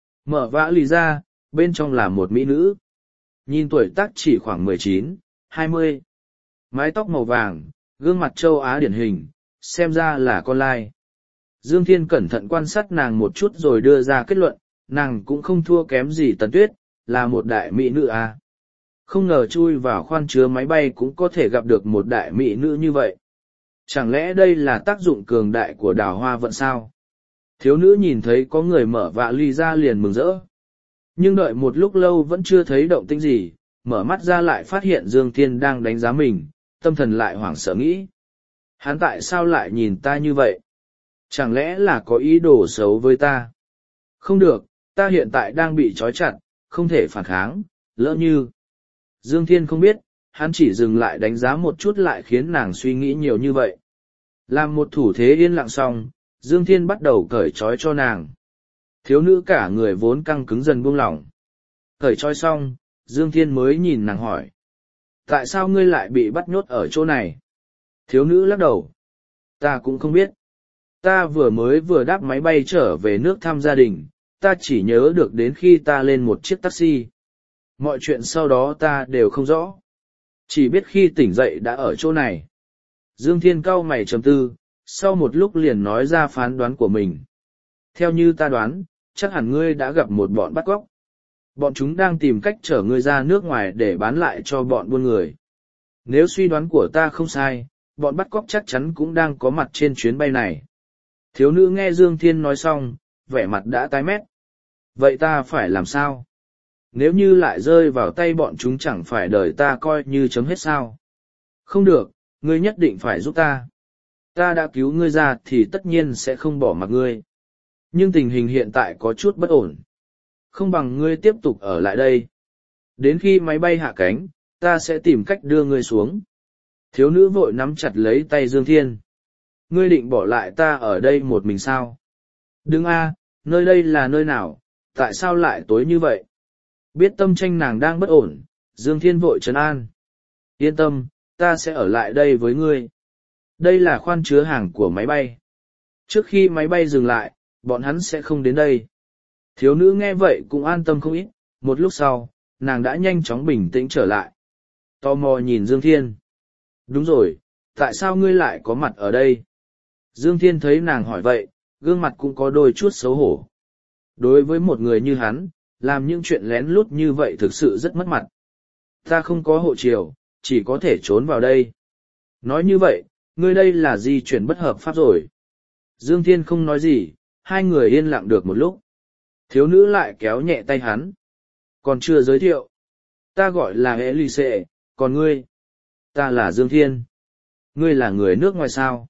Mở vạ lì ra, bên trong là một mỹ nữ. Nhìn tuổi tác chỉ khoảng 19, 20. Mái tóc màu vàng, gương mặt châu Á điển hình, xem ra là con lai. Dương Thiên cẩn thận quan sát nàng một chút rồi đưa ra kết luận, nàng cũng không thua kém gì Tần Tuyết, là một đại mỹ nữ a. Không ngờ chui vào khoang chứa máy bay cũng có thể gặp được một đại mỹ nữ như vậy. Chẳng lẽ đây là tác dụng cường đại của đào hoa vận sao? Thiếu nữ nhìn thấy có người mở vạ ly ra liền mừng rỡ. Nhưng đợi một lúc lâu vẫn chưa thấy động tĩnh gì, mở mắt ra lại phát hiện Dương Thiên đang đánh giá mình, tâm thần lại hoảng sợ nghĩ. Hắn tại sao lại nhìn ta như vậy? Chẳng lẽ là có ý đồ xấu với ta? Không được, ta hiện tại đang bị trói chặt, không thể phản kháng, lỡ như... Dương Thiên không biết, hắn chỉ dừng lại đánh giá một chút lại khiến nàng suy nghĩ nhiều như vậy. Làm một thủ thế yên lặng xong, Dương Thiên bắt đầu cởi trói cho nàng. Thiếu nữ cả người vốn căng cứng dần buông lỏng. Cởi trói xong, Dương Thiên mới nhìn nàng hỏi. Tại sao ngươi lại bị bắt nhốt ở chỗ này? Thiếu nữ lắc đầu. Ta cũng không biết. Ta vừa đáp máy bay trở về nước thăm gia đình, ta chỉ nhớ được đến khi ta lên một chiếc taxi. Mọi chuyện sau đó ta đều không rõ. Chỉ biết khi tỉnh dậy đã ở chỗ này. Dương Thiên cau mày trầm tư, sau một lúc liền nói ra phán đoán của mình. Theo như ta đoán, chắc hẳn ngươi đã gặp một bọn bắt cóc. Bọn chúng đang tìm cách chở ngươi ra nước ngoài để bán lại cho bọn buôn người. Nếu suy đoán của ta không sai, bọn bắt cóc chắc chắn cũng đang có mặt trên chuyến bay này. Thiếu nữ nghe Dương Thiên nói xong, vẻ mặt đã tái mét. Vậy ta phải làm sao? Nếu như lại rơi vào tay bọn chúng chẳng phải đời ta coi như chấm hết sao? Không được, ngươi nhất định phải giúp ta. Ta đã cứu ngươi ra thì tất nhiên sẽ không bỏ mặc ngươi. Nhưng tình hình hiện tại có chút bất ổn. Không bằng ngươi tiếp tục ở lại đây. Đến khi máy bay hạ cánh, ta sẽ tìm cách đưa ngươi xuống. Thiếu nữ vội nắm chặt lấy tay Dương Thiên. Ngươi định bỏ lại ta ở đây một mình sao? Đừng nơi đây là nơi nào, tại sao lại tối như vậy? Biết tâm tranh nàng đang bất ổn, Dương Thiên vội trấn an. Yên tâm, ta sẽ ở lại đây với ngươi. Đây là khoang chứa hàng của máy bay. Trước khi máy bay dừng lại, bọn hắn sẽ không đến đây. Thiếu nữ nghe vậy cũng an tâm không ít, một lúc sau, nàng đã nhanh chóng bình tĩnh trở lại. Tò mò nhìn Dương Thiên. Đúng rồi, tại sao ngươi lại có mặt ở đây? Dương Thiên thấy nàng hỏi vậy, gương mặt cũng có đôi chút xấu hổ. Đối với một người như hắn, làm những chuyện lén lút như vậy thực sự rất mất mặt. Ta không có hộ chiếu, chỉ có thể trốn vào đây. Nói như vậy, ngươi đây là di chuyển bất hợp pháp rồi. Dương Thiên không nói gì, hai người yên lặng được một lúc. Thiếu nữ lại kéo nhẹ tay hắn. Còn chưa giới thiệu. Ta gọi là Elise, còn ngươi? Ta là Dương Thiên. Ngươi là người nước ngoài sao?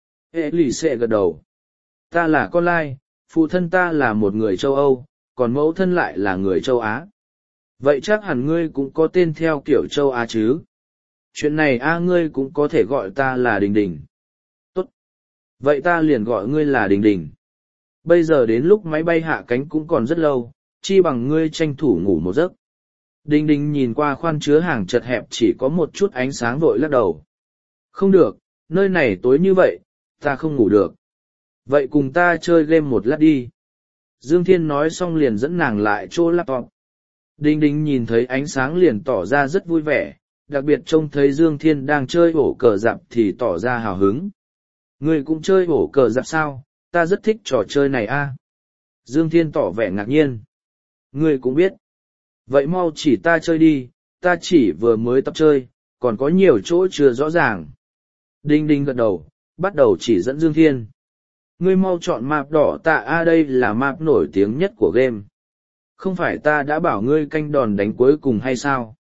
Elise gật đầu. Ta là con lai, phụ thân ta là một người châu Âu, còn mẫu thân lại là người châu Á. Vậy chắc hẳn ngươi cũng có tên theo kiểu châu Á chứ? Chuyện này ngươi cũng có thể gọi ta là Đình Đình. Tốt. Vậy ta liền gọi ngươi là Đình Đình. Bây giờ đến lúc máy bay hạ cánh cũng còn rất lâu, chi bằng ngươi tranh thủ ngủ một giấc. Đình Đình nhìn qua khoang chứa hàng chật hẹp chỉ có một chút ánh sáng vội lắc đầu. Không được, nơi này tối như vậy, ta không ngủ được. Vậy cùng ta chơi game một lát đi. Dương Thiên nói xong liền dẫn nàng lại chỗ laptop. Đình Đình nhìn thấy ánh sáng liền tỏ ra rất vui vẻ, đặc biệt trông thấy Dương Thiên đang chơi ổ cờ dạp thì tỏ ra hào hứng. Ngươi cũng chơi ổ cờ dạp sao, ta rất thích trò chơi này Dương Thiên tỏ vẻ ngạc nhiên. Ngươi cũng biết. Vậy mau chỉ ta chơi đi, ta chỉ vừa mới tập chơi, còn có nhiều chỗ chưa rõ ràng. Đình Đình gật đầu, bắt đầu chỉ dẫn Dương Thiên. Ngươi mau chọn map đỏ tạ đây là map nổi tiếng nhất của game. Không phải ta đã bảo ngươi canh đòn đánh cuối cùng hay sao?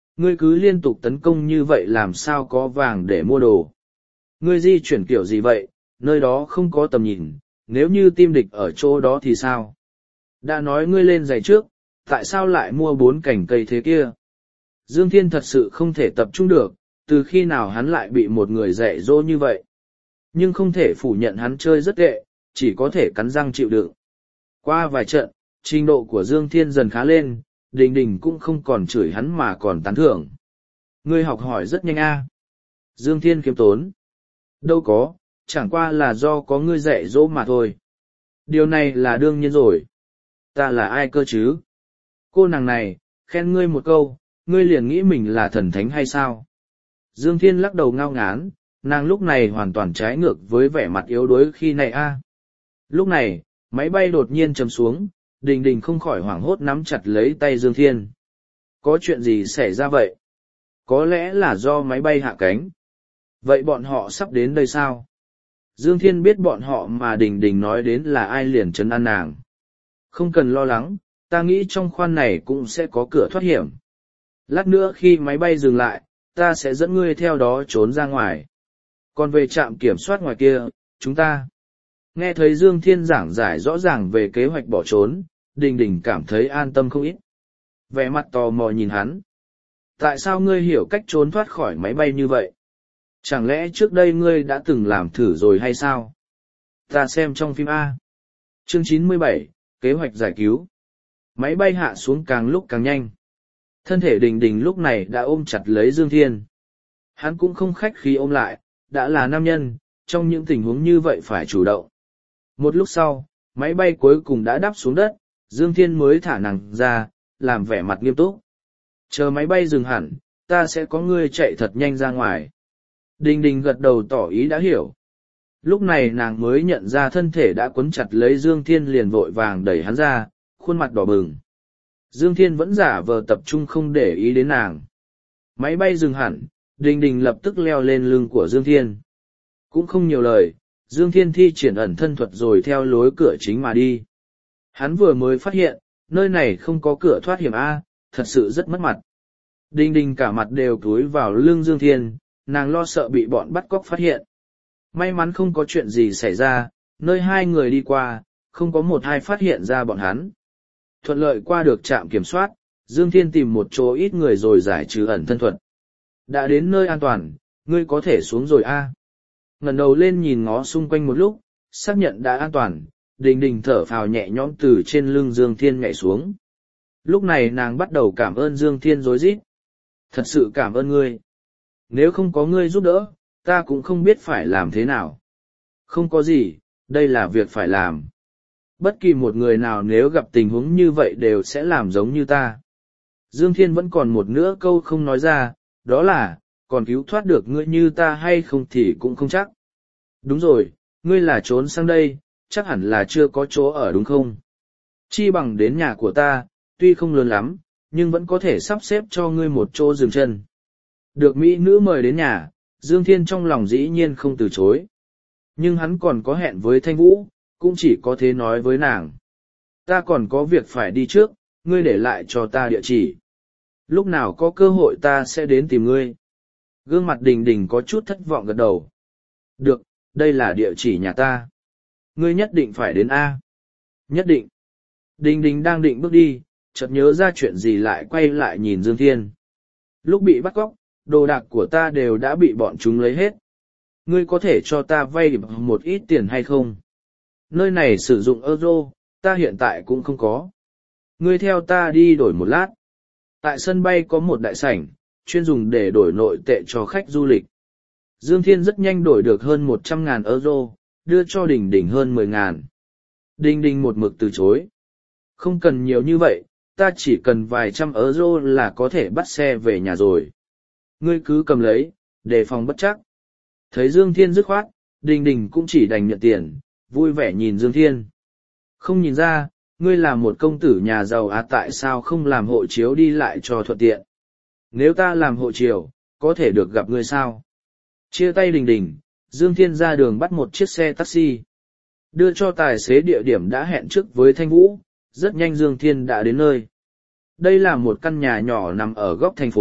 ngươi cứ liên tục tấn công như vậy làm sao có vàng để mua đồ. Ngươi di chuyển kiểu gì vậy, nơi đó không có tầm nhìn, nếu như tim địch ở chỗ đó thì sao? Đã nói ngươi lên giày trước, tại sao lại mua 4 cành cây thế kia? Dương Thiên thật sự không thể tập trung được, từ khi nào hắn lại bị một người dạy dỗ như vậy. Nhưng không thể phủ nhận hắn chơi rất tệ, chỉ có thể cắn răng chịu đựng. Qua vài trận, trình độ của Dương Thiên dần khá lên, Đình Đình cũng không còn chửi hắn mà còn tán thưởng. Ngươi học hỏi rất nhanh a. Dương Thiên khiêm tốn. Đâu có, chẳng qua là do có ngươi dạy dỗ mà thôi. Điều này là đương nhiên rồi. Ta là ai cơ chứ? Cô nàng này, khen ngươi một câu, ngươi liền nghĩ mình là thần thánh hay sao? Dương Thiên lắc đầu ngao ngán, nàng lúc này hoàn toàn trái ngược với vẻ mặt yếu đuối khi này a. Lúc này, máy bay đột nhiên chầm xuống, Đình Đình không khỏi hoảng hốt nắm chặt lấy tay Dương Thiên. Có chuyện gì xảy ra vậy? Có lẽ là do máy bay hạ cánh. Vậy bọn họ sắp đến đây sao? Dương Thiên biết bọn họ mà Đình Đình nói đến là ai liền trấn an nàng. Không cần lo lắng, ta nghĩ trong khoang này cũng sẽ có cửa thoát hiểm. Lát nữa khi máy bay dừng lại, ta sẽ dẫn ngươi theo đó trốn ra ngoài. Còn về trạm kiểm soát ngoài kia, chúng ta... Nghe thấy Dương Thiên giảng giải rõ ràng về kế hoạch bỏ trốn, Đình Đình cảm thấy an tâm không ít. Vẻ mặt tò mò nhìn hắn. Tại sao ngươi hiểu cách trốn thoát khỏi máy bay như vậy? Chẳng lẽ trước đây ngươi đã từng làm thử rồi hay sao? Ta xem trong phim A. Chương 97, kế hoạch giải cứu. Máy bay hạ xuống càng lúc càng nhanh. Thân thể Đình Đình lúc này đã ôm chặt lấy Dương Thiên. Hắn cũng không khách khí ôm lại, đã là nam nhân, trong những tình huống như vậy phải chủ động. Một lúc sau, máy bay cuối cùng đã đáp xuống đất, Dương Thiên mới thả nàng ra, làm vẻ mặt nghiêm túc. Chờ máy bay dừng hẳn, ta sẽ có ngươi chạy thật nhanh ra ngoài. Đình Đình gật đầu tỏ ý đã hiểu. Lúc này nàng mới nhận ra thân thể đã quấn chặt lấy Dương Thiên liền vội vàng đẩy hắn ra, khuôn mặt đỏ bừng. Dương Thiên vẫn giả vờ tập trung không để ý đến nàng. Máy bay dừng hẳn, Đình Đình lập tức leo lên lưng của Dương Thiên. Cũng không nhiều lời, Dương Thiên thi triển ẩn thân thuật rồi theo lối cửa chính mà đi. Hắn vừa mới phát hiện, nơi này không có cửa thoát hiểm A, thật sự rất mất mặt. Đình Đình cả mặt đều cúi vào lưng Dương Thiên, nàng lo sợ bị bọn bắt cóc phát hiện. May mắn không có chuyện gì xảy ra, nơi hai người đi qua, không có một ai phát hiện ra bọn hắn. Thuận lợi qua được trạm kiểm soát, Dương Thiên tìm một chỗ ít người rồi giải trừ ẩn thân thuật. Đã đến nơi an toàn, ngươi có thể xuống rồi a. Ngẩng đầu lên nhìn ngó xung quanh một lúc, xác nhận đã an toàn, Đình Đình thở phào nhẹ nhõm từ trên lưng Dương Thiên nhảy xuống. Lúc này nàng bắt đầu cảm ơn Dương Thiên rối rít. Thật sự cảm ơn ngươi. Nếu không có ngươi giúp đỡ, ta cũng không biết phải làm thế nào. Không có gì, đây là việc phải làm. Bất kỳ một người nào nếu gặp tình huống như vậy đều sẽ làm giống như ta. Dương Thiên vẫn còn một nửa câu không nói ra, đó là, còn cứu thoát được ngươi như ta hay không thì cũng không chắc. Đúng rồi, ngươi là trốn sang đây, chắc hẳn là chưa có chỗ ở đúng không? Chi bằng đến nhà của ta, tuy không lớn lắm, nhưng vẫn có thể sắp xếp cho ngươi một chỗ dừng chân. Được mỹ nữ mời đến nhà, Dương Thiên trong lòng dĩ nhiên không từ chối. Nhưng hắn còn có hẹn với Thanh Vũ, cũng chỉ có thế nói với nàng. Ta còn có việc phải đi trước, ngươi để lại cho ta địa chỉ. Lúc nào có cơ hội ta sẽ đến tìm ngươi. Gương mặt Đình Đình có chút thất vọng gật đầu. Được, đây là địa chỉ nhà ta. Ngươi nhất định phải đến A. Nhất định. Đình Đình đang định bước đi, chợt nhớ ra chuyện gì lại quay lại nhìn Dương Thiên. Lúc bị bắt cóc, đồ đạc của ta đều đã bị bọn chúng lấy hết. Ngươi có thể cho ta vay một ít tiền hay không? Nơi này sử dụng euro, ta hiện tại cũng không có. Ngươi theo ta đi đổi một lát. Tại sân bay có một đại sảnh, chuyên dùng để đổi nội tệ cho khách du lịch. Dương Thiên rất nhanh đổi được hơn 100.000 euro, đưa cho Đình Đình hơn 10.000. Đình Đình một mực từ chối. Không cần nhiều như vậy, ta chỉ cần vài trăm euro là có thể bắt xe về nhà rồi. Ngươi cứ cầm lấy, đề phòng bất trắc. Thấy Dương Thiên dứt khoát, Đình Đình cũng chỉ đành nhận tiền, vui vẻ nhìn Dương Thiên. Không nhìn ra, ngươi là một công tử nhà giàu à, tại sao không làm hộ chiếu đi lại cho thuận tiện? Nếu ta làm hộ chiếu, có thể được gặp ngươi sao? Chia tay Đình Đình, Dương Thiên ra đường bắt một chiếc xe taxi. Đưa cho tài xế địa điểm đã hẹn trước với Thanh Vũ, rất nhanh Dương Thiên đã đến nơi. Đây là một căn nhà nhỏ nằm ở góc thành phố,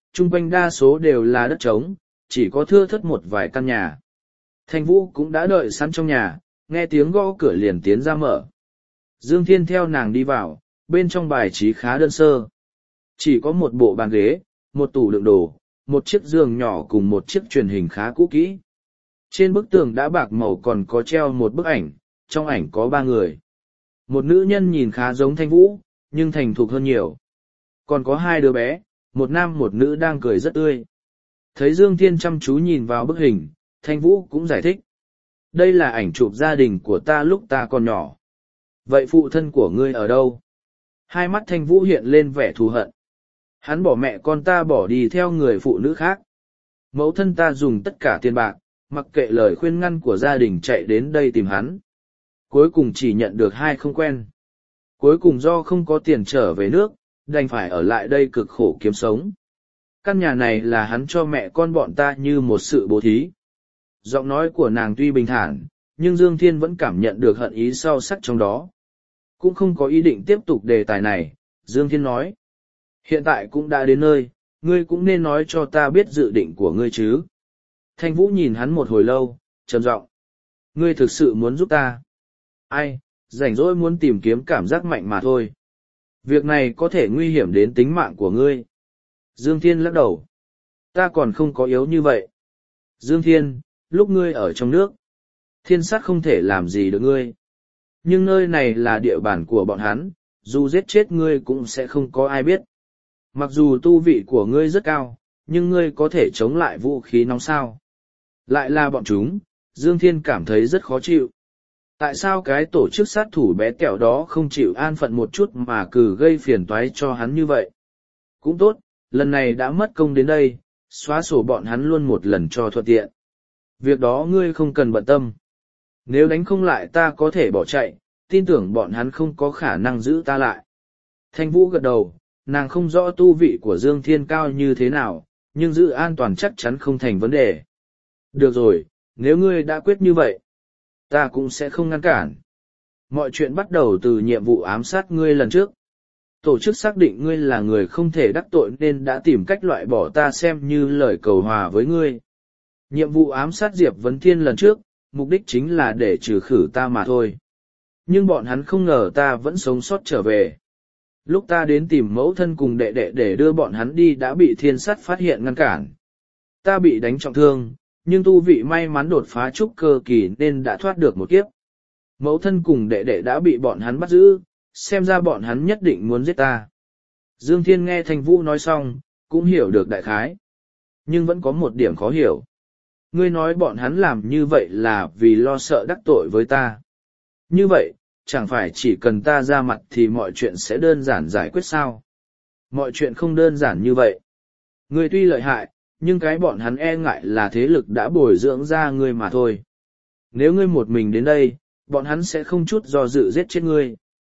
chung quanh đa số đều là đất trống, chỉ có thưa thớt một vài căn nhà. Thanh Vũ cũng đã đợi sẵn trong nhà, nghe tiếng gõ cửa liền tiến ra mở. Dương Thiên theo nàng đi vào, bên trong bài trí khá đơn sơ. Chỉ có một bộ bàn ghế, một tủ đựng đồ, một chiếc giường nhỏ cùng một chiếc truyền hình khá cũ kỹ. Trên bức tường đã bạc màu còn có treo một bức ảnh, trong ảnh có 3 người. Một nữ nhân nhìn khá giống Thanh Vũ, nhưng thành thục hơn nhiều. Còn có 2 đứa bé, một nam một nữ đang cười rất tươi. Thấy Dương Thiên chăm chú nhìn vào bức hình, Thanh Vũ cũng giải thích. Đây là ảnh chụp gia đình của ta lúc ta còn nhỏ. Vậy phụ thân của ngươi ở đâu? Hai mắt Thanh Vũ hiện lên vẻ thù hận. Hắn bỏ mẹ con ta bỏ đi theo người phụ nữ khác. Mẫu thân ta dùng tất cả tiền bạc, mặc kệ lời khuyên ngăn của gia đình chạy đến đây tìm hắn. Cuối cùng chỉ nhận được 2 không quen. Cuối cùng do không có tiền trở về nước, đành phải ở lại đây cực khổ kiếm sống. Căn nhà này là hắn cho mẹ con bọn ta như một sự bố thí. Giọng nói của nàng tuy bình thản, nhưng Dương Thiên vẫn cảm nhận được hận ý sâu sắc trong đó. Cũng không có ý định tiếp tục đề tài này, Dương Thiên nói. Hiện tại cũng đã đến nơi, ngươi cũng nên nói cho ta biết dự định của ngươi chứ. Thanh Vũ nhìn hắn một hồi lâu, trầm giọng. Ngươi thực sự muốn giúp ta? Ai, rảnh rỗi muốn tìm kiếm cảm giác mạnh mà thôi. Việc này có thể nguy hiểm đến tính mạng của ngươi. Dương Thiên lắc đầu. Ta còn không có yếu như vậy. Dương Thiên, lúc ngươi ở trong nước, thiên sát không thể làm gì được ngươi. Nhưng nơi này là địa bàn của bọn hắn, dù giết chết ngươi cũng sẽ không có ai biết. Mặc dù tu vị của ngươi rất cao, nhưng ngươi có thể chống lại vũ khí nóng sao. Lại là bọn chúng, Dương Thiên cảm thấy rất khó chịu. Tại sao cái tổ chức sát thủ bé tẹo đó không chịu an phận một chút mà cứ gây phiền toái cho hắn như vậy? Cũng tốt, lần này đã mất công đến đây, xóa sổ bọn hắn luôn một lần cho thuận tiện. Việc đó ngươi không cần bận tâm. Nếu đánh không lại ta có thể bỏ chạy, tin tưởng bọn hắn không có khả năng giữ ta lại. Thanh Vũ gật đầu, nàng không rõ tu vị của Dương Thiên cao như thế nào, nhưng giữ an toàn chắc chắn không thành vấn đề. Được rồi, nếu ngươi đã quyết như vậy, ta cũng sẽ không ngăn cản. Mọi chuyện bắt đầu từ nhiệm vụ ám sát ngươi lần trước. Tổ chức xác định ngươi là người không thể đắc tội nên đã tìm cách loại bỏ ta xem như lời cầu hòa với ngươi. Nhiệm vụ ám sát Diệp Vấn Thiên lần trước, mục đích chính là để trừ khử ta mà thôi. Nhưng bọn hắn không ngờ ta vẫn sống sót trở về. Lúc ta đến tìm mẫu thân cùng đệ đệ để đưa bọn hắn đi đã bị thiên sát phát hiện ngăn cản. Ta bị đánh trọng thương, nhưng tu vị may mắn đột phá trúc cơ kỳ nên đã thoát được một kiếp. Mẫu thân cùng đệ đệ đã bị bọn hắn bắt giữ, xem ra bọn hắn nhất định muốn giết ta. Dương Thiên nghe Thanh Vũ nói xong, cũng hiểu được đại khái. Nhưng vẫn có một điểm khó hiểu. Ngươi nói bọn hắn làm như vậy là vì lo sợ đắc tội với ta. Như vậy, chẳng phải chỉ cần ta ra mặt thì mọi chuyện sẽ đơn giản giải quyết sao? Mọi chuyện không đơn giản như vậy. Ngươi tuy lợi hại, nhưng cái bọn hắn e ngại là thế lực đã bồi dưỡng ra ngươi mà thôi. Nếu ngươi một mình đến đây, bọn hắn sẽ không chút do dự giết chết ngươi.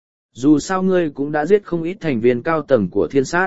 Dù sao ngươi cũng đã giết không ít thành viên cao tầng của thiên sát.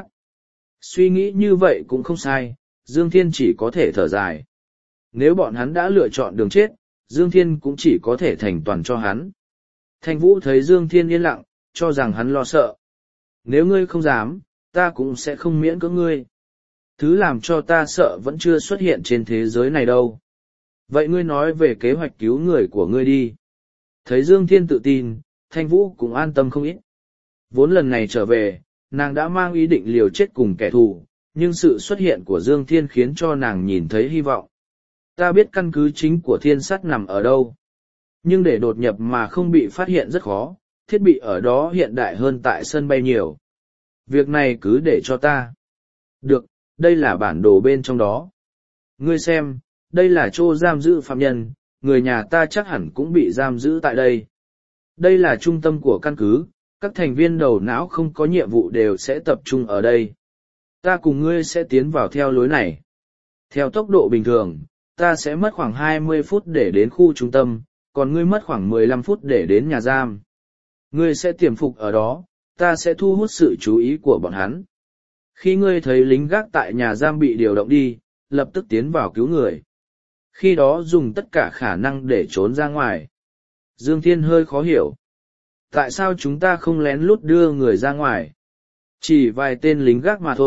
Suy nghĩ như vậy cũng không sai, Dương Thiên chỉ có thể thở dài. Nếu bọn hắn đã lựa chọn đường chết, Dương Thiên cũng chỉ có thể thành toàn cho hắn. Thanh Vũ thấy Dương Thiên yên lặng, cho rằng hắn lo sợ. Nếu ngươi không dám, ta cũng sẽ không miễn cưỡng ngươi. Thứ làm cho ta sợ vẫn chưa xuất hiện trên thế giới này đâu. Vậy ngươi nói về kế hoạch cứu người của ngươi đi. Thấy Dương Thiên tự tin, Thanh Vũ cũng an tâm không ít. Vốn lần này trở về, nàng đã mang ý định liều chết cùng kẻ thù, nhưng sự xuất hiện của Dương Thiên khiến cho nàng nhìn thấy hy vọng. Ta biết căn cứ chính của thiên sát nằm ở đâu. Nhưng để đột nhập mà không bị phát hiện rất khó, thiết bị ở đó hiện đại hơn tại sân bay nhiều. Việc này cứ để cho ta. Được, đây là bản đồ bên trong đó. Ngươi xem, đây là chỗ giam giữ phạm nhân, người nhà ta chắc hẳn cũng bị giam giữ tại đây. Đây là trung tâm của căn cứ, các thành viên đầu não không có nhiệm vụ đều sẽ tập trung ở đây. Ta cùng ngươi sẽ tiến vào theo lối này. Theo tốc độ bình thường, ta sẽ mất khoảng 20 phút để đến khu trung tâm, còn ngươi mất khoảng 15 phút để đến nhà giam. Ngươi sẽ tiềm phục ở đó, ta sẽ thu hút sự chú ý của bọn hắn. Khi ngươi thấy lính gác tại nhà giam bị điều động đi, lập tức tiến vào cứu người. Khi đó dùng tất cả khả năng để trốn ra ngoài. Dương Thiên hơi khó hiểu. Tại sao chúng ta không lén lút đưa người ra ngoài? Chỉ vài tên lính gác mà thôi,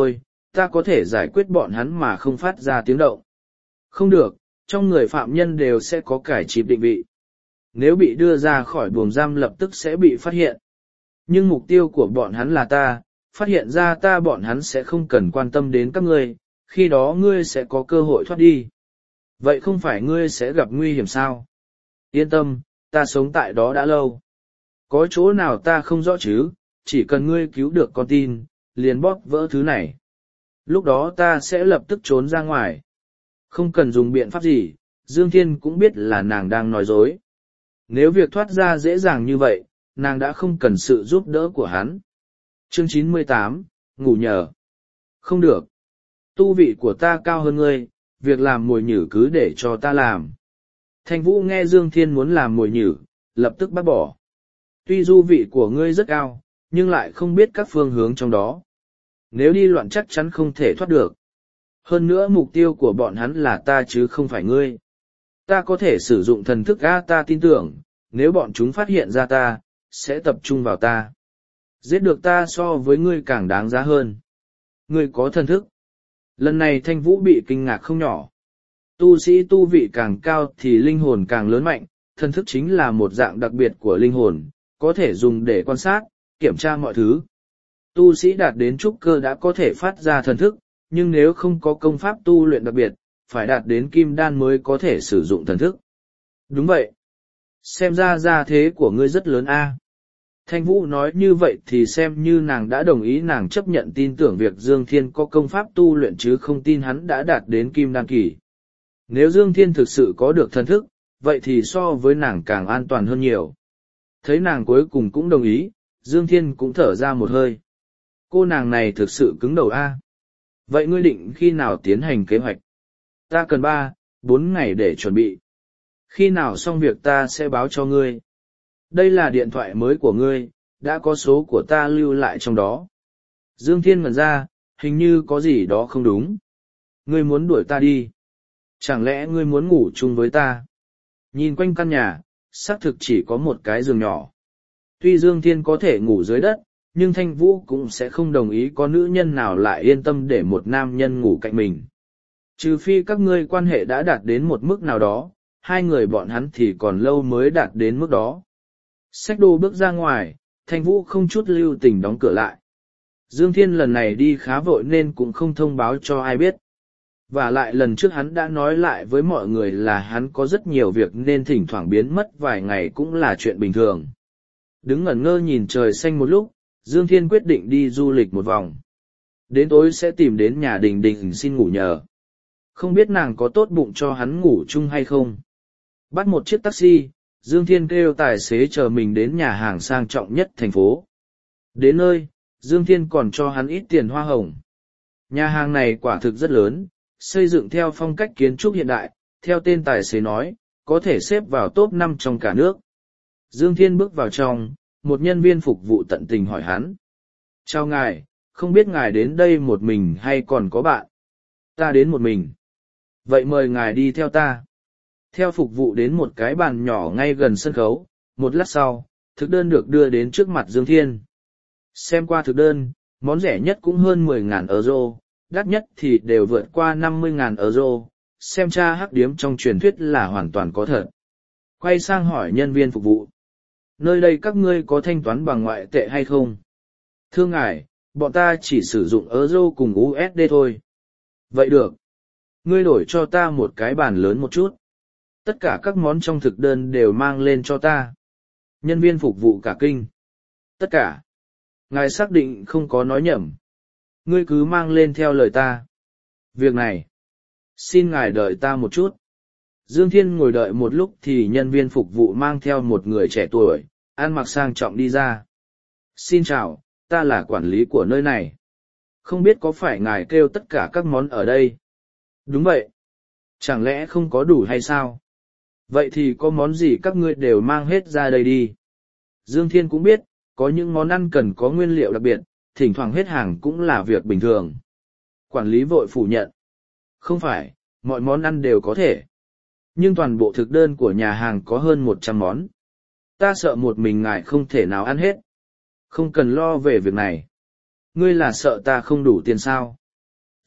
ta có thể giải quyết bọn hắn mà không phát ra tiếng động. Không được, trong người phạm nhân đều sẽ có cải chip định vị. Nếu bị đưa ra khỏi buồng giam lập tức sẽ bị phát hiện. Nhưng mục tiêu của bọn hắn là ta, phát hiện ra ta bọn hắn sẽ không cần quan tâm đến các ngươi, khi đó ngươi sẽ có cơ hội thoát đi. Vậy không phải ngươi sẽ gặp nguy hiểm sao? Yên tâm, ta sống tại đó đã lâu. Có chỗ nào ta không rõ chứ, chỉ cần ngươi cứu được con tin, liền bóp vỡ thứ này. Lúc đó ta sẽ lập tức trốn ra ngoài. Không cần dùng biện pháp gì, Dương Thiên cũng biết là nàng đang nói dối. Nếu việc thoát ra dễ dàng như vậy, nàng đã không cần sự giúp đỡ của hắn. Chương 98, ngủ nhờ. Không được. Tu vị của ta cao hơn ngươi, việc làm mồi nhử cứ để cho ta làm. Thanh Vũ nghe Dương Thiên muốn làm mồi nhử, lập tức bác bỏ. Tuy du vị của ngươi rất cao, nhưng lại không biết các phương hướng trong đó. Nếu đi loạn chắc chắn không thể thoát được. Hơn nữa mục tiêu của bọn hắn là ta chứ không phải ngươi. Ta có thể sử dụng thần thức ta tin tưởng, nếu bọn chúng phát hiện ra ta, sẽ tập trung vào ta. Giết được ta so với ngươi càng đáng giá hơn. Ngươi có thần thức. Lần này Thanh Vũ bị kinh ngạc không nhỏ. Tu sĩ tu vị càng cao thì linh hồn càng lớn mạnh, thần thức chính là một dạng đặc biệt của linh hồn, có thể dùng để quan sát, kiểm tra mọi thứ. Tu sĩ đạt đến trúc cơ đã có thể phát ra thần thức, nhưng nếu không có công pháp tu luyện đặc biệt, phải đạt đến kim đan mới có thể sử dụng thần thức. Đúng vậy. Xem ra gia thế của ngươi rất lớn a. Thanh Vũ nói như vậy thì xem như nàng đã đồng ý, nàng chấp nhận tin tưởng việc Dương Thiên có công pháp tu luyện chứ không tin hắn đã đạt đến kim đan kỳ. Nếu Dương Thiên thực sự có được thần thức, vậy thì so với nàng càng an toàn hơn nhiều. Thấy nàng cuối cùng cũng đồng ý, Dương Thiên cũng thở ra một hơi. Cô nàng này thực sự cứng đầu a. Vậy ngươi định khi nào tiến hành kế hoạch? Ta cần 3-4 ngày để chuẩn bị. Khi nào xong việc ta sẽ báo cho ngươi. Đây là điện thoại mới của ngươi, đã có số của ta lưu lại trong đó. Dương Thiên ngẩn ra, hình như có gì đó không đúng. Ngươi muốn đuổi ta đi. Chẳng lẽ ngươi muốn ngủ chung với ta? Nhìn quanh căn nhà, xác thực chỉ có một cái giường nhỏ. Tuy Dương Thiên có thể ngủ dưới đất, nhưng Thanh Vũ cũng sẽ không đồng ý có nữ nhân nào lại yên tâm để một nam nhân ngủ cạnh mình. Trừ phi các ngươi quan hệ đã đạt đến một mức nào đó, hai người bọn hắn thì còn lâu mới đạt đến mức đó. Xách đồ bước ra ngoài, Thanh Vũ không chút lưu tình đóng cửa lại. Dương Thiên lần này đi khá vội nên cũng không thông báo cho ai biết. Và lại lần trước hắn đã nói lại với mọi người là hắn có rất nhiều việc nên thỉnh thoảng biến mất vài ngày cũng là chuyện bình thường. Đứng ngẩn ngơ nhìn trời xanh một lúc, Dương Thiên quyết định đi du lịch một vòng. Đến tối sẽ tìm đến nhà Đình Đình xin ngủ nhờ. Không biết nàng có tốt bụng cho hắn ngủ chung hay không. Bắt một chiếc taxi, Dương Thiên kêu tài xế chờ mình đến nhà hàng sang trọng nhất thành phố. Đến nơi, Dương Thiên còn cho hắn ít tiền hoa hồng. Nhà hàng này quả thực rất lớn, xây dựng theo phong cách kiến trúc hiện đại, theo tên tài xế nói, có thể xếp vào top 5 trong cả nước. Dương Thiên bước vào trong, một nhân viên phục vụ tận tình hỏi hắn. Chào ngài, không biết ngài đến đây một mình hay còn có bạn? Ta đến một mình. Vậy mời ngài đi theo ta. Theo phục vụ đến một cái bàn nhỏ ngay gần sân khấu, một lát sau, thực đơn được đưa đến trước mặt Dương Thiên. Xem qua thực đơn, món rẻ nhất cũng hơn 10.000 euro, đắt nhất thì đều vượt qua 50.000 euro, xem cha hắc điếm trong truyền thuyết là hoàn toàn có thật. Quay sang hỏi nhân viên phục vụ. Nơi đây các ngươi có thanh toán bằng ngoại tệ hay không? Thưa ngài, bọn ta chỉ sử dụng euro cùng USD thôi. Vậy được. Ngươi đổi cho ta một cái bàn lớn một chút. Tất cả các món trong thực đơn đều mang lên cho ta. Nhân viên phục vụ cả kinh. Tất cả. Ngài xác định không có nói nhầm. Ngươi cứ mang lên theo lời ta. Việc này. Xin ngài đợi ta một chút. Dương Thiên ngồi đợi một lúc thì nhân viên phục vụ mang theo một người trẻ tuổi, ăn mặc sang trọng đi ra. Xin chào, ta là quản lý của nơi này. Không biết có phải ngài kêu tất cả các món ở đây? Đúng vậy. Chẳng lẽ không có đủ hay sao? Vậy thì có món gì các ngươi đều mang hết ra đây đi. Dương Thiên cũng biết, có những món ăn cần có nguyên liệu đặc biệt, thỉnh thoảng hết hàng cũng là việc bình thường. Quản lý vội phủ nhận. Không phải, mọi món ăn đều có thể. Nhưng toàn bộ thực đơn của nhà hàng có hơn 100 món. Ta sợ một mình ngài không thể nào ăn hết. Không cần lo về việc này. Ngươi là sợ ta không đủ tiền sao?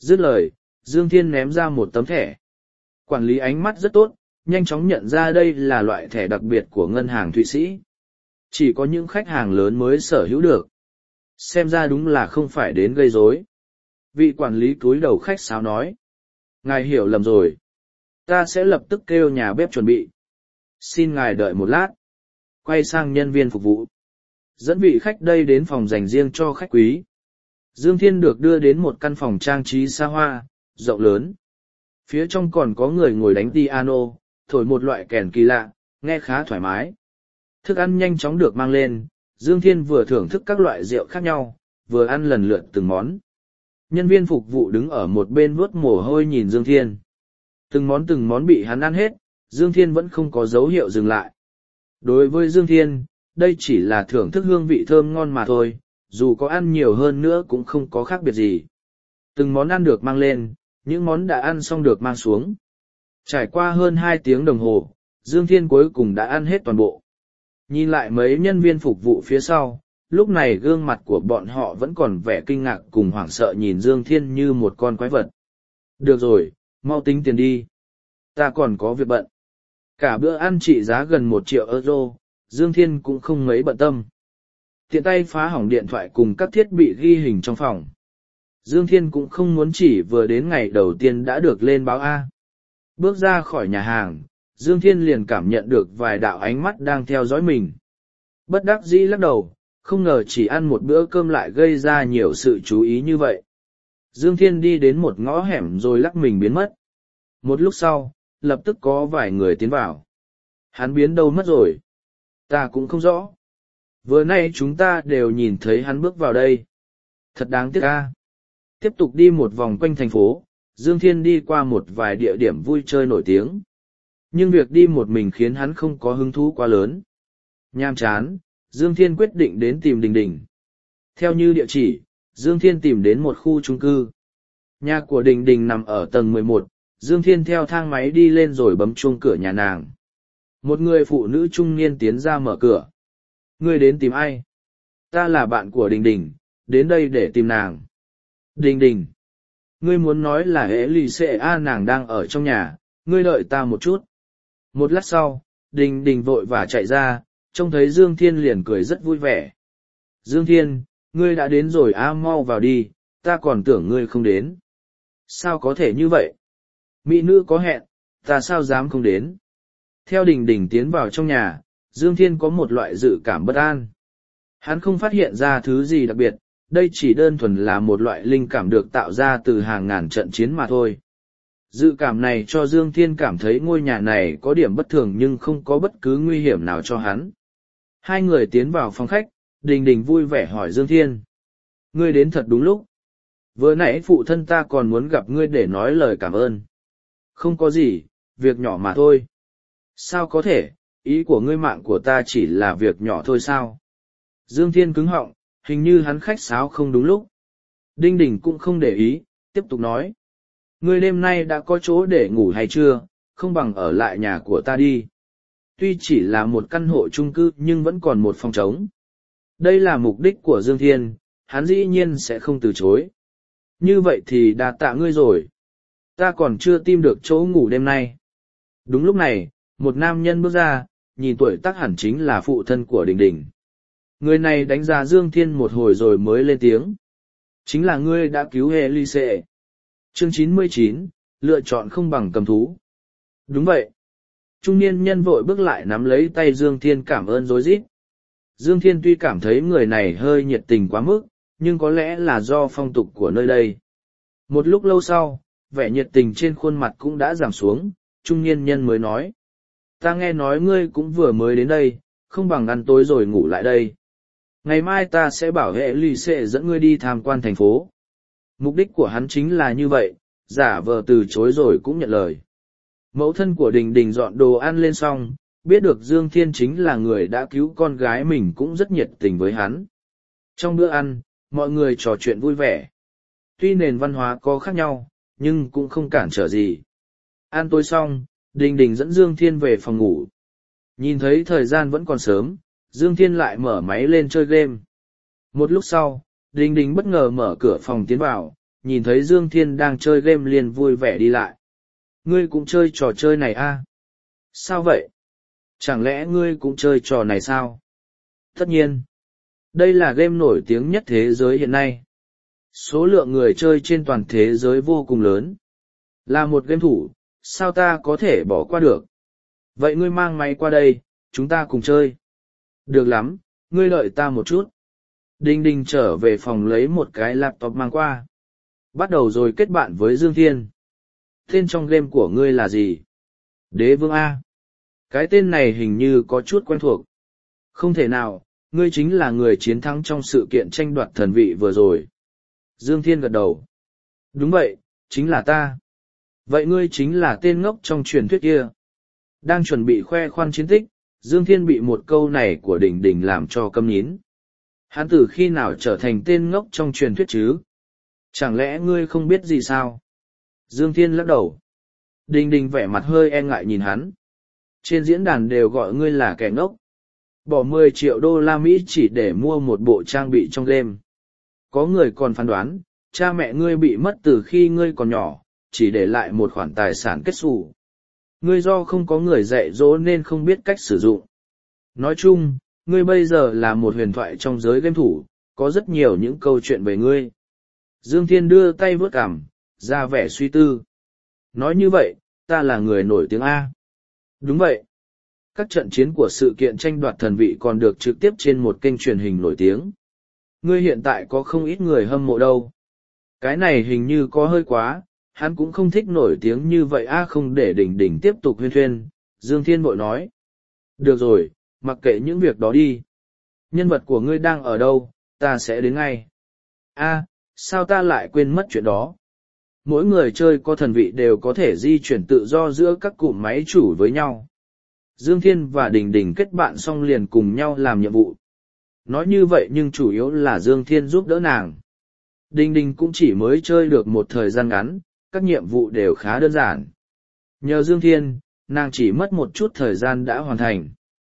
Dứt lời, Dương Thiên ném ra một tấm thẻ. Quản lý ánh mắt rất tốt, nhanh chóng nhận ra đây là loại thẻ đặc biệt của ngân hàng Thụy Sĩ. Chỉ có những khách hàng lớn mới sở hữu được. Xem ra đúng là không phải đến gây rối. Vị quản lý cúi đầu khách sáo nói. Ngài hiểu lầm rồi. Ta sẽ lập tức kêu nhà bếp chuẩn bị. Xin ngài đợi một lát. Quay sang nhân viên phục vụ. Dẫn vị khách đây đến phòng dành riêng cho khách quý. Dương Thiên được đưa đến một căn phòng trang trí xa hoa, rộng lớn. Phía trong còn có người ngồi đánh piano, thổi một loại kèn kỳ lạ, nghe khá thoải mái. Thức ăn nhanh chóng được mang lên, Dương Thiên vừa thưởng thức các loại rượu khác nhau, vừa ăn lần lượt từng món. Nhân viên phục vụ đứng ở một bên vuốt mồ hôi nhìn Dương Thiên. Từng món bị hắn ăn hết, Dương Thiên vẫn không có dấu hiệu dừng lại. Đối với Dương Thiên, đây chỉ là thưởng thức hương vị thơm ngon mà thôi, dù có ăn nhiều hơn nữa cũng không có khác biệt gì. Từng món ăn được mang lên, những món đã ăn xong được mang xuống. Trải qua hơn 2 tiếng đồng hồ, Dương Thiên cuối cùng đã ăn hết toàn bộ. Nhìn lại mấy nhân viên phục vụ phía sau, lúc này gương mặt của bọn họ vẫn còn vẻ kinh ngạc cùng hoảng sợ nhìn Dương Thiên như một con quái vật. Được rồi, mau tính tiền đi. Ta còn có việc bận. Cả bữa ăn trị giá gần 1 triệu euro, Dương Thiên cũng không mấy bận tâm. Tiện tay phá hỏng điện thoại cùng các thiết bị ghi hình trong phòng. Dương Thiên cũng không muốn chỉ vừa đến ngày đầu tiên đã được lên báo A. Bước ra khỏi nhà hàng, Dương Thiên liền cảm nhận được vài đạo ánh mắt đang theo dõi mình. Bất đắc dĩ lắc đầu, không ngờ chỉ ăn một bữa cơm lại gây ra nhiều sự chú ý như vậy. Dương Thiên đi đến một ngõ hẻm rồi lắc mình biến mất. Một lúc sau, lập tức có vài người tiến vào. Hắn biến đâu mất rồi? Ta cũng không rõ. Vừa nay chúng ta đều nhìn thấy hắn bước vào đây. Thật đáng tiếc a. Tiếp tục đi một vòng quanh thành phố, Dương Thiên đi qua một vài địa điểm vui chơi nổi tiếng. Nhưng việc đi một mình khiến hắn không có hứng thú quá lớn. Nhàm chán, Dương Thiên quyết định đến tìm Đình Đình. Theo như địa chỉ, Dương Thiên tìm đến một khu chung cư. Nhà của Đình Đình nằm ở tầng 11, Dương Thiên theo thang máy đi lên rồi bấm chuông cửa nhà nàng. Một người phụ nữ trung niên tiến ra mở cửa. Ngươi đến tìm ai? Ta là bạn của Đình Đình, đến đây để tìm nàng. Đình Đình. Ngươi muốn nói là Elise nàng đang ở trong nhà, ngươi đợi ta một chút. Một lát sau, Đình Đình vội vã chạy ra, trông thấy Dương Thiên liền cười rất vui vẻ. Dương Thiên, ngươi đã đến rồi mau vào đi, ta còn tưởng ngươi không đến. Sao có thể như vậy? Mỹ nữ có hẹn, ta sao dám không đến? Theo Đình Đình tiến vào trong nhà, Dương Thiên có một loại dự cảm bất an. Hắn không phát hiện ra thứ gì đặc biệt, đây chỉ đơn thuần là một loại linh cảm được tạo ra từ hàng ngàn trận chiến mà thôi. Dự cảm này cho Dương Thiên cảm thấy ngôi nhà này có điểm bất thường nhưng không có bất cứ nguy hiểm nào cho hắn. Hai người tiến vào phòng khách, Đình Đình vui vẻ hỏi Dương Thiên. Ngươi đến thật đúng lúc. Vừa nãy phụ thân ta còn muốn gặp ngươi để nói lời cảm ơn. Không có gì, việc nhỏ mà thôi. Sao có thể, ý của ngươi mạng của ta chỉ là việc nhỏ thôi sao? Dương Thiên cứng họng, hình như hắn khách sáo không đúng lúc. Đinh Đình cũng không để ý, tiếp tục nói. Ngươi đêm nay đã có chỗ để ngủ hay chưa, không bằng ở lại nhà của ta đi. Tuy chỉ là một căn hộ chung cư nhưng vẫn còn một phòng trống. Đây là mục đích của Dương Thiên, hắn dĩ nhiên sẽ không từ chối. Như vậy thì đa tạ ngươi rồi. Ta còn chưa tìm được chỗ ngủ đêm nay. Đúng lúc này, một nam nhân bước ra, nhìn tuổi tác hẳn chính là phụ thân của Đình Đình. Người này đánh giá Dương Thiên một hồi rồi mới lên tiếng. Chính là ngươi đã cứu Elise. Chương 99, lựa chọn không bằng cầm thú. Đúng vậy. Trung niên nhân vội bước lại nắm lấy tay Dương Thiên cảm ơn rối rít. Dương Thiên tuy cảm thấy người này hơi nhiệt tình quá mức, nhưng có lẽ là do phong tục của nơi đây. Một lúc lâu sau, vẻ nhiệt tình trên khuôn mặt cũng đã giảm xuống, trung niên nhân mới nói. Ta nghe nói ngươi cũng vừa mới đến đây, không bằng ăn tối rồi ngủ lại đây. Ngày mai ta sẽ bảo hệ lì xệ dẫn ngươi đi tham quan thành phố. Mục đích của hắn chính là như vậy, giả vờ từ chối rồi cũng nhận lời. Mẫu thân của Đình Đình dọn đồ ăn lên xong, biết được Dương Thiên chính là người đã cứu con gái mình cũng rất nhiệt tình với hắn. Trong bữa ăn, mọi người trò chuyện vui vẻ. Tuy nền văn hóa có khác nhau, nhưng cũng không cản trở gì. Ăn tối xong, Đình Đình dẫn Dương Thiên về phòng ngủ. Nhìn thấy thời gian vẫn còn sớm, Dương Thiên lại mở máy lên chơi game. Một lúc sau, Đình Đình bất ngờ mở cửa phòng tiến vào, nhìn thấy Dương Thiên đang chơi game liền vui vẻ đi lại. Ngươi cũng chơi trò chơi này à? Sao vậy? Chẳng lẽ ngươi cũng chơi trò này sao? Tất nhiên. Đây là game nổi tiếng nhất thế giới hiện nay. Số lượng người chơi trên toàn thế giới vô cùng lớn. Là một game thủ, sao ta có thể bỏ qua được? Vậy ngươi mang máy qua đây, chúng ta cùng chơi. Được lắm, ngươi đợi ta một chút. Đinh Đinh trở về phòng lấy một cái laptop mang qua. Bắt đầu rồi kết bạn với Dương Thiên. Tên trong game của ngươi là gì? Đế Vương A. Cái tên này hình như có chút quen thuộc. Không thể nào, ngươi chính là người chiến thắng trong sự kiện tranh đoạt thần vị vừa rồi. Dương Thiên gật đầu. Đúng vậy, chính là ta. Vậy ngươi chính là tên ngốc trong truyền thuyết kia. Đang chuẩn bị khoe khoang chiến tích, Dương Thiên bị một câu này của Đình Đình làm cho câm nín. Hắn từ khi nào trở thành tên ngốc trong truyền thuyết chứ? Chẳng lẽ ngươi không biết gì sao? Dương Thiên lắc đầu. Đình Đình vẻ mặt hơi e ngại nhìn hắn. Trên diễn đàn đều gọi ngươi là kẻ ngốc. Bỏ 10 triệu đô la Mỹ chỉ để mua một bộ trang bị trong game. Có người còn phán đoán, cha mẹ ngươi bị mất từ khi ngươi còn nhỏ, chỉ để lại một khoản tài sản kết xù. Ngươi do không có người dạy dỗ nên không biết cách sử dụng. Nói chung, ngươi bây giờ là một huyền thoại trong giới game thủ, có rất nhiều những câu chuyện về ngươi. Dương Thiên đưa tay vuốt cằm, ra vẻ suy tư. Nói như vậy, ta là người nổi tiếng A. Đúng vậy. Các trận chiến của sự kiện tranh đoạt thần vị còn được trực tiếp trên một kênh truyền hình nổi tiếng. Ngươi hiện tại có không ít người hâm mộ đâu. Cái này hình như có hơi quá, hắn cũng không thích nổi tiếng như vậy a. Không để Đình Đình tiếp tục huyên thuyên, Dương Thiên vội nói. Được rồi, mặc kệ những việc đó đi. Nhân vật của ngươi đang ở đâu, ta sẽ đến ngay. A, sao ta lại quên mất chuyện đó? Mỗi người chơi có thần vị đều có thể di chuyển tự do giữa các cụm máy chủ với nhau. Dương Thiên và Đình Đình kết bạn xong liền cùng nhau làm nhiệm vụ. Nói như vậy nhưng chủ yếu là Dương Thiên giúp đỡ nàng. Đình Đình cũng chỉ mới chơi được một thời gian ngắn, các nhiệm vụ đều khá đơn giản. Nhờ Dương Thiên, nàng chỉ mất một chút thời gian đã hoàn thành.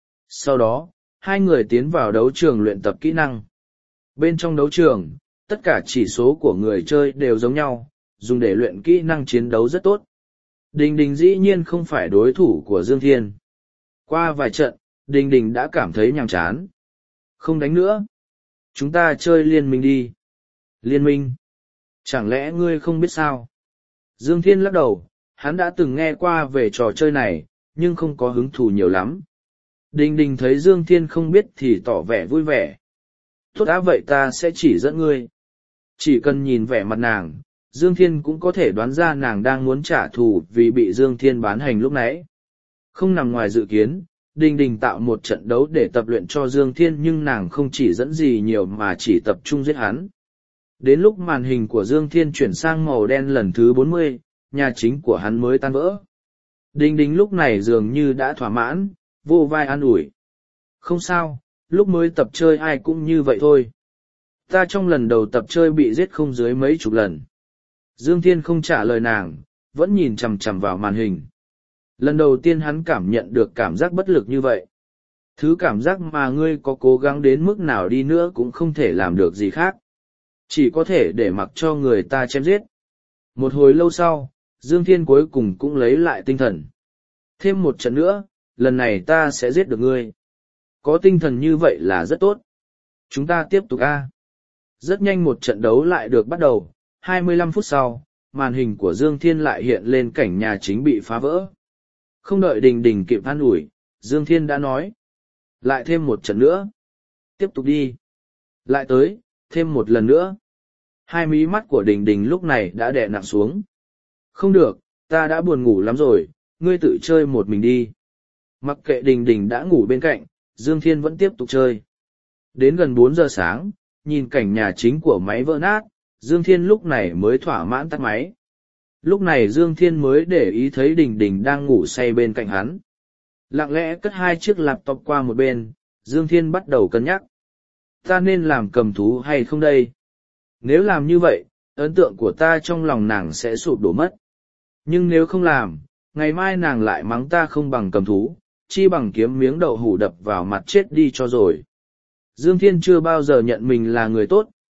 Sau đó, hai người tiến vào đấu trường luyện tập kỹ năng. Bên trong đấu trường, tất cả chỉ số của người chơi đều giống nhau, dùng để luyện kỹ năng chiến đấu rất tốt. Đình Đình dĩ nhiên không phải đối thủ của Dương Thiên. Qua vài trận, Đình Đình đã cảm thấy nhàm chán. Không đánh nữa. Chúng ta chơi liên minh đi. Liên minh? Chẳng lẽ ngươi không biết sao? Dương Thiên lắc đầu, hắn đã từng nghe qua về trò chơi này, nhưng không có hứng thú nhiều lắm. Đình Đình thấy Dương Thiên không biết thì tỏ vẻ vui vẻ. Tốt đã vậy ta sẽ chỉ dẫn ngươi. Chỉ cần nhìn vẻ mặt nàng, Dương Thiên cũng có thể đoán ra nàng đang muốn trả thù vì bị Dương Thiên bán hành lúc nãy. Không nằm ngoài dự kiến, Đình Đình tạo một trận đấu để tập luyện cho Dương Thiên nhưng nàng không chỉ dẫn gì nhiều mà chỉ tập trung giết hắn. Đến lúc màn hình của Dương Thiên chuyển sang màu đen lần thứ 40, nhà chính của hắn mới tan vỡ. Đình Đình lúc này dường như đã thỏa mãn, vô vai an ủi. Không sao, lúc mới tập chơi ai cũng như vậy thôi. Ta trong lần đầu tập chơi bị giết không dưới mấy chục lần. Dương Thiên không trả lời nàng, vẫn nhìn chằm chằm vào màn hình. Lần đầu tiên hắn cảm nhận được cảm giác bất lực như vậy. Thứ cảm giác mà ngươi có cố gắng đến mức nào đi nữa cũng không thể làm được gì khác. Chỉ có thể để mặc cho người ta chém giết. Một hồi lâu sau, Dương Thiên cuối cùng cũng lấy lại tinh thần. Thêm một trận nữa, lần này ta sẽ giết được ngươi. Có tinh thần như vậy là rất tốt. Chúng ta tiếp tục a. Rất nhanh một trận đấu lại được bắt đầu, 25 phút sau, màn hình của Dương Thiên lại hiện lên cảnh nhà chính bị phá vỡ. Không đợi Đình Đình kịp an ủi, Dương Thiên đã nói. Lại thêm một trận nữa. Tiếp tục đi. Lại tới, thêm một lần nữa. Hai mí mắt của Đình Đình lúc này đã đè nặng xuống. Không được, ta đã buồn ngủ lắm rồi, ngươi tự chơi một mình đi. Mặc kệ Đình Đình đã ngủ bên cạnh, Dương Thiên vẫn tiếp tục chơi. Đến gần 4 giờ sáng, nhìn cảnh nhà chính của máy vỡ nát, Dương Thiên lúc này mới thỏa mãn tắt máy. Lúc này Dương Thiên mới để ý thấy Đình Đình đang ngủ say bên cạnh hắn. Lặng lẽ cất hai chiếc laptop qua một bên, Dương Thiên bắt đầu cân nhắc. Ta nên làm cầm thú hay không đây? Nếu làm như vậy, ấn tượng của ta trong lòng nàng sẽ sụp đổ mất. Nhưng nếu không làm, ngày mai nàng lại mắng ta không bằng cầm thú, chi bằng kiếm miếng đậu hủ đập vào mặt chết đi cho rồi. Dương Thiên chưa bao giờ nhận mình là người tốt,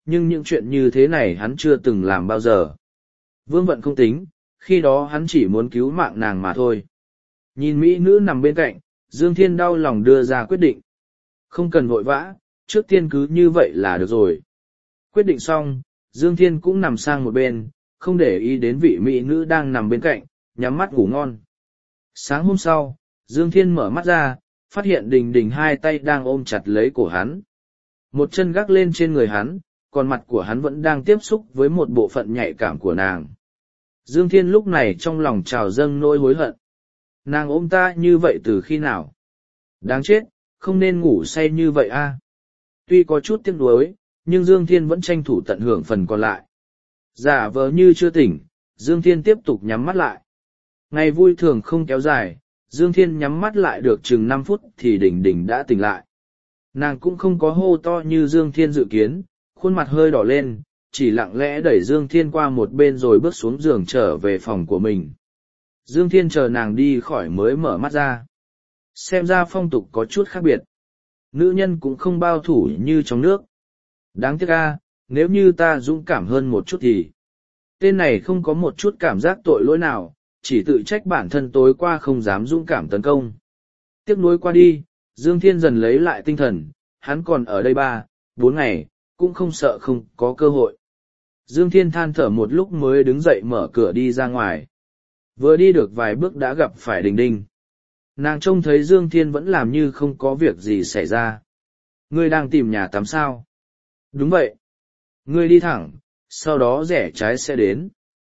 nhưng những chuyện như thế này hắn chưa từng làm bao giờ. Vương Vận không tính, khi đó hắn chỉ muốn cứu mạng nàng mà thôi. Nhìn mỹ nữ nằm bên cạnh, Dương Thiên đau lòng đưa ra quyết định. Không cần vội vã, trước tiên cứ như vậy là được rồi. Quyết định xong, Dương Thiên cũng nằm sang một bên, không để ý đến vị mỹ nữ đang nằm bên cạnh, nhắm mắt ngủ ngon. Sáng hôm sau, Dương Thiên mở mắt ra, phát hiện Đình Đình hai tay đang ôm chặt lấy cổ hắn. Một chân gác lên trên người hắn, còn mặt của hắn vẫn đang tiếp xúc với một bộ phận nhạy cảm của nàng. Dương Thiên lúc này trong lòng trào dâng nỗi hối hận. Nàng ôm ta như vậy từ khi nào? Đáng chết, không nên ngủ say như vậy a. Tuy có chút tiếc nuối, nhưng Dương Thiên vẫn tranh thủ tận hưởng phần còn lại. Giả vờ như chưa tỉnh, Dương Thiên tiếp tục nhắm mắt lại. Ngày vui thường không kéo dài, Dương Thiên nhắm mắt lại được chừng 5 phút thì Đình Đình đã tỉnh lại. Nàng cũng không có hô to như Dương Thiên dự kiến, khuôn mặt hơi đỏ lên, chỉ lặng lẽ đẩy Dương Thiên qua một bên rồi bước xuống giường trở về phòng của mình. Dương Thiên chờ nàng đi khỏi mới mở mắt ra. Xem ra phong tục có chút khác biệt. Nữ nhân cũng không bao thủ như trong nước. Đáng tiếc a, nếu như ta dũng cảm hơn một chút thì... Tên này không có một chút cảm giác tội lỗi nào, chỉ tự trách bản thân tối qua không dám dũng cảm tấn công. Tiếc nuối qua đi, Dương Thiên dần lấy lại tinh thần, hắn còn ở đây 3-4 ngày, cũng không sợ không có cơ hội. Dương Thiên than thở một lúc mới đứng dậy mở cửa đi ra ngoài. Vừa đi được vài bước đã gặp phải Đình Đình. Nàng trông thấy Dương Thiên vẫn làm như không có việc gì xảy ra. Ngươi đang tìm nhà tắm sao? Đúng vậy. Ngươi đi thẳng, sau đó rẽ trái sẽ đến.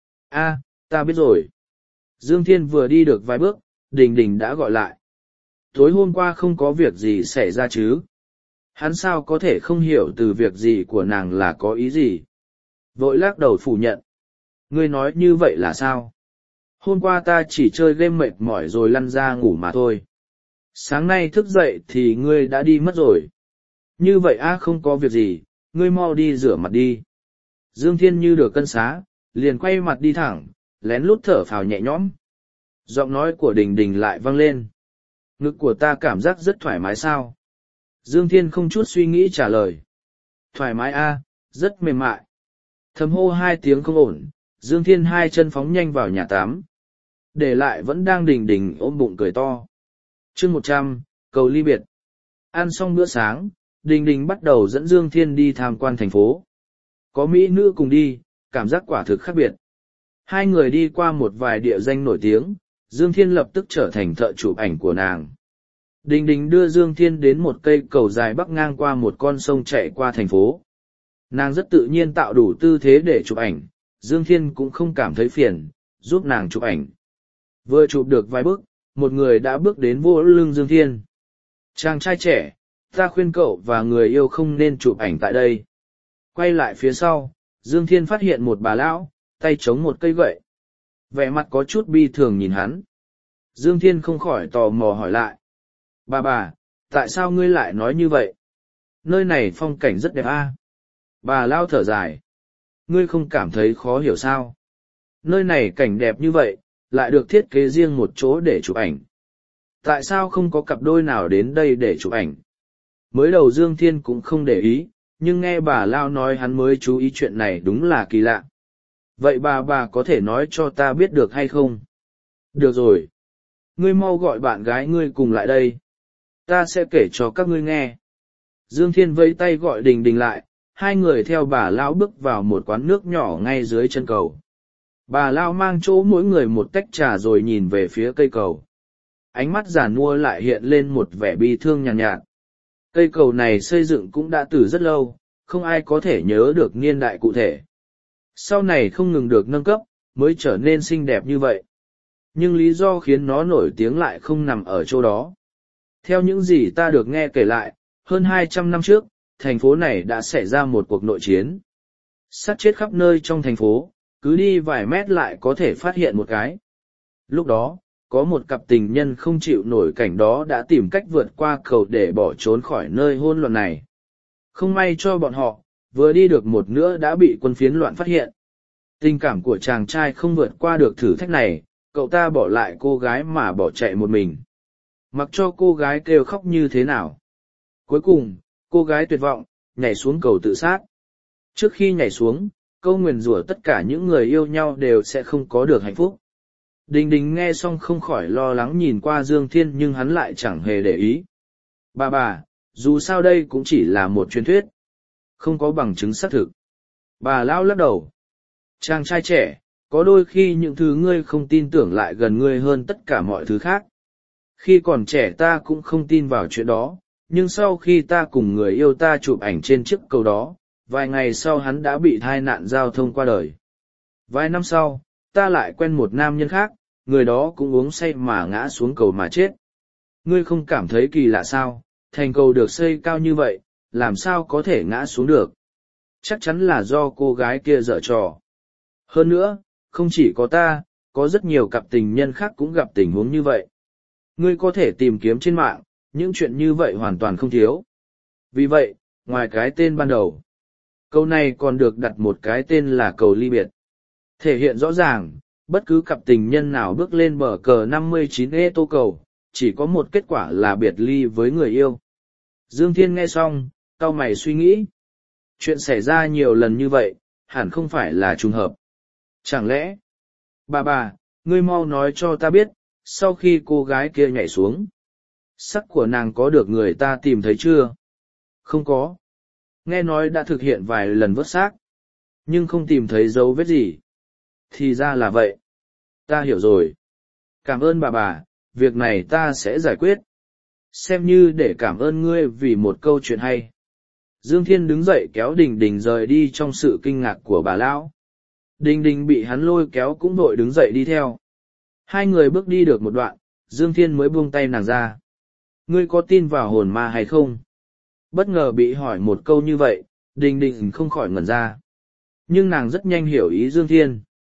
A, ta biết rồi. Dương Thiên vừa đi được vài bước, Đình Đình đã gọi lại. Tối hôm qua không có việc gì xảy ra chứ? Hắn sao có thể không hiểu từ việc gì của nàng là có ý gì? Vội lắc đầu phủ nhận. Ngươi nói như vậy là sao? Hôm qua ta chỉ chơi game mệt mỏi rồi lăn ra ngủ mà thôi. Sáng nay thức dậy thì ngươi đã đi mất rồi. Như vậy không có việc gì, ngươi mau đi rửa mặt đi. Dương Thiên như được cân xá, liền quay mặt đi thẳng, lén lút thở phào nhẹ nhõm. Giọng nói của Đình Đình lại vang lên. Ngực của ta cảm giác rất thoải mái sao? Dương Thiên không chút suy nghĩ trả lời. Thoải mái rất mềm mại. Thầm hô 2 tiếng không ổn, Dương Thiên 2 chân phóng nhanh vào nhà tắm. Để lại vẫn đang Đình Đình ôm bụng cười to. Chương 100, cầu ly biệt. Ăn xong bữa sáng, Đình Đình bắt đầu dẫn Dương Thiên đi tham quan thành phố. Có mỹ nữ cùng đi, cảm giác quả thực khác biệt. Hai người đi qua một vài địa danh nổi tiếng, Dương Thiên lập tức trở thành thợ chụp ảnh của nàng. Đình Đình đưa Dương Thiên đến một cây cầu dài bắc ngang qua một con sông chạy qua thành phố. Nàng rất tự nhiên tạo đủ tư thế để chụp ảnh, Dương Thiên cũng không cảm thấy phiền, giúp nàng chụp ảnh. Vừa chụp được vài bước, một người đã bước đến vỗ lưng Dương Thiên. Chàng trai trẻ, ta khuyên cậu và người yêu không nên chụp ảnh tại đây. Quay lại phía sau, Dương Thiên phát hiện một bà lão, tay chống một cây gậy. Vẻ mặt có chút bi thường nhìn hắn. Dương Thiên không khỏi tò mò hỏi lại. Bà, tại sao ngươi lại nói như vậy? Nơi này phong cảnh rất đẹp Bà lão thở dài. Ngươi không cảm thấy khó hiểu sao? Nơi này cảnh đẹp như vậy, lại được thiết kế riêng một chỗ để chụp ảnh. Tại sao không có cặp đôi nào đến đây để chụp ảnh? Mới đầu Dương Thiên cũng không để ý, nhưng nghe bà lão nói hắn mới chú ý chuyện này đúng là kỳ lạ. Vậy bà có thể nói cho ta biết được hay không? Được rồi. Ngươi mau gọi bạn gái ngươi cùng lại đây. Ta sẽ kể cho các ngươi nghe. Dương Thiên vẫy tay gọi Đình Đình lại, hai người theo bà lão bước vào một quán nước nhỏ ngay dưới chân cầu. Bà lão mang chỗ mỗi người một tách trà rồi nhìn về phía cây cầu. Ánh mắt già nua lại hiện lên một vẻ bi thương nhàn nhạt. Cây cầu này xây dựng cũng đã từ rất lâu, không ai có thể nhớ được niên đại cụ thể. Sau này không ngừng được nâng cấp, mới trở nên xinh đẹp như vậy. Nhưng lý do khiến nó nổi tiếng lại không nằm ở chỗ đó. Theo những gì ta được nghe kể lại, hơn 200 năm trước, thành phố này đã xảy ra một cuộc nội chiến. Sát chết khắp nơi trong thành phố, cứ đi vài mét lại có thể phát hiện một cái. Lúc đó, có một cặp tình nhân không chịu nổi cảnh đó đã tìm cách vượt qua cầu để bỏ trốn khỏi nơi hỗn loạn này. Không may cho bọn họ, vừa đi được một nửa đã bị quân phiến loạn phát hiện. Tình cảm của chàng trai không vượt qua được thử thách này, cậu ta bỏ lại cô gái mà bỏ chạy một mình. Mặc cho cô gái kêu khóc như thế nào. Cuối cùng, cô gái tuyệt vọng, nhảy xuống cầu tự sát. Trước khi nhảy xuống, câu nguyền rủa tất cả những người yêu nhau đều sẽ không có được hạnh phúc. Đình Đình nghe xong không khỏi lo lắng nhìn qua Dương Thiên nhưng hắn lại chẳng hề để ý. Bà, dù sao đây cũng chỉ là một truyền thuyết. Không có bằng chứng xác thực. Bà lão lắc đầu. Chàng trai trẻ, có đôi khi những thứ ngươi không tin tưởng lại gần ngươi hơn tất cả mọi thứ khác. Khi còn trẻ ta cũng không tin vào chuyện đó, nhưng sau khi ta cùng người yêu ta chụp ảnh trên chiếc cầu đó, vài ngày sau hắn đã bị tai nạn giao thông qua đời. Vài năm sau, ta lại quen một nam nhân khác, người đó cũng uống say mà ngã xuống cầu mà chết. Ngươi không cảm thấy kỳ lạ sao, thành cầu được xây cao như vậy, làm sao có thể ngã xuống được? Chắc chắn là do cô gái kia giở trò. Hơn nữa, không chỉ có ta, có rất nhiều cặp tình nhân khác cũng gặp tình huống như vậy. Ngươi có thể tìm kiếm trên mạng, những chuyện như vậy hoàn toàn không thiếu. Vì vậy, ngoài cái tên ban đầu, câu này còn được đặt một cái tên là cầu ly biệt. Thể hiện rõ ràng, bất cứ cặp tình nhân nào bước lên bờ cờ 59E tô cầu, chỉ có một kết quả là biệt ly với người yêu. Dương Thiên nghe xong, cau mày suy nghĩ. Chuyện xảy ra nhiều lần như vậy, hẳn không phải là trùng hợp. Chẳng lẽ, bà, ngươi mau nói cho ta biết, sau khi cô gái kia nhảy xuống, sắc của nàng có được người ta tìm thấy chưa? Không có. Nghe nói đã thực hiện vài lần vớt xác, nhưng không tìm thấy dấu vết gì. Thì ra là vậy. Ta hiểu rồi. Cảm ơn bà, việc này ta sẽ giải quyết. Xem như để cảm ơn ngươi vì một câu chuyện hay. Dương Thiên đứng dậy kéo Đình Đình rời đi trong sự kinh ngạc của bà lão. Đình Đình bị hắn lôi kéo cũng vội đứng dậy đi theo. Hai người bước đi được một đoạn, Dương Thiên mới buông tay nàng ra. Ngươi có tin vào hồn ma hay không? Bất ngờ bị hỏi một câu như vậy, Đình Đình không khỏi ngẩn ra. Nhưng nàng rất nhanh hiểu ý Dương Thiên.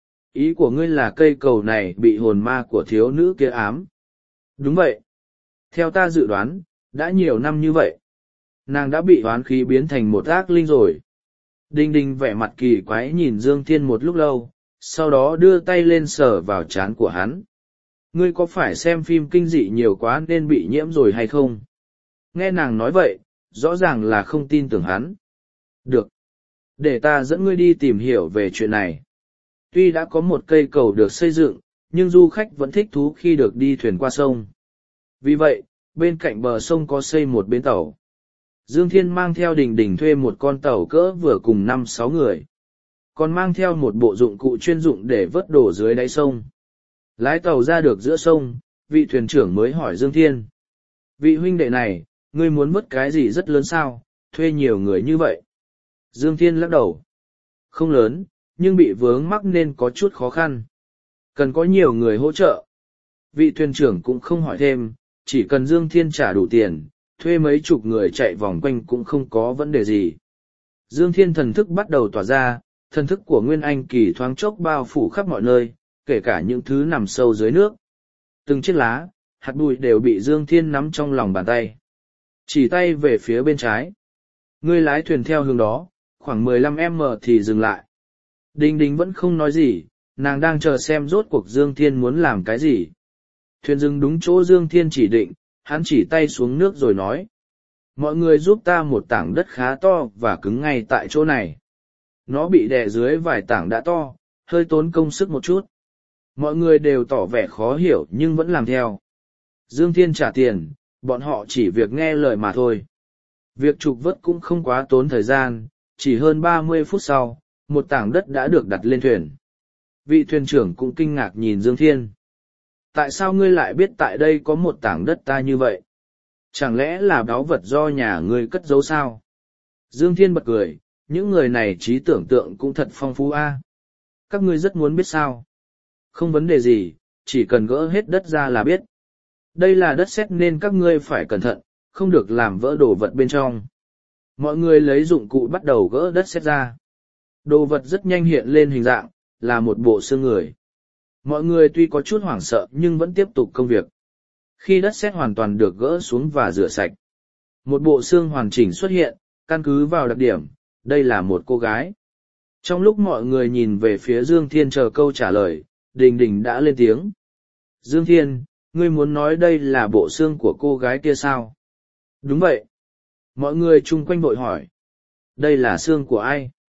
Ý của ngươi là cây cầu này bị hồn ma của thiếu nữ kia ám. Đúng vậy. Theo ta dự đoán, đã nhiều năm như vậy. Nàng đã bị oán khí biến thành một ác linh rồi. Đình Đình vẻ mặt kỳ quái nhìn Dương Thiên một lúc lâu, sau đó đưa tay lên sờ vào trán của hắn. Ngươi có phải xem phim kinh dị nhiều quá nên bị nhiễm rồi hay không? Nghe nàng nói vậy, rõ ràng là không tin tưởng hắn. Được. Để ta dẫn ngươi đi tìm hiểu về chuyện này. Tuy đã có một cây cầu được xây dựng, nhưng du khách vẫn thích thú khi được đi thuyền qua sông. Vì vậy, bên cạnh bờ sông có xây một bến tàu. Dương Thiên mang theo Đình Đình thuê một con tàu cỡ vừa cùng 5-6 người. Còn mang theo một bộ dụng cụ chuyên dụng để vớt đổ dưới đáy sông. Lái tàu ra được giữa sông, vị thuyền trưởng mới hỏi Dương Thiên. Vị huynh đệ này, ngươi muốn vớt cái gì rất lớn sao, thuê nhiều người như vậy? Dương Thiên lắc đầu. Không lớn, nhưng bị vướng mắc nên có chút khó khăn. Cần có nhiều người hỗ trợ. Vị thuyền trưởng cũng không hỏi thêm, chỉ cần Dương Thiên trả đủ tiền, thuê mấy chục người chạy vòng quanh cũng không có vấn đề gì. Dương Thiên thần thức bắt đầu tỏa ra, thần thức của Nguyên Anh Kỳ thoáng chốc bao phủ khắp mọi nơi, kể cả những thứ nằm sâu dưới nước. Từng chiếc lá, hạt bụi đều bị Dương Thiên nắm trong lòng bàn tay. Chỉ tay về phía bên trái. Ngươi lái thuyền theo hướng đó, khoảng 15m thì dừng lại. Đình Đình vẫn không nói gì, nàng đang chờ xem rốt cuộc Dương Thiên muốn làm cái gì. Thuyền dừng đúng chỗ Dương Thiên chỉ định, hắn chỉ tay xuống nước rồi nói. Mọi người giúp ta một tảng đất khá to và cứng ngay tại chỗ này. Nó bị đè dưới vài tảng đã to, hơi tốn công sức một chút. Mọi người đều tỏ vẻ khó hiểu nhưng vẫn làm theo. Dương Thiên trả tiền, bọn họ chỉ việc nghe lời mà thôi. Việc trục vớt cũng không quá tốn thời gian, chỉ hơn 30 phút sau, một tảng đất đã được đặt lên thuyền. Vị thuyền trưởng cũng kinh ngạc nhìn Dương Thiên. Tại sao ngươi lại biết tại đây có một tảng đất ta như vậy? Chẳng lẽ là báu vật do nhà ngươi cất giấu sao? Dương Thiên bật cười, những người này trí tưởng tượng cũng thật phong phú a. Các ngươi rất muốn biết sao? Không vấn đề gì, chỉ cần gỡ hết đất ra là biết. Đây là đất sét nên các ngươi phải cẩn thận, không được làm vỡ đồ vật bên trong. Mọi người lấy dụng cụ bắt đầu gỡ đất sét ra. Đồ vật rất nhanh hiện lên hình dạng, là một bộ xương người. Mọi người tuy có chút hoảng sợ nhưng vẫn tiếp tục công việc. Khi đất sét hoàn toàn được gỡ xuống và rửa sạch, một bộ xương hoàn chỉnh xuất hiện, căn cứ vào đặc điểm, đây là một cô gái. Trong lúc mọi người nhìn về phía Dương Thiên chờ câu trả lời, Đình Đình đã lên tiếng. Dương Thiên, ngươi muốn nói đây là bộ xương của cô gái kia sao? Đúng vậy. Mọi người chung quanh vội hỏi. Đây là xương của ai?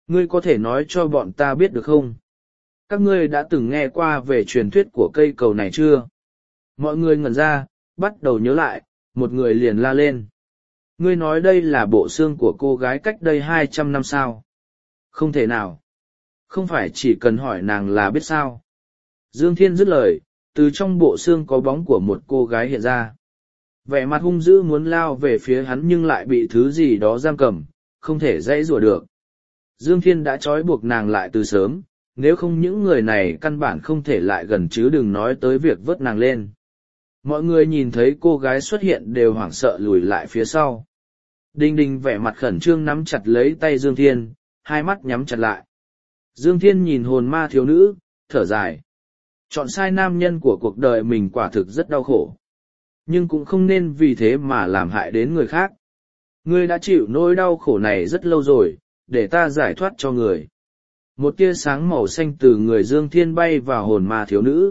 Ngươi có thể nói cho bọn ta biết được không? Các ngươi đã từng nghe qua về truyền thuyết của cây cầu này chưa? Mọi người ngẩn ra, bắt đầu nhớ lại, một người liền la lên. Ngươi nói đây là bộ xương của cô gái cách đây 200 năm sao? Không thể nào. Không phải chỉ cần hỏi nàng là biết sao? Dương Thiên dứt lời, từ trong bộ xương có bóng của một cô gái hiện ra. Vẻ mặt hung dữ muốn lao về phía hắn nhưng lại bị thứ gì đó giam cầm, không thể dãy rủa được. Dương Thiên đã trói buộc nàng lại từ sớm, nếu không những người này căn bản không thể lại gần chứ đừng nói tới việc vớt nàng lên. Mọi người nhìn thấy cô gái xuất hiện đều hoảng sợ lùi lại phía sau. Đinh Đinh vẻ mặt khẩn trương nắm chặt lấy tay Dương Thiên, hai mắt nhắm chặt lại. Dương Thiên nhìn hồn ma thiếu nữ, thở dài. Chọn sai nam nhân của cuộc đời mình quả thực rất đau khổ. Nhưng cũng không nên vì thế mà làm hại đến người khác. Ngươi đã chịu nỗi đau khổ này rất lâu rồi, để ta giải thoát cho người. Một tia sáng màu xanh từ người Dương Thiên bay vào hồn ma thiếu nữ.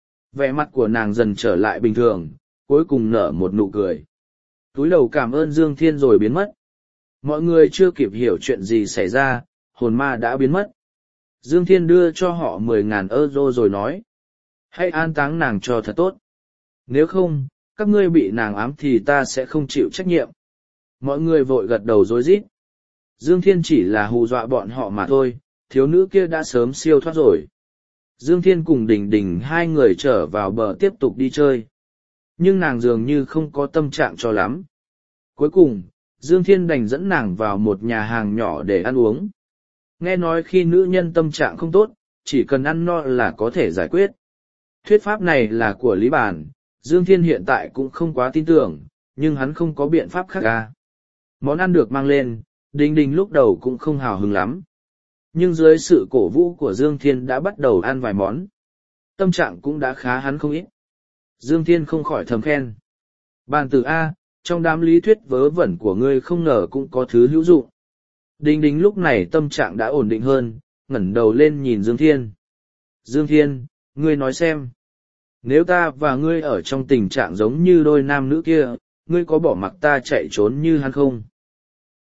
Vẻ mặt của nàng dần trở lại bình thường, cuối cùng nở một nụ cười. Túi đầu cảm ơn Dương Thiên rồi biến mất. Mọi người chưa kịp hiểu chuyện gì xảy ra, hồn ma đã biến mất. Dương Thiên đưa cho họ 10.000 euro rồi nói. Hãy an táng nàng cho thật tốt. Nếu không, các ngươi bị nàng ám thì ta sẽ không chịu trách nhiệm. Mọi người vội gật đầu rối rít. Dương Thiên chỉ là hù dọa bọn họ mà thôi, thiếu nữ kia đã sớm siêu thoát rồi. Dương Thiên cùng Đình Đình hai người trở vào bờ tiếp tục đi chơi. Nhưng nàng dường như không có tâm trạng cho lắm. Cuối cùng, Dương Thiên đành dẫn nàng vào một nhà hàng nhỏ để ăn uống. Nghe nói khi nữ nhân tâm trạng không tốt, chỉ cần ăn no là có thể giải quyết. Thuyết pháp này là của Lý Bản, Dương Thiên hiện tại cũng không quá tin tưởng, nhưng hắn không có biện pháp khác ra. Món ăn được mang lên, Đình Đình lúc đầu cũng không hào hứng lắm. Nhưng dưới sự cổ vũ của Dương Thiên đã bắt đầu ăn vài món. Tâm trạng cũng đã khá hắn không ít. Dương Thiên không khỏi thầm khen. Bàn tử A, trong đám lý thuyết vớ vẩn của ngươi không ngờ cũng có thứ hữu dụng. Đình Đình lúc này tâm trạng đã ổn định hơn, ngẩng đầu lên nhìn Dương Thiên. Dương Thiên, ngươi nói xem. Nếu ta và ngươi ở trong tình trạng giống như đôi nam nữ kia, ngươi có bỏ mặc ta chạy trốn như hắn không?